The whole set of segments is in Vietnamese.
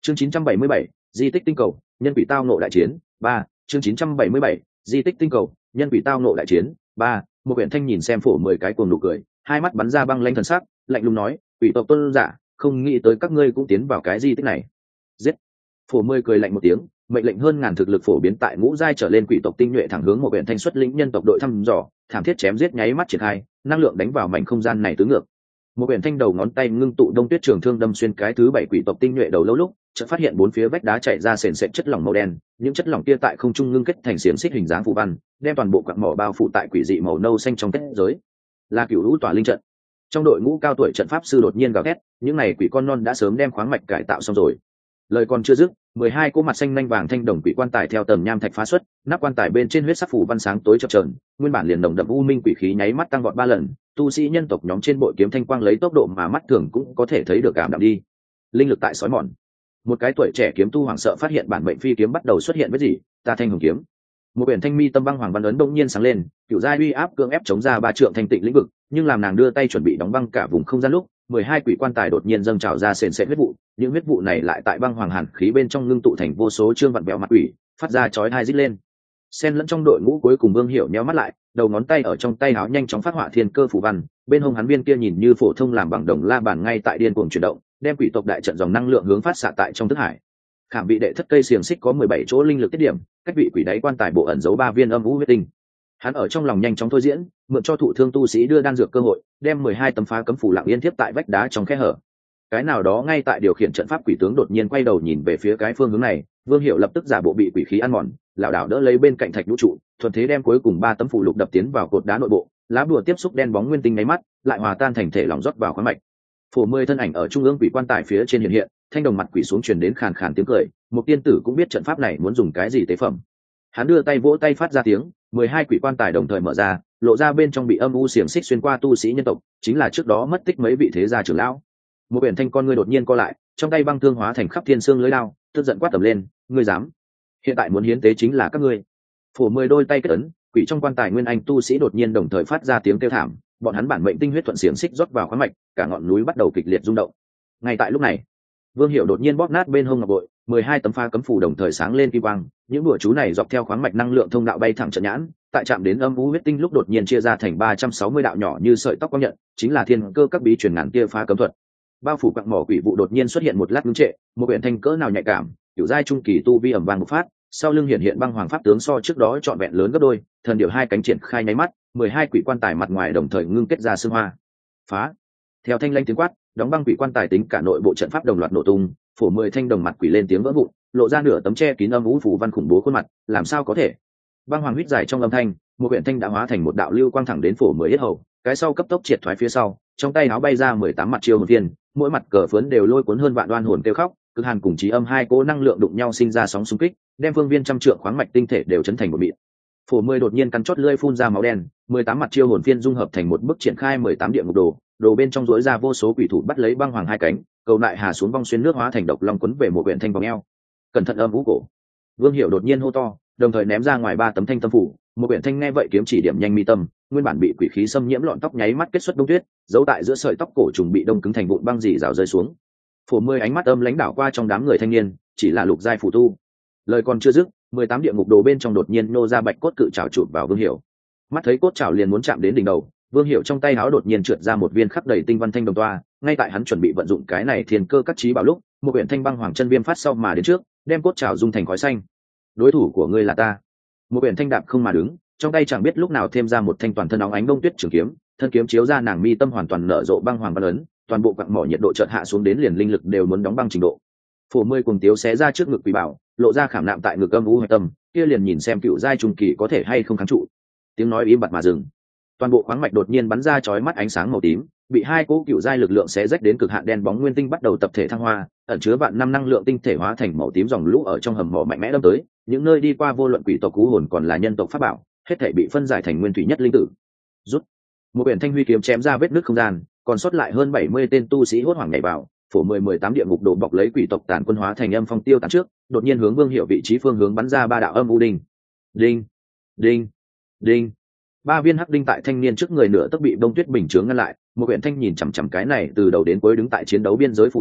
Chương 977, di tích tinh cầu, nhân quỷ tao ngộ đại chiến 3. Chương 977, di tích tinh cầu, nhân quỷ tao ngộ đại chiến 3. Một Uyển Thanh nhìn xem Phổ 10 cái cuồng nụ cười, hai mắt bắn ra băng lãnh thần sắc, lạnh lùng nói, quỷ tộc tôn giả, không nghĩ tới các ngươi cũng tiến vào cái di tích này. Giết. Phổ 10 cười lạnh một tiếng, mệnh lệnh hơn ngàn thực lực phổ biến tại ngũ giai trở lên quỷ tộc tinh nhuệ thẳng hướng Một Uyển Thanh xuất lĩnh nhân tộc đội thăm dò, thảm thiết chém giết nháy mắt triển khai, năng lượng đánh vào mảnh không gian này tứ ngược. Một Uyển Thanh đầu ngón tay ngưng tụ đông tuyết trường thương đâm xuyên cái thứ 7 quỷ tộc tinh nhuệ đầu lâu lúc, chợt phát hiện bốn phía vách đá chảy ra sền sệt chất lỏng màu đen, những chất lỏng kia tại không trung ngưng kết thành xiềng xích hình dáng phù văn, đem toàn bộ quặng mỏ bao phủ tại quỷ dị màu nâu xanh trong kết giới. Là cửu lũ tỏa linh trận. Trong đội ngũ cao tuổi trận pháp sư đột nhiên gào thét, những này quỷ con non đã sớm đem khoáng mạch cải tạo xong rồi. Lời còn chưa dứt, 12 cỗ mặt xanh nhanh vàng thanh đồng quỷ quan tài theo tầm nham thạch phá xuất, nắp quan tài bên trên huyết sắc phủ văn sáng tối chập chờn, nguyên bản liền nồng đậm u minh quỷ khí nháy mắt tăng vọt 3 lần, tu sĩ nhân tộc nhóm trên bội kiếm thanh quang lấy tốc độ mà mắt thường cũng có thể thấy được cảm đạm đi. Linh lực tại sói mòn. Một cái tuổi trẻ kiếm tu hoảng sợ phát hiện bản mệnh phi kiếm bắt đầu xuất hiện với gì, ta thanh hồng kiếm. Một biển thanh mi tâm băng hoàng văn ấn bỗng nhiên sáng lên, cửu giai uy áp cưỡng ép chống ra 3 trượng thanh tịnh lĩnh vực, nhưng làm nàng đưa tay chuẩn bị đóng băng cả vùng không gian lúc, 12 quỷ quan tài đột nhiên dâng trào ra sền sệt huyết vụ, những huyết vụ này lại tại băng hoàng hàn khí bên trong ngưng tụ thành vô số trương vặn vẹo mặt quỷ, phát ra chói tai rít lên. Xen lẫn trong đội ngũ cuối cùng Vương Hiểu nhíu mắt lại, đầu ngón tay ở trong tay áo nhanh chóng phát họa thiên cơ phù văn, bên hông hắn viên kia nhìn như phổ thông làm bằng đồng la bàn ngay tại điên cuồng chuyển động, đem quỷ tộc đại trận dòng năng lượng hướng phát xạ tại trong thức hải. Khảm vị đệ thất cây xiềng xích có 17 chỗ linh lực tiết điểm, cách vị quỷ đáy quan tài bộ ẩn giấu 3 viên âm u huyết tinh. Hắn ở trong lòng nhanh chóng thôi diễn, mượn cho thụ thương tu sĩ đưa đan dược cơ hội, đem 12 tấm phá cấm phù lặng yên tiếp tại vách đá trong khe hở. Cái nào đó ngay tại điều khiển trận pháp quỷ tướng đột nhiên quay đầu nhìn về phía cái phương hướng này, Vương Hiểu lập tức giả bộ bị quỷ khí ăn mòn, lảo đảo đỡ lấy bên cạnh thạch vũ trụ, thuận thế đem cuối cùng 3 tấm phù lục đập tiến vào cột đá nội bộ, lá bùa tiếp xúc đen bóng nguyên tinh nháy mắt, lại hòa tan thành thể lỏng rót vào khoáng mạch. Phổ 10 thân ảnh ở trung ương quỷ quan tài phía trên hiện, thanh đồng mặt quỷ xuống truyền đến khàn khàn tiếng cười, một tiên tử cũng biết trận pháp này muốn dùng cái gì tế phẩm. Hắn đưa tay vỗ tay phát ra tiếng, 12 quỷ quan tài đồng thời mở ra, lộ ra bên trong bị âm u xiềng xích xuyên qua tu sĩ nhân tộc, chính là trước đó mất tích mấy vị thế gia trưởng lão. Một biển thanh con ngươi đột nhiên co lại, trong tay băng thương hóa thành khắp thiên xương lưới lao, tức giận quát tầm lên, ngươi dám? Hiện tại muốn hiến tế chính là các ngươi. Phổ 10 đôi tay kết ấn, quỷ trong quan tài nguyên anh tu sĩ đột nhiên đồng thời phát ra tiếng kêu thảm, bọn hắn bản mệnh tinh huyết thuận xiềng xích rót vào khoáng mạch, cả ngọn núi bắt đầu kịch liệt rung động. Ngay tại lúc này, Vương Hiểu đột nhiên bóp nát bên hông ngọc bội, 12 tấm pha cấm phù đồng thời sáng lên kim quang, những đùa chú này dọc theo khoáng mạch năng lượng thông đạo bay thẳng trận nhãn, tại chạm đến âm u huyết tinh lúc đột nhiên chia ra thành 360 đạo nhỏ như sợi tóc quang nhận, chính là thiên cơ các bí truyền ngàn kia phá cấm thuật. Bao phủ quặng mỏ quỷ vụ đột nhiên xuất hiện một lát ngưng trệ, một biển thanh cỡ nào nhạy cảm, cửu giai trung kỳ tu vi ầm vang một phát, sau lưng hiện băng hoàng pháp tướng so trước đó trọn vẹn lớn gấp đôi, thần điệu hai cánh triển khai nháy mắt, 12 quỷ quan tài mặt ngoài đồng thời ngưng kết ra sương hoa. Phá! Theo thanh lanh tiếng quát, đóng băng quỷ quan tài tính cả nội bộ trận pháp đồng loạt nổ tung, Phổ 10 thanh đồng mặt quỷ lên tiếng vỡ vụn, lộ ra nửa tấm che kín âm u phù văn khủng bố khuôn mặt, làm sao có thể? Băng hoàng huyết dài trong âm thanh, một quyển thanh đã hóa thành một đạo lưu quang thẳng đến Phổ 10 yết hầu, cái sau cấp tốc triệt thoái phía sau, trong tay áo bay ra 18 mặt chiêu hồn viên, mỗi mặt cờ phướn đều lôi cuốn hơn vạn đoan hồn kêu khóc, cực hàn cùng trí âm hai cỗ năng lượng đụng nhau sinh ra sóng xung kích, đem phương viên trăm trượng khoáng mạch tinh thể đều chấn thành một mịn. Phổ 10 đột nhiên cắn chót lưỡi phun ra máu đen, 18 mặt chiêu hồn viên dung hợp thành một bức triển khai 18 địa ngục đồ, đồ bên trong rối ra vô số quỷ thủ bắt lấy băng hoàng hai cánh, cầu lại hà xuống vong xuyên nước hóa thành độc long quấn về một quyển thanh vòng eo. Cẩn thận âm vũ cổ. Vương Hiểu đột nhiên hô to, đồng thời ném ra ngoài 3 tấm thanh tâm phủ, một quyển thanh nghe vậy kiếm chỉ điểm nhanh mi tâm, nguyên bản bị quỷ khí xâm nhiễm lọn tóc nháy mắt kết xuất đông tuyết, giấu tại giữa sợi tóc cổ trùng bị đông cứng thành vụn băng dì rào rơi xuống. Phổ 10 ánh mắt âm lãnh đảo qua trong đám người thanh niên, chỉ là lục giai phù tu. Lời còn chưa dứt, 18 địa ngục đồ bên trong đột nhiên nô ra bạch cốt cự trảo chụp vào Vương Hiểu. Mắt thấy cốt trảo liền muốn chạm đến đỉnh đầu, Vương Hiểu trong tay áo đột nhiên trượt ra một viên khắc đầy tinh văn thanh đồng toa, ngay tại hắn chuẩn bị vận dụng cái này thiên cơ các trí bảo lúc, một quyển thanh băng hoàng chân viêm phát sau mà đến trước, đem cốt trảo dung thành khói xanh. Đối thủ của ngươi là ta. Một quyển thanh đạp không mà đứng, trong tay chẳng biết lúc nào thêm ra một thanh toàn thân óng ánh bông tuyết trường kiếm, thân kiếm chiếu ra nàng mi tâm hoàn toàn nở rộ băng hoàng văn ấn, toàn bộ quặng mỏ nhiệt độ chợt hạ xuống đến liền linh lực đều muốn đóng băng trình độ. Phổ 10 cuồng tiếu xé ra trước ngực quỷ bảo, lộ ra khảm nạm tại ngực âm u hoài tâm, kia liền nhìn xem cựu giai trung kỳ có thể hay không kháng trụ. Tiếng nói im bặt mà dừng. Toàn bộ khoáng mạch đột nhiên bắn ra chói mắt ánh sáng màu tím, bị hai cỗ cựu giai lực lượng xé rách đến cực hạn, đen bóng nguyên tinh bắt đầu tập thể thăng hoa, ẩn chứa vạn năm năng lượng tinh thể hóa thành màu tím dòng lũ ở trong hầm mỏ mạnh mẽ đâm tới, những nơi đi qua vô luận quỷ tộc cú hồn còn là nhân tộc pháp bảo, hết thảy bị phân giải thành nguyên thủy nhất linh tử. Rút. Một biển thanh huy kiếm chém ra vết nứt không gian, còn sót lại hơn 70 tên tu sĩ hốt hoảng nhảy vào, Phổ 18 địa ngục đổ bọc lấy quỷ tộc tàn quân hóa thành âm phong tiêu tán trước, đột nhiên hướng Vương Hiểu vị trí phương hướng bắn ra 3 đạo âm u đinh. Đinh, đinh, đinh. 3 viên hắc đinh tại thanh niên trước người nửa tấc bị bông tuyết bình chướng ngăn lại, một quyển thanh nhìn chằm chằm cái này từ đầu đến cuối đứng tại chiến đấu biên giới phù tu,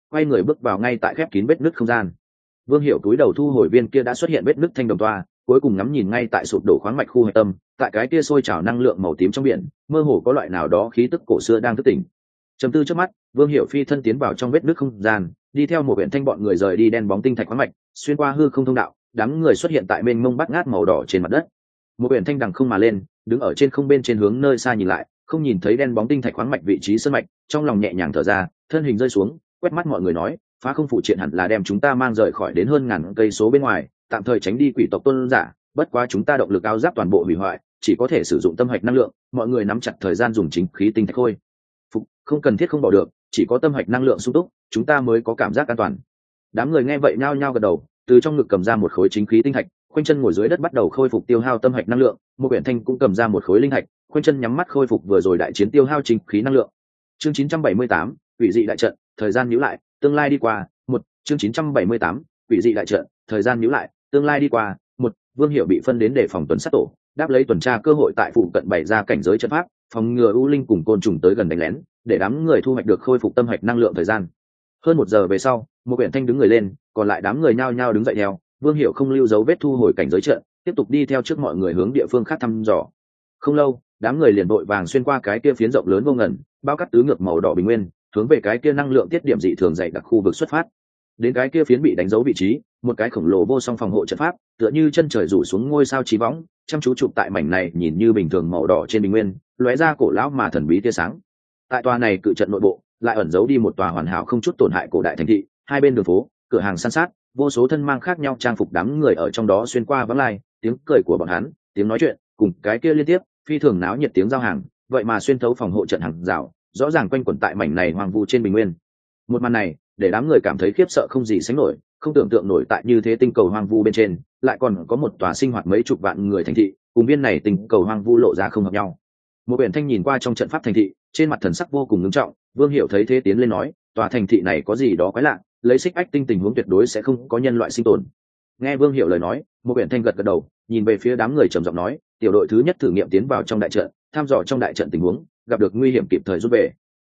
quay người bước vào ngay tại khép kín vết nứt không gian. Vương Hiểu túi đầu thu hồi viên kia đã xuất hiện vết nứt thanh đồng toa, cuối cùng ngắm nhìn ngay tại sụp đổ khoáng mạch khu hạch tâm, tại cái kia sôi trào năng lượng màu tím trong biển, mơ hồ có loại nào đó khí tức cổ xưa đang thức tỉnh. Trầm tư trước mắt, Vương Hiểu phi thân tiến vào trong vết nứt không gian, đi theo một biển thanh bọn người rời đi đen bóng tinh thạch khoáng mạch, xuyên qua hư không thông đạo, đám người xuất hiện tại mênh mông bát ngát màu đỏ trên mặt đất. Một biển thanh đằng không mà lên, đứng ở trên không bên trên hướng nơi xa nhìn lại, không nhìn thấy đen bóng tinh thạch khoáng mạch vị trí sơn mạch, trong lòng nhẹ nhàng thở ra, thân hình rơi xuống, quét mắt mọi người nói, phá không phụ triện hẳn là đem chúng ta mang rời khỏi đến hơn ngàn cây số bên ngoài, tạm thời tránh đi quỷ tộc tôn giả, bất quá chúng ta động lực áo giáp toàn bộ hủy hoại, chỉ có thể sử dụng tâm hạch năng lượng, mọi người nắm chặt thời gian dùng chính khí tinh thạch khôi phục, không cần thiết không bỏ được, chỉ có tâm hạch năng lượng sung túc, chúng ta mới có cảm giác an toàn. Đám người nghe vậy nhao nhao gật đầu, từ trong ngực cầm ra một khối chính khí tinh thạch, khoanh chân ngồi dưới đất bắt đầu khôi phục tiêu hao tâm hạch năng lượng. Một quyển thanh cũng cầm ra một khối linh thạch, khoanh chân nhắm mắt khôi phục vừa rồi đại chiến tiêu hao chính khí năng lượng. Chương 978, quỷ dị đại trận, thời gian nhíu lại, tương lai đi qua. Chương 978, quỷ dị đại trận, thời gian nhíu lại, tương lai đi qua. Vương Hiểu bị phân đến để phòng tuần sát tổ, đáp lấy tuần tra cơ hội tại phụ cận bày ra cảnh giới trận pháp, phòng ngừa u linh cùng côn trùng tới gần đánh lén, để đám người thu hoạch được khôi phục tâm hạch năng lượng thời gian. Hơn 1 giờ về sau, một quyển thanh đứng người lên, còn lại đám người nhao nhao đứng dậy theo. Vương Hiểu không lưu dấu vết thu hồi cảnh giới trận, tiếp tục đi theo trước mọi người hướng địa phương khác thăm dò. Không lâu, đám người liền vội vàng xuyên qua cái kia phiến rộng lớn vô ngần, bao cát tứ ngược màu đỏ bình nguyên, hướng về cái kia năng lượng tiết điểm dị thường dày đặc khu vực xuất phát. Đến cái kia phiến bị đánh dấu vị trí, một cái khổng lồ vô song phòng hộ trận pháp, tựa như chân trời rủ xuống ngôi sao chí võng, chăm chú chụp tại mảnh này nhìn như bình thường màu đỏ trên bình nguyên, lóe ra cổ lão mà thần bí tia sáng. Tại tòa này cự trận nội bộ, lại ẩn giấu đi một tòa hoàn hảo không chút tổn hại cổ đại thành thị, hai bên đường phố, cửa hàng san sát, vô số thân mang khác nhau trang phục đám người ở trong đó xuyên qua vắng lai, tiếng cười của bọn hắn, tiếng nói chuyện, cùng cái kia liên tiếp, phi thường náo nhiệt tiếng giao hàng, vậy mà xuyên thấu phòng hộ trận hàng rào, rõ ràng quanh quẩn tại mảnh này hoang vu trên bình nguyên. Một màn này, để đám người cảm thấy khiếp sợ không gì sánh nổi, không tưởng tượng nổi tại như thế tinh cầu hoang vu bên trên, lại còn có một tòa sinh hoạt mấy chục vạn người thành thị, cùng viên này tinh cầu hoang vu lộ ra không hợp nhau. Một biển thanh nhìn qua trong trận pháp thành thị, trên mặt thần sắc vô cùng ngưng trọng. Vương Hiểu thấy thế tiến lên nói, tòa thành thị này có gì đó quái lạ, lấy xích ách tinh tình huống tuyệt đối sẽ không có nhân loại sinh tồn. Nghe Vương Hiểu lời nói, một biển thanh gật gật đầu, nhìn về phía đám người trầm giọng nói, tiểu đội thứ nhất thử nghiệm tiến vào trong đại trận, thăm dò trong đại trận tình huống, gặp được nguy hiểm kịp thời rút về.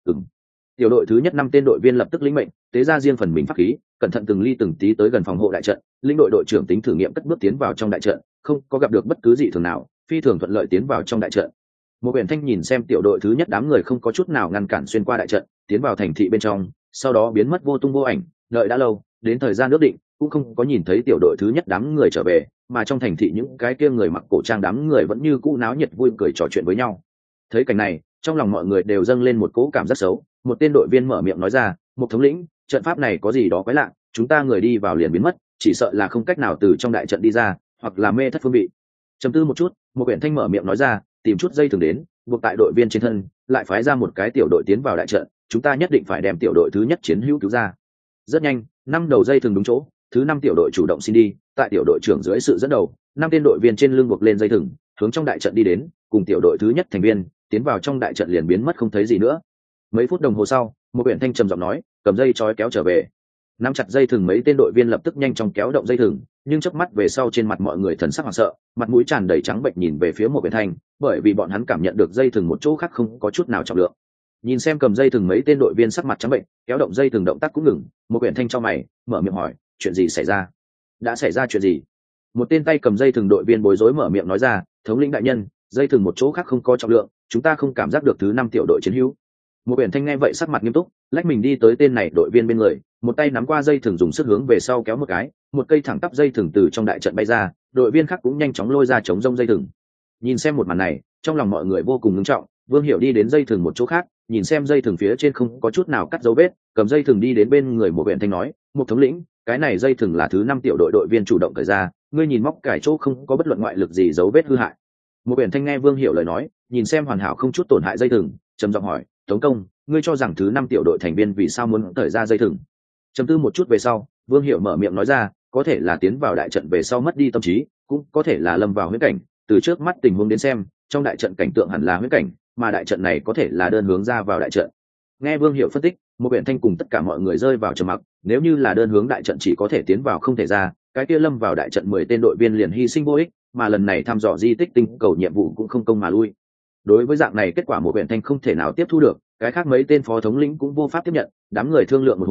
Tiểu đội thứ nhất 5 tên đội viên lập tức lĩnh mệnh, tế ra riêng phần mình pháp khí, cẩn thận từng ly từng tí tới gần phòng hộ đại trận. Lĩnh đội đội trưởng tính thử nghiệm cất bước tiến vào trong đại trận, không có gặp được bất cứ gì thường nào, phi thường thuận lợi tiến vào trong đại trận. Một biển thanh nhìn xem tiểu đội thứ nhất đám người không có chút nào ngăn cản xuyên qua đại trận, tiến vào thành thị bên trong, sau đó biến mất vô tung vô ảnh. Đợi đã lâu, đến thời gian ước định, cũng không có nhìn thấy tiểu đội thứ nhất đám người trở về, mà trong thành thị những cái kia người mặc cổ trang đám người vẫn như cũ náo nhiệt vui cười trò chuyện với nhau. Thấy cảnh này, trong lòng mọi người đều dâng lên một cỗ cảm giác xấu. Một tên đội viên mở miệng nói ra, một thống lĩnh, trận pháp này có gì đó quái lạ, chúng ta người đi vào liền biến mất, chỉ sợ là không cách nào từ trong đại trận đi ra, hoặc là mê thất phương vị. Trầm tư một chút, một biển thanh mở miệng nói ra, tìm chút dây thừng đến, buộc tại đội viên trên thân, lại phái ra một cái tiểu đội tiến vào đại trận, chúng ta nhất định phải đem tiểu đội thứ nhất chiến hữu cứu ra. Rất nhanh, 5 đầu dây thừng đúng chỗ, thứ 5 tiểu đội chủ động xin đi, tại tiểu đội trưởng dưới sự dẫn đầu, 5 tên đội viên trên lưng buộc lên dây thừng, hướng trong đại trận đi đến, cùng tiểu đội thứ nhất thành viên tiến vào trong đại trận liền biến mất không thấy gì nữa. Mấy phút đồng hồ sau, một biển thanh trầm giọng nói, cầm dây trói kéo trở về. Nắm chặt dây thừng mấy tên đội viên lập tức nhanh chóng kéo động dây thừng, nhưng chớp mắt về sau trên mặt mọi người thần sắc hoảng sợ, mặt mũi tràn đầy trắng bệnh nhìn về phía một biển thanh, bởi vì bọn hắn cảm nhận được dây thừng một chỗ khác không có chút nào trọng lượng. Nhìn xem cầm dây thừng mấy tên đội viên sắc mặt trắng bệnh, kéo động dây thừng động tác cũng ngừng, một biển thanh cho mày, mở miệng hỏi, chuyện gì xảy ra? Đã xảy ra chuyện gì? Một tên tay cầm dây thừng đội viên bối rối mở miệng nói ra, thống lĩnh đại nhân, dây thừng một chỗ khác không có trọng lượng, chúng ta không cảm giác được thứ 5 tiểu đội chiến hữu. Một biển thanh nghe vậy sắc mặt nghiêm túc, lách mình đi tới tên này đội viên bên người, một tay nắm qua dây thừng dùng sức hướng về sau kéo một cái, một cây thẳng tắp dây thừng từ trong đại trận bay ra, đội viên khác cũng nhanh chóng lôi ra chống rông dây thừng. Nhìn xem một màn này, trong lòng mọi người vô cùng ngưng trọng. Vương Hiểu đi đến dây thừng một chỗ khác, nhìn xem dây thừng phía trên không có chút nào cắt dấu vết, cầm dây thừng đi đến bên người một biển thanh nói, một thống lĩnh, cái này dây thừng là thứ 5 tiểu đội đội viên chủ động cởi ra, ngươi nhìn móc cải chỗ không có bất luận ngoại lực gì dấu vết hư hại. Một biển thanh nghe Vương Hiểu lời nói, nhìn xem hoàn hảo không chút tổn hại dây thừng, trầm giọng hỏi, tống công, ngươi cho rằng thứ 5 tiểu đội thành viên vì sao muốn cởi ra dây thừng? Trầm tư một chút về sau, Vương Hiểu mở miệng nói ra, có thể là tiến vào đại trận về sau mất đi tâm trí, cũng có thể là lâm vào huyễn cảnh. Từ trước mắt tình huống đến xem, trong đại trận cảnh tượng hẳn là huyễn cảnh, mà đại trận này có thể là đơn hướng ra vào đại trận. Nghe Vương Hiểu phân tích, một biển thanh cùng tất cả mọi người rơi vào trầm mặc. Nếu như là đơn hướng đại trận chỉ có thể tiến vào không thể ra, cái kia lâm vào đại trận 10 tên đội viên liền hy sinh vô ích, mà lần này thăm dò di tích tinh cầu nhiệm vụ cũng không công mà lui. Đối với dạng này kết quả một biển thanh không thể nào tiếp thu được, cái khác mấy tên phó thống lĩnh cũng vô pháp tiếp nhận. Đám người thương lượng một hồi,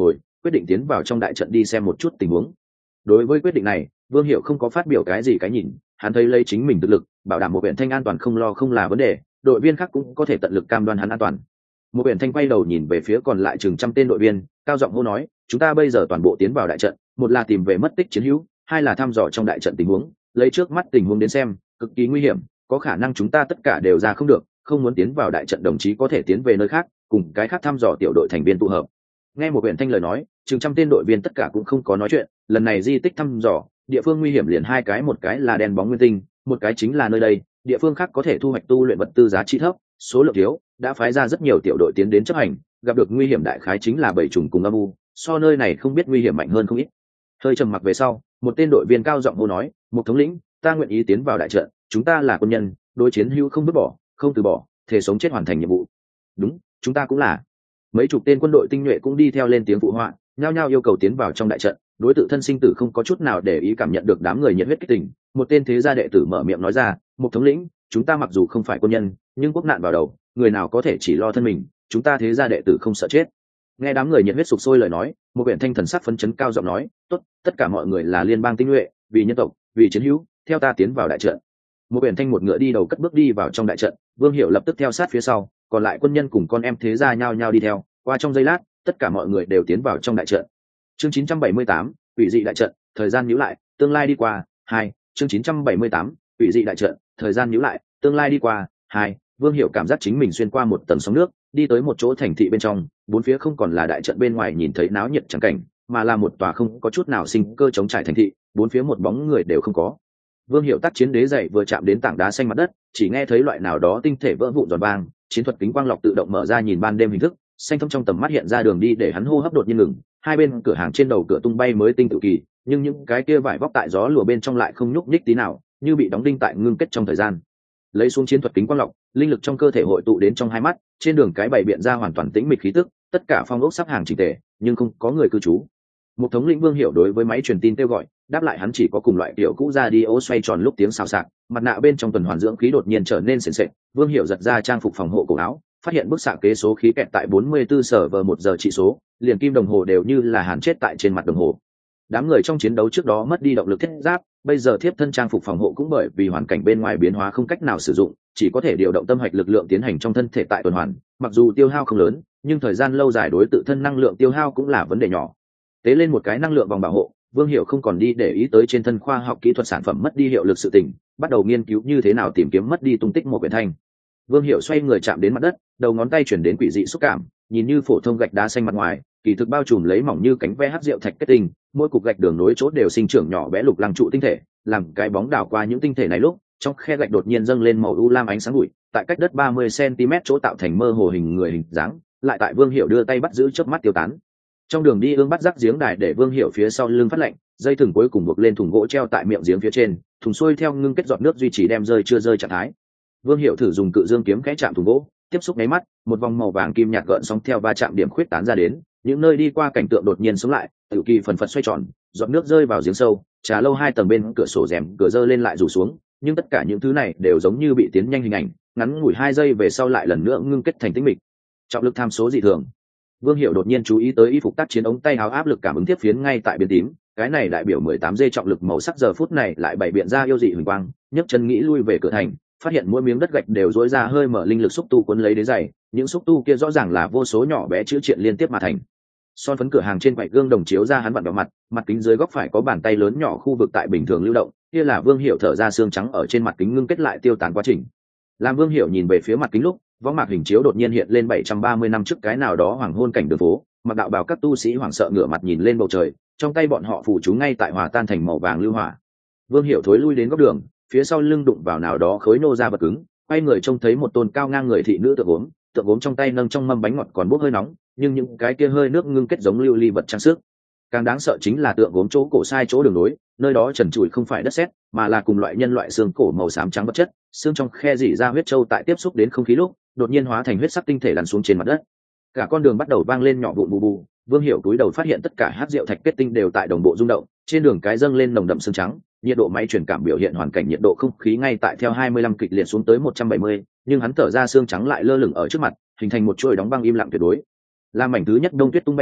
quyết định tiến vào trong đại trận đi xem một chút tình huống. Đối với quyết định này, Vương Hiểu không có phát biểu cái gì cái nhìn, hắn thấy lấy chính mình thực lực bảo đảm một huyện thanh an toàn không lo không là vấn đề, đội viên khác cũng có thể tận lực cam đoan hắn an toàn. Một huyện thanh quay đầu nhìn về phía còn lại chừng trăm tên đội viên, cao giọng hô nói, chúng ta bây giờ toàn bộ tiến vào đại trận, một là tìm về mất tích chiến hữu, hai là thăm dò trong đại trận tình huống, lấy trước mắt tình huống đến xem cực kỳ nguy hiểm, có khả năng chúng ta tất cả đều ra không được, không muốn tiến vào đại trận đồng chí có thể tiến về nơi khác cùng cái khác thăm dò tiểu đội thành viên tụ hợp. Nghe một huyện thanh lời nói, chừng trăm tên đội viên tất cả cũng không có nói chuyện, lần này di tích thăm dò địa phương nguy hiểm liền hai cái, một cái là đen bóng nguyên tinh, một cái chính là nơi đây, địa phương khác có thể thu hoạch tu luyện vật tư giá trị thấp, số lượng thiếu, đã phái ra rất nhiều tiểu đội tiến đến chấp hành, gặp được nguy hiểm đại khái chính là bảy trùng cùng âm u, so nơi này không biết nguy hiểm mạnh hơn không ít. Hơi trầm mặc về sau, một tên đội viên cao giọng hô nói, một thống lĩnh, ta nguyện ý tiến vào đại trận, chúng ta là quân nhân, đối chiến hữu không vứt bỏ, không từ bỏ, thể sống chết hoàn thành nhiệm vụ. Đúng, chúng ta cũng là. Mấy chục tên quân đội tinh nhuệ cũng đi theo lên tiếng phụ họa, nhao nhao yêu cầu tiến vào trong đại trận. Đối tự thân sinh tử không có chút nào để ý, cảm nhận được đám người nhiệt huyết kích tình, một tên thế gia đệ tử mở miệng nói ra, một thống lĩnh, chúng ta mặc dù không phải quân nhân, nhưng quốc nạn vào đầu, người nào có thể chỉ lo thân mình, chúng ta thế gia đệ tử không sợ chết. Nghe đám người nhiệt huyết sục sôi lời nói, một huyện thanh thần sắc phấn chấn cao giọng nói, tốt, tất cả mọi người là liên bang tinh nhuệ, vì nhân tộc, vì chiến hữu, theo ta tiến vào đại trận. Một huyện thanh một ngựa đi đầu cất bước đi vào trong đại trận, Vương Hiểu lập tức theo sát phía sau, còn lại quân nhân cùng con em thế gia nhao nhao đi theo. Qua trong giây lát, tất cả mọi người đều tiến vào trong đại trận. Chương 978, quỷ dị đại trận, thời gian nhíu lại, tương lai đi qua. 2, chương 978, quỷ dị đại trận, thời gian nhíu lại, tương lai đi qua. 2, Vương Hiểu cảm giác chính mình xuyên qua một tầng sóng nước, đi tới một chỗ thành thị bên trong, bốn phía không còn là đại trận bên ngoài nhìn thấy náo nhiệt chẳng cảnh, mà là một tòa không có chút nào sinh cơ chống trải thành thị, bốn phía một bóng người đều không có. Vương Hiểu tắt chiến đế dậy vừa chạm đến tảng đá xanh mặt đất, chỉ nghe thấy loại nào đó tinh thể vỡ vụn giòn vang, chiến thuật kính quang lọc tự động mở ra nhìn ban đêm hình thức, xanh thâm trong tầm mắt hiện ra đường đi để hắn hô hấp đột nhiên ngừng, hai bên cửa hàng trên đầu cửa tung bay mới tinh tự kỳ, nhưng những cái kia vải vóc tại gió lùa bên trong lại không nhúc nhích tí nào, như bị đóng đinh tại ngưng kết trong thời gian. Lấy xuống chiến thuật kính quang lọc, linh lực trong cơ thể hội tụ đến trong hai mắt, trên đường cái bày biện ra hoàn toàn tĩnh mịch khí tức, tất cả phong ốc sắp hàng chỉnh tề, nhưng không có người cư trú. Một thống lĩnh Vương Hiểu đối với máy truyền tin kêu gọi, đáp lại hắn chỉ có cùng loại kiểu cũ ra đi ô xoay tròn lúc tiếng xào xạc, mặt nạ bên trong tuần hoàn dưỡng khí đột nhiên trở nên sền sệt. Vương Hiểu giật ra trang phục phòng hộ cổ áo, phát hiện bức xạ kế số khí kẹt tại 44 sở vờ 1 giờ trị số, liền kim đồng hồ đều như là hàn chết tại trên mặt đồng hồ. Đám người trong chiến đấu trước đó mất đi động lực thiết giáp, bây giờ thiếp thân trang phục phòng hộ cũng bởi vì hoàn cảnh bên ngoài biến hóa không cách nào sử dụng, chỉ có thể điều động tâm hạch lực lượng tiến hành trong thân thể tại tuần hoàn, mặc dù tiêu hao không lớn, nhưng thời gian lâu dài đối tự thân năng lượng tiêu hao cũng là vấn đề nhỏ. Tế lên một cái năng lượng vòng bảo hộ, Vương Hiểu không còn đi để ý tới trên thân khoa học kỹ thuật sản phẩm mất đi hiệu lực sự tình, bắt đầu nghiên cứu như thế nào tìm kiếm mất đi tung tích một quyển thanh. Vương Hiểu xoay người chạm đến mặt đất, đầu ngón tay chuyển đến quỷ dị xúc cảm, nhìn như phổ thông gạch đá xanh mặt ngoài, kỳ thực bao trùm lấy mỏng như cánh ve hắc rượu thạch kết tinh, mỗi cục gạch đường nối chốt đều sinh trưởng nhỏ bé lục lăng trụ tinh thể, làm cái bóng đảo qua những tinh thể này lúc, trong khe gạch đột nhiên dâng lên màu u lam ánh sáng bụi, tại cách đất 30 cm chỗ tạo thành mơ hồ hình người hình dáng, lại tại Vương Hiểu đưa tay bắt giữ chớp mắt tiêu tán. Trong đường đi ương bắt rắc giếng đài để Vương Hiểu phía sau lưng phát lạnh, dây thừng cuối cùng buộc lên thùng gỗ treo tại miệng giếng phía trên, thùng xuôi theo ngưng kết giọt nước duy trì đem rơi chưa rơi trạng thái. Vương Hiểu thử dùng cự dương kiếm khẽ chạm thùng gỗ, tiếp xúc nháy mắt, một vòng màu vàng kim nhạt gợn sóng theo va chạm điểm khuyết tán ra đến, những nơi đi qua cảnh tượng đột nhiên sống lại, tự kỳ phần phật xoay tròn, giọt nước rơi vào giếng sâu, trà lâu hai tầng bên cửa sổ rèm cửa dơ lên lại rủ xuống, nhưng tất cả những thứ này đều giống như bị tiến nhanh hình ảnh, ngắn ngủi 2 giây về sau lại lần nữa ngưng kết thành tĩnh mịch. Trọng lực tham số dị thường. Vương Hiểu đột nhiên chú ý tới y phục tác chiến ống tay áo áp lực cảm ứng tiếp phiến ngay tại biến tím, cái này đại biểu 18G trọng lực màu sắc giờ phút này lại bày biện ra yêu dị huỳnh quang, nhấc chân nghĩ lui về cửa thành, phát hiện mỗi miếng đất gạch đều rối ra hơi mở linh lực xúc tu cuốn lấy đế giày, những xúc tu kia rõ ràng là vô số nhỏ bé chữ triện liên tiếp mà thành. Son phấn cửa hàng trên quầy gương đồng chiếu ra hắn vặn vào mặt kính dưới góc phải có bàn tay lớn nhỏ khu vực tại bình thường lưu động, kia là Vương Hiểu thở ra xương trắng ở trên mặt kính ngưng kết lại tiêu tán quá trình. Làm Vương Hiểu nhìn về phía mặt kính lúc, võng mạc hình chiếu đột nhiên hiện lên 730 năm trước cái nào đó hoàng hôn cảnh đường phố, mặc đạo bào các tu sĩ hoảng sợ ngửa mặt nhìn lên bầu trời, trong tay bọn họ phủ chú ngay tại hòa tan thành màu vàng lưu hỏa. Vương Hiểu thối lui đến góc đường, phía sau lưng đụng vào nào đó khối nô ra vật cứng, quay người trông thấy một tôn cao ngang người thị nữ tượng gốm trong tay nâng trong mâm bánh ngọt còn bốc hơi nóng, nhưng những cái kia hơi nước ngưng kết giống lưu ly vật trang sức. Càng đáng sợ chính là tượng gốm chỗ cổ sai chỗ đường nối, nơi đó trần trụi không phải đất sét, mà là cùng loại nhân loại xương cổ màu xám trắng vật chất, xương trong khe rỉ ra huyết châu tại tiếp xúc đến không khí lúc, đột nhiên hóa thành huyết sắc tinh thể lăn xuống trên mặt đất. Cả con đường bắt đầu vang lên nhỏ vụn bù bù, Vương Hiểu túi đầu phát hiện tất cả hắc rượu thạch kết tinh đều tại đồng bộ rung động, trên đường cái dâng lên nồng đậm xương trắng, nhiệt độ máy truyền cảm biểu hiện hoàn cảnh nhiệt độ không khí ngay tại theo 25 kịch liệt xuống tới 170, nhưng hắn thở ra xương trắng lại lơ lửng ở trước mặt, hình thành một chuỗi đóng băng im lặng tuyệt đối. Làm mảnh thứ nhất đông tuyết tung bay lúc,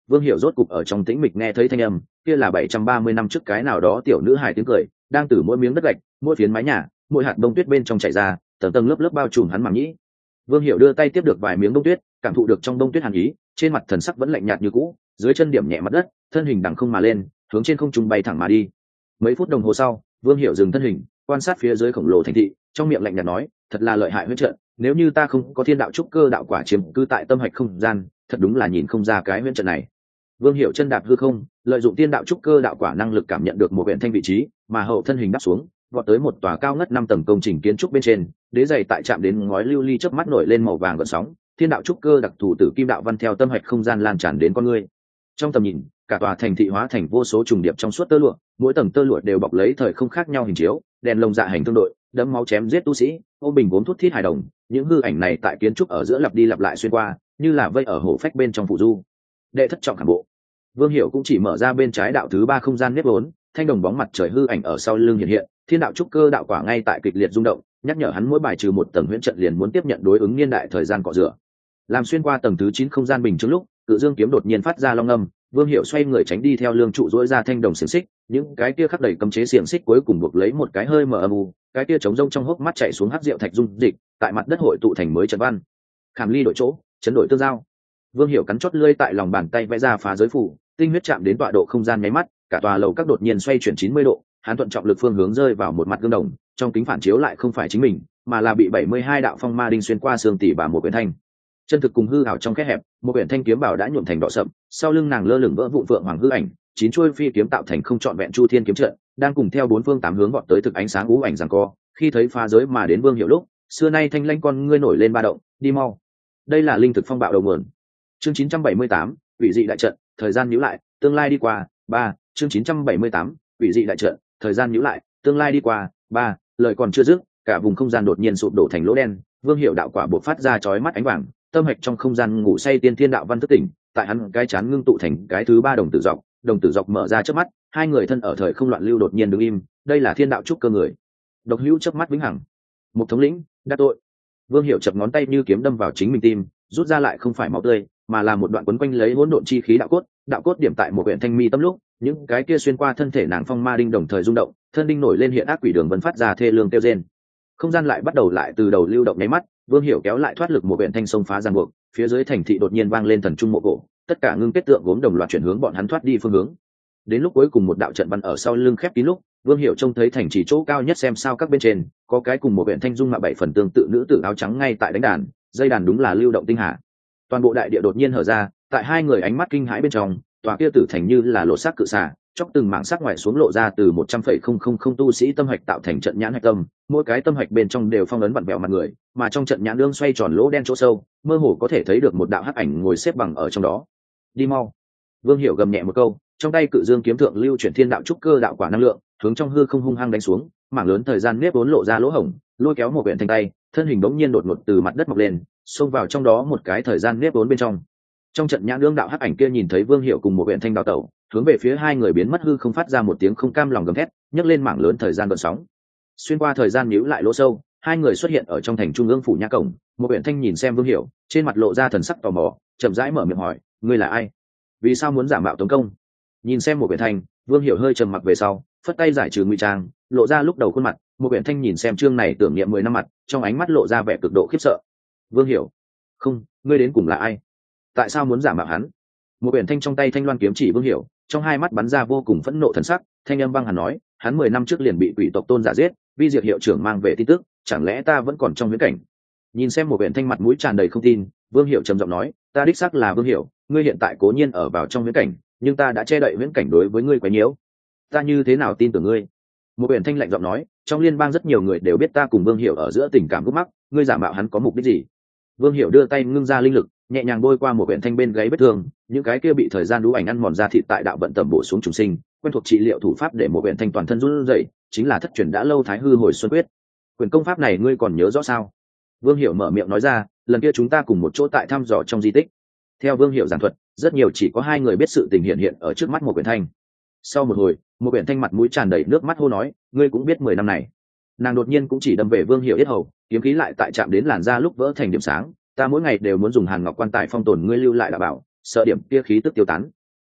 Vương Hiểu rốt cục ở trong tĩnh mịch nghe thấy thanh âm, kia là 730 năm trước cái nào đó tiểu nữ hài tiếng cười, đang từ mỗi miếng đất gạch, mỗi phiến mái nhà, mỗi hạt bông tuyết bên trong chảy ra, tầng tầng lớp lớp bao trùm hắn màng nhĩ. Vương Hiểu đưa tay tiếp được vài miếng bông tuyết, cảm thụ được trong bông tuyết hàn ý, trên mặt thần sắc vẫn lạnh nhạt như cũ, dưới chân điểm nhẹ mặt đất, thân hình đằng không mà lên, hướng trên không trung bay thẳng mà đi. Mấy phút đồng hồ sau, Vương Hiểu dừng thân hình, quan sát phía dưới khổng lồ thành thị, trong miệng lạnh nhạt nói, thật là lợi hại huyễn trận, nếu như ta không có thiên đạo trúc cơ đạo quả chiếm cư tại tâm hạch không gian, thật đúng là nhìn không ra cái huyễn trận này. Vương Hiểu chân đạp hư không, lợi dụng tiên đạo trúc cơ đạo quả năng lực cảm nhận được một huyện thanh vị trí, mà hậu thân hình đáp xuống, vọt tới một tòa cao ngất 5 tầng công trình kiến trúc bên trên, đế giày tại chạm đến ngói lưu ly chớp mắt nổi lên màu vàng gợn sóng, thiên đạo trúc cơ đặc thù tử kim đạo văn theo tâm hạch không gian lan tràn đến con người. Trong tầm nhìn, cả tòa thành thị hóa thành vô số trùng điệp trong suốt tơ lụa, mỗi tầng tơ lụa đều bọc lấy thời không khác nhau hình chiếu, đèn lồng dạ hành thương đội, đẫm máu chém giết tu sĩ, ôm bình gốm thút thít hài đồng, những hư ảnh này tại kiến trúc ở giữa lặp đi lặp lại xuyên qua, như là vây ở hổ phách bên trong phụ du. Đệ thất trọng khảm bộ. Vương Hiểu cũng chỉ mở ra bên trái đạo thứ 3 không gian nếp vốn, thanh đồng bóng mặt trời hư ảnh ở sau lưng hiện hiện, thiên đạo trúc cơ đạo quả ngay tại kịch liệt rung động, nhắc nhở hắn mỗi bài trừ một tầng huyễn trận liền muốn tiếp nhận đối ứng niên đại thời gian cọ rửa. Làm xuyên qua tầng thứ 9 không gian bình chứng lúc, Cự Dương kiếm đột nhiên phát ra long âm, Vương Hiểu xoay người tránh đi theo lương trụ dỗi ra thanh đồng xiềng xích, những cái kia khắc đầy cấm chế xiềng xích cuối cùng buộc lấy một cái hơi mờ âm u, cái kia trống rông trong hốc mắt chảy xuống hắc diệu thạch dung dịch, tại mặt đất hội tụ thành mới trận văn. Khảm ly đổi chỗ, chấn đổi tương giao. Vương Hiểu cắn chót lưỡi tại lòng bàn tay vẽ ra phá giới phủ, tinh huyết chạm đến tọa độ không gian nháy mắt, cả tòa lầu các đột nhiên xoay chuyển 90 độ, hắn thuận trọng lực phương hướng rơi vào một mặt gương đồng, trong kính phản chiếu lại không phải chính mình, mà là bị 72 đạo phong ma đinh xuyên qua xương tỉ bà một quyển thanh. Chân thực cùng hư ảo trong kẽ hẹp, một quyển thanh kiếm bảo đã nhuộm thành đỏ sậm, sau lưng nàng lơ lửng vỡ vụn vượng hoàng hư ảnh, 9 chuôi phi kiếm tạo thành không trọn vẹn chu thiên kiếm trận, đang cùng theo 4 phương 8 hướng vọt tới thực ánh sáng u ảnh giằng co. Khi thấy phá giới mà đến Vương Hiểu lúc, xưa nay thanh lãnh con ngươi nổi lên ba động, đi mau. Đây là linh thực phong bạo đầu nguồn. Chương 978, quỷ dị đại trận, thời gian nhíu lại, tương lai đi qua. 3, chương 978, quỷ dị đại trận, thời gian nhíu lại, tương lai đi qua. 3, lời còn chưa dứt, cả vùng không gian đột nhiên sụp đổ thành lỗ đen, Vương Hiểu đạo quả bộc phát ra chói mắt ánh vàng, tâm hạch trong không gian ngủ say tiên thiên đạo văn thức tỉnh, tại hắn cái chán ngưng tụ thành cái thứ 3 đồng tử dọc mở ra chớp mắt, hai người thân ở thời không loạn lưu đột nhiên đứng im, đây là thiên đạo trúc cơ người. Độc hữu chớp mắt vĩnh hằng. Một thống lĩnh, đắc tội. Vương Hiểu chập ngón tay như kiếm đâm vào chính mình tim, rút ra lại không phải máu tươi, mà là một đoạn quấn quanh lấy hỗn độn chi khí đạo cốt điểm tại một huyện thanh mi tâm lúc, những cái kia xuyên qua thân thể nàng phong ma đinh đồng thời rung động, thân đinh nổi lên hiện ác quỷ đường vẫn phát ra thê lương kêu rên. Không gian lại bắt đầu lại từ đầu lưu động nháy mắt, Vương Hiểu kéo lại thoát lực một huyện thanh sông phá giằng buộc, phía dưới thành thị đột nhiên vang lên thần trung mộ cổ, tất cả ngưng kết tượng gốm đồng loạt chuyển hướng bọn hắn thoát đi phương hướng. Đến lúc cuối cùng một đạo trận văn ở sau lưng khép kín lúc, Vương Hiểu trông thấy thành trì chỗ cao nhất xem sao các bên trên, có cái cùng một huyện thanh dung mạ 7 phần tương tự nữ tử áo trắng ngay tại đánh đàn, dây đàn đúng là lưu động tinh hà. Toàn bộ đại địa đột nhiên hở ra, tại hai người ánh mắt kinh hãi bên trong, tòa kia tử thành như là lộ xác cự xà, chóc từng mảng sắc ngoài xuống lộ ra từ 100,000 tu sĩ tâm hạch tạo thành trận nhãn hạch tâm, mỗi cái tâm hạch bên trong đều phong ấn vặn vẹo mặt người, mà trong trận nhãn đương xoay tròn lỗ đen chỗ sâu, mơ hồ có thể thấy được một đạo hắc ảnh ngồi xếp bằng ở trong đó. Đi mau. Vương Hiểu gầm nhẹ một câu, trong tay Cự Dương kiếm thượng lưu chuyển thiên đạo trúc cơ đạo quả năng lượng, hướng trong hư không hung hăng đánh xuống, mảng lớn thời gian nếp vốn lộ ra lỗ hổng, lôi kéo một quyển thành tay, thân hình bỗng nhiên đột ngột từ mặt đất mọc lên, xông vào trong đó một cái thời gian nếp vốn bên trong. Trong trận nhãn đương đạo hắc ảnh kia nhìn thấy Vương Hiểu cùng một quyển thanh đào tẩu, hướng về phía hai người biến mất hư không phát ra một tiếng không cam lòng gầm thét, nhấc lên mảng lớn thời gian gợn sóng. Xuyên qua thời gian nhíu lại lỗ sâu, hai người xuất hiện ở trong thành trung ương phủ nha cổng. Một quyển thanh nhìn xem Vương Hiểu, trên mặt lộ ra thần sắc tò mò, chậm rãi mở miệng hỏi, ngươi là ai? Vì sao muốn giả mạo tống công? Nhìn xem một quyển thanh, Vương Hiểu hơi trầm mặc về sau, phất tay giải trừ ngụy trang, lộ ra lúc đầu khuôn mặt. Một quyển thanh nhìn xem chương này tưởng niệm 10 năm mặt, trong ánh mắt lộ ra vẻ cực độ khiếp sợ. Vương Hiểu, không, ngươi đến cùng là ai? Tại sao muốn giả mạo hắn? Một quyển thanh trong tay thanh loan kiếm chỉ Vương Hiểu, trong hai mắt bắn ra vô cùng phẫn nộ thần sắc, thanh âm băng hàn nói, hắn 10 năm trước liền bị quỷ tộc tôn giả giết, vi diệt hiệu trưởng mang về tin tức, chẳng lẽ ta vẫn còn trong huyễn cảnh? Nhìn xem một quyển thanh mặt mũi tràn đầy không tin, Vương Hiểu trầm giọng nói, ta đích xác là Vương Hiểu, ngươi hiện tại cố nhiên ở vào trong huyễn cảnh, nhưng ta đã che đậy huyễn cảnh đối với ngươi quá nhiễu, ta như thế nào tin tưởng ngươi? Một quyển thanh lạnh giọng nói, trong liên bang rất nhiều người đều biết ta cùng Vương Hiểu ở giữa tình cảm gút mắc, ngươi giả mạo hắn có mục đích gì? Vương Hiểu đưa tay ngưng ra linh lực, nhẹ nhàng bôi qua một quyển thanh bên gáy vết thương, những cái kia bị thời gian đú ảnh ăn mòn ra thịt tại đạo vận tầm bổ xuống trùng sinh, quen thuộc trị liệu thủ pháp để một quyển thanh toàn thân run rẩy, chính là thất truyền đã lâu Thái Hư Hồi Xuân Quyết. Quyền công pháp này ngươi còn nhớ rõ sao? Vương Hiểu mở miệng nói ra, lần kia chúng ta cùng một chỗ tại thăm dò trong di tích. Theo Vương Hiểu giảng thuật, rất nhiều chỉ có hai người biết sự tình hiện ở trước mắt một quyển thanh. Sau một hồi, một quyển thanh mặt mũi tràn đầy nước mắt hô nói, ngươi cũng biết 10 năm này. Nàng đột nhiên cũng chỉ đâm về Vương Hiểu yết hầu, kiếm khí lại tại chạm đến làn da lúc vỡ thành điểm sáng, ta mỗi ngày đều muốn dùng hàn ngọc quan tài phong tồn ngươi lưu lại đạo bảo, sợ điểm kia khí tức tiêu tán.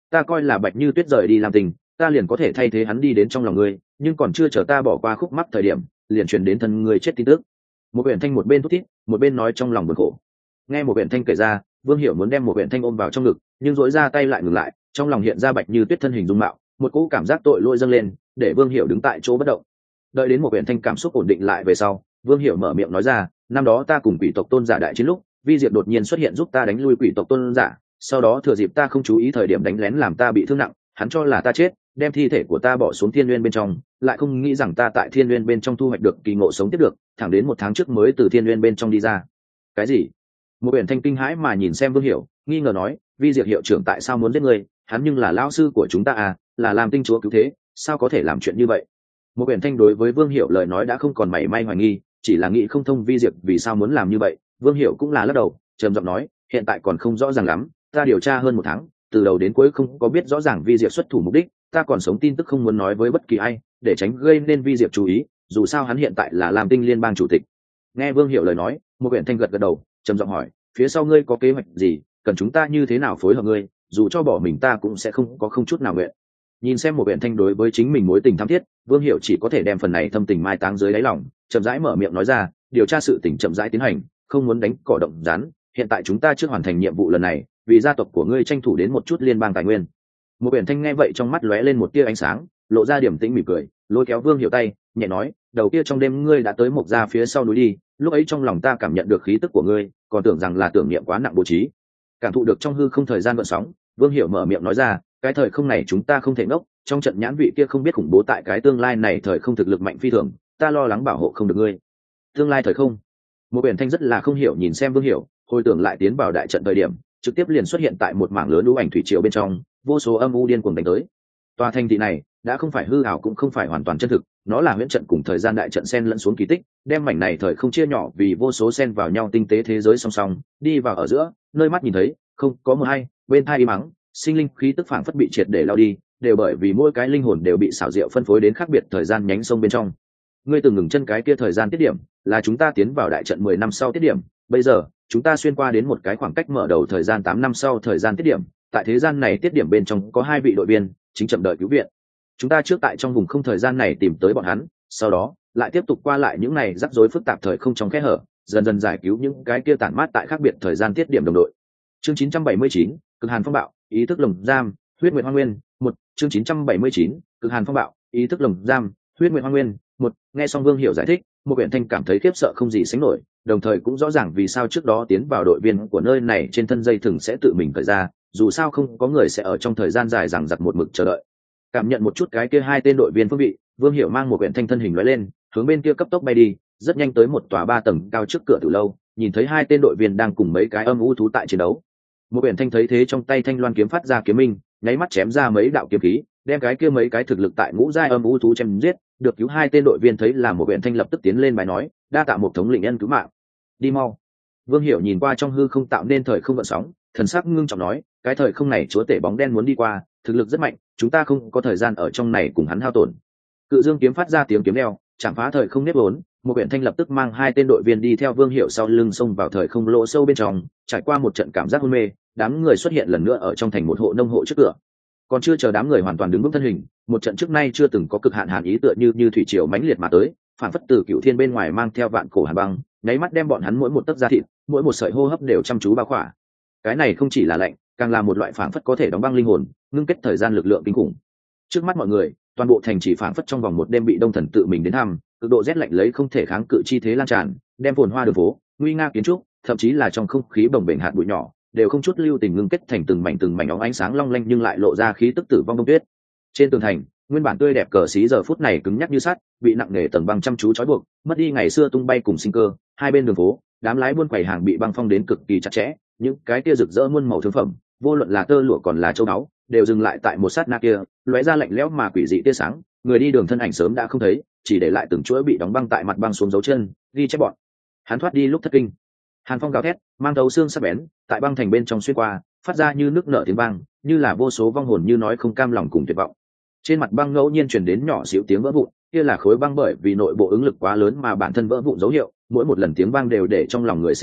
Ta coi là Bạch Như Tuyết rời đi làm tình, ta liền có thể thay thế hắn đi đến trong lòng ngươi, nhưng còn chưa chờ ta bỏ qua khúc mắc thời điểm, liền truyền đến thân ngươi chết tin tức. Một Uyển Thanh một bên thút thít, một bên nói trong lòng buồn khổ. Nghe Một Uyển Thanh kể ra, Vương Hiểu muốn đem Một Uyển Thanh ôm vào trong ngực, nhưng duỗi ra tay lại ngừng lại, trong lòng hiện ra Bạch Như Tuyết thân hình dung mạo, một cỗ cảm giác tội lỗi dâng lên, để Vương Hiểu đứng tại chỗ bất động. Đợi đến Một Uyển Thanh cảm xúc ổn định lại về sau, Vương Hiểu mở miệng nói ra, năm đó ta cùng quỷ tộc tôn giả đại chiến lúc, Vi Diệp đột nhiên xuất hiện giúp ta đánh lui quỷ tộc tôn giả, sau đó thừa dịp ta không chú ý thời điểm đánh lén làm ta bị thương nặng, hắn cho là ta chết, đem thi thể của ta bỏ xuống thiên nguyên bên trong, lại không nghĩ rằng ta tại thiên nguyên bên trong thu hoạch được kỳ ngộ sống tiếp được, thẳng đến 1 tháng trước mới từ thiên nguyên bên trong đi ra. Cái gì? Một Uyển Thanh kinh hãi mà nhìn xem Vương Hiểu, nghi ngờ nói, Vi Diệp hiệu trưởng tại sao muốn giết ngươi? Hắn nhưng là lão sư của chúng ta à, là làm tinh chúa cứu thế, sao có thể làm chuyện như vậy? Một Uyển Thanh đối với Vương Hiểu lời nói đã không còn mảy may hoài nghi, chỉ là nghĩ không thông Vi Diệp vì sao muốn làm như vậy. Vương Hiểu cũng là lắc đầu, trầm giọng nói, hiện tại còn không rõ ràng lắm, ta điều tra hơn 1 tháng, từ đầu đến cuối không có biết rõ ràng Vi Diệp xuất thủ mục đích, ta còn sống tin tức không muốn nói với bất kỳ ai, để tránh gây nên Vi Diệp chú ý, dù sao hắn hiện tại là làm tinh liên bang chủ tịch. Nghe Vương Hiểu lời nói, Một Uyển Thanh gật gật đầu, trầm giọng hỏi, phía sau ngươi có kế hoạch gì, cần chúng ta như thế nào phối hợp ngươi, dù cho bỏ mình ta cũng sẽ không chút nào nguyện. Nhìn xem Một Uyển Thanh đối với chính mình mối tình thắm thiết, Vương Hiểu chỉ có thể đem phần này thâm tình mai táng dưới đáy lòng, chậm rãi mở miệng nói ra, điều tra sự tình chậm rãi tiến hành, không muốn đánh cỏ động rắn, hiện tại chúng ta chưa hoàn thành nhiệm vụ lần này, vì gia tộc của ngươi tranh thủ đến một chút liên bang tài nguyên. Một Uyển Thanh nghe vậy trong mắt lóe lên một tia ánh sáng, lộ ra điểm tĩnh mỉm cười, lôi kéo Vương Hiểu tay, nhẹ nói, đầu kia trong đêm ngươi đã tới một gia phía sau núi đi, lúc ấy trong lòng ta cảm nhận được khí tức của ngươi, còn tưởng rằng là tưởng niệm quá nặng bố trí. Cảm thụ được trong hư không thời gian gợn sóng, Vương Hiểu mở miệng nói ra, cái thời không này chúng ta không thể ngốc, trong trận nhãn vị kia không biết khủng bố tại cái tương lai này thời không thực lực mạnh phi thường, ta lo lắng bảo hộ không được ngươi. Tương lai thời không? Một Uyển Thanh rất là không hiểu nhìn xem Vương Hiểu, hồi tưởng lại tiến vào đại trận thời điểm, trực tiếp liền xuất hiện tại một mảng lớn u ảnh thủy triều bên trong, vô số âm u điên cuồng đánh tới. Tòa thành thị này đã không phải hư ảo cũng không phải hoàn toàn chân thực, nó là huyễn trận cùng thời gian đại trận xen lẫn xuống kỳ tích, đem mảnh này thời không chia nhỏ vì vô số xen vào nhau tinh tế thế giới song song, đi vào ở giữa, nơi mắt nhìn thấy, không có mờ hay, bên tai im mắng, sinh linh khí tức phảng phất bị triệt để lao đi, đều bởi vì mỗi cái linh hồn đều bị xảo diệu phân phối đến khác biệt thời gian nhánh sông bên trong. Ngươi từng ngừng chân cái kia thời gian tiết điểm, là chúng ta tiến vào đại trận 10 năm sau tiết điểm, bây giờ, chúng ta xuyên qua đến một cái khoảng cách mở đầu thời gian 8 năm sau thời gian tiết điểm, tại thế gian này tiết điểm bên trong có 2 vị đội viên, chính chậm đợi cứu viện. Chúng ta trước tại trong vùng không thời gian này tìm tới bọn hắn, sau đó lại tiếp tục qua lại những này rắc rối phức tạp thời không trong kẽ hở, dần dần giải cứu những cái kia tản mát tại khác biệt thời gian tiết điểm đồng đội. Chương 979, Cực Hàn Phong Bạo, ý thức lồng giam, huyết nguyệt hoang nguyên, 1, chương 979, Cực Hàn Phong Bạo, ý thức lồng giam, huyết nguyệt hoang nguyên, 1. Nghe xong Vương Hiểu giải thích, Một Uyển Thanh cảm thấy khiếp sợ không gì sánh nổi, đồng thời cũng rõ ràng vì sao trước đó tiến vào đội viên của nơi này trên thân dây thừng sẽ tự mình cởi ra, dù sao không có người sẽ ở trong thời gian dài rằng giặc một mực chờ đợi. Cảm nhận một chút cái kia 2 tên đội viên phương vị, Vương Hiểu mang Một Uyển Thanh thân hình lóe lên, hướng bên kia cấp tốc bay đi, rất nhanh tới một tòa 3 tầng cao trước cửa từ lâu, nhìn thấy 2 tên đội viên đang cùng mấy cái âm u thú tại chiến đấu. Một Uyển Thanh thấy thế trong tay thanh loan kiếm phát ra kiếm minh, nháy mắt chém ra mấy đạo kiếm khí, đem cái kia mấy cái thực lực tại ngũ giai âm u thú chém giết, được cứu 2 tên đội viên thấy là Một Uyển Thanh lập tức tiến lên bài nói, đa tạ một thống lĩnh nhân cứu mạng. Đi mau. Vương Hiểu nhìn qua trong hư không tạo nên thời không gợn sóng, thần sắc ngưng trọng nói, cái thời không này chúa tể bóng đen muốn đi qua, thực lực rất mạnh, chúng ta không có thời gian ở trong này cùng hắn hao tổn. Cự Dương kiếm phát ra tiếng kiếm đeo, chạm phá thời không nếp vốn, Một Uyển Thanh lập tức mang 2 tên đội viên đi theo Vương Hiểu sau lưng xông vào thời không lỗ sâu bên trong, trải qua một trận cảm giác hôn mê, đám người xuất hiện lần nữa ở trong thành một hộ nông hộ trước cửa. Còn chưa chờ đám người hoàn toàn đứng vững thân hình, một trận trước nay chưa từng có cực hạn hàn ý tựa như thủy triều mãnh liệt mà tới, phản phất từ cựu thiên bên ngoài mang theo vạn cổ hàn băng, nháy mắt đem bọn hắn mỗi một tấc da thịt, mỗi một sợi hô hấp đều chăm chú bao khỏa. Cái này không chỉ là lạnh, càng là một loại phản phất có thể đóng băng linh hồn, ngưng kết thời gian lực lượng kinh khủng. Trước mắt mọi người, toàn bộ thành chỉ phản phất trong vòng một đêm bị đông thần tự mình đến thăm, cực độ rét lạnh lấy không thể kháng cự chi thế lan tràn, đem phồn hoa đường phố, nguy nga kiến trúc, thậm chí là trong không khí bồng bềnh hạt bụi nhỏ, đều không chút lưu tình ngưng kết thành từng mảnh óng ánh sáng long lanh nhưng lại lộ ra khí tức tử vong đông tuyết. Trên tường thành, nguyên bản tươi đẹp cờ xí giờ phút này cứng nhắc như sắt, bị nặng nề tầng băng chăm chú trói buộc, mất đi ngày xưa tung bay cùng sinh cơ. Hai bên đường phố, đám lái buôn quầy hàng bị băng phong đến cực kỳ chặt chẽ, những cái kia rực rỡ muôn màu thương phẩm, vô luận là tơ lụa còn là châu báu, đều dừng lại tại một sát na kia, lóe ra lạnh lẽo mà quỷ dị tia sáng. Người đi đường thân ảnh sớm đã không thấy, chỉ để lại từng chuỗi bị đóng băng tại mặt băng xuống dấu chân, ghi chép bọn hắn thoát đi lúc thất kinh. Hàn phong gào thét, mang thấu xương sắc bén, tại băng thành bên trong xuyên qua, phát ra như nước nở tiếng vang, như là vô số vong hồn như nói không cam lòng cùng tuyệt vọng. Trên mặt băng ngẫu nhiên truyền đến nhỏ xíu tiếng vỡ vụn, kia là khối băng bởi vì nội bộ ứng lực quá lớn mà bản thân vỡ vụn dấu hiệu, mỗi một lần tiếng vang đều để trong lòng người siết chặt,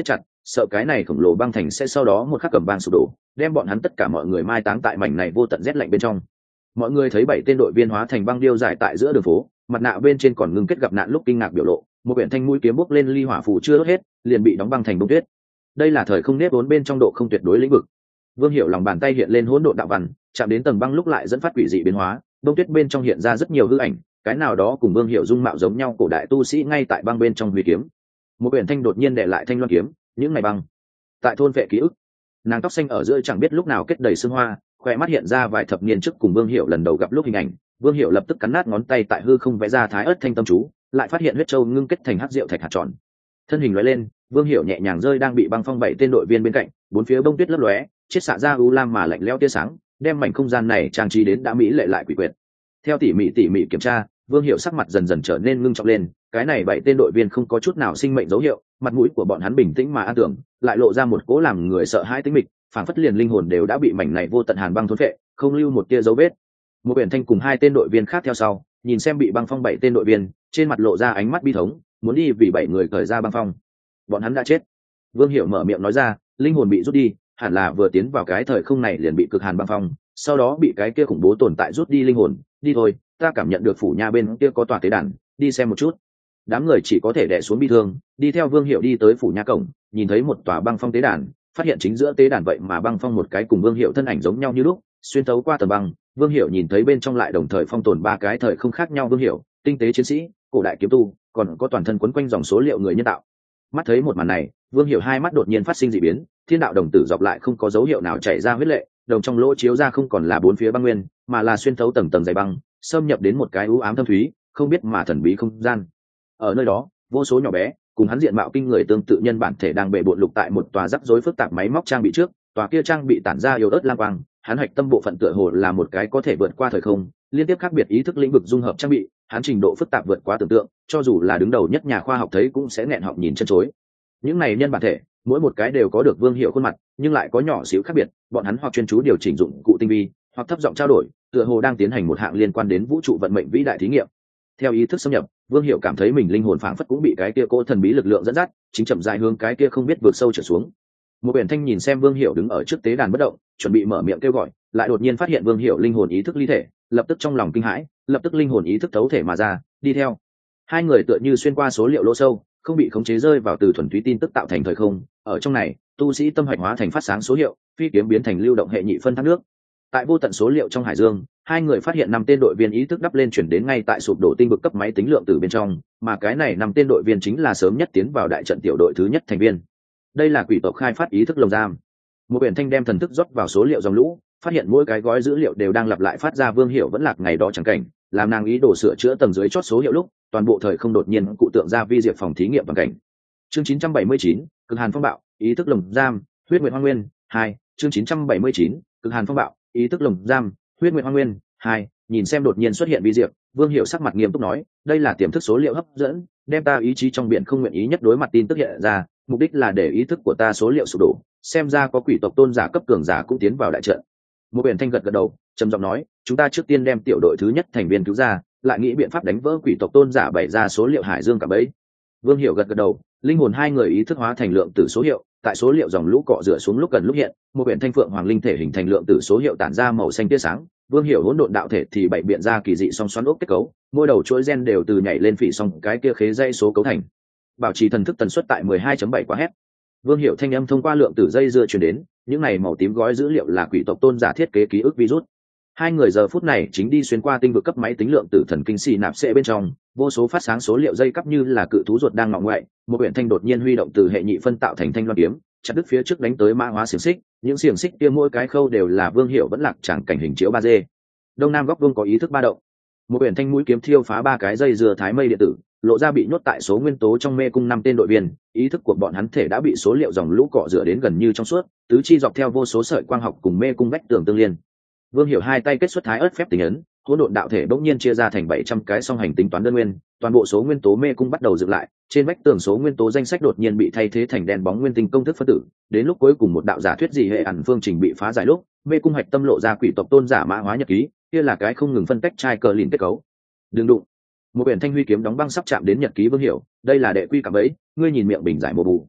sợ cái này khổng lồ băng thành sẽ sau đó một khắc cầm bang sụp đổ, đem bọn hắn tất cả mọi người mai táng tại mảnh này vô tận rét lạnh bên trong. Mọi người thấy 7 tên đội viên hóa thành băng điêu dài tại giữa đường phố, mặt nạ bên trên còn ngưng kết gặp nạn lúc kinh ngạc biểu lộ, một biển thanh mũi kiếm bốc lên ly hỏa phù chưa đốt hết, liền bị đóng băng thành bông tuyết. Đây là thời không nếp vốn bên trong độ không tuyệt đối lĩnh vực. Vương Hiểu lòng bàn tay hiện lên hỗn độn đạo văn, chạm đến tầng băng lúc lại dẫn phát quỷ dị biến hóa, bông tuyết bên trong hiện ra rất nhiều hư ảnh, cái nào đó cùng Vương Hiểu dung mạo giống nhau cổ đại tu sĩ ngay tại băng bên trong huy kiếm. Một biển thanh đột nhiên đè lại thanh loan kiếm, những ngày băng tại thôn vệ ký ức. Nàng tóc xanh ở giữa chẳng biết lúc nào kết đầy sương hoa, khoe mắt hiện ra vài thập niên trước cùng Vương Hiểu lần đầu gặp lúc hình ảnh. Vương Hiểu lập tức cắn nát ngón tay tại hư không vẽ ra thái ớt thanh tâm chú, lại phát hiện huyết châu ngưng kết thành hắc diệu thạch hạt tròn. Thân hình lóe lên, Vương Hiểu nhẹ nhàng rơi đang bị băng phong 7 tên đội viên bên cạnh, bốn phía bông tuyết lấp lóe, chiết xạ ra u lam mà lạnh lẽo tia sáng, đem mảnh không gian này trang trí đến đã mỹ lệ lại quỷ quyệt. Theo tỉ mỉ kiểm tra, Vương Hiểu sắc mặt dần dần trở nên ngưng trọng lên, cái này 7 tên đội viên không có chút nào sinh mệnh dấu hiệu, mặt mũi của bọn hắn bình tĩnh mà an tưởng, lại lộ ra một cố làm người sợ hãi tính mịch, phảng phất liền linh hồn đều đã bị mảnh này vô tận hàn băng thôn phệ, không lưu một tia dấu vết. Một biển thanh cùng 2 tên đội viên khác theo sau, nhìn xem bị băng phong 7 tên đội viên, trên mặt lộ ra ánh mắt bi thống, muốn đi vì 7 người cởi ra băng phong. Bọn hắn đã chết. Vương Hiểu mở miệng nói ra, linh hồn bị rút đi, hẳn là vừa tiến vào cái thời không này liền bị cực hàn băng phong, sau đó bị cái kia khủng bố tồn tại rút đi linh hồn. Đi thôi, ta cảm nhận được phủ nha bên kia có tòa tế đàn, đi xem một chút. Đám người chỉ có thể đè xuống bi thương, đi theo Vương Hiểu đi tới phủ nha cổng, nhìn thấy một tòa băng phong tế đàn, phát hiện chính giữa tế đàn vậy mà băng phong một cái cùng Vương Hiểu thân ảnh giống nhau như lúc, xuyên thấu qua tầng băng, Vương Hiểu nhìn thấy bên trong lại đồng thời phong tồn 3 cái thời không khác nhau. Vương Hiểu, tinh tế chiến sĩ, cổ đại kiếm tu, còn có toàn thân quấn quanh dòng số liệu người nhân tạo. Mắt thấy một màn này, Vương Hiểu hai mắt đột nhiên phát sinh dị biến, thiên đạo đồng tử dọc lại không có dấu hiệu nào chảy ra huyết lệ, đồng trong lỗ chiếu ra không còn là bốn phía băng nguyên, mà là xuyên thấu tầng tầng dày băng, xâm nhập đến một cái u ám thâm thúy, không biết mà thần bí không gian. Ở nơi đó, vô số nhỏ bé, cùng hắn diện mạo kinh người tương tự nhân bản thể đang bệ bội lục tại một tòa rắc rối phức tạp máy móc trang bị trước, tòa kia trang bị tản ra yếu ớt lam quang, hắn hạch tâm bộ phận tựa hồ là một cái có thể vượt qua thời không, liên tiếp khác biệt ý thức lĩnh vực dung hợp trang bị, hắn trình độ phức tạp vượt quá tưởng tượng, cho dù là đứng đầu nhất nhà khoa học thấy cũng sẽ nghẹn họng nhìn chân chối. Những này nhân bản thể, mỗi một cái đều có được Vương Hiểu khuôn mặt, nhưng lại có nhỏ xíu khác biệt, bọn hắn hoặc chuyên chú điều chỉnh dụng cụ tinh vi, hoặc thấp giọng trao đổi, tựa hồ đang tiến hành một hạng liên quan đến vũ trụ vận mệnh vĩ đại thí nghiệm. Theo ý thức xâm nhập, Vương Hiểu cảm thấy mình linh hồn phảng phất cũng bị cái kia cỗ thần bí lực lượng dẫn dắt, chính chậm rãi hướng cái kia không biết vượt sâu trở xuống. Một biển thanh nhìn xem Vương Hiểu đứng ở trước tế đàn bất động, chuẩn bị mở miệng kêu gọi, lại đột nhiên phát hiện Vương Hiểu linh hồn ý thức ly thể, lập tức trong lòng kinh hãi, lập tức linh hồn ý thức thấu thể mà ra, đi theo. Hai người tựa như xuyên qua số liệu lỗ sâu, không bị khống chế rơi vào từ thuần túy tin tức tạo thành thời không. Ở trong này, tu sĩ tâm hạch hóa thành phát sáng số hiệu, phi kiếm biến thành lưu động hệ nhị phân thác nước. Tại vô tận số liệu trong hải dương, hai người phát hiện 5 tên đội viên ý thức đắp lên chuyển đến ngay tại sụp đổ tinh vực cấp máy tính lượng tử bên trong, mà cái này 5 tên đội viên chính là sớm nhất tiến vào đại trận tiểu đội thứ nhất thành viên. Đây là quỷ tộc khai phát ý thức lồng giam. Một biển thanh đem thần thức rót vào số liệu dòng lũ, phát hiện mỗi cái gói dữ liệu đều đang lặp lại phát ra Vương Hiểu vẫn lạc ngày đó chẳng cảnh, làm nàng ý đồ sửa chữa tầng dưới chót số hiệu lúc, toàn bộ thời không đột nhiên cụ tượng ra vi diệt phòng thí nghiệm bằng cảnh. Chương 979, cực hàn phong bạo, ý thức lồng giam, huyết nguyệt hoang nguyên 2. Chương 979, cực hàn phong bạo, ý thức lồng giam, huyết nguyệt hoang nguyên 2. Nhìn xem đột nhiên xuất hiện vi diệt, Vương Hiểu sắc mặt nghiêm túc nói, đây là tiềm thức số liệu hấp dẫn, đem ta ý chí trong biển không nguyện ý nhất đối mặt tin tức hiện ra, mục đích là để ý thức của ta số liệu sụp đổ, xem ra có quỷ tộc tôn giả cấp cường giả cũng tiến vào đại trận. Một biển thanh gật đầu, trầm giọng nói, chúng ta trước tiên đem tiểu đội thứ nhất thành viên cứu ra, lại nghĩ biện pháp đánh vỡ quỷ tộc tôn giả bày ra số liệu hải dương cả bấy. Vương Hiểu gật đầu, linh hồn hai người ý thức hóa thành lượng tử số hiệu, tại số liệu dòng lũ cọ rửa xuống lúc gần lúc hiện, một biển thanh phượng hoàng linh thể hình thành lượng tử số hiệu tản ra màu xanh tia sáng. Vương Hiểu hỗn độn đạo thể thì bảy biện ra kỳ dị song xoắn ốc kết cấu, mỗi đầu chuỗi gen đều từ nhảy lên phỉ song cái kia khế dây số cấu thành. Bảo trì thần thức tần suất tại 12.7 quá hét. Vương Hiểu thanh âm thông qua lượng tử dây dưa truyền đến, những này màu tím gói dữ liệu là quỷ tộc tôn giả thiết kế ký ức virus. Hai người giờ phút này chính đi xuyên qua tinh vực cấp máy tính lượng tử thần kinh xì nạp sẽ bên trong, vô số phát sáng số liệu dây cắp như là cự thú ruột đang ngọ ngoại. Một biển thanh đột nhiên huy động từ hệ nhị phân tạo thành thanh loan kiếm, chặt đứt phía trước đánh tới mã hóa xiềng xích, những xiềng xích kia mỗi cái khâu đều là Vương Hiểu vẫn lạc chẳng cảnh hình chiếu 3D. Đông nam góc vuông có ý thức ba động. Một biển thanh mũi kiếm thiêu phá 3 cái dây dưa thái mây điện tử, lộ ra bị nhốt tại số nguyên tố trong mê cung 5 tên đội viên, ý thức của bọn hắn thể đã bị số liệu dòng lũ cọ rửa đến gần như trong suốt, tứ chi dọc theo vô số sợi quang học cùng mê cung vách tường tương liên. Vương Hiểu hai tay kết xuất thái ớt phép tính ấn, hỗn độn đạo thể bỗng nhiên chia ra thành 700 cái song hành tính toán đơn nguyên, toàn bộ số nguyên tố mê cung bắt đầu dựng lại, trên vách tường số nguyên tố danh sách đột nhiên bị thay thế thành đèn bóng nguyên tinh công thức phân tử, đến lúc cuối cùng một đạo giả thuyết dị hệ ẩn phương trình bị phá giải lúc, mê cung hạch tâm lộ ra quỷ tộc tôn giả mã hóa nhật ký, kia là cái không ngừng phân tách trai cờ lìn kết cấu. Đừng đụng. Một biển thanh huy kiếm đóng băng sắp chạm đến nhật ký Vương Hiểu, đây là đệ quy cảm ấy, ngươi nhìn miệng bình giải mồ bù.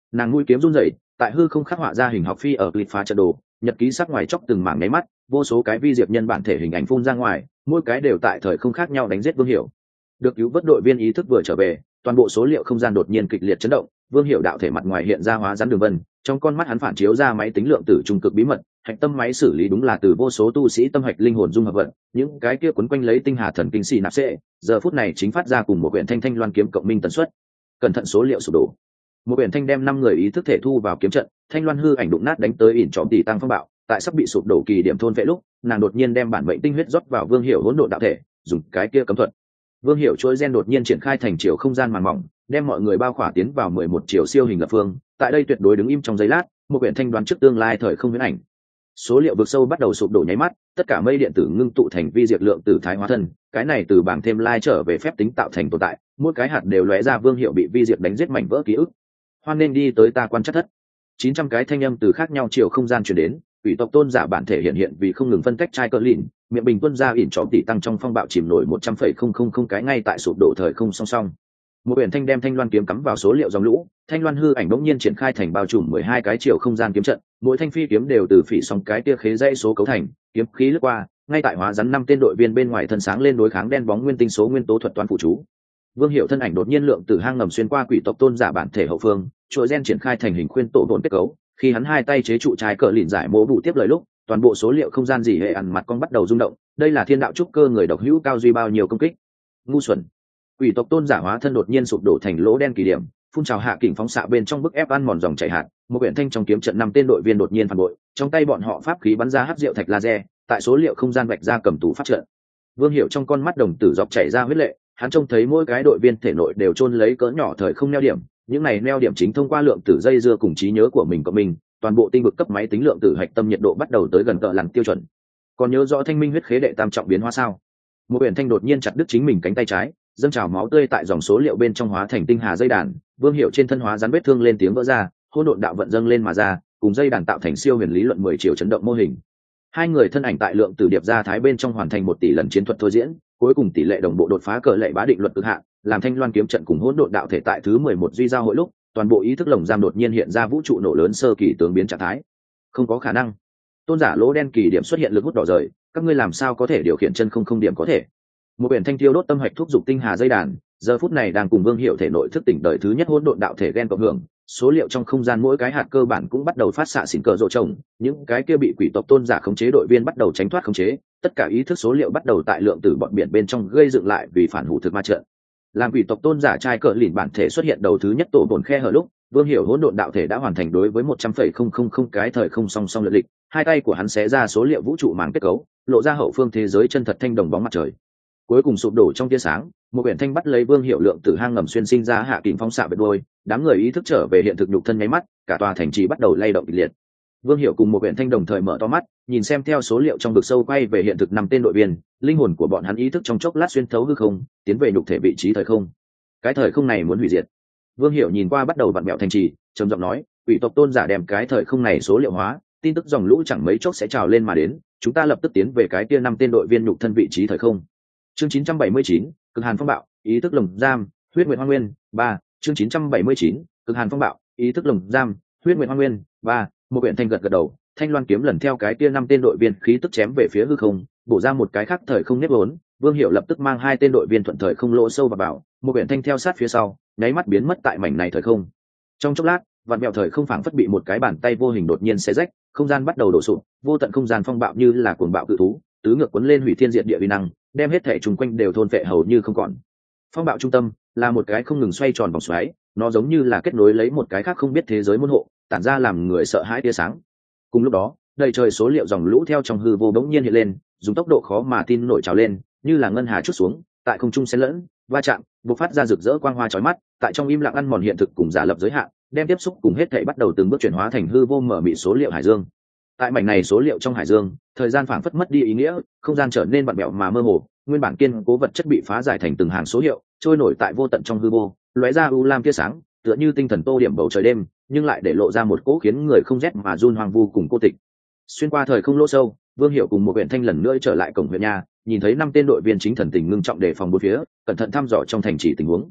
nàng mũi kiếm run rẩy, tại hư không khắc họa ra hình học phi ở clip phá trận đồ, nhật ký sắc ngoài chóc từng mảng nháy mắt, vô số cái vi diệp nhân bản thể hình ảnh phun ra ngoài, mỗi cái đều tại thời không khác nhau đánh giết Vương Hiểu. Được cứu vớt đội viên ý thức vừa trở về, toàn bộ số liệu không gian đột nhiên kịch liệt chấn động, Vương Hiểu đạo thể mặt ngoài hiện ra hóa rắn đường vân, trong con mắt hắn phản chiếu ra máy tính lượng tử trung cực bí mật, hạch tâm máy xử lý đúng là từ vô số tu sĩ tâm hạch linh hồn dung hợp vật, những cái kia quấn quanh lấy tinh hà thần kinh xì nạp xệ, giờ phút này chính phát ra cùng một quyển thanh thanh loan kiếm cộng minh tần suất. Cẩn thận số liệu sụp đổ. Một quyển thanh đem 5 người ý thức thể thu vào kiếm trận, thanh loan hư ảnh đụng nát đánh tới ỉn trọm tỷ tăng phong bạo, tại sắp bị sụp đổ kỳ điểm thôn vệ lúc, nàng đột nhiên đem bản mệnh tinh huyết rót vào Vương Hiểu hỗn độn đạo thể, dùng cái kia cấm thuật. Vương Hiểu chuỗi gen đột nhiên triển khai thành chiều không gian màn mỏng, đem mọi người bao khỏa tiến vào 11 chiều siêu hình lập phương. Tại đây tuyệt đối đứng im trong giây lát, một quyển thanh đoán trước tương lai thời không huyễn ảnh. Số liệu vực sâu bắt đầu sụp đổ nháy mắt, tất cả mây điện tử ngưng tụ thành vi diệt lượng tử thái hóa thân, cái này từ bảng thêm lai trở về phép tính tạo thành tồn tại, mỗi cái hạt đều lóe ra Vương Hiểu bị vi diệt đánh giết mảnh vỡ ký ức. Hoan nên đi tới ta quan chắc thất. 900 cái thanh âm từ khác nhau chiều không gian truyền đến, quỷ tộc tôn giả bản thể hiện vì không ngừng phân cách trai cỡ lìn, miệng bình tuân ra ỉn trọm tỷ tăng trong phong bạo chìm nổi 100,000 cái ngay tại sụp đổ thời không song song. Một quyển thanh đem thanh loan kiếm cắm vào số liệu dòng lũ, thanh loan hư ảnh bỗng nhiên triển khai thành bao trùm 12 cái chiều không gian kiếm trận, mỗi thanh phi kiếm đều từ phỉ song cái tia khế dãy số cấu thành, kiếm khí lướt qua, ngay tại hóa rắn 5 tên đội viên bên ngoài thân sáng lên đối kháng đen bóng nguyên tinh số nguyên tố thuật toán phụ chú. Vương Hiểu thân ảnh đột nhiên lượng từ hang ngầm xuyên qua quỷ tộc tôn giả bản thể hậu phương, chuỗi gen triển khai thành hình khuyên tổ độn kết cấu, khi hắn hai tay chế trụ trái cờ lìn giải mỗ bụ tiếp lời lúc, toàn bộ số liệu không gian dị hệ ẩn mặt con bắt đầu rung động, đây là thiên đạo trúc cơ người độc hữu cao duy bao nhiêu công kích. Ngu xuẩn. Quỷ tộc tôn giả hóa thân đột nhiên sụp đổ thành lỗ đen kỳ điểm, phun trào hạ kình phóng xạ bên trong bức ép ăn mòn dòng chảy hạt, một quyển thanh trong kiếm trận 5 tên đội viên đột nhiên phản bội, trong tay bọn họ pháp khí bắn ra hắc diệu thạch laser, tại số liệu không gian vạch ra cầm tù pháp trận. Vương Hiểu trong con mắt đồng tử dọc chảy ra huyết lệ, hắn trông thấy mỗi cái đội viên thể nội đều chôn lấy cỡ nhỏ thời không neo điểm, những này neo điểm chính thông qua lượng tử dây dưa cùng trí nhớ của mình cộng mình, toàn bộ tinh vực cấp máy tính lượng tử hạch tâm nhiệt độ bắt đầu tới gần cỡ lằn tiêu chuẩn. Còn nhớ rõ thanh minh huyết khế đệ tam trọng biến hóa sao? Một quyển thanh đột nhiên chặt đứt chính mình cánh tay trái, dâng trào máu tươi tại dòng số liệu bên trong hóa thành tinh hà dây đàn. Vương Hiểu trên thân hóa rắn vết thương lên tiếng vỡ ra, hỗn độn đạo vận dâng lên mà ra, cùng dây đàn tạo thành siêu huyền lý luận 10 chiều chấn động mô hình. Hai người thân ảnh tại lượng tử điệp ra thái bên trong hoàn thành 1 tỷ lần chiến thuật thôi diễn, cuối cùng tỷ lệ đồng bộ đột phá cờ lệ bá định luật cực hạn, làm thanh loan kiếm trận cùng hỗn độn đạo thể tại thứ 11 duy giao hội lúc, toàn bộ ý thức lồng giam đột nhiên hiện ra vũ trụ nổ lớn sơ kỳ tướng biến trạng thái. Không có khả năng. Tôn giả lỗ đen kỳ điểm xuất hiện lực hút đỏ rời, các ngươi làm sao có thể điều khiển chân không điểm có thể? Một biển thanh tiêu đốt tâm hạch thúc dục tinh hà dây đàn, giờ phút này đang cùng Vương Hiểu thể nội thức tỉnh đời thứ nhất hỗn độn đạo thể gen cộng hưởng, số liệu trong không gian mỗi cái hạt cơ bản cũng bắt đầu phát xạ xỉn cờ rộ trồng, những cái kia bị quỷ tộc tôn giả khống chế đội viên bắt đầu tránh thoát khống chế, tất cả ý thức số liệu bắt đầu tại lượng tử bọn biển bên trong gây dựng lại vì phản hủ thực ma trận. Làm quỷ tộc tôn giả trai cỡ lìn bản thể xuất hiện đầu thứ nhất tổ bổn khe hở lúc, Vương Hiểu hỗn độn đạo thể đã hoàn thành đối với 100,000 cái thời không song song lượt lịch, hai tay của hắn xé ra số liệu vũ trụ màng kết cấu, lộ ra hậu phương thế giới chân thật thanh đồng bóng mặt trời. Cuối cùng sụp đổ trong tia sáng, một quyển thanh bắt lấy Vương Hiểu lượng tử hang ngầm xuyên sinh ra hạ kình phóng xạ bệt đôi, đám người ý thức trở về hiện thực nhục thân nháy mắt, cả tòa thành trì bắt đầu lay động kịch liệt. Vương Hiểu cùng một quyển thanh đồng thời mở to mắt, nhìn xem theo số liệu trong vực sâu quay về hiện thực 5 tên đội viên, linh hồn của bọn hắn ý thức trong chốc lát xuyên thấu hư không, tiến về nhục thể vị trí thời không. Cái thời không này muốn hủy diệt. Vương Hiểu nhìn qua bắt đầu vặn vẹo thành trì, trầm giọng nói, quỷ tộc tôn giả đem cái thời không này số liệu hóa, tin tức dòng lũ chẳng mấy chốc sẽ trào lên mà đến, chúng ta lập tức tiến về cái kia 5 tên đội viên nhục thân vị trí thời không. Chương 979, cực hàn phong bạo, ý thức lồng giam, huyết nguyệt hoa nguyên, 3, chương 979, cực hàn phong bạo, ý thức lồng giam, huyết nguyệt hoa nguyên, 3, một quyển thanh gật gật đầu, thanh loan kiếm lần theo cái kia 5 tên đội viên khí tức chém về phía hư không, bổ ra một cái khác thời không nếp vốn, Vương Hiểu lập tức mang 2 tên đội viên thuận thời không lỗ sâu vào bảo, một quyển thanh theo sát phía sau, nháy mắt biến mất tại mảnh này thời không. Trong chốc lát, vạn mèo thời không phảng phất bị một cái bàn tay vô hình đột nhiên xé rách, không gian bắt đầu đổ sụp, vô tận không gian phong bạo như là cuồng bạo cự thú, tứ ngược cuốn lên hủy thiên diệt địa uy năng, đem hết thể chung quanh đều thôn phệ hầu như không còn. Phong bạo trung tâm là một cái không ngừng xoay tròn vòng xoáy, nó giống như là kết nối lấy một cái khác không biết thế giới môn hộ, tản ra làm người sợ hãi tia sáng. Cùng lúc đó, đầy trời số liệu dòng lũ theo trong hư vô bỗng nhiên hiện lên, dùng tốc độ khó mà tin nổi trào lên, như là ngân hà chút xuống, tại không trung xen lẫn, va chạm, bộc phát ra rực rỡ quang hoa chói mắt, tại trong im lặng ăn mòn hiện thực cùng giả lập giới hạn, đem tiếp xúc cùng hết thảy bắt đầu từng bước chuyển hóa thành hư vô mở mịt số liệu hải dương. Tại mảnh này số liệu trong hải dương, thời gian phảng phất mất đi ý nghĩa, không gian trở nên vặn vẹo mà mơ hồ, nguyên bản kiên cố vật chất bị phá giải thành từng hàng số hiệu, trôi nổi tại vô tận trong hư vô, lóe ra u lam tia sáng, tựa như tinh thần tô điểm bầu trời đêm, nhưng lại để lộ ra một cỗ khiến người không rét mà run hoang vu cùng cô tịch. Xuyên qua thời không lỗ sâu, Vương Hiểu cùng một huyện thanh lần nữa trở lại cổng huyện nhà, nhìn thấy 5 tên đội viên chính thần tình ngưng trọng đề phòng bốn phía, cẩn thận thăm dò trong thành trì tình huống.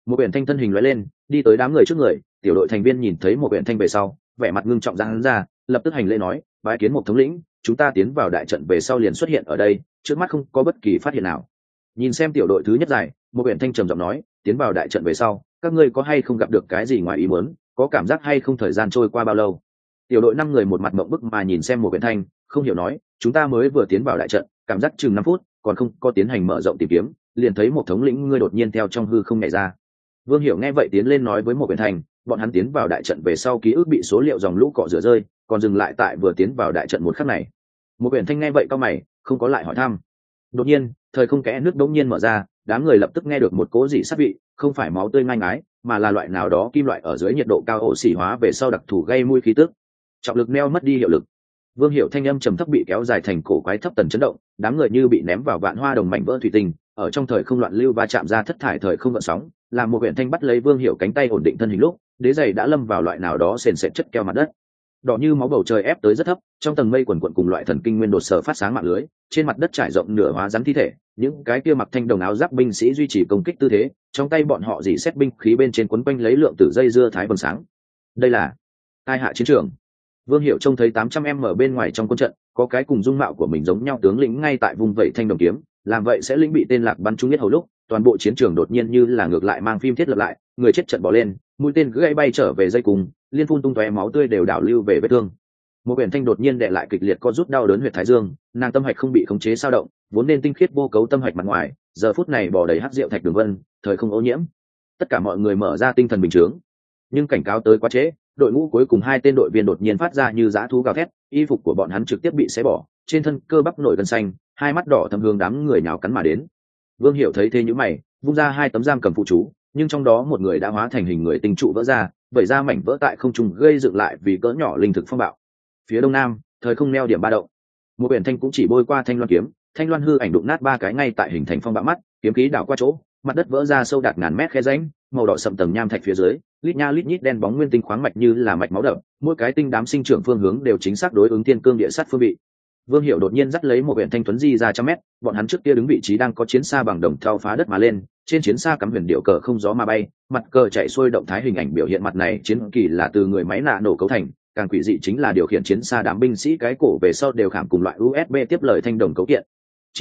Một biển thanh thân hình lóe lên, đi tới đám người trước người. Tiểu đội thành viên nhìn thấy một biển thanh về sau, vẻ mặt ngưng trọng giãn ra, lập tức hành lễ nói: bái kiến một thống lĩnh, chúng ta tiến vào đại trận về sau liền xuất hiện ở đây, trước mắt không có bất kỳ phát hiện nào. Nhìn xem tiểu đội thứ nhất giải, một biển thanh trầm giọng nói: tiến vào đại trận về sau, các ngươi có hay không gặp được cái gì ngoài ý muốn, có cảm giác hay không thời gian trôi qua bao lâu? Tiểu đội 5 người một mặt mộng bức mà nhìn xem một biển thanh, không hiểu nói: chúng ta mới vừa tiến vào đại trận, cảm giác chừng 5 phút, còn không có tiến hành mở rộng tìm kiếm, liền thấy một thống lĩnh ngươi đột nhiên theo trong hư không nhảy ra. Vương Hiểu nghe vậy tiến lên nói với một biển thanh, bọn hắn tiến vào đại trận về sau ký ức bị số liệu dòng lũ cọ rửa rơi, còn dừng lại tại vừa tiến vào đại trận một khắc này. Một biển thanh nghe vậy cao mày, không có lại hỏi thăm. Đột nhiên, thời không kẽ nước đống nhiên mở ra, đám người lập tức nghe được một cỗ dị sát vị, không phải máu tươi ngang ái, mà là loại nào đó kim loại ở dưới nhiệt độ cao oxy hóa về sau đặc thù gây mùi khí tức. Trọng lực neo mất đi hiệu lực. Vương Hiểu thanh âm trầm thấp bị kéo dài thành cổ quái thấp tần chấn động, đám người như bị ném vào vạn hoa đồng mảnh vỡ thủy tinh, ở trong thời không loạn lưu va chạm ra thất thải thời không gợn sóng, làm một huyện thanh bắt lấy Vương Hiểu cánh tay ổn định thân hình lúc, đế giày đã lâm vào loại nào đó sền sệt chất keo mặt đất. Đỏ như máu bầu trời ép tới rất thấp, trong tầng mây quần quần cùng loại thần kinh nguyên đột sở phát sáng mạng lưới, trên mặt đất trải rộng nửa hóa rắn thi thể, những cái kia mặc thanh đồng áo giáp binh sĩ duy trì công kích tư thế, trong tay bọn họ dỉ xét binh khí bên trên quấn quanh lấy lượng tử dây dưa thái vầng sáng. Đây là tai hạ chiến trường. Vương Hiểu trông thấy 800m ở bên ngoài trong quân trận, có cái cùng dung mạo của mình giống nhau tướng lĩnh ngay tại vùng vẩy thanh đồng kiếm, làm vậy sẽ lĩnh bị tên lạc bắn trúng nhất hầu lúc, toàn bộ chiến trường đột nhiên như là ngược lại mang phim thiết lập lại, người chết trận bỏ lên, mũi tên gãy bay trở về dây cùng, liên phun tung tóe máu tươi đều đảo lưu về vết thương. Một biển thanh đột nhiên đè lại kịch liệt co rút đau đớn huyệt thái dương, nàng tâm hạch không bị khống chế sao động, vốn nên tinh khiết vô cấu tâm hạch mặt ngoài, giờ phút này bỏ đầy hắc rượu thạch đường vân, thời không ô nhiễm. Tất cả mọi người mở ra tinh thần bình thường, nhưng cảnh cáo tới quá trễ, đội ngũ cuối cùng 2 tên đội viên đột nhiên phát ra như dã thú gào thét, y phục của bọn hắn trực tiếp bị xé bỏ, trên thân cơ bắp nổi gân xanh, hai mắt đỏ thâm hướng đám người nhào cắn mà đến. Vương Hiểu thấy thế nhíu mày, vung ra 2 tấm giam cầm phụ chú, nhưng trong đó một người đã hóa thành hình người tinh trụ vỡ ra, vẩy ra mảnh vỡ tại không trung gây dựng lại vì cỡ nhỏ linh thực phong bạo. Phía đông nam, thời không neo điểm ba động. Một biển thanh cũng chỉ bôi qua thanh loan kiếm, thanh loan hư ảnh đụng nát 3 cái ngay tại hình thành phong bạo mắt, kiếm khí đảo qua chỗ, mặt đất vỡ ra sâu đạt ngàn mét khe rãnh, màu đỏ sậm tầng nham thạch phía dưới, lít nha lít nhít đen bóng nguyên tinh khoáng mạch như là mạch máu đậm, mỗi cái tinh đám sinh trưởng phương hướng đều chính xác đối ứng thiên cương địa sát phương vị. Vương Hiểu đột nhiên dắt lấy một biển thanh tuấn di ra 100 mét, bọn hắn trước kia đứng vị trí đang có chiến xa bằng đồng thau phá đất mà lên, trên chiến xa cắm huyền điệu cờ không gió mà bay, mặt cờ chạy xuôi động thái hình ảnh biểu hiện mặt này chiến kỳ là từ người máy nạ nổ cấu thành, càng quỷ dị chính là điều khiển chiến xa đám binh sĩ cái cổ về sau đều khảm cùng loại USB tiếp lời thanh đồng cấu kiện.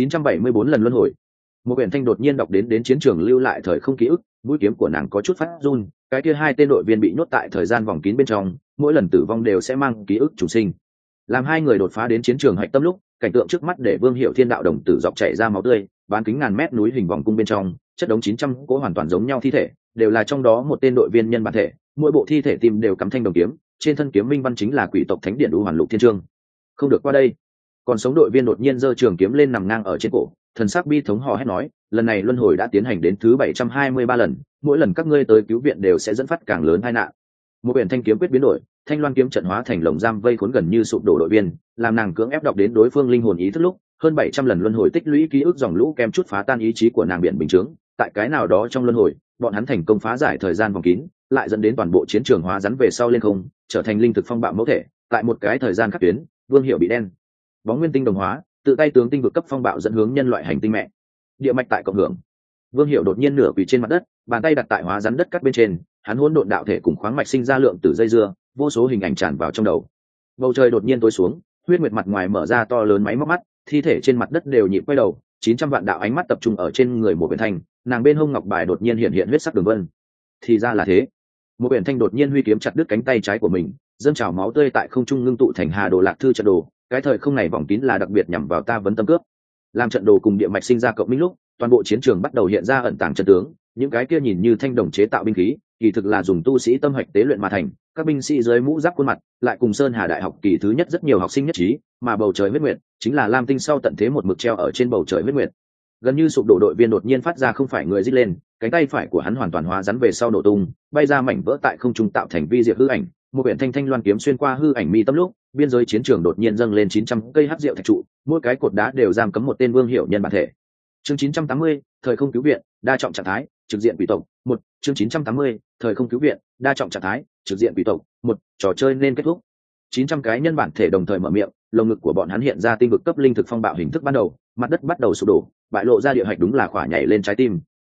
974 lần luân hồi. Một biển thanh đột nhiên đọc đến chiến trường lưu lại thời không ký ức, mũi kiếm của nàng có chút phát run, cái kia 2 tên đội viên bị nhốt tại thời gian vòng kín bên trong, mỗi lần tử vong đều sẽ mang ký ức trùng sinh. Làm 2 người đột phá đến chiến trường hạch tâm lúc, cảnh tượng trước mắt để Vương Hiểu thiên đạo đồng tử dọc chảy ra máu tươi, bán kính ngàn mét núi hình vòng cung bên trong, chất đống 900 cỗ hoàn toàn giống nhau thi thể, đều là trong đó một tên đội viên nhân bản thể, mỗi bộ thi thể tim đều cắm thanh đồng kiếm, trên thân kiếm minh văn chính là quỷ tộc thánh điện u hoàn lục thiên chương. Không được qua đây. Còn sống đội viên đột nhiên giơ trường kiếm lên nằm ngang ở trên cổ, thần sắc bi thống hò hét nói, lần này luân hồi đã tiến hành đến thứ 723 lần, mỗi lần các ngươi tới cứu viện đều sẽ dẫn phát càng lớn tai nạn. Một biển thanh kiếm quyết biến đổi, thanh loan kiếm trận hóa thành lồng giam vây khốn gần như sụp đổ đội viên, làm nàng cưỡng ép đọc đến đối phương linh hồn ý thức lúc, hơn 700 lần luân hồi tích lũy ký ức dòng lũ kem chút phá tan ý chí của nàng biển bình chứng, tại cái nào đó trong luân hồi, bọn hắn thành công phá giải thời gian vòng kín, lại dẫn đến toàn bộ chiến trường hóa rắn về sau lên không, trở thành linh thực phong bạo mẫu thể, tại một cái thời gian khắc tuyến, Vương Hiểu bị đen bóng nguyên tinh đồng hóa, tự tay tướng tinh vực cấp phong bạo dẫn hướng nhân loại hành tinh mẹ. Địa mạch tại cộng hưởng. Vương Hiểu đột nhiên nửa quỳ trên mặt đất, bàn tay đặt tại hóa rắn đất cắt bên trên, hắn hỗn độn đạo thể cùng khoáng mạch sinh ra lượng tử dây dưa, vô số hình ảnh tràn vào trong đầu. Bầu trời đột nhiên tối xuống, huyết nguyệt mặt ngoài mở ra to lớn máy móc mắt, thi thể trên mặt đất đều nhịp quay đầu, 900 vạn đạo ánh mắt tập trung ở trên người một biển thanh, nàng bên hông ngọc bài đột nhiên hiện huyết sắc đường vân. Thì ra là thế. Một biển thanh đột nhiên huy kiếm chặt đứt cánh tay trái của mình, dâng trào máu tươi tại không trung ngưng tụ thành hà đồ lạc thư trận đồ, cái thời không này vòng kín là đặc biệt nhằm vào ta vấn tâm cướp. Làm trận đồ cùng địa mạch sinh ra cộng minh lúc, toàn bộ chiến trường bắt đầu hiện ra ẩn tàng trận tướng, những cái kia nhìn như thanh đồng chế tạo binh khí, kỳ thực là dùng tu sĩ tâm hạch tế luyện mà thành, các binh sĩ dưới mũ giáp khuôn mặt, lại cùng Sơn Hà Đại học kỳ thứ nhất rất nhiều học sinh nhất trí, mà bầu trời huyết nguyệt chính là lam tinh sau tận thế một mực treo ở trên bầu trời huyết nguyệt. Gần như sụp đổ đội viên đột nhiên phát ra không phải người rít lên, cánh tay phải của hắn hoàn toàn hóa rắn về sau nổ tung, bay ra mảnh vỡ tại không trung tạo thành vi diệp hư ảnh, một biển thanh loan kiếm xuyên qua hư ảnh mi tâm lúc, biên giới chiến trường đột nhiên dâng lên 900 cây hắc diệu thạch trụ, mỗi cái cột đá đều giam cấm một tên Vương Hiểu nhân bản thể. Chương 980, thời không cứu viện, đa trọng trạng thái, trực diện quỷ tộc. 1, chương 980, thời không cứu viện, đa trọng trạng thái, trực diện quỷ tộc. 1, trò chơi nên kết thúc. 900 cái nhân bản thể đồng thời mở miệng, lồng ngực của bọn hắn hiện ra tinh vực cấp linh thực phong bạo hình thức ban đầu, mặt đất bắt đầu sụp đổ, bại lộ ra địa hạch đúng là khỏa nhảy lên trái tim,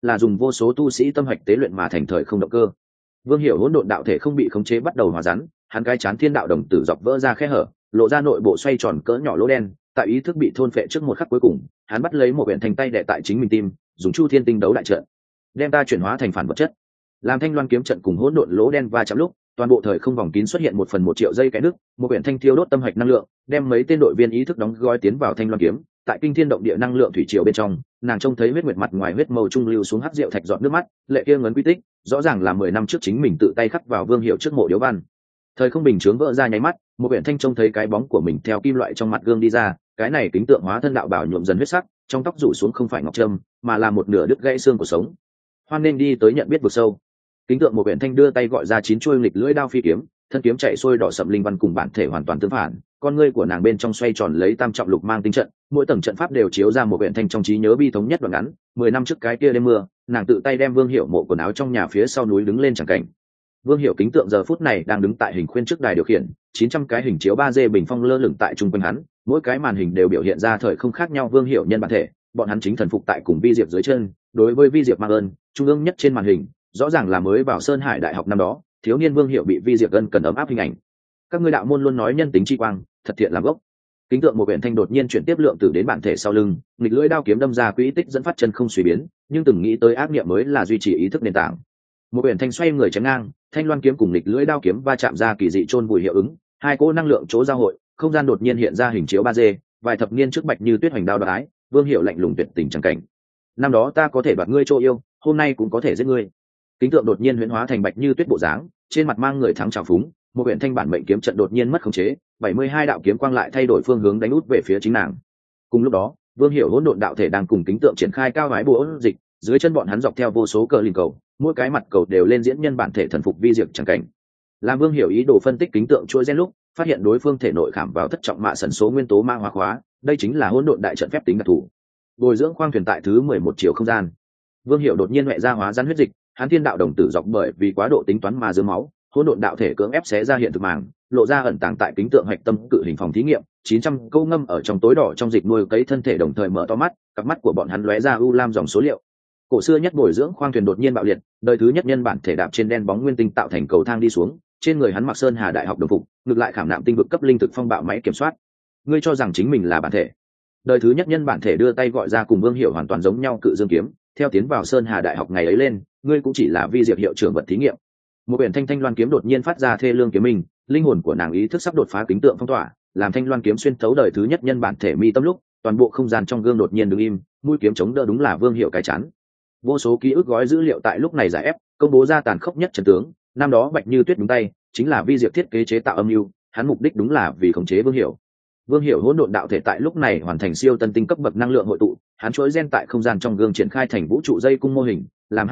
là dùng vô số tu sĩ tâm hạch tế luyện mà thành thời không động cơ. Vương Hiểu hỗn độn đạo thể không bị khống chế bắt đầu hòa rắn, hắn cái chán thiên đạo đồng tử dọc vỡ ra khe hở, lộ ra nội bộ xoay tròn cỡ nhỏ lỗ đen, tại ý thức bị thôn phệ trước một khắc cuối cùng, hắn bắt lấy một quyển thành tay đè tại chính mình tim, dùng Chu Thiên Tinh đấu đại trận, đem ta chuyển hóa thành phản vật chất. Làm thanh loan kiếm trận cùng hỗn độn lỗ đen va chạm lúc, toàn bộ thời không vòng kín xuất hiện 1/1 triệu dây cái nước, một quyển thanh thiêu đốt tâm hạch năng lượng, đem mấy tên đội viên ý thức đóng gói tiến vào thanh loan kiếm, tại kinh thiên động địa năng lượng thủy triều bên trong, nàng trông thấy huyết nguyệt mặt ngoài huyết màu trung lưu xuống hắc rượu thạch giọt nước mắt, lệ kia ngấn quy tích, rõ ràng là 10 năm trước chính mình tự tay khắc vào Vương Hiểu trước mộ điếu văn. Thời không bình chướng vỡ ra nháy mắt, một quyển thanh trông thấy cái bóng của mình theo kim loại trong mặt gương đi ra, cái này kính tượng hóa thân đạo bảo nhuộm dần huyết sắc, trong tóc rủ xuống không phải ngọc trâm, mà là một nửa đứt gãy xương của sống. Hoan nên đi tới nhận biết vực sâu. Kính tượng một quyển thanh đưa tay gọi ra 9 chuôi nghịch lưỡi đao phi kiếm, thân kiếm chạy xuôi đỏ sậm linh văn cùng bản thể hoàn toàn tương phản, con ngươi của nàng bên trong xoay tròn lấy tam trọng lục mang tinh trận, mỗi tầng trận pháp đều chiếu ra một quyển thanh trong trí nhớ bi thống nhất đoạn ngắn. 10 năm trước cái kia đêm mưa, nàng tự tay đem Vương Hiểu mộ quần áo trong nhà phía sau núi đứng lên chẳng cảnh. Vương Hiểu kính tượng giờ phút này đang đứng tại hình khuyên trước đài điều khiển, 900 cái hình chiếu 3D bình phong lơ lửng tại trung quanh hắn, mỗi cái màn hình đều biểu hiện ra thời không khác nhau Vương Hiểu nhân bản thể, bọn hắn chính thần phục tại cùng Vi Diệp dưới chân. Đối với Vi Diệp mang ơn, trung ương nhất trên màn hình, rõ ràng là mới vào Sơn Hải Đại học năm đó, thiếu niên Vương Hiểu bị Vi Diệp ân cần ấm áp hình ảnh. Các ngươi đạo môn luôn nói nhân tính chi quang, thật thiện làm gốc. Kính tượng một quyển thanh đột nhiên chuyển tiếp lượng tử đến bản thể sau lưng, nghịch lưỡi đao kiếm đâm ra quỹ tích dẫn phát chân không suy biến, nhưng từng nghĩ tới ác niệm mới là duy trì ý thức nền tảng. Một quyển thanh xoay người chém ngang, thanh loan kiếm cùng nghịch lưỡi đao kiếm va chạm ra kỳ dị chôn vùi hiệu ứng, hai cỗ năng lượng chỗ giao hội, không gian đột nhiên hiện ra hình chiếu 3D, vài thập niên trước Bạch Như Tuyết hoành đao đoái, Vương Hiểu lạnh lùng tuyệt tình chẳng cảnh. Năm đó ta có thể đoạt ngươi chỗ yêu, hôm nay cũng có thể giết ngươi. Kính tượng đột nhiên huyễn hóa thành Bạch Như Tuyết bộ dáng, trên mặt mang người thắng trào phúng, một quyển thanh bản mệnh kiếm trận đột nhiên mất khống chế, 72 đạo kiếm quang lại thay đổi phương hướng đánh út về phía chính nàng. Cùng lúc đó, Vương Hiểu hỗn độn đạo thể đang cùng kính tượng triển khai cao vái bùa dịch, dưới chân bọn hắn dọc theo vô số cờ linh cầu, mỗi cái mặt cầu đều lên diễn nhân bản thể thần phục vi diệt chẳng cảnh. Làm Vương Hiểu ý đồ phân tích kính tượng chuỗi gen lúc, phát hiện đối phương thể nội khảm vào thất trọng mạ sẩn số nguyên tố ma hóa khóa, đây chính là hỗn độn đại trận phép tính đặc thù. Bồi dưỡng khoang thuyền tại thứ 11 chiều không gian. Vương Hiểu đột nhiên mẹ ra hóa rắn huyết dịch, hắn thiên đạo đồng tử dọc bởi vì quá độ tính toán mà dướng máu, hỗn độn đạo thể cưỡng ép xé ra hiện thực màng, lộ ra ẩn tàng tại kính tượng hạch tâm cự hình phòng thí nghiệm. 900 câu ngâm ở trong tối đỏ trong dịch nuôi cấy thân thể đồng thời mở to mắt, cặp mắt của bọn hắn lóe ra u lam dòng số liệu. Cổ xưa nhất bồi dưỡng khoang thuyền đột nhiên bạo liệt, đời thứ nhất nhân bản thể đạp trên đen bóng nguyên tinh tạo thành cầu thang đi xuống, trên người hắn mặc Sơn Hà Đại học đồng phục, ngược lại khảm nạm tinh vực cấp linh thực phong bạo máy kiểm soát. Ngươi cho rằng chính mình là bản thể? Đời thứ nhất nhân bản thể đưa tay gọi ra cùng Vương Hiểu hoàn toàn giống nhau cự dương kiếm, theo tiến vào Sơn Hà Đại học ngày ấy lên, ngươi cũng chỉ là vi diệp hiệu trưởng vật thí nghiệm. Một quyển thanh loan kiếm đột nhiên phát ra thê lương kiếm mình, linh hồn của nàng ý thức sắp đột phá kính tượng phong tỏa, làm thanh loan kiếm xuyên thấu đời thứ nhất nhân bản thể mi tâm lúc, toàn bộ không gian trong gương đột nhiên đứng im, mũi kiếm chống đỡ đúng là Vương Hiểu cái chắn. Vô số ký ức gói dữ liệu tại lúc này giải ép, công bố ra tàn khốc nhất trận tướng. Năm đó Bạch Như Tuyết đúng tay, chính là vi diệp thiết kế chế tạo âm mưu, hắn mục đích đúng là vì khống chế Vương Hiểu. Vương Hiểu hỗn độn đạo thể tại lúc này hoàn thành siêu tân tinh cấp bậc năng lượng hội tụ, hắn chuỗi gen tại không gian trong gương triển khai thành vũ trụ dây cung mô hình, làm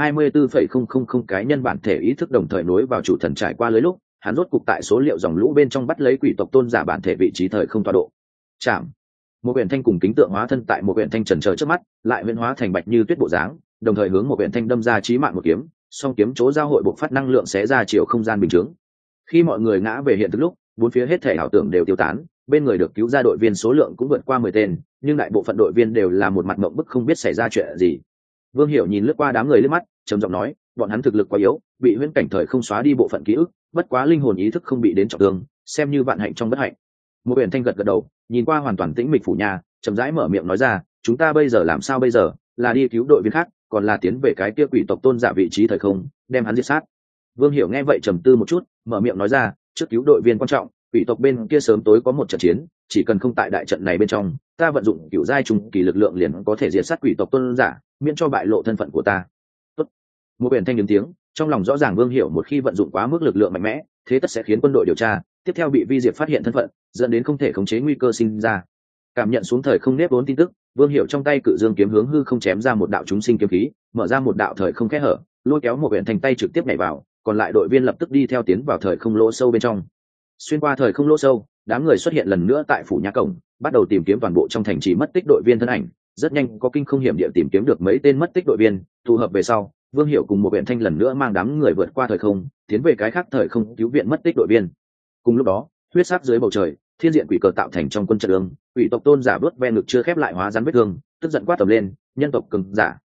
24,000 cái nhân bản thể ý thức đồng thời nối vào chủ thần trải qua lưới lúc, hắn rốt cục tại số liệu dòng lũ bên trong bắt lấy quỷ tộc tôn giả bản thể vị trí thời không tọa độ. Chạm. Một quyển thanh cùng kính tượng hóa thân tại một quyển thanh trần chờ trước mắt, lại huyễn hóa thành Bạch Như Tuyết bộ dáng, đồng thời hướng một quyển thanh đâm ra chí mạng một kiếm, song kiếm chỗ giao hội bộc phát năng lượng xé ra chiều không gian bình chứng. Khi mọi người ngã về hiện thực lúc, bốn phía hết thể ảo tưởng đều tiêu tán, bên người được cứu ra đội viên số lượng cũng vượt qua 10 tên, nhưng đại bộ phận đội viên đều là một mặt mộng bức không biết xảy ra chuyện gì. Vương Hiểu nhìn lướt qua đám người liếc mắt, trầm giọng nói, bọn hắn thực lực quá yếu, bị huyễn cảnh thời không xóa đi bộ phận ký ức, bất quá linh hồn ý thức không bị đến trọng thương, xem như vạn hạnh trong bất hạnh. Một quyển thanh gật gật đầu, nhìn qua hoàn toàn tĩnh mịch phủ nhà, chậm rãi mở miệng nói ra, chúng ta bây giờ làm sao bây giờ, là đi cứu đội viên khác, còn là tiến về cái kia quỷ tộc tôn giả vị trí thời không, đem hắn giết sát. Vương Hiểu nghe vậy trầm tư một chút, mở miệng nói ra, trước cứu đội viên quan trọng, quỷ tộc bên kia sớm tối có một trận chiến, chỉ cần không tại đại trận này bên trong, ta vận dụng cửu giai trung kỳ lực lượng liền có thể diệt sát quỷ tộc tôn giả, miễn cho bại lộ thân phận của ta. Tốt. Một quyển thanh đứng tiếng, trong lòng rõ ràng Vương Hiểu một khi vận dụng quá mức lực lượng mạnh mẽ, thế tất sẽ khiến quân đội điều tra, tiếp theo bị vi diệp phát hiện thân phận, dẫn đến không thể khống chế nguy cơ sinh ra. Cảm nhận xuống thời không nếp vốn tin tức, Vương Hiểu trong tay cự dương kiếm hướng hư không chém ra một đạo chúng sinh kiếm khí, mở ra một đạo thời không kẽ hở, lôi kéo một quyển thanh tay trực tiếp nhảy vào, còn lại đội viên lập tức đi theo tiến vào thời không lỗ sâu bên trong. Xuyên qua thời không lỗ sâu, đám người xuất hiện lần nữa tại phủ nhà cổng, bắt đầu tìm kiếm toàn bộ trong thành trì mất tích đội viên thân ảnh. Rất nhanh có kinh không hiểm địa tìm kiếm được mấy tên mất tích đội viên, tụ hợp về sau, Vương Hiểu cùng một viện thanh lần nữa mang đám người vượt qua thời không, tiến về cái khác thời không cứu viện mất tích đội viên. Cùng lúc đó, huyết sắc dưới bầu trời, thiên diện quỷ cờ tạo thành trong quân trận đường, quỷ tộc tôn giả bước ven ngực chưa khép lại hóa rắn vết thương, tức giận quát tầm lên, nhân tộc cường giả,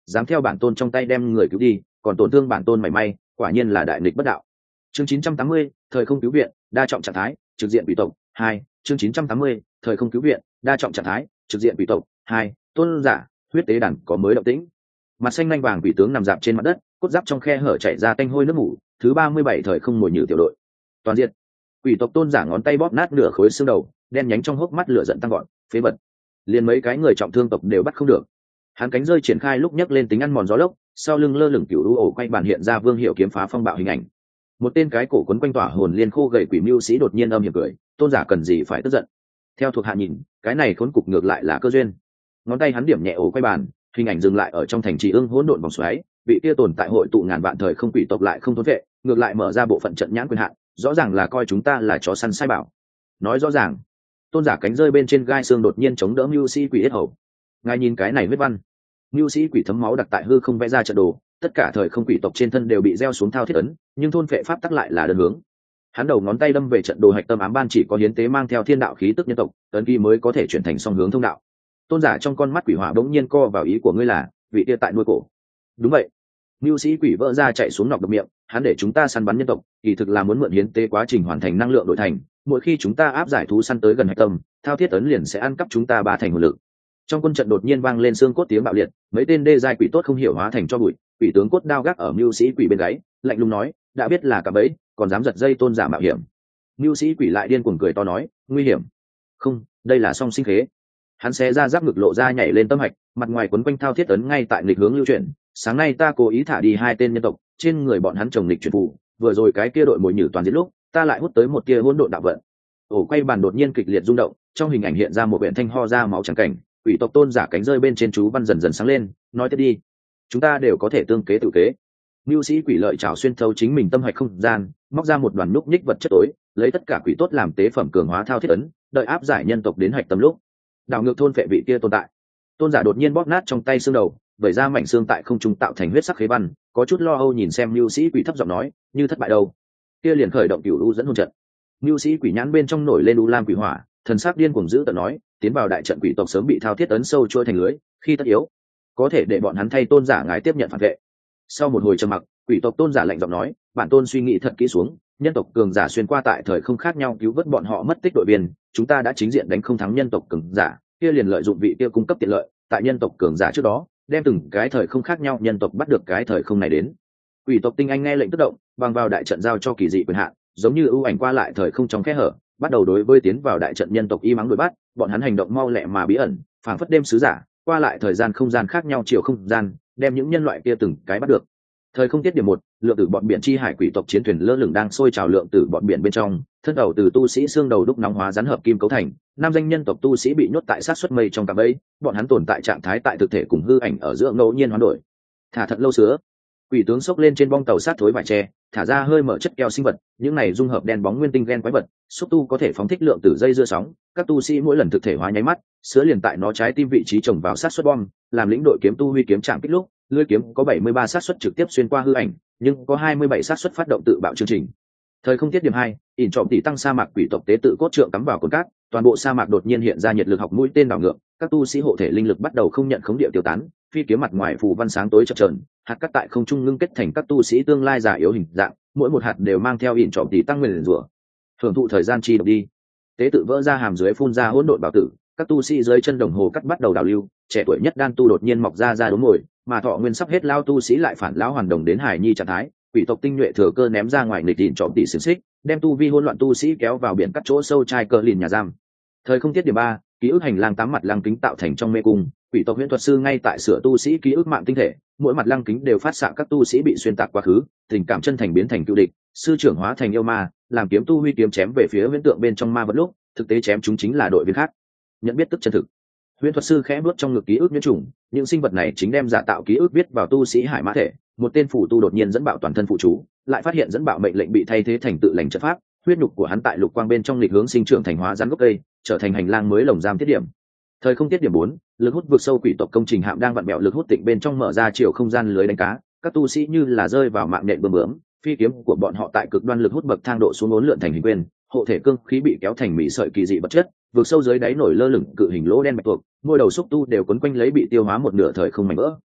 dám theo bản tôn trong tay đem người cứu đi, còn tổn thương bản tôn mảy may, quả nhiên là đại nghịch bất đạo. Chương 980, thời không cứu viện, đa trọng trạng thái, trực diện quỷ tộc 2. Chương 980, thời không cứu viện, đa trọng trạng thái, trực diện quỷ tộc 2. Tôn giả, huyết tế đàn có mới động tĩnh. Mặt xanh nhanh vàng quỷ tướng nằm dạp trên mặt đất, cốt giáp trong khe hở chảy ra tanh hôi nước mủ. Thứ 37 thời không mồi nhử tiểu đội. Toàn diện. Quỷ tộc tôn giả ngón tay bóp nát nửa khối xương đầu, đen nhánh trong hốc mắt lửa giận tăng gọn, phế vật. Liền mấy cái người trọng thương tộc đều bắt không được. Hắn cánh rơi triển khai lúc nhấc lên tính ăn mòn gió lốc, sau lưng lơ lửng cựu lũ ổ quay bàn hiện ra Vương Hiệu kiếm phá phong bạo hình ảnh. Một tên cái cổ quấn quanh tỏa hồn liên khô gầy quỷ mưu sĩ đột nhiên âm hiểm cười, tôn giả cần gì phải tức giận. Theo thuộc hạ nhìn, cái này khốn cục ngược lại là cơ duyên. Ngón tay hắn điểm nhẹ ổ quay bàn, hình ảnh dừng lại ở trong thành trì ương hỗn độn vòng xoáy, vị kia tồn tại hội tụ ngàn vạn thời không quỷ tộc lại không thốn vệ, ngược lại mở ra bộ phận trận nhãn quyền hạn, rõ ràng là coi chúng ta là chó săn sai bảo. Nói rõ ràng. Tôn giả cánh rơi bên trên gai xương đột nhiên chống đỡ mưu sĩ quỷ yết hầu. Ngài nhìn cái này huyết văn. Mưu sĩ quỷ thấm máu đặt tại hư không vẽ ra trận đồ, tất cả thời không quỷ tộc trên thân đều bị gieo xuống thao thiết ấn, nhưng thôn phệ pháp tắc lại là đơn hướng. Hắn đầu ngón tay đâm về trận đồ hạch tâm ám ban, chỉ có hiến tế mang theo thiên đạo khí tức nhân tộc ấn ký mới có thể chuyển thành song hướng thông đạo. Tôn giả trong con mắt quỷ hỏa bỗng nhiên co vào, ý của ngươi là vị kia tại nuôi cổ? Đúng vậy. Mưu sĩ quỷ vỡ ra chạy xuống nọc độc miệng, hắn để chúng ta săn bắn nhân tộc, kỳ thực là muốn mượn hiến tế quá trình hoàn thành năng lượng đổi thành, mỗi khi chúng ta áp giải thú săn tới gần hạch tâm, thao thiết ấn liền sẽ ăn cắp chúng ta ba thành hồn lực. Trong quân trận đột nhiên vang lên xương cốt tiếng bạo liệt, mấy tên đê giai quỷ tốt không hiểu hóa thành cho bụi. Quỷ tướng cốt đao gác ở mưu sĩ quỷ bên gáy, lạnh lùng nói, đã biết là cả bẫy, còn dám giật dây tôn giả mạo hiểm. Mưu sĩ quỷ lại điên cuồng cười to nói, nguy hiểm? Không, đây là song sinh khế. Hắn xé ra giáp ngực lộ ra nhảy lên tâm hạch, mặt ngoài quấn quanh thao thiết ấn ngay tại nghịch hướng lưu chuyển. Sáng nay ta cố ý thả đi hai tên nhân tộc, trên người bọn hắn trồng nghịch chuyển phù, vừa rồi cái kia đội mồi nhử toàn giết lúc, ta lại hút tới một tia hỗn độn đạo vận. Ổ quay bàn đột nhiên kịch liệt rung động, trong hình ảnh hiện ra một biển thanh ho ra máu trắng cảnh. Quỷ tộc tôn giả cánh rơi bên trên chú văn dần dần sáng lên, nói tiếp đi, chúng ta đều có thể tương kế tự kế. Mưu sĩ quỷ lợi trảo xuyên thấu chính mình tâm hạch không gian, móc ra một đoàn núc nhích vật chất tối, lấy tất cả quỷ tốt làm tế phẩm cường hóa thao thiết ấn, đợi áp giải nhân tộc đến hạch tâm lúc, đảo ngược thôn phệ vị kia tồn tại. Tôn giả đột nhiên bóp nát trong tay xương đầu, vẩy ra mảnh xương tại không trung tạo thành huyết sắc khế văn, có chút lo âu nhìn xem mưu sĩ quỷ thấp giọng nói, như thất bại đâu? Kia liền khởi động cửu u dẫn hồn trận. Mưu sĩ quỷ nhãn bên trong nổi lên u lam quỷ hỏa, thần sắc điên cuồng dữ tợn nói, tiến vào đại trận quỷ tộc sớm bị thao thiết ấn sâu trôi thành lưới, khi tất yếu có thể để bọn hắn thay tôn giả ngài tiếp nhận phản vệ. Sau một hồi trầm mặc, quỷ tộc tôn giả lạnh giọng nói, bản tôn suy nghĩ thật kỹ xuống, nhân tộc cường giả xuyên qua tại thời không khác nhau cứu vớt bọn họ mất tích đội viên, chúng ta đã chính diện đánh không thắng nhân tộc cường giả, kia liền lợi dụng vị kia cung cấp tiện lợi, tại nhân tộc cường giả trước đó, đem từng cái thời không khác nhau nhân tộc bắt được cái thời không này đến. Quỷ tộc tinh anh nghe lệnh tức động, bằng vào đại trận giao cho kỳ dị quyền hạn, giống như ưu ảnh qua lại thời không trong kẽ hở, bắt đầu đối với tiến vào đại trận nhân tộc y mắng đuổi bắt, bọn hắn hành động mau lẹ mà bí ẩn, phảng phất đêm sứ giả, qua lại thời gian không gian khác nhau chiều không gian, đem những nhân loại kia từng cái bắt được. Thời không tiết điểm 1, lượng tử bọn biển chi hải quỷ tộc chiến thuyền lơ lửng đang sôi trào lượng tử bọn biển bên trong, thân đầu từ tu sĩ xương đầu đúc nóng hóa rắn hợp kim cấu thành, nam danh nhân tộc tu sĩ bị nhốt tại sát xuất mây trong cạm bẫy, bọn hắn tồn tại trạng thái tại thực thể cùng hư ảnh ở giữa ngẫu nhiên hoán đổi. Thả thật lâu sữa. Quỷ tướng xốc lên trên bong tàu sát thối vải tre, thả ra hơi mở chất keo sinh vật, những này dung hợp đen bóng nguyên tinh gen quái vật, xúc tu có thể phóng thích lượng tử dây dưa sóng, các tu sĩ mỗi lần thực thể hóa nháy mắt, sữa liền tại nó trái tim vị trí trồng vào sát xuất bom, làm lĩnh đội kiếm tu huy kiếm chạm kích lúc, lưỡi kiếm có 73 sát suất trực tiếp xuyên qua hư ảnh, nhưng có 27 sát suất phát động tự bạo chương trình. Thời không tiết điểm 2, ỉn trọng tỷ tăng sa mạc quỷ tộc tế tự cốt trượng cắm vào cồn cát, toàn bộ sa mạc đột nhiên hiện ra nhiệt lực học mũi tên đảo ngược, các tu sĩ hộ thể linh lực bắt đầu không nhận khống địa tiêu tán, phi kiếm mặt ngoài phù văn sáng tối chập chờn, hạt cát tại không trung ngưng kết thành các tu sĩ tương lai giả yếu hình dạng, mỗi một hạt đều mang theo ỉn trọng tỷ tăng nguyên rủa. Hưởng thụ thời gian chi độc đi. Tế tự vỡ ra hàm dưới phun ra hỗn độn bảo tử, các tu sĩ dưới chân đồng hồ cắt bắt đầu đào lưu, trẻ tuổi nhất đan tu đột nhiên mọc ra đốm ngồi, mà thọ nguyên sắp hết lao tu sĩ lại phản lão hoàn đồng đến hải nhi trạng thái, quỷ tộc tinh nhuệ thừa cơ ném ra ngoài nghịch đỉnh trộm tỷ xiềng xích, đem tu vi hỗn loạn tu sĩ kéo vào biển cắt chỗ sâu trai cờ lìn nhà giam. Thời không tiết điểm 3, ký ức hành lang 8 mặt lăng kính tạo thành trong mê cung, quỷ tộc huyễn thuật sư ngay tại sửa tu sĩ ký ức mạng tinh thể, mỗi mặt lăng kính đều phát xạ các tu sĩ bị xuyên tạc quá khứ, tình cảm chân thành biến thành cựu địch, sư trưởng hóa thành yêu ma, làm kiếm tu huy kiếm chém về phía huyễn tượng bên trong ma vật lúc, thực tế chém chúng chính là đội viên khác. Nhận biết tức chân thực. Huyễn thuật sư khẽ bước trong ngực ký ức nhuyễn trùng, những sinh vật này chính đem giả tạo ký ức viết vào tu sĩ hải mã thể. Một tên phủ tu đột nhiên dẫn bạo toàn thân phụ chú, lại phát hiện dẫn bạo mệnh lệnh bị thay thế thành tự lành trận pháp, huyết nhục của hắn tại lục quang bên trong lịch hướng sinh trưởng thành hóa rắn gốc cây, trở thành hành lang mới lồng giam tiết điểm. Thời không tiết điểm 4, lực hút vực sâu quỷ tộc công trình hạm đang vặn bẹo lực hút tịnh bên trong mở ra chiều không gian lưới đánh cá, các tu sĩ như là rơi vào mạng nện bướm bướm, phi kiếm của bọn họ tại cực đoan lực hút bậc thang độ xuống uốn lượn thành hình quyền, hộ thể cương khí bị kéo thành mỹ sợi kỳ dị vật chất, vực sâu dưới đáy nổi lơ lửng cự hình lỗ đen bạch tuộc, môi đầu xúc tu đều quấn quanh lấy bị tiêu hóa một nửa thời không mảnh vỡ.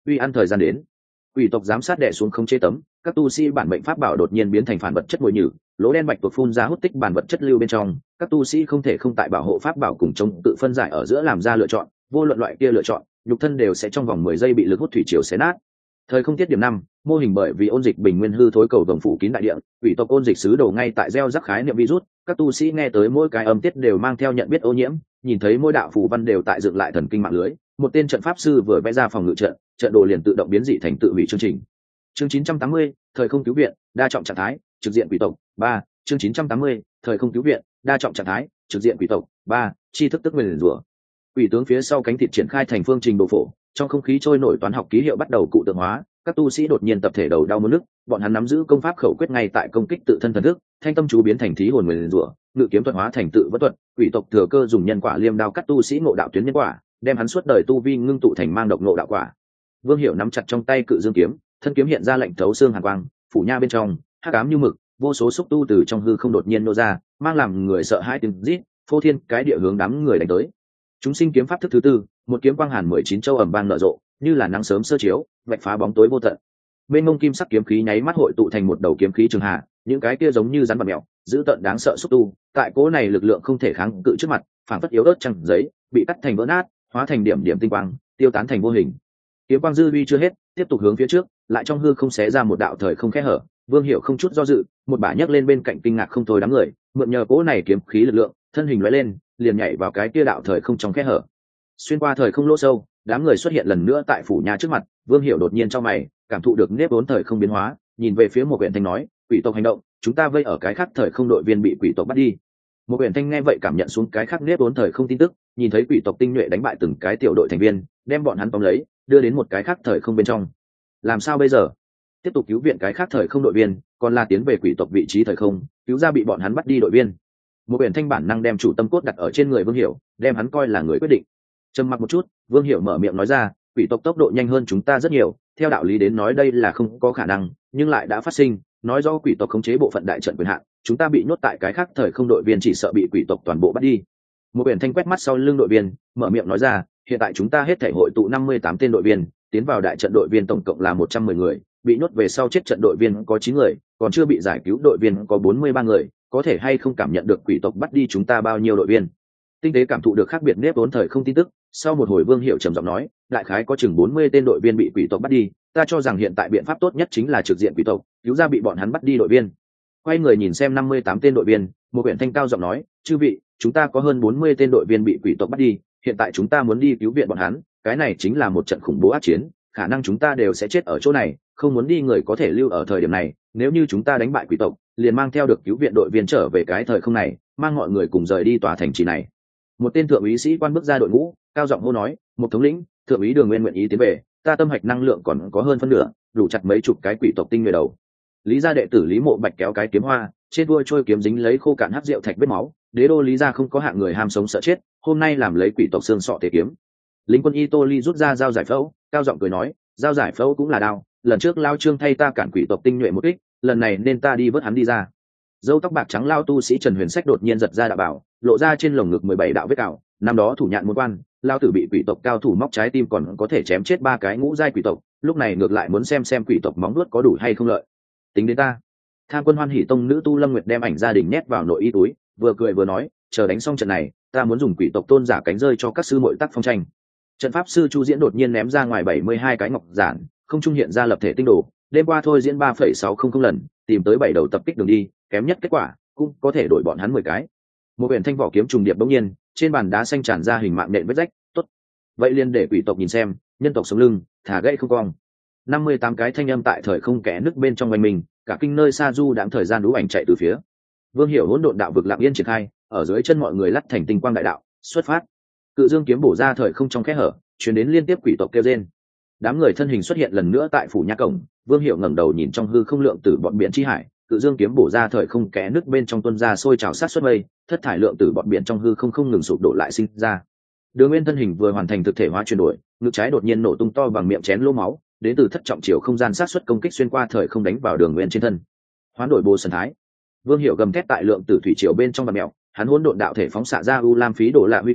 uy ăn thời gian đến. Quỷ tộc giám sát đè xuống không chế tấm, các tu sĩ bản mệnh pháp bảo đột nhiên biến thành phản vật chất mùi nhử, lỗ đen bạch tuộc phun ra hút tích bản vật chất lưu bên trong, các tu sĩ không thể không tại bảo hộ pháp bảo cùng chống tự phân giải ở giữa làm ra lựa chọn, vô luận loại kia lựa chọn, nhục thân đều sẽ trong vòng 10 giây bị lực hút thủy triều xé nát. Thời không tiết điểm 5, mô hình bởi vì ôn dịch bình nguyên hư thối cầu đồng phủ kín đại địa, quỷ tộc ôn dịch xứ đầu ngay tại gieo rắc khái niệm virus, các tu sĩ nghe tới mỗi cái âm tiết đều mang theo nhận biết ô nhiễm, nhìn thấy mỗi đạo phù văn đều tại dựng lại thần kinh mạng lưới, một tên trận pháp sư vừa vẽ ra phòng ngự trận, trận đồ liền tự động biến dị thành tự hủy chương trình. Chương 980, thời không cứu viện, đa trọng trạng thái, trực diện quỷ tộc 3, chương 980, thời không cứu viện, đa trọng trạng thái, trực diện quỷ tộc 3, chi thức tức nguyên rủa. Quỷ tướng phía sau cánh thịt triển khai thành phương trình đồ phổ, trong không khí trôi nổi toán học ký hiệu bắt đầu cụ tượng hóa, các tu sĩ đột nhiên tập thể đầu đau muốn nức, bọn hắn nắm giữ công pháp khẩu quyết ngay tại công kích tự thân thần thức, thanh tâm chú biến thành thí hồn nguyên rủa, ngự kiếm thuật hóa thành tự vất thuật, quỷ tộc thừa cơ dùng nhân quả liêm đao cắt tu sĩ ngộ đạo tuyến nhân quả, đem hắn suốt đời tu vi ngưng tụ thành mang độc ngộ đạo quả. Vương Hiểu nắm chặt trong tay cự dương kiếm, thân kiếm hiện ra lạnh thấu xương hàn quang, phủ nha bên trong hắc ám như mực, vô số xúc tu từ trong hư không đột nhiên nô ra, mang làm người sợ hãi tiếng rít, phô thiên cái địa hướng đám người đánh tới. Chúng sinh kiếm pháp thức thứ tư, một kiếm quang hàn 19 châu ẩm vang nở rộ, như là nắng sớm sơ chiếu, vạch phá bóng tối vô tận. Bên ngông kim sắc kiếm khí nháy mắt hội tụ thành một đầu kiếm khí trường hạ, những cái kia giống như rắn bạc mèo, dữ tợn đáng sợ xúc tu, tại cố này lực lượng không thể kháng cự trước mặt, phản phất yếu ớt chẳng giấy, bị cắt thành vỡ nát, hóa thành điểm điểm tinh quang, tiêu tán thành vô hình. Kiếm quang dư uy chưa hết, tiếp tục hướng phía trước, lại trong hư không xé ra một đạo thời không khe hở. Vương Hiểu không chút do dự, một bả nhấc lên bên cạnh kinh ngạc không thôi đám người, mượn nhờ cố này kiếm khí lực lượng, thân hình lóe lên, liền nhảy vào cái kia đạo thời không trong khe hở. Xuyên qua thời không lỗ sâu, đám người xuất hiện lần nữa tại phủ nhà trước mặt. Vương Hiểu đột nhiên trong mày, cảm thụ được nếp vốn thời không biến hóa, nhìn về phía một huyện thanh nói, quỷ tộc hành động, chúng ta vây ở cái khác thời không đội viên bị quỷ tộc bắt đi. Một huyện thanh nghe vậy cảm nhận xuống cái khác nếp vốn thời không tin tức, nhìn thấy quỷ tộc tinh nhuệ đánh bại từng cái tiểu đội thành viên, đem bọn hắn tóm lấy, đưa đến một cái khác thời không bên trong. Làm sao bây giờ? Tiếp tục cứu viện cái khác thời không đội viên, còn là tiến về quỷ tộc vị trí thời không, cứu ra bị bọn hắn bắt đi đội viên. Một biển thanh bản năng đem chủ tâm cốt đặt ở trên người Vương Hiểu, đem hắn coi là người quyết định. Trầm mặc một chút, Vương Hiểu mở miệng nói ra, quỷ tộc tốc độ nhanh hơn chúng ta rất nhiều, theo đạo lý đến nói đây là không có khả năng, nhưng lại đã phát sinh, nói do quỷ tộc khống chế bộ phận đại trận quyền hạn, chúng ta bị nhốt tại cái khác thời không đội viên chỉ sợ bị quỷ tộc toàn bộ bắt đi. Một biển thanh quét mắt sau lưng đội viên, mở miệng nói ra, hiện tại chúng ta hết thể hội tụ 58 tên đội viên, tiến vào đại trận đội viên tổng cộng là 110 người, bị nhốt về sau chết trận đội viên có 9 người, còn chưa bị giải cứu đội viên có 43 người, có thể hay không cảm nhận được quỷ tộc bắt đi chúng ta bao nhiêu đội viên? Tinh tế cảm thụ được khác biệt nếp vốn thời không tin tức, sau một hồi Vương Hiểu trầm giọng nói, đại khái có chừng 40 tên đội viên bị quỷ tộc bắt đi, ta cho rằng hiện tại biện pháp tốt nhất chính là trực diện quỷ tộc, cứu ra bị bọn hắn bắt đi đội viên. Quay người nhìn xem 58 tên đội viên, một huyện thanh cao giọng nói, chư vị, chúng ta có hơn 40 tên đội viên bị quỷ tộc bắt đi, hiện tại chúng ta muốn đi cứu viện bọn hắn, cái này chính là một trận khủng bố ác chiến, khả năng chúng ta đều sẽ chết ở chỗ này, không muốn đi người có thể lưu ở thời điểm này, nếu như chúng ta đánh bại quỷ tộc, liền mang theo được cứu viện đội viên trở về cái thời không này, mang mọi người cùng rời đi tòa thành trì này. Một tên thượng úy sĩ quan bước ra đội ngũ, cao giọng hô nói, một thống lĩnh, thượng úy Đường Nguyên nguyện ý tiến về, ta tâm hạch năng lượng còn có hơn phân nửa, đủ chặt mấy chục cái quỷ tộc tinh người đầu. Lý gia đệ tử Lý Mộ Bạch kéo cái kiếm hoa, trên đuôi trôi kiếm dính lấy khô cạn hắc rượu thạch vết máu, đế đô Lý gia không có hạng người ham sống sợ chết, hôm nay làm lấy quỷ tộc xương sọ tế kiếm. Lính quân Y Tô Ly rút ra dao giải phẫu, cao giọng cười nói, dao giải phẫu cũng là đao, lần trước Lao Trương thay ta cản quỷ tộc tinh nhuệ một kích, lần này nên ta đi vớt hắn đi ra. Dâu tóc bạc trắng lao tu sĩ Trần Huyền Sách đột nhiên giật ra đạo bảo, lộ ra trên lồng ngực 17 đạo vết cào, năm đó thủ nhạn môn quan, lao tử bị quỷ tộc cao thủ móc trái tim còn có thể chém chết 3 cái ngũ giai quỷ tộc, lúc này ngược lại muốn xem quỷ tộc móng vuốt có đủ hay không lợi. Tính đến ta. Tham quân Hoan Hỷ tông nữ tu Lâm Nguyệt đem ảnh gia đình nhét vào nội y túi, vừa cười vừa nói, chờ đánh xong trận này, ta muốn dùng quỷ tộc tôn giả cánh rơi cho các sư muội tác phong tranh. Trận pháp sư Chu Diễn đột nhiên ném ra ngoài 72 cái ngọc giản, không trung hiện ra lập thể tinh đồ, đêm qua thôi diễn 3,600 lần, tìm tới 7 đầu tập kích đường đi, kém nhất kết quả cũng có thể đổi bọn hắn 10 cái. Một biển thanh vỏ kiếm trùng điệp bỗng nhiên, trên bàn đá xanh tràn ra hình mạng nện vết rách, tốt. Vậy liền để quỷ tộc nhìn xem, nhân tộc sống lưng, thả gãy không cong. 58 cái thanh âm tại thời không kẽ nứt bên trong quanh mình, cả kinh nơi xa du đãng thời gian đú ảnh chạy từ phía. Vương Hiểu hỗn độn đạo vực lặng yên triển khai, ở dưới chân mọi người lắt thành tinh quang đại đạo, xuất phát. Cự dương kiếm bổ ra thời không trong kẽ hở, truyền đến liên tiếp quỷ tộc kêu rên. Đám người thân hình xuất hiện lần nữa tại phủ nha cổng, Vương Hiểu ngẩng đầu nhìn trong hư không lượng tử bọn biển chi hải, cự dương kiếm bổ ra thời không kẽ nứt bên trong tuôn ra sôi trào sát xuất mây, thất thải lượng tử bọn biển trong hư không ngừng sụp đổ lại sinh ra. Đường Nguyên thân hình vừa hoàn thành thực thể hóa chuyển đổi, ngực trái đột nhiên nổ tung to bằng miệng chén lỗ máu, đến từ thất trọng chiều không gian sát xuất công kích xuyên qua thời không đánh vào Đường Nguyên trên thân. Hoán đổi bồ sần thái. Vương Hiểu gầm thét tại lượng tử thủy triều bên trong bạt mèo, hắn hỗn độn đạo thể phóng xạ ra u lam phí đổ lạ huy quang,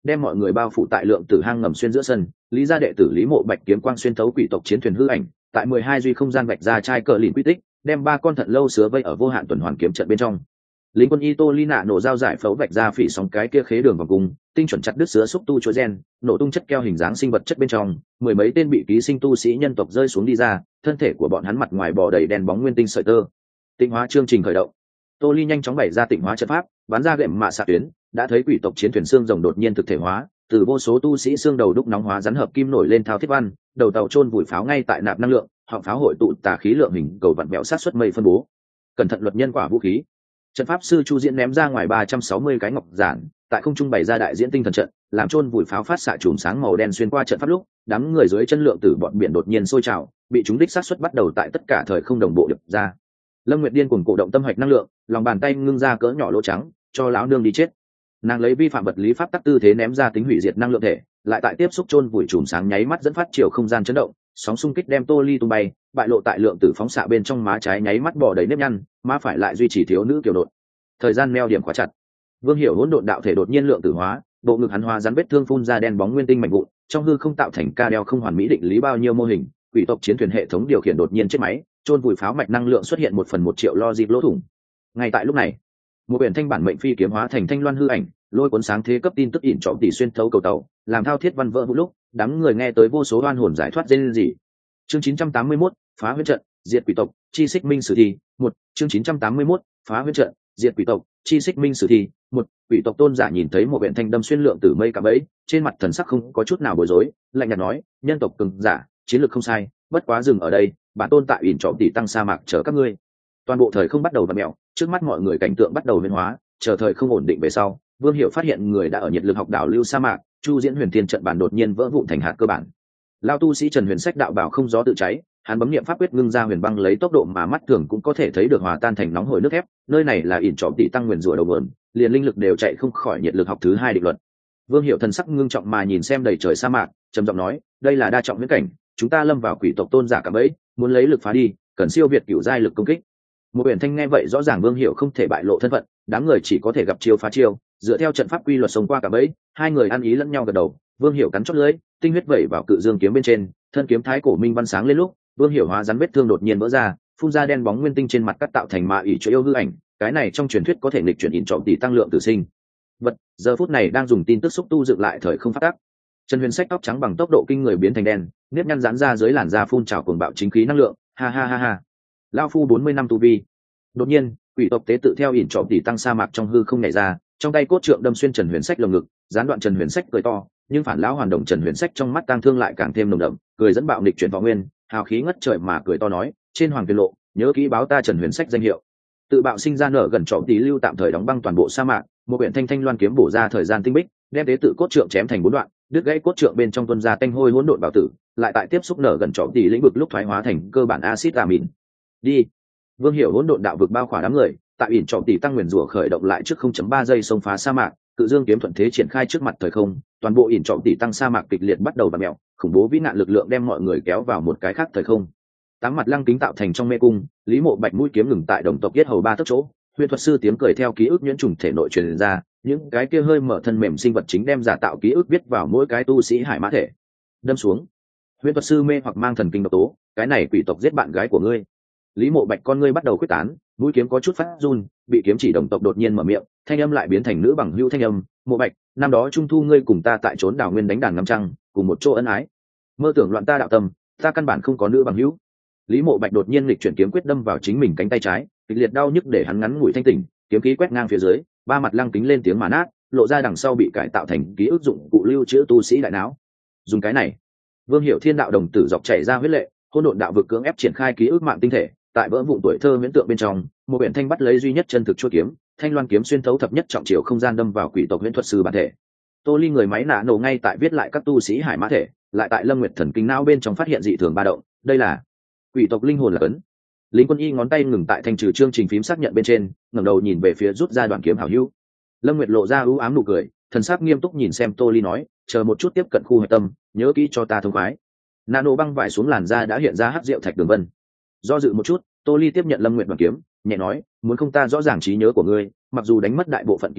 đem mọi người bao phủ tại lượng tử hang ngầm xuyên giữa sân. Lý gia đệ tử Lý Mộ Bạch kiếm quang xuyên thấu quỷ tộc chiến thuyền hư ảnh, tại 12 duy không gian vạch ra trai cờ lìn quy tích, đem 3 con thận lâu sứa vây ở vô hạn tuần hoàn kiếm trận bên trong. Lính quân Itolina nổ dao giải phẫu vạch ra phỉ sóng cái kia khế đường vòng cung, tinh chuẩn chặt đứt sứa xúc tu chuỗi gen, nổ tung chất keo hình dáng sinh vật chất bên trong, mười mấy tên bị ký sinh tu sĩ nhân tộc rơi xuống đi ra, thân thể của bọn hắn mặt ngoài bò đầy đèn bóng nguyên tinh sợi tơ. Tịnh hóa chương trình khởi động. Tô Ly nhanh chóng bày ra tịnh hóa trận pháp, bắn ra gệm mạ xạ tuyến, đã thấy quỷ tộc chiến thuyền xương rồng đột nhiên thực thể hóa, từ vô số tu sĩ xương đầu đúc nóng hóa rắn hợp kim nổi lên thao thiết văn, đầu tàu chôn vùi pháo ngay tại nạp năng lượng, họng pháo hội tụ tà khí lượng hình cầu vặn vẹo sát xuất mây phân bố. Cẩn thận luật nhân quả vũ khí. Trận pháp sư Chu Diễn ném ra ngoài 360 cái ngọc giản, tại không trung bày ra đại diễn tinh thần trận, làm chôn vùi pháo phát xạ chùm sáng màu đen xuyên qua trận pháp lúc, đám người dưới chân lượng tử bọn biển đột nhiên sôi trào, bị chúng đích sát xuất bắt đầu tại tất cả thời không đồng bộ điệp ra. Lâm Nguyệt điên cuồng cổ động tâm hạch năng lượng, lòng bàn tay ngưng ra cỡ nhỏ lỗ trắng, cho lão nương đi chết. Nàng lấy vi phạm vật lý pháp tắc tư thế ném ra tính hủy diệt năng lượng thể, lại tại tiếp xúc chôn vùi chùm sáng nháy mắt dẫn phát chiều không gian chấn động, sóng xung kích đem Tô Ly tung bay, bại lộ tại lượng tử phóng xạ bên trong má trái nháy mắt bò đầy nếp nhăn, má phải lại duy trì thiếu nữ kiều nộn. Thời gian neo điểm khóa chặt. Vương Hiểu hỗn độn đạo thể đột nhiên lượng tử hóa, bộ ngực hắn hóa rắn vết thương phun ra đen bóng nguyên tinh mạnh vụn, trong hư không tạo thành ca đeo không hoàn mỹ định lý bao nhiêu mô hình, quỷ tộc chiến thuyền hệ thống điều khiển đột nhiên chết máy, chôn vùi pháo mạch năng lượng xuất hiện 1/1 triệu logic lỗ thủng. Ngay tại lúc này, một quyển thanh bản mệnh phi kiếm hóa thành thanh loan hư ảnh, lôi cuốn sáng thế cấp tin tức ỉn trọng tỷ xuyên thấu cầu tàu, làm thao thiết văn vỡ vụ lúc, đám người nghe tới vô số oan hồn giải thoát rên rỉ. Chương 981, phá huyễn trận, diệt quỷ tộc, chi xích minh sử thi, 1, chương 981, phá huyễn trận, diệt quỷ tộc, chi xích minh sử thi, 1, quỷ tộc tôn giả nhìn thấy một quyển thanh đâm xuyên lượng tử mây cả bẫy, trên mặt thần sắc không có chút nào bối rối, lạnh nhạt nói, nhân tộc cường giả, chiến lược không sai, bất quá dừng ở đây, bản tôn tại ỉn trọng tỷ tăng sa mạc chờ các ngươi. Toàn bộ thời không bắt đầu vặn mèo, trước mắt mọi người cảnh tượng bắt đầu biến hóa, chờ thời không ổn định về sau, Vương Hiểu phát hiện người đã ở nhiệt lực học đảo lưu sa mạc, Chu Diễn huyền thiên trận bản đột nhiên vỡ vụn thành hạt cơ bản. Lao tu sĩ Trần Huyền Sách đạo bảo không gió tự cháy, hắn bấm niệm pháp quyết ngưng ra huyền băng lấy tốc độ mà mắt thường cũng có thể thấy được hòa tan thành nóng hổi nước thép, nơi này là ỉn trọng tỷ tăng nguyên rủa đầu nguồn, liền linh lực đều chạy không khỏi nhiệt lực học thứ 2 định luật. Vương Hiểu thần sắc ngưng trọng mà nhìn xem đầy trời sa mạc, trầm giọng nói, đây là đa trọng huyễn cảnh, chúng ta lâm vào quỷ tộc tôn giả cả bẫy, muốn lấy lực phá đi, cần siêu việt cửu giai lực công kích. Một biển thanh nghe vậy rõ ràng Vương Hiểu không thể bại lộ thân phận, đám người chỉ có thể gặp chiêu phá chiêu, dựa theo trận pháp quy luật xông qua cả bẫy, hai người ăn ý lẫn nhau gật đầu. Vương Hiểu cắn chót lưỡi, tinh huyết vẩy vào cự dương kiếm bên trên, thân kiếm thái cổ minh văn sáng lên lúc, Vương Hiểu hóa rắn vết thương đột nhiên vỡ ra, phun ra đen bóng nguyên tinh trên mặt cắt tạo thành ma ỷ chỗ yêu hư ảnh, cái này trong truyền thuyết có thể nghịch chuyển ỉn trọng tỷ tăng lượng tử sinh. Vật giờ phút này đang dùng tin tức xúc tu dựng lại thời không phát tác. Trần Huyền Sách tóc trắng bằng tốc độ kinh người biến thành đen, nếp nhăn giãn ra dưới làn da phun trào cuồng bạo chính khí năng lượng, ha ha ha ha. Lão phu 40 năm tu vi. Đột nhiên, quỷ tộc tế tự theo ỉn trọng tỷ tăng sa mạc trong hư không nhảy ra, trong tay cốt trượng đâm xuyên Trần Huyền Sách lồng ngực, gián đoạn Trần Huyền Sách cười to, nhưng phản lão hoàn động Trần Huyền Sách trong mắt tang thương lại càng thêm nồng đậm, cười dẫn bạo nghịch chuyển võ nguyên, hào khí ngất trời mà cười to nói, trên hoàng tiên lộ, nhớ kỹ báo ta Trần Huyền Sách danh hiệu. Tự bạo sinh ra nở gần trọng tỷ lưu tạm thời đóng băng toàn bộ sa mạc, một quyển thanh thanh loan kiếm bổ ra thời gian tinh bích, đem tế tự cốt trượng chém thành 4 đoạn, đứt gãy cốt trượng bên trong tuôn ra tanh hôi hỗn độn bảo tử, lại tại tiếp xúc nở gần trọng tỷ lĩnh vực lúc thoái hóa thành cơ bản axit amin. Đi. Vương Hiểu hỗn độn đạo vực bao khỏa đám người, tại ỉn trọng tỷ tăng nguyên rủa khởi động lại trước 0.3 giây xông phá sa mạc, cự dương kiếm thuận thế triển khai trước mặt thời không, toàn bộ ỉn trọng tỷ tăng sa mạc kịch liệt bắt đầu vặn mèo, khủng bố vĩ nạn lực lượng đem mọi người kéo vào một cái khác thời không. Tám mặt lăng kính tạo thành trong mê cung, Lý Mộ Bạch mũi kiếm ngừng tại đồng tộc yết hầu 3 tấc chỗ, huyền thuật sư tiếng cười theo ký ức nhuyễn trùng thể nội truyền ra, những cái kia hơi mở thân mềm sinh vật chính đem giả tạo ký ức viết vào mỗi cái tu sĩ hải mã thể. Đâm xuống. Huyền thuật sư mê hoặc mang thần kinh độc tố, cái này quỷ tộc giết bạn gái của ngươi. Lý Mộ Bạch con ngươi bắt đầu khuếch tán, mũi kiếm có chút phát run, bị kiếm chỉ đồng tộc đột nhiên mở miệng, thanh âm lại biến thành nữ bằng hữu thanh âm, Mộ Bạch, năm đó trung thu ngươi cùng ta tại trốn đảo nguyên đánh đàn ngắm trăng, cùng một chỗ ân ái. Mơ tưởng loạn ta đạo tâm, ta căn bản không có nữ bằng hữu. Lý Mộ Bạch đột nhiên lịch chuyển kiếm quyết đâm vào chính mình cánh tay trái, kịch liệt đau nhức để hắn ngắn ngủi thanh tỉnh, kiếm khí quét ngang phía dưới, ba mặt lăng kính lên tiếng mà nát, lộ ra đằng sau bị cải tạo thành ký ức dụng cụ lưu trữ tu sĩ đại não. Dùng cái này, Vương Hiểu Thiên đạo đồng tử dọc chảy ra huyết lệ, hỗn độn đạo vực cưỡng ép triển khai ký ức mạng tinh thể, tại vỡ vụn tuổi thơ miễn tượng bên trong, một biển thanh bắt lấy duy nhất chân thực chuôi kiếm, thanh loan kiếm xuyên thấu thập nhất trọng chiều không gian đâm vào quỷ tộc huyễn thuật sư bản thể. Tô Ly người máy nã nổ ngay tại viết lại các tu sĩ hải mã thể, lại tại Lâm Nguyệt thần kinh não bên trong phát hiện dị thường ba động, đây là quỷ tộc linh hồn là cấn. Lính quân y ngón tay ngừng tại thanh trừ chương trình phím xác nhận bên trên, ngẩng đầu nhìn về phía rút ra đoạn kiếm hảo hữu. Lâm Nguyệt lộ ra ưu ám nụ cười, thần sắc nghiêm túc nhìn xem Tô Ly nói, chờ một chút tiếp cận khu hạch tâm, nhớ kỹ cho ta thông khoái. Nano băng vải xuống làn da đã hiện ra hắc diệu thạch đường vân. Do dự một chút, Tô Ly tiếp nhận Lâm Nguyệt đoạn kiếm, nhẹ nói, muốn không ta rõ ràng trí nhớ của ngươi, mặc dù đánh mất đại bộ phận ký ức,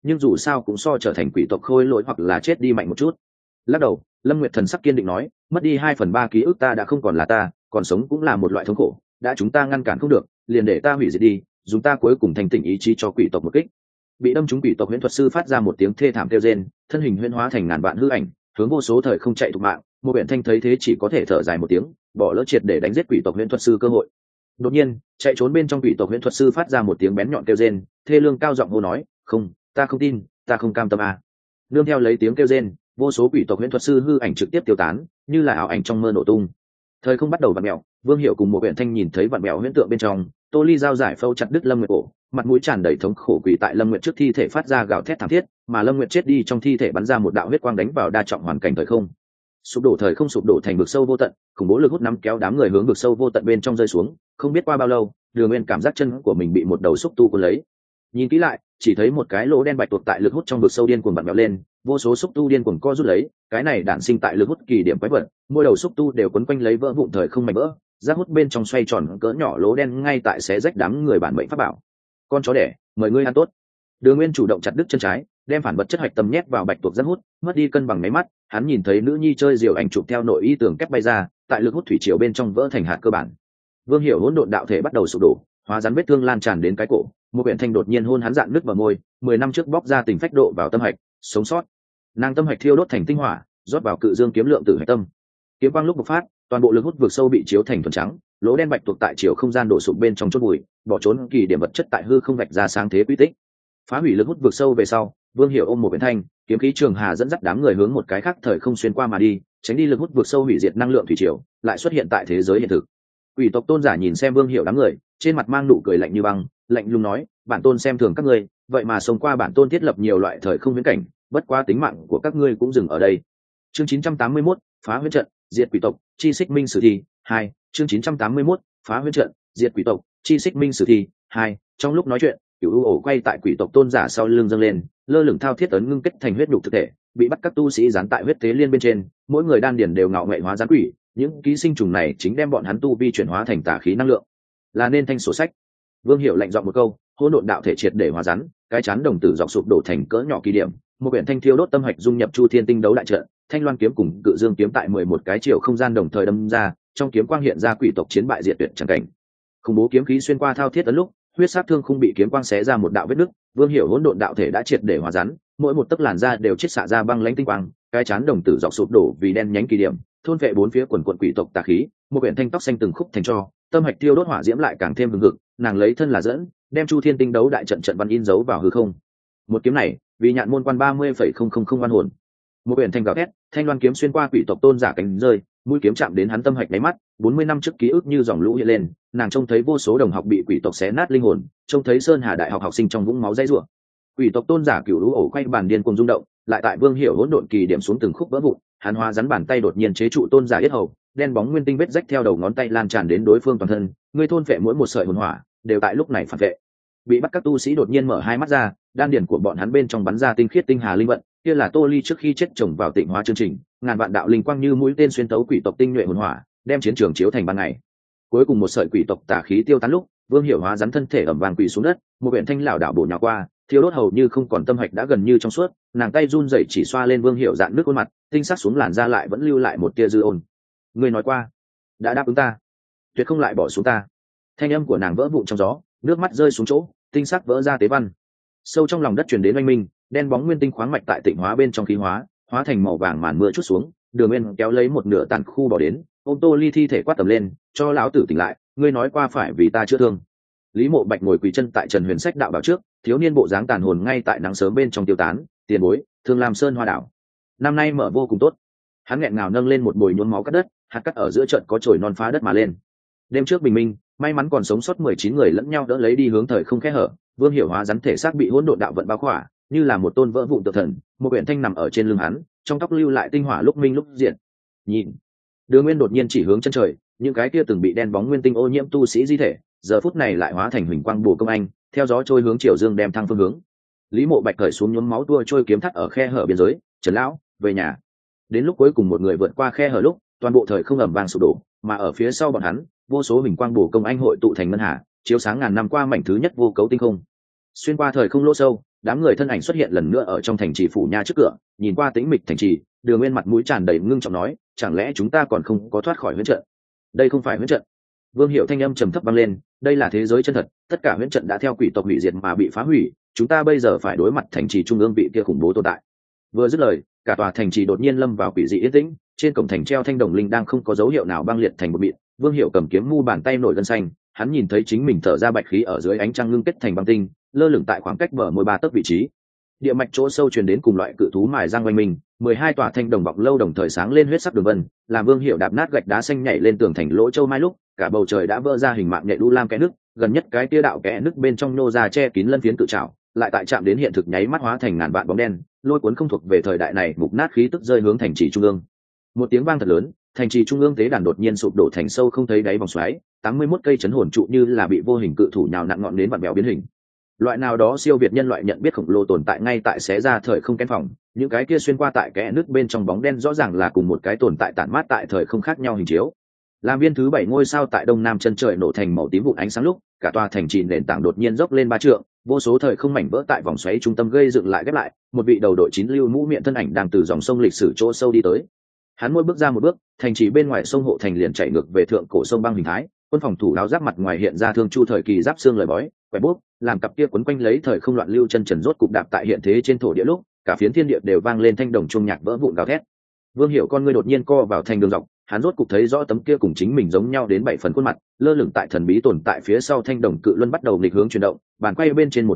nhưng dù sao cũng so trở thành quỷ tộc khôi lỗi hoặc là chết đi mạnh một chút. Lắc đầu, Lâm Nguyệt thần sắc kiên định nói, mất đi 2/3 ký ức ta đã không còn là ta, còn sống cũng là một loại thống khổ, đã chúng ta ngăn cản không được, liền để ta hủy diệt đi, dùng ta cuối cùng thành tỉnh ý chí cho quỷ tộc một kích. Bị đâm trúng quỷ tộc huyễn thuật sư phát ra một tiếng thê thảm kêu rên, thân hình huyễn hóa thành ngàn vạn hư ảnh, hướng vô số thời không chạy thục mạng. Một biển thanh thấy thế chỉ có thể thở dài một tiếng, bỏ lỡ triệt để đánh giết quỷ tộc huyễn thuật sư cơ hội. Đột nhiên, chạy trốn bên trong quỷ tộc huyễn thuật sư phát ra một tiếng bén nhọn kêu rên, thê lương cao giọng hô nói, không, ta không tin, ta không cam tâm à. Nương theo lấy tiếng kêu rên, vô số quỷ tộc huyễn thuật sư hư ảnh trực tiếp tiêu tán, như là ảo ảnh trong mơ nổ tung. Thời không bắt đầu vặn mèo, Vương Hiểu cùng một biển thanh nhìn thấy vặn mèo huyễn tượng bên trong, Tô Ly giao giải phâu chặt đứt Lâm Nguyệt cổ, mặt mũi tràn đầy thống khổ quỳ tại Lâm Nguyệt trước thi thể phát ra gào thét thảm thiết, mà Lâm Nguyệt chết đi trong thi thể bắn ra một đạo huyết quang đánh vào đa trọng hoàn cảnh thời không. Sụp đổ thời không sụp đổ thành vực sâu vô tận, khủng bố lực hút nắm kéo đám người hướng vực sâu vô tận bên trong rơi xuống, không biết qua bao lâu, Đường Nguyên cảm giác chân của mình bị một đầu xúc tu cuốn lấy. Nhìn kỹ lại, chỉ thấy một cái lỗ đen bạch tuộc tại lực hút trong vực sâu điên cuồng bật mèo lên, vô số xúc tu điên cuồng co rút lấy, cái này đản sinh tại lực hút kỳ điểm quái vật, mỗi đầu xúc tu đều quấn quanh lấy vỡ vụn thời không mảnh vỡ, giác hút bên trong xoay tròn cỡ nhỏ lỗ đen ngay tại xé rách đám người bản mệnh pháp bảo. Con chó đẻ, mời ngươi ăn tốt. Đường Nguyên chủ động chặt đứt chân trái, đem phản vật chất hạch tâm nhét vào bạch tuộc giác hút, mất đi cân bằng máy mắt, hắn nhìn thấy nữ nhi chơi diều ảnh chụp theo nội y tưởng kép bay ra, tại lực hút thủy triều bên trong vỡ thành hạt cơ bản. Vương Hiểu hỗn độn đạo thể bắt đầu sụp đổ, hóa rắn vết thương lan tràn đến cái cổ, một biển thanh đột nhiên hôn hắn dạn nứt vào môi, 10 năm trước bóc ra tình phách độ vào tâm hạch, sống sót. Nàng tâm hạch thiêu đốt thành tinh hỏa, rót vào cự dương kiếm lượng tử hạch tâm. Kiếm quang lúc bộc phát, toàn bộ lực hút vực sâu bị chiếu thành thuần trắng, lỗ đen bạch tuộc tại chiều không gian đổ sụp bên trong chốt bụi, bỏ trốn kỳ điểm vật chất tại hư không vạch ra sáng thế quy tích. Phá hủy lực hút vực sâu về sau, Vương Hiểu ôm một biển thanh, kiếm khí trường hà dẫn dắt đám người hướng một cái khác thời không xuyên qua mà đi, tránh đi lực hút vực sâu hủy diệt năng lượng thủy triều, lại xuất hiện tại thế giới hiện thực. Quỷ tộc tôn giả nhìn xem Vương Hiểu đám người, trên mặt mang nụ cười lạnh như băng, lạnh lùng nói, bản tôn xem thường các ngươi, vậy mà sống qua bản tôn thiết lập nhiều loại thời không viễn cảnh, bất quá tính mạng của các ngươi cũng dừng ở đây. Chương 981, phá huyễn trận, diệt quỷ tộc, chi xích minh sử thi 2. Chương 981, phá huyễn trận, diệt quỷ tộc, chi xích minh sử thi 2. Trong lúc nói chuyện, Cửu ổ quay tại quỷ tộc tôn giả sau lưng dâng lên, lơ lửng thao thiết ấn ngưng kết thành huyết nhục thực thể, bị bắt các tu sĩ dán tại huyết tế liên bên trên, mỗi người đan điển đều ngạo nghệ hóa gián quỷ, những ký sinh trùng này chính đem bọn hắn tu vi chuyển hóa thành tà khí năng lượng, là nên thanh sổ sách. Vương Hiểu lạnh giọng một câu, hỗn độn đạo thể triệt để hóa rắn, cái chán đồng tử dọc sụp đổ thành cỡ nhỏ kỳ điểm, một biển thanh thiêu đốt tâm hạch dung nhập chu thiên tinh đấu đại trận, thanh loan kiếm cùng cự dương kiếm tại 11 cái chiều không gian đồng thời đâm ra, trong kiếm quang hiện ra quỷ tộc chiến bại diệt tuyệt chẳng cảnh. Khủng bố kiếm khí xuyên qua thao thiết ấn lúc, huyết sát thương không bị kiếm quang xé ra một đạo vết nứt, Vương Hiểu hỗn độn đạo thể đã triệt để hóa rắn, mỗi một tấc làn da đều chiết xạ ra băng lãnh tinh quang, cái chán đồng tử dọc sụp đổ vì đen nhánh kỳ điểm, thôn vệ bốn phía quần quần quỷ tộc tà khí, một biển thanh tóc xanh từng khúc thành tro, tâm hạch tiêu đốt hỏa diễm lại càng thêm hừng hực, nàng lấy thân là dẫn, đem chu thiên tinh đấu đại trận trận văn in dấu vào hư không. Một kiếm này, vì nhạn môn quan 30,000 oan hồn. Một biển thanh gào thét, thanh loan kiếm xuyên qua quỷ tộc tôn giả cánh rơi, mũi kiếm chạm đến hắn tâm hạch đáy mắt, 40 năm trước ký ức như dòng lũ hiện lên, nàng trông thấy vô số đồng học bị quỷ tộc xé nát linh hồn, trông thấy Sơn Hà đại học học sinh trong vũng máu dãy rủa. Quỷ tộc tôn giả Cửu Lũ ổ quay bàn điên cuồng rung động, lại tại Vương Hiểu hỗn độn kỳ điểm xuống từng khúc vỡ vụn, hắn hóa rắn bàn tay đột nhiên chế trụ tôn giả yết hầu, đen bóng nguyên tinh vết rách theo đầu ngón tay lan tràn đến đối phương toàn thân, người thôn phệ mỗi một sợi hồn hỏa, đều tại lúc này phản vệ. Bị bắt các tu sĩ đột nhiên mở hai mắt ra, đan điển của bọn hắn bên trong bắn ra tinh khiết tinh hà linh vận, kia là Tô Ly trước khi chết trồng vào tịnh hóa chương trình, ngàn vạn đạo linh quang như mũi tên xuyên tấu quỷ tộc tinh nhuệ hồn hỏa, đem chiến trường chiếu thành ban ngày. Cuối cùng một sợi quỷ tộc tà khí tiêu tán lúc, Vương Hiểu hóa rắn thân thể ẩm vàng quỷ xuống đất, một biển thanh lão đảo bổ nhào qua, thiêu đốt hầu như không còn tâm hạch đã gần như trong suốt, nàng tay run rẩy chỉ xoa lên Vương Hiểu dạn nước khuôn mặt, tinh sắc xuống làn da lại vẫn lưu lại một tia dư ôn. Ngươi nói qua, đã đáp ứng ta, tuyệt không lại bỏ xuống ta. Thanh âm của nàng vỡ vụn trong gió, nước mắt rơi xuống chỗ, tinh sắc vỡ ra tế văn. Sâu trong lòng đất truyền đến oanh minh, đen bóng nguyên tinh khoáng mạch tại tịnh hóa bên trong khí hóa, hóa thành màu vàng màn mưa chút xuống, Đường Nguyên kéo lấy một nửa tàn khu bỏ đến, ôm Tô Ly thi thể quát tầm lên, cho lão tử tỉnh lại, ngươi nói qua phải vì ta chữa thương. Lý Mộ Bạch ngồi quỳ chân tại Trần Huyền Sách đạo bảo trước, thiếu niên bộ dáng tàn hồn ngay tại nắng sớm bên trong tiêu tán, tiền bối, Thương Lam Sơn Hoa đảo. Năm nay mở vô cùng tốt. Hắn nghẹn ngào nâng lên một bồi nhuốm máu cắt đất, hạt cắt ở giữa trận có chồi non phá đất mà lên. Đêm trước bình minh, may mắn còn sống sót 19 người lẫn nhau đỡ lấy đi hướng thời không khe hở, Vương Hiểu hóa rắn thể xác bị hỗn độn đạo vận bao khỏa, như là một tôn vỡ vụn tự thần, một quyển thanh nằm ở trên lưng hắn, trong tóc lưu lại tinh hỏa lúc minh lúc diệt. Nhìn, Đường Nguyên đột nhiên chỉ hướng chân trời, những cái kia từng bị đen bóng nguyên tinh ô nhiễm tu sĩ di thể, giờ phút này lại hóa thành huỳnh quang bổ công anh, theo gió trôi hướng chiều dương đem thăng phương hướng. Lý Mộ Bạch cởi xuống nhuốm máu tua trôi kiếm thắt ở khe hở biên giới, Trần lão, về nhà. Đến lúc cuối cùng một người vượt qua khe hở lúc, toàn bộ thời không ầm vang sụp đổ, mà ở phía sau bọn hắn, vô số huỳnh quang bổ công anh hội tụ thành ngân hà, chiếu sáng ngàn năm qua mảnh thứ nhất vô cấu tinh không. Xuyên qua thời không lỗ sâu, đám người thân ảnh xuất hiện lần nữa ở trong thành trì phủ nha trước cửa, nhìn qua tĩnh mịch thành trì, Đường Nguyên mặt mũi tràn đầy ngưng trọng nói, chẳng lẽ chúng ta còn không có thoát khỏi huyễn trận? Đây không phải huyễn trận. Vương Hiểu thanh âm trầm thấp vang lên, đây là thế giới chân thật, tất cả huyễn trận đã theo quỷ tộc hủy diệt mà bị phá hủy, chúng ta bây giờ phải đối mặt thành trì trung ương vị kia khủng bố tồn tại. Vừa dứt lời, cả tòa thành trì đột nhiên lâm vào quỷ dị yên tĩnh, trên cổng thành treo thanh đồng linh đang không có dấu hiệu nào băng liệt thành một mịn. Vương Hiểu cầm kiếm mu bàn tay nổi gân xanh, hắn nhìn thấy chính mình thở ra bạch khí ở dưới ánh trăng ngưng kết thành băng tinh, lơ lửng tại khoảng cách bờ môi ba tấc vị trí. Địa mạch chỗ sâu truyền đến cùng loại cự thú mài răng oanh minh, 12 tòa thanh đồng bọc lâu đồng thời sáng lên huyết sắc đường vân, làm Vương Hiểu đạp nát gạch đá xanh nhảy lên tường thành lỗ châu mai lúc, cả bầu trời đã vỡ ra hình mạng nhạy đu lam kẽ nước, gần nhất cái tia đạo kẽ nước bên trong nô ra che kín lân phiến tự trảo, lại tại chạm đến hiện thực nháy mắt hóa thành ngàn vạn bóng đen, lôi cuốn không thuộc về thời đại này mục nát khí tức rơi hướng thành trì trung ương. Một tiếng vang thật lớn, thành trì trung ương tế đàn đột nhiên sụp đổ thành sâu không thấy đáy vòng xoáy, 81 cây chấn hồn trụ như là bị vô hình cự thủ nhào nặn ngọn đến vặn vẹo biến hình. Loại nào đó siêu việt nhân loại nhận biết khổng lồ tồn tại ngay tại xé ra thời không kén phòng, những cái kia xuyên qua tại kẽ nước bên trong bóng đen rõ ràng là cùng một cái tồn tại tản mát tại thời không khác nhau hình chiếu. Làm viên thứ 7 ngôi sao tại đông nam chân trời nổ thành màu tím vụn ánh sáng lúc, cả tòa thành trì nền tảng đột nhiên dốc lên 3 trượng, vô số thời không mảnh vỡ tại vòng xoáy trung tâm gây dựng lại ghép lại, một vị đầu đội 9 lưu mũ miệng thân ảnh đang từ dòng sông lịch sử chỗ sâu đi tới. Hắn mỗi bước ra một bước, thành trì bên ngoài sông hộ thành liền chảy ngược về thượng cổ sông băng hình thái, quân phòng thủ áo giáp mặt ngoài hiện ra thương chu thời kỳ giáp xương lời bói, quẻ bút, làm cặp kia quấn quanh lấy thời không loạn lưu chân trần rốt cục đạp tại hiện thế trên thổ địa lúc, cả phiến thiên địa đều vang lên thanh đồng chuông nhạc vỡ vụn gào thét. Vương Hiểu con ngươi đột nhiên co vào thành đường dọc, hắn rốt cục thấy rõ tấm kia cùng chính mình giống nhau đến 7 phần khuôn mặt, lơ lửng tại thần bí tồn tại phía sau thanh đồng cự luân bắt đầu nghịch hướng chuyển động, bàn quay bên trên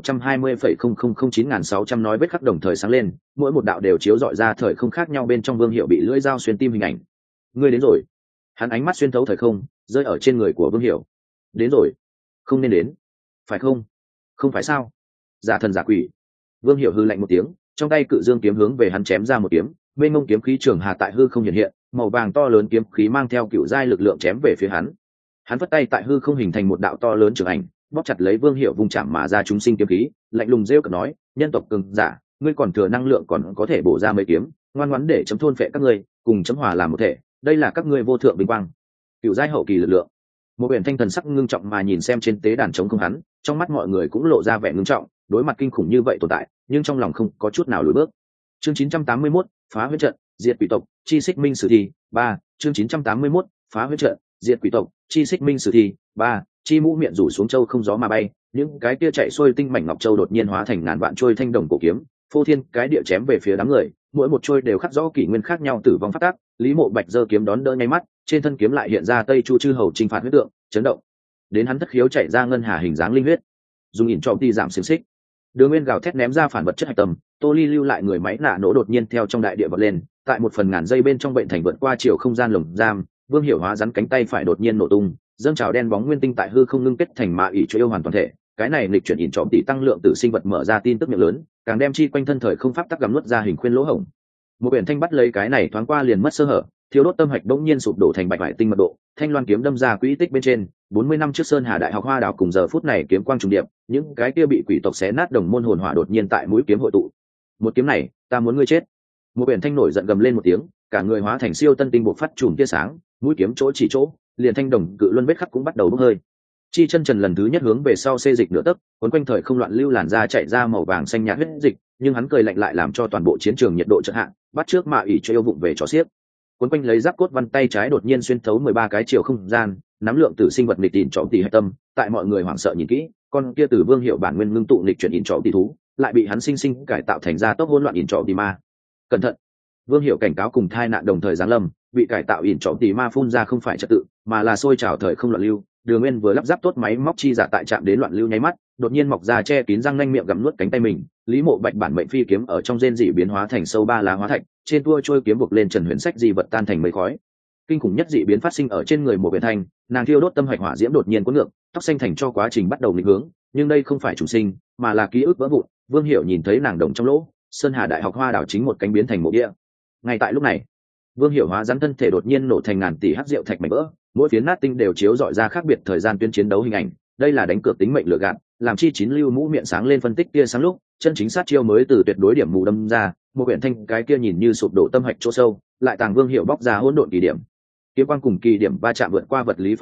120,0009.600 nói vết khắc đồng thời sáng lên, mỗi một đạo đều chiếu rọi ra thời không khác nhau bên trong Vương Hiểu bị lưỡi dao xuyên tim hình ảnh. Ngươi đến rồi. Hắn ánh mắt xuyên thấu thời không, rơi ở trên người của Vương Hiểu. Đến rồi. Không nên đến. Phải không? Không phải sao? Giả thần giả quỷ. Vương Hiểu hư lạnh một tiếng, trong tay cự dương kiếm hướng về hắn chém ra một kiếm, mênh mông kiếm khí trường hà tại hư không hiện hiện, màu vàng to lớn kiếm khí mang theo cựu giai lực lượng chém về phía hắn. Hắn vất tay tại hư không hình thành một đạo to lớn trường ảnh, bóp chặt lấy Vương Hiểu vùng chạm mà ra chúng sinh kiếm khí, lạnh lùng rêu cợt nói, nhân tộc cường giả, ngươi còn thừa năng lượng còn có thể bổ ra mấy kiếm, ngoan ngoãn để chấm thôn phệ các ngươi, cùng chấm hòa làm một thể, đây là các ngươi vô thượng vinh quang. Cựu giai hậu kỳ lực lượng. Một biển thanh thần sắc ngưng trọng mà nhìn xem trên tế đàn trống không hắn, trong mắt mọi người cũng lộ ra vẻ ngưng trọng, đối mặt kinh khủng như vậy tồn tại, nhưng trong lòng không có chút nào lùi bước. Chương 981, phá huyễn trận, diệt quỷ tộc, chi xích minh sử thi 3. Chương 981, phá huyễn trận, diệt quỷ tộc, chi xích minh sử thi 3. Chi mũ miệng rủ xuống châu không gió mà bay, những cái kia chạy xuôi tinh mảnh ngọc châu đột nhiên hóa thành ngàn vạn trôi thanh đồng cổ kiếm, phô thiên cái địa chém về phía đám người, mỗi một trôi đều khắc rõ kỷ nguyên khác nhau tử vong phát tác. Lý Mộ Bạch giơ kiếm đón đỡ nháy mắt, trên thân kiếm lại hiện ra Tây Chu chư hầu chinh phạt huyết tượng, chấn động. Đến hắn thất khiếu chạy ra ngân hà hình dáng linh huyết, dùng ỉn trọng ti giảm xiềng xích. Đường Nguyên gào thét ném ra phản vật chất hạch tâm, Tô Ly lưu lại người máy nạ nổ đột nhiên theo trong đại địa vọt lên, tại một phần ngàn giây bên trong bệnh thành vượt qua chiều không gian lồng giam, Vương Hiểu hóa rắn cánh tay phải đột nhiên nổ tung, dâng trào đen bóng nguyên tinh tại hư không ngưng kết thành mạ ỷ cho yêu hoàn toàn thể. Cái này lịch chuyển ỉn trọng tỷ tăng lượng tử sinh vật mở ra tin tức miệng lớn, càng đem chi quanh thân thời không pháp tắc gầm nuốt ra hình khuyên lỗ hổng. Một biển thanh bắt lấy cái này thoáng qua liền mất sơ hở, thiếu đốt tâm hạch bỗng nhiên sụp đổ thành bạch vải tinh mật độ, thanh loan kiếm đâm ra quỹ tích bên trên. 40 năm trước Sơn Hà Đại học Hoa Đào cùng giờ phút này kiếm quang trùng điệp, những cái kia bị quỷ tộc xé nát đồng môn hồn hỏa đột nhiên tại mũi kiếm hội tụ. Một kiếm này, ta muốn ngươi chết. Một biển thanh nổi giận gầm lên một tiếng, cả người hóa thành siêu tân tinh bộc phát chùm tia sáng, mũi kiếm chỗ chỉ chỗ, liền thanh đồng cự luân vết khắc cũng bắt đầu bốc hơi. Chi chân trần lần thứ nhất hướng về sau xê dịch nửa tấc, cuốn quanh thời không loạn lưu làn ra chạy ra màu vàng xanh nhạt huyết dịch, nhưng hắn cười lạnh lại làm cho toàn bộ chiến trường nhiệt độ chợt hạ, bắt trước mạ ỷ cho yêu vụng về trò xiếc. Cuốn quanh lấy giáp cốt văn tay trái đột nhiên xuyên thấu 13 cái chiều không gian, nắm lượng tử sinh vật nghịch tịn trọng tỷ hạch tâm, tại mọi người hoảng sợ nhìn kỹ, con kia từ Vương Hiệu bản nguyên ngưng tụ nghịch chuyển ỉn trọng tỷ thú, lại bị hắn sinh sinh cải tạo thành ra tốc hỗn loạn ỉn trọng tỷ ma. Cẩn thận! Vương Hiệu cảnh cáo cùng thai nạn đồng thời giáng lâm, bị cải tạo ỉn trọng tỷ ma phun ra không phải trật tự, mà là sôi trào thời không loạn lưu. Đường Nguyên vừa lắp ráp tốt máy móc chi giả tại chạm đến loạn lưu nháy mắt, đột nhiên mọc ra che kín răng nanh miệng gặm nuốt cánh tay mình. Lý Mộ Bạch bản mệnh phi kiếm ở trong rên dị biến hóa thành sâu ba lá hóa thạch, trên tua trôi kiếm buộc lên Trần Huyền Sách dị vật tan thành mây khói. Kinh khủng nhất dị biến phát sinh ở trên người một Huyền Thanh, nàng thiêu đốt tâm hạch hỏa diễm đột nhiên cuốn ngược, tóc xanh thành cho quá trình bắt đầu nghịch hướng, nhưng đây không phải trùng sinh, mà là ký ức vỡ vụn. Vương Hiểu nhìn thấy nàng đồng trong lỗ, Sơn Hà Đại học Hoa Đảo chính một cánh biến thành mộ địa. Ngay tại lúc này, Vương Hiểu hóa rắn thân thể đột nhiên nổ thành ngàn tỷ hắc diệu thạch mảnh vỡ, mỗi phiến nát tinh đều chiếu dọi ra khác biệt thời gian tuyến chiến đấu hình ảnh. Đây là đánh cược tính mệnh lừa gạt, làm chi chín lưu mũ miệng sáng lên phân tích kia sáng lúc, chân chính sát chiêu mới từ tuyệt đối điểm mù đâm ra, một Huyền Thanh cái kia nhìn như sụp đổ tâm hạch chỗ sâu, lại tàng Vương Hiểu bóc ra hỗn độn kỳ điểm. Kiếm quang cùng kỳ điểm va chạm vượt qua vật lý phát tắc,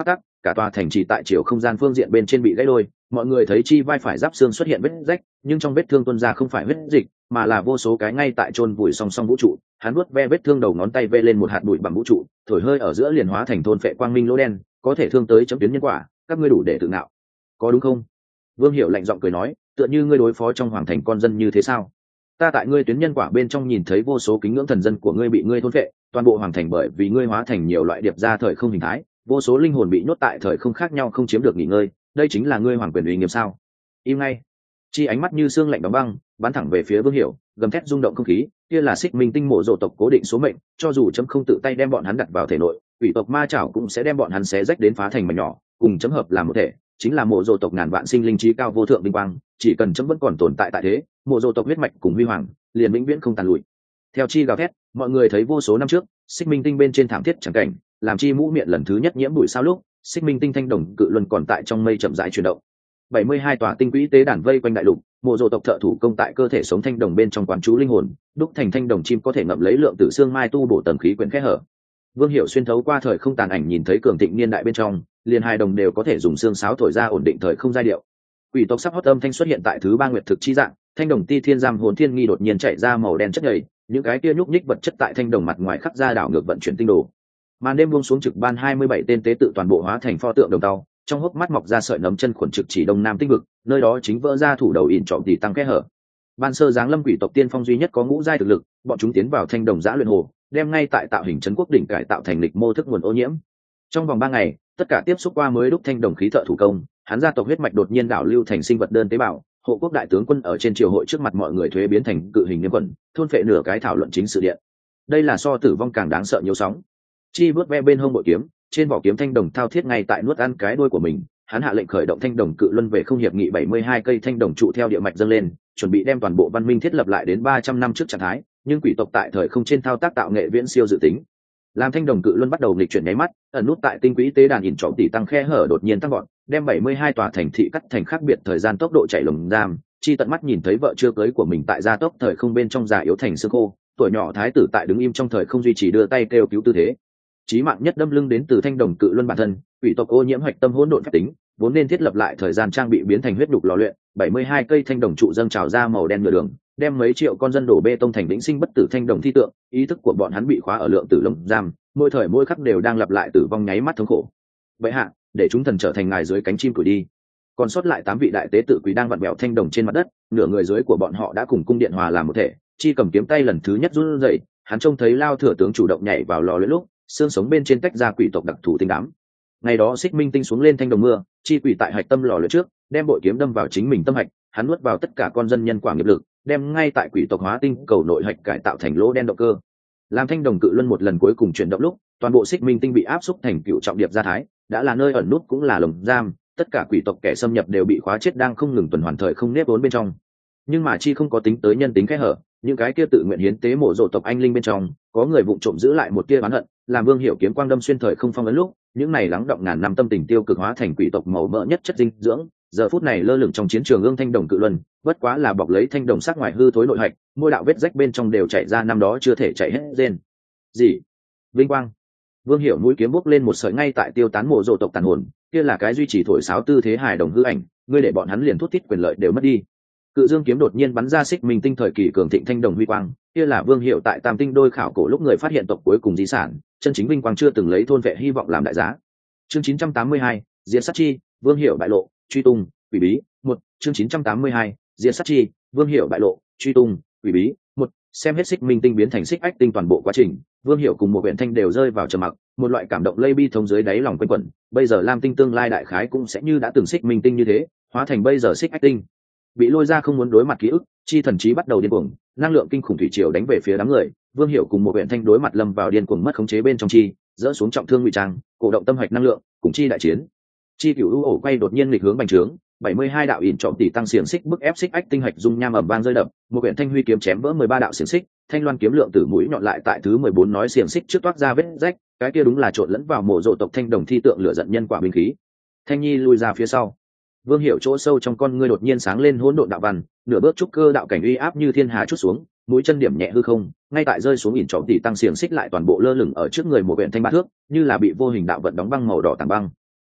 cả tòa thành trì tại chiều không gian phương diện bên trên bị gãy đôi, mọi người thấy chi vai phải giáp xương xuất hiện vết rách, nhưng trong vết thương tuôn ra không phải huyết dịch, mà là vô số cái ngay tại chôn vùi song song vũ trụ. Hắn vuốt ve vết thương đầu ngón tay ve lên một hạt bụi bằng vũ trụ, thổi hơi ở giữa liền hóa thành thôn phệ quang minh lỗ đen, có thể thương tới chấm tuyến nhân quả, các ngươi đủ để tự ngạo, có đúng không? Vương Hiểu lạnh giọng cười nói, tựa như ngươi đối phó trong hoàng thành con dân như thế sao? Ta tại ngươi tuyến nhân quả bên trong nhìn thấy vô số kính ngưỡng thần dân của ngươi bị ngươi thôn phệ, toàn bộ hoàng thành bởi vì ngươi hóa thành nhiều loại điệp ra thời không hình thái, vô số linh hồn bị nhốt tại thời không khác nhau không chiếm được nghỉ ngơi, đây chính là ngươi hoàng quyền uy nghiêm sao? Im ngay. Chi ánh mắt như xương lạnh đóng băng, bắn thẳng về phía Vương Hiểu, gầm thét rung động không khí, kia là Xích Minh Tinh mộ rộ tộc cố định số mệnh, cho dù chấm không tự tay đem bọn hắn đặt vào thể nội, quỷ tộc ma chảo cũng sẽ đem bọn hắn xé rách đến phá thành mảnh nhỏ, cùng chấm hợp làm một thể, chính là mộ rộ tộc ngàn vạn sinh linh trí cao vô thượng vinh quang, chỉ cần chấm vẫn còn tồn tại tại thế, mộ rộ tộc huyết mạch cùng huy hoàng, liền vĩnh viễn không tàn lụi. Theo Chi gào thét, mọi người thấy vô số năm trước, Xích Minh Tinh bên trên thảm thiết chẳng cảnh, làm Chi mũ miệng lần thứ nhất nhiễm bụi sao lúc, Xích Minh Tinh thanh đồng cự luân còn tại trong mây chậm rãi chuyển động. 72 tòa tinh quỹ tế đàn vây quanh đại lục, mộ rộ tộc thợ thủ công tại cơ thể sống thanh đồng bên trong quán chú linh hồn, đúc thành thanh đồng chim có thể ngậm lấy lượng tử xương mai tu bổ tầng khí quyển kẽ hở. Vương Hiểu xuyên thấu qua thời không tàn ảnh nhìn thấy cường thịnh niên đại bên trong, liền hai đồng đều có thể dùng xương sáo thổi ra ổn định thời không giai điệu. Quỷ tộc sắp hót âm thanh xuất hiện tại thứ ba nguyệt thực chi dạng, thanh đồng ti thiên giam hồn thiên nghi đột nhiên chạy ra màu đen chất nhầy, những cái kia nhúc nhích vật chất tại thanh đồng mặt ngoài khắc ra đảo ngược vận chuyển tinh đồ. Màn đêm buông xuống trực ban 27 tên tế tự toàn bộ hóa thành pho tượng đồng tàu, trong hốc mắt mọc ra sợi nấm chân khuẩn trực chỉ đông nam tinh vực, nơi đó chính vỡ ra thủ đầu ỉn trọm tỷ tăng kẽ hở. Ban sơ giáng lâm quỷ tộc tiên phong duy nhất có ngũ giai thực lực, bọn chúng tiến vào thanh đồng giã luyện hồ, đem ngay tại tạo hình trấn quốc đỉnh cải tạo thành lịch mô thức nguồn ô nhiễm. Trong vòng 3 ngày, tất cả tiếp xúc qua mới đúc thanh đồng khí thợ thủ công, hắn gia tộc huyết mạch đột nhiên đảo lưu thành sinh vật đơn tế bào, hộ quốc đại tướng quân ở trên triều hội trước mặt mọi người thuế biến thành cự hình niêm quần, thôn phệ nửa cái thảo luận chính sự điện. Đây là so tử vong càng đáng sợ nhiều sóng. Chi vớt ve bên hông bội kiếm, trên vỏ kiếm thanh đồng thao thiết ngay tại nuốt ăn cái đuôi của mình, hắn hạ lệnh khởi động thanh đồng cự luân về không hiệp nghị 72 cây thanh đồng trụ theo địa mạch dâng lên, chuẩn bị đem toàn bộ văn minh thiết lập lại đến 300 năm trước trạng thái, nhưng quỷ tộc tại thời không trên thao tác tạo nghệ viễn siêu dự tính. Làm thanh đồng cự luân bắt đầu nghịch chuyển nháy mắt, ẩn nút tại tinh quỹ tế đàn ỉn trọm tỷ tăng khe hở đột nhiên tăng gọn, đem 72 tòa thành thị cắt thành khác biệt thời gian tốc độ chạy lồng giam. Chi tận mắt nhìn thấy vợ chưa cưới của mình tại gia tốc thời không bên trong già yếu thành xương khô, tuổi nhỏ thái tử tại đứng im trong thời không duy trì đưa tay kêu cứu tư thế. Chí mạng nhất đâm lưng đến từ thanh đồng cự luân bản thân, quỷ tộc ô nhiễm hoạch tâm hỗn độn phép tính, vốn nên thiết lập lại thời gian trang bị biến thành huyết đục lò luyện, 72 cây thanh đồng trụ dâng trào ra màu đen nửa đường, đem mấy triệu con dân đổ bê tông thành vĩnh sinh bất tử thanh đồng thi tượng, ý thức của bọn hắn bị khóa ở lượng tử lồng giam, mỗi thời mỗi khắc đều đang lặp lại tử vong nháy mắt thống khổ. Vậy hạ, để chúng thần trở thành ngài dưới cánh chim cửi đi. Còn sót lại 8 vị đại tế tự quỷ đang vặn vẹo thanh đồng trên mặt đất, nửa người dưới của bọn họ đã cùng cung điện hòa làm một thể. Chi cầm kiếm tay lần thứ nhất run rẩy, hắn trông thấy Lao thừa tướng chủ động nhảy vào lò luyện lúc, xương sống bên trên tách ra quỷ tộc đặc thù tinh đám. Ngày đó Xích Minh Tinh xuống lên thanh đồng mưa, Chi quỷ tại hạch tâm lò luyện trước, đem bội kiếm đâm vào chính mình tâm hạch, hắn nuốt vào tất cả con dân nhân quả nghiệp lực, đem ngay tại quỷ tộc hóa tinh cầu nội hạch cải tạo thành lỗ đen động cơ. Làm thanh đồng cự luân một lần cuối cùng chuyển động lúc, toàn bộ Xích Minh Tinh bị áp xúc thành cựu trọng điệp gia thái, đã là nơi ẩn nút cũng là lồng giam, tất cả quỷ tộc kẻ xâm nhập đều bị khóa chết đang không ngừng tuần hoàn thời không nếp vốn bên trong. Nhưng mà Chi không có tính tới nhân tính kẽ hở, những cái kia tự nguyện hiến tế mộ rộ tộc anh linh bên trong, có người vụng trộm giữ lại một tia oán hận, làm Vương Hiểu kiếm quang đâm xuyên thời không phong ấn lúc, những này lắng động ngàn năm tâm tình tiêu cực hóa thành quỷ tộc màu mỡ nhất chất dinh dưỡng, giờ phút này lơ lửng trong chiến trường ương thanh đồng cự luân, bất quá là bọc lấy thanh đồng sắc ngoài hư thối nội hạch, môi đạo vết rách bên trong đều chảy ra năm đó chưa thể chạy hết rên. Gì? Vinh quang. Vương Hiểu mũi kiếm bốc lên một sợi ngay tại tiêu tán mộ rộ tộc tàn hồn, kia là cái duy trì thổi sáo tư thế hài đồng hư ảnh, ngươi để bọn hắn liền thút thít quyền lợi đều mất đi. Cự dương kiếm đột nhiên bắn ra Xích Minh Tinh thời kỳ cường thịnh thanh đồng huy quang, kia là Vương Hiểu tại Tam Tinh đôi khảo cổ lúc người phát hiện tộc cuối cùng di sản, chân chính vinh quang chưa từng lấy thôn vệ hy vọng làm đại giá. Chương 982, Diễn sát chi, Vương Hiểu bại lộ, truy tung, quỷ bí, 1, chương 982, Diễn sát chi, Vương Hiểu bại lộ, truy tung, quỷ bí, 1, xem hết Xích Minh Tinh biến thành Xích Ách Tinh toàn bộ quá trình, Vương Hiểu cùng một huyện thanh đều rơi vào trầm mặc, một loại cảm động lây bi thống dưới đáy lòng quanh quẩn, bây giờ Lam Tinh tương lai đại khái cũng sẽ như đã từng Xích Minh Tinh như thế, hóa thành bây giờ Xích Ách Tinh. Bị lôi ra không muốn đối mặt ký ức, Chi thần trí bắt đầu điên cuồng, năng lượng kinh khủng thủy triều đánh về phía đám người, Vương Hiểu cùng một huyện thanh đối mặt lâm vào điên cuồng mất khống chế bên trong Chi, dỡ xuống trọng thương ngụy trang, cổ động tâm hạch năng lượng, cùng Chi đại chiến. Chi cửu u ổ quay đột nhiên nghịch hướng bành trướng, 72 đạo ỉn trọng tỷ tăng xiềng xích bức ép Xích Ách Tinh hạch dung nham ầm vang rơi đập, một huyện thanh huy kiếm chém vỡ 13 đạo xiềng xích, thanh loan kiếm lượng tử mũi nhọn lại tại thứ 14 nói xiềng xích trước toát ra vết rách, cái kia đúng là trộn lẫn vào mộ rộ tộc thanh đồng thi tượng lửa giận nhân quả binh khí. Thanh Nhi lùi ra phía sau. Vương Hiểu chỗ sâu trong con ngươi đột nhiên sáng lên hỗn độn đạo văn, nửa bước trúc cơ đạo cảnh uy áp như thiên hà chút xuống, mũi chân điểm nhẹ hư không, ngay tại rơi xuống ỉn trọng tỷ tăng xiềng xích lại toàn bộ lơ lửng ở trước người một huyện thanh ba thước, như là bị vô hình đạo vận đóng băng màu đỏ tảng băng.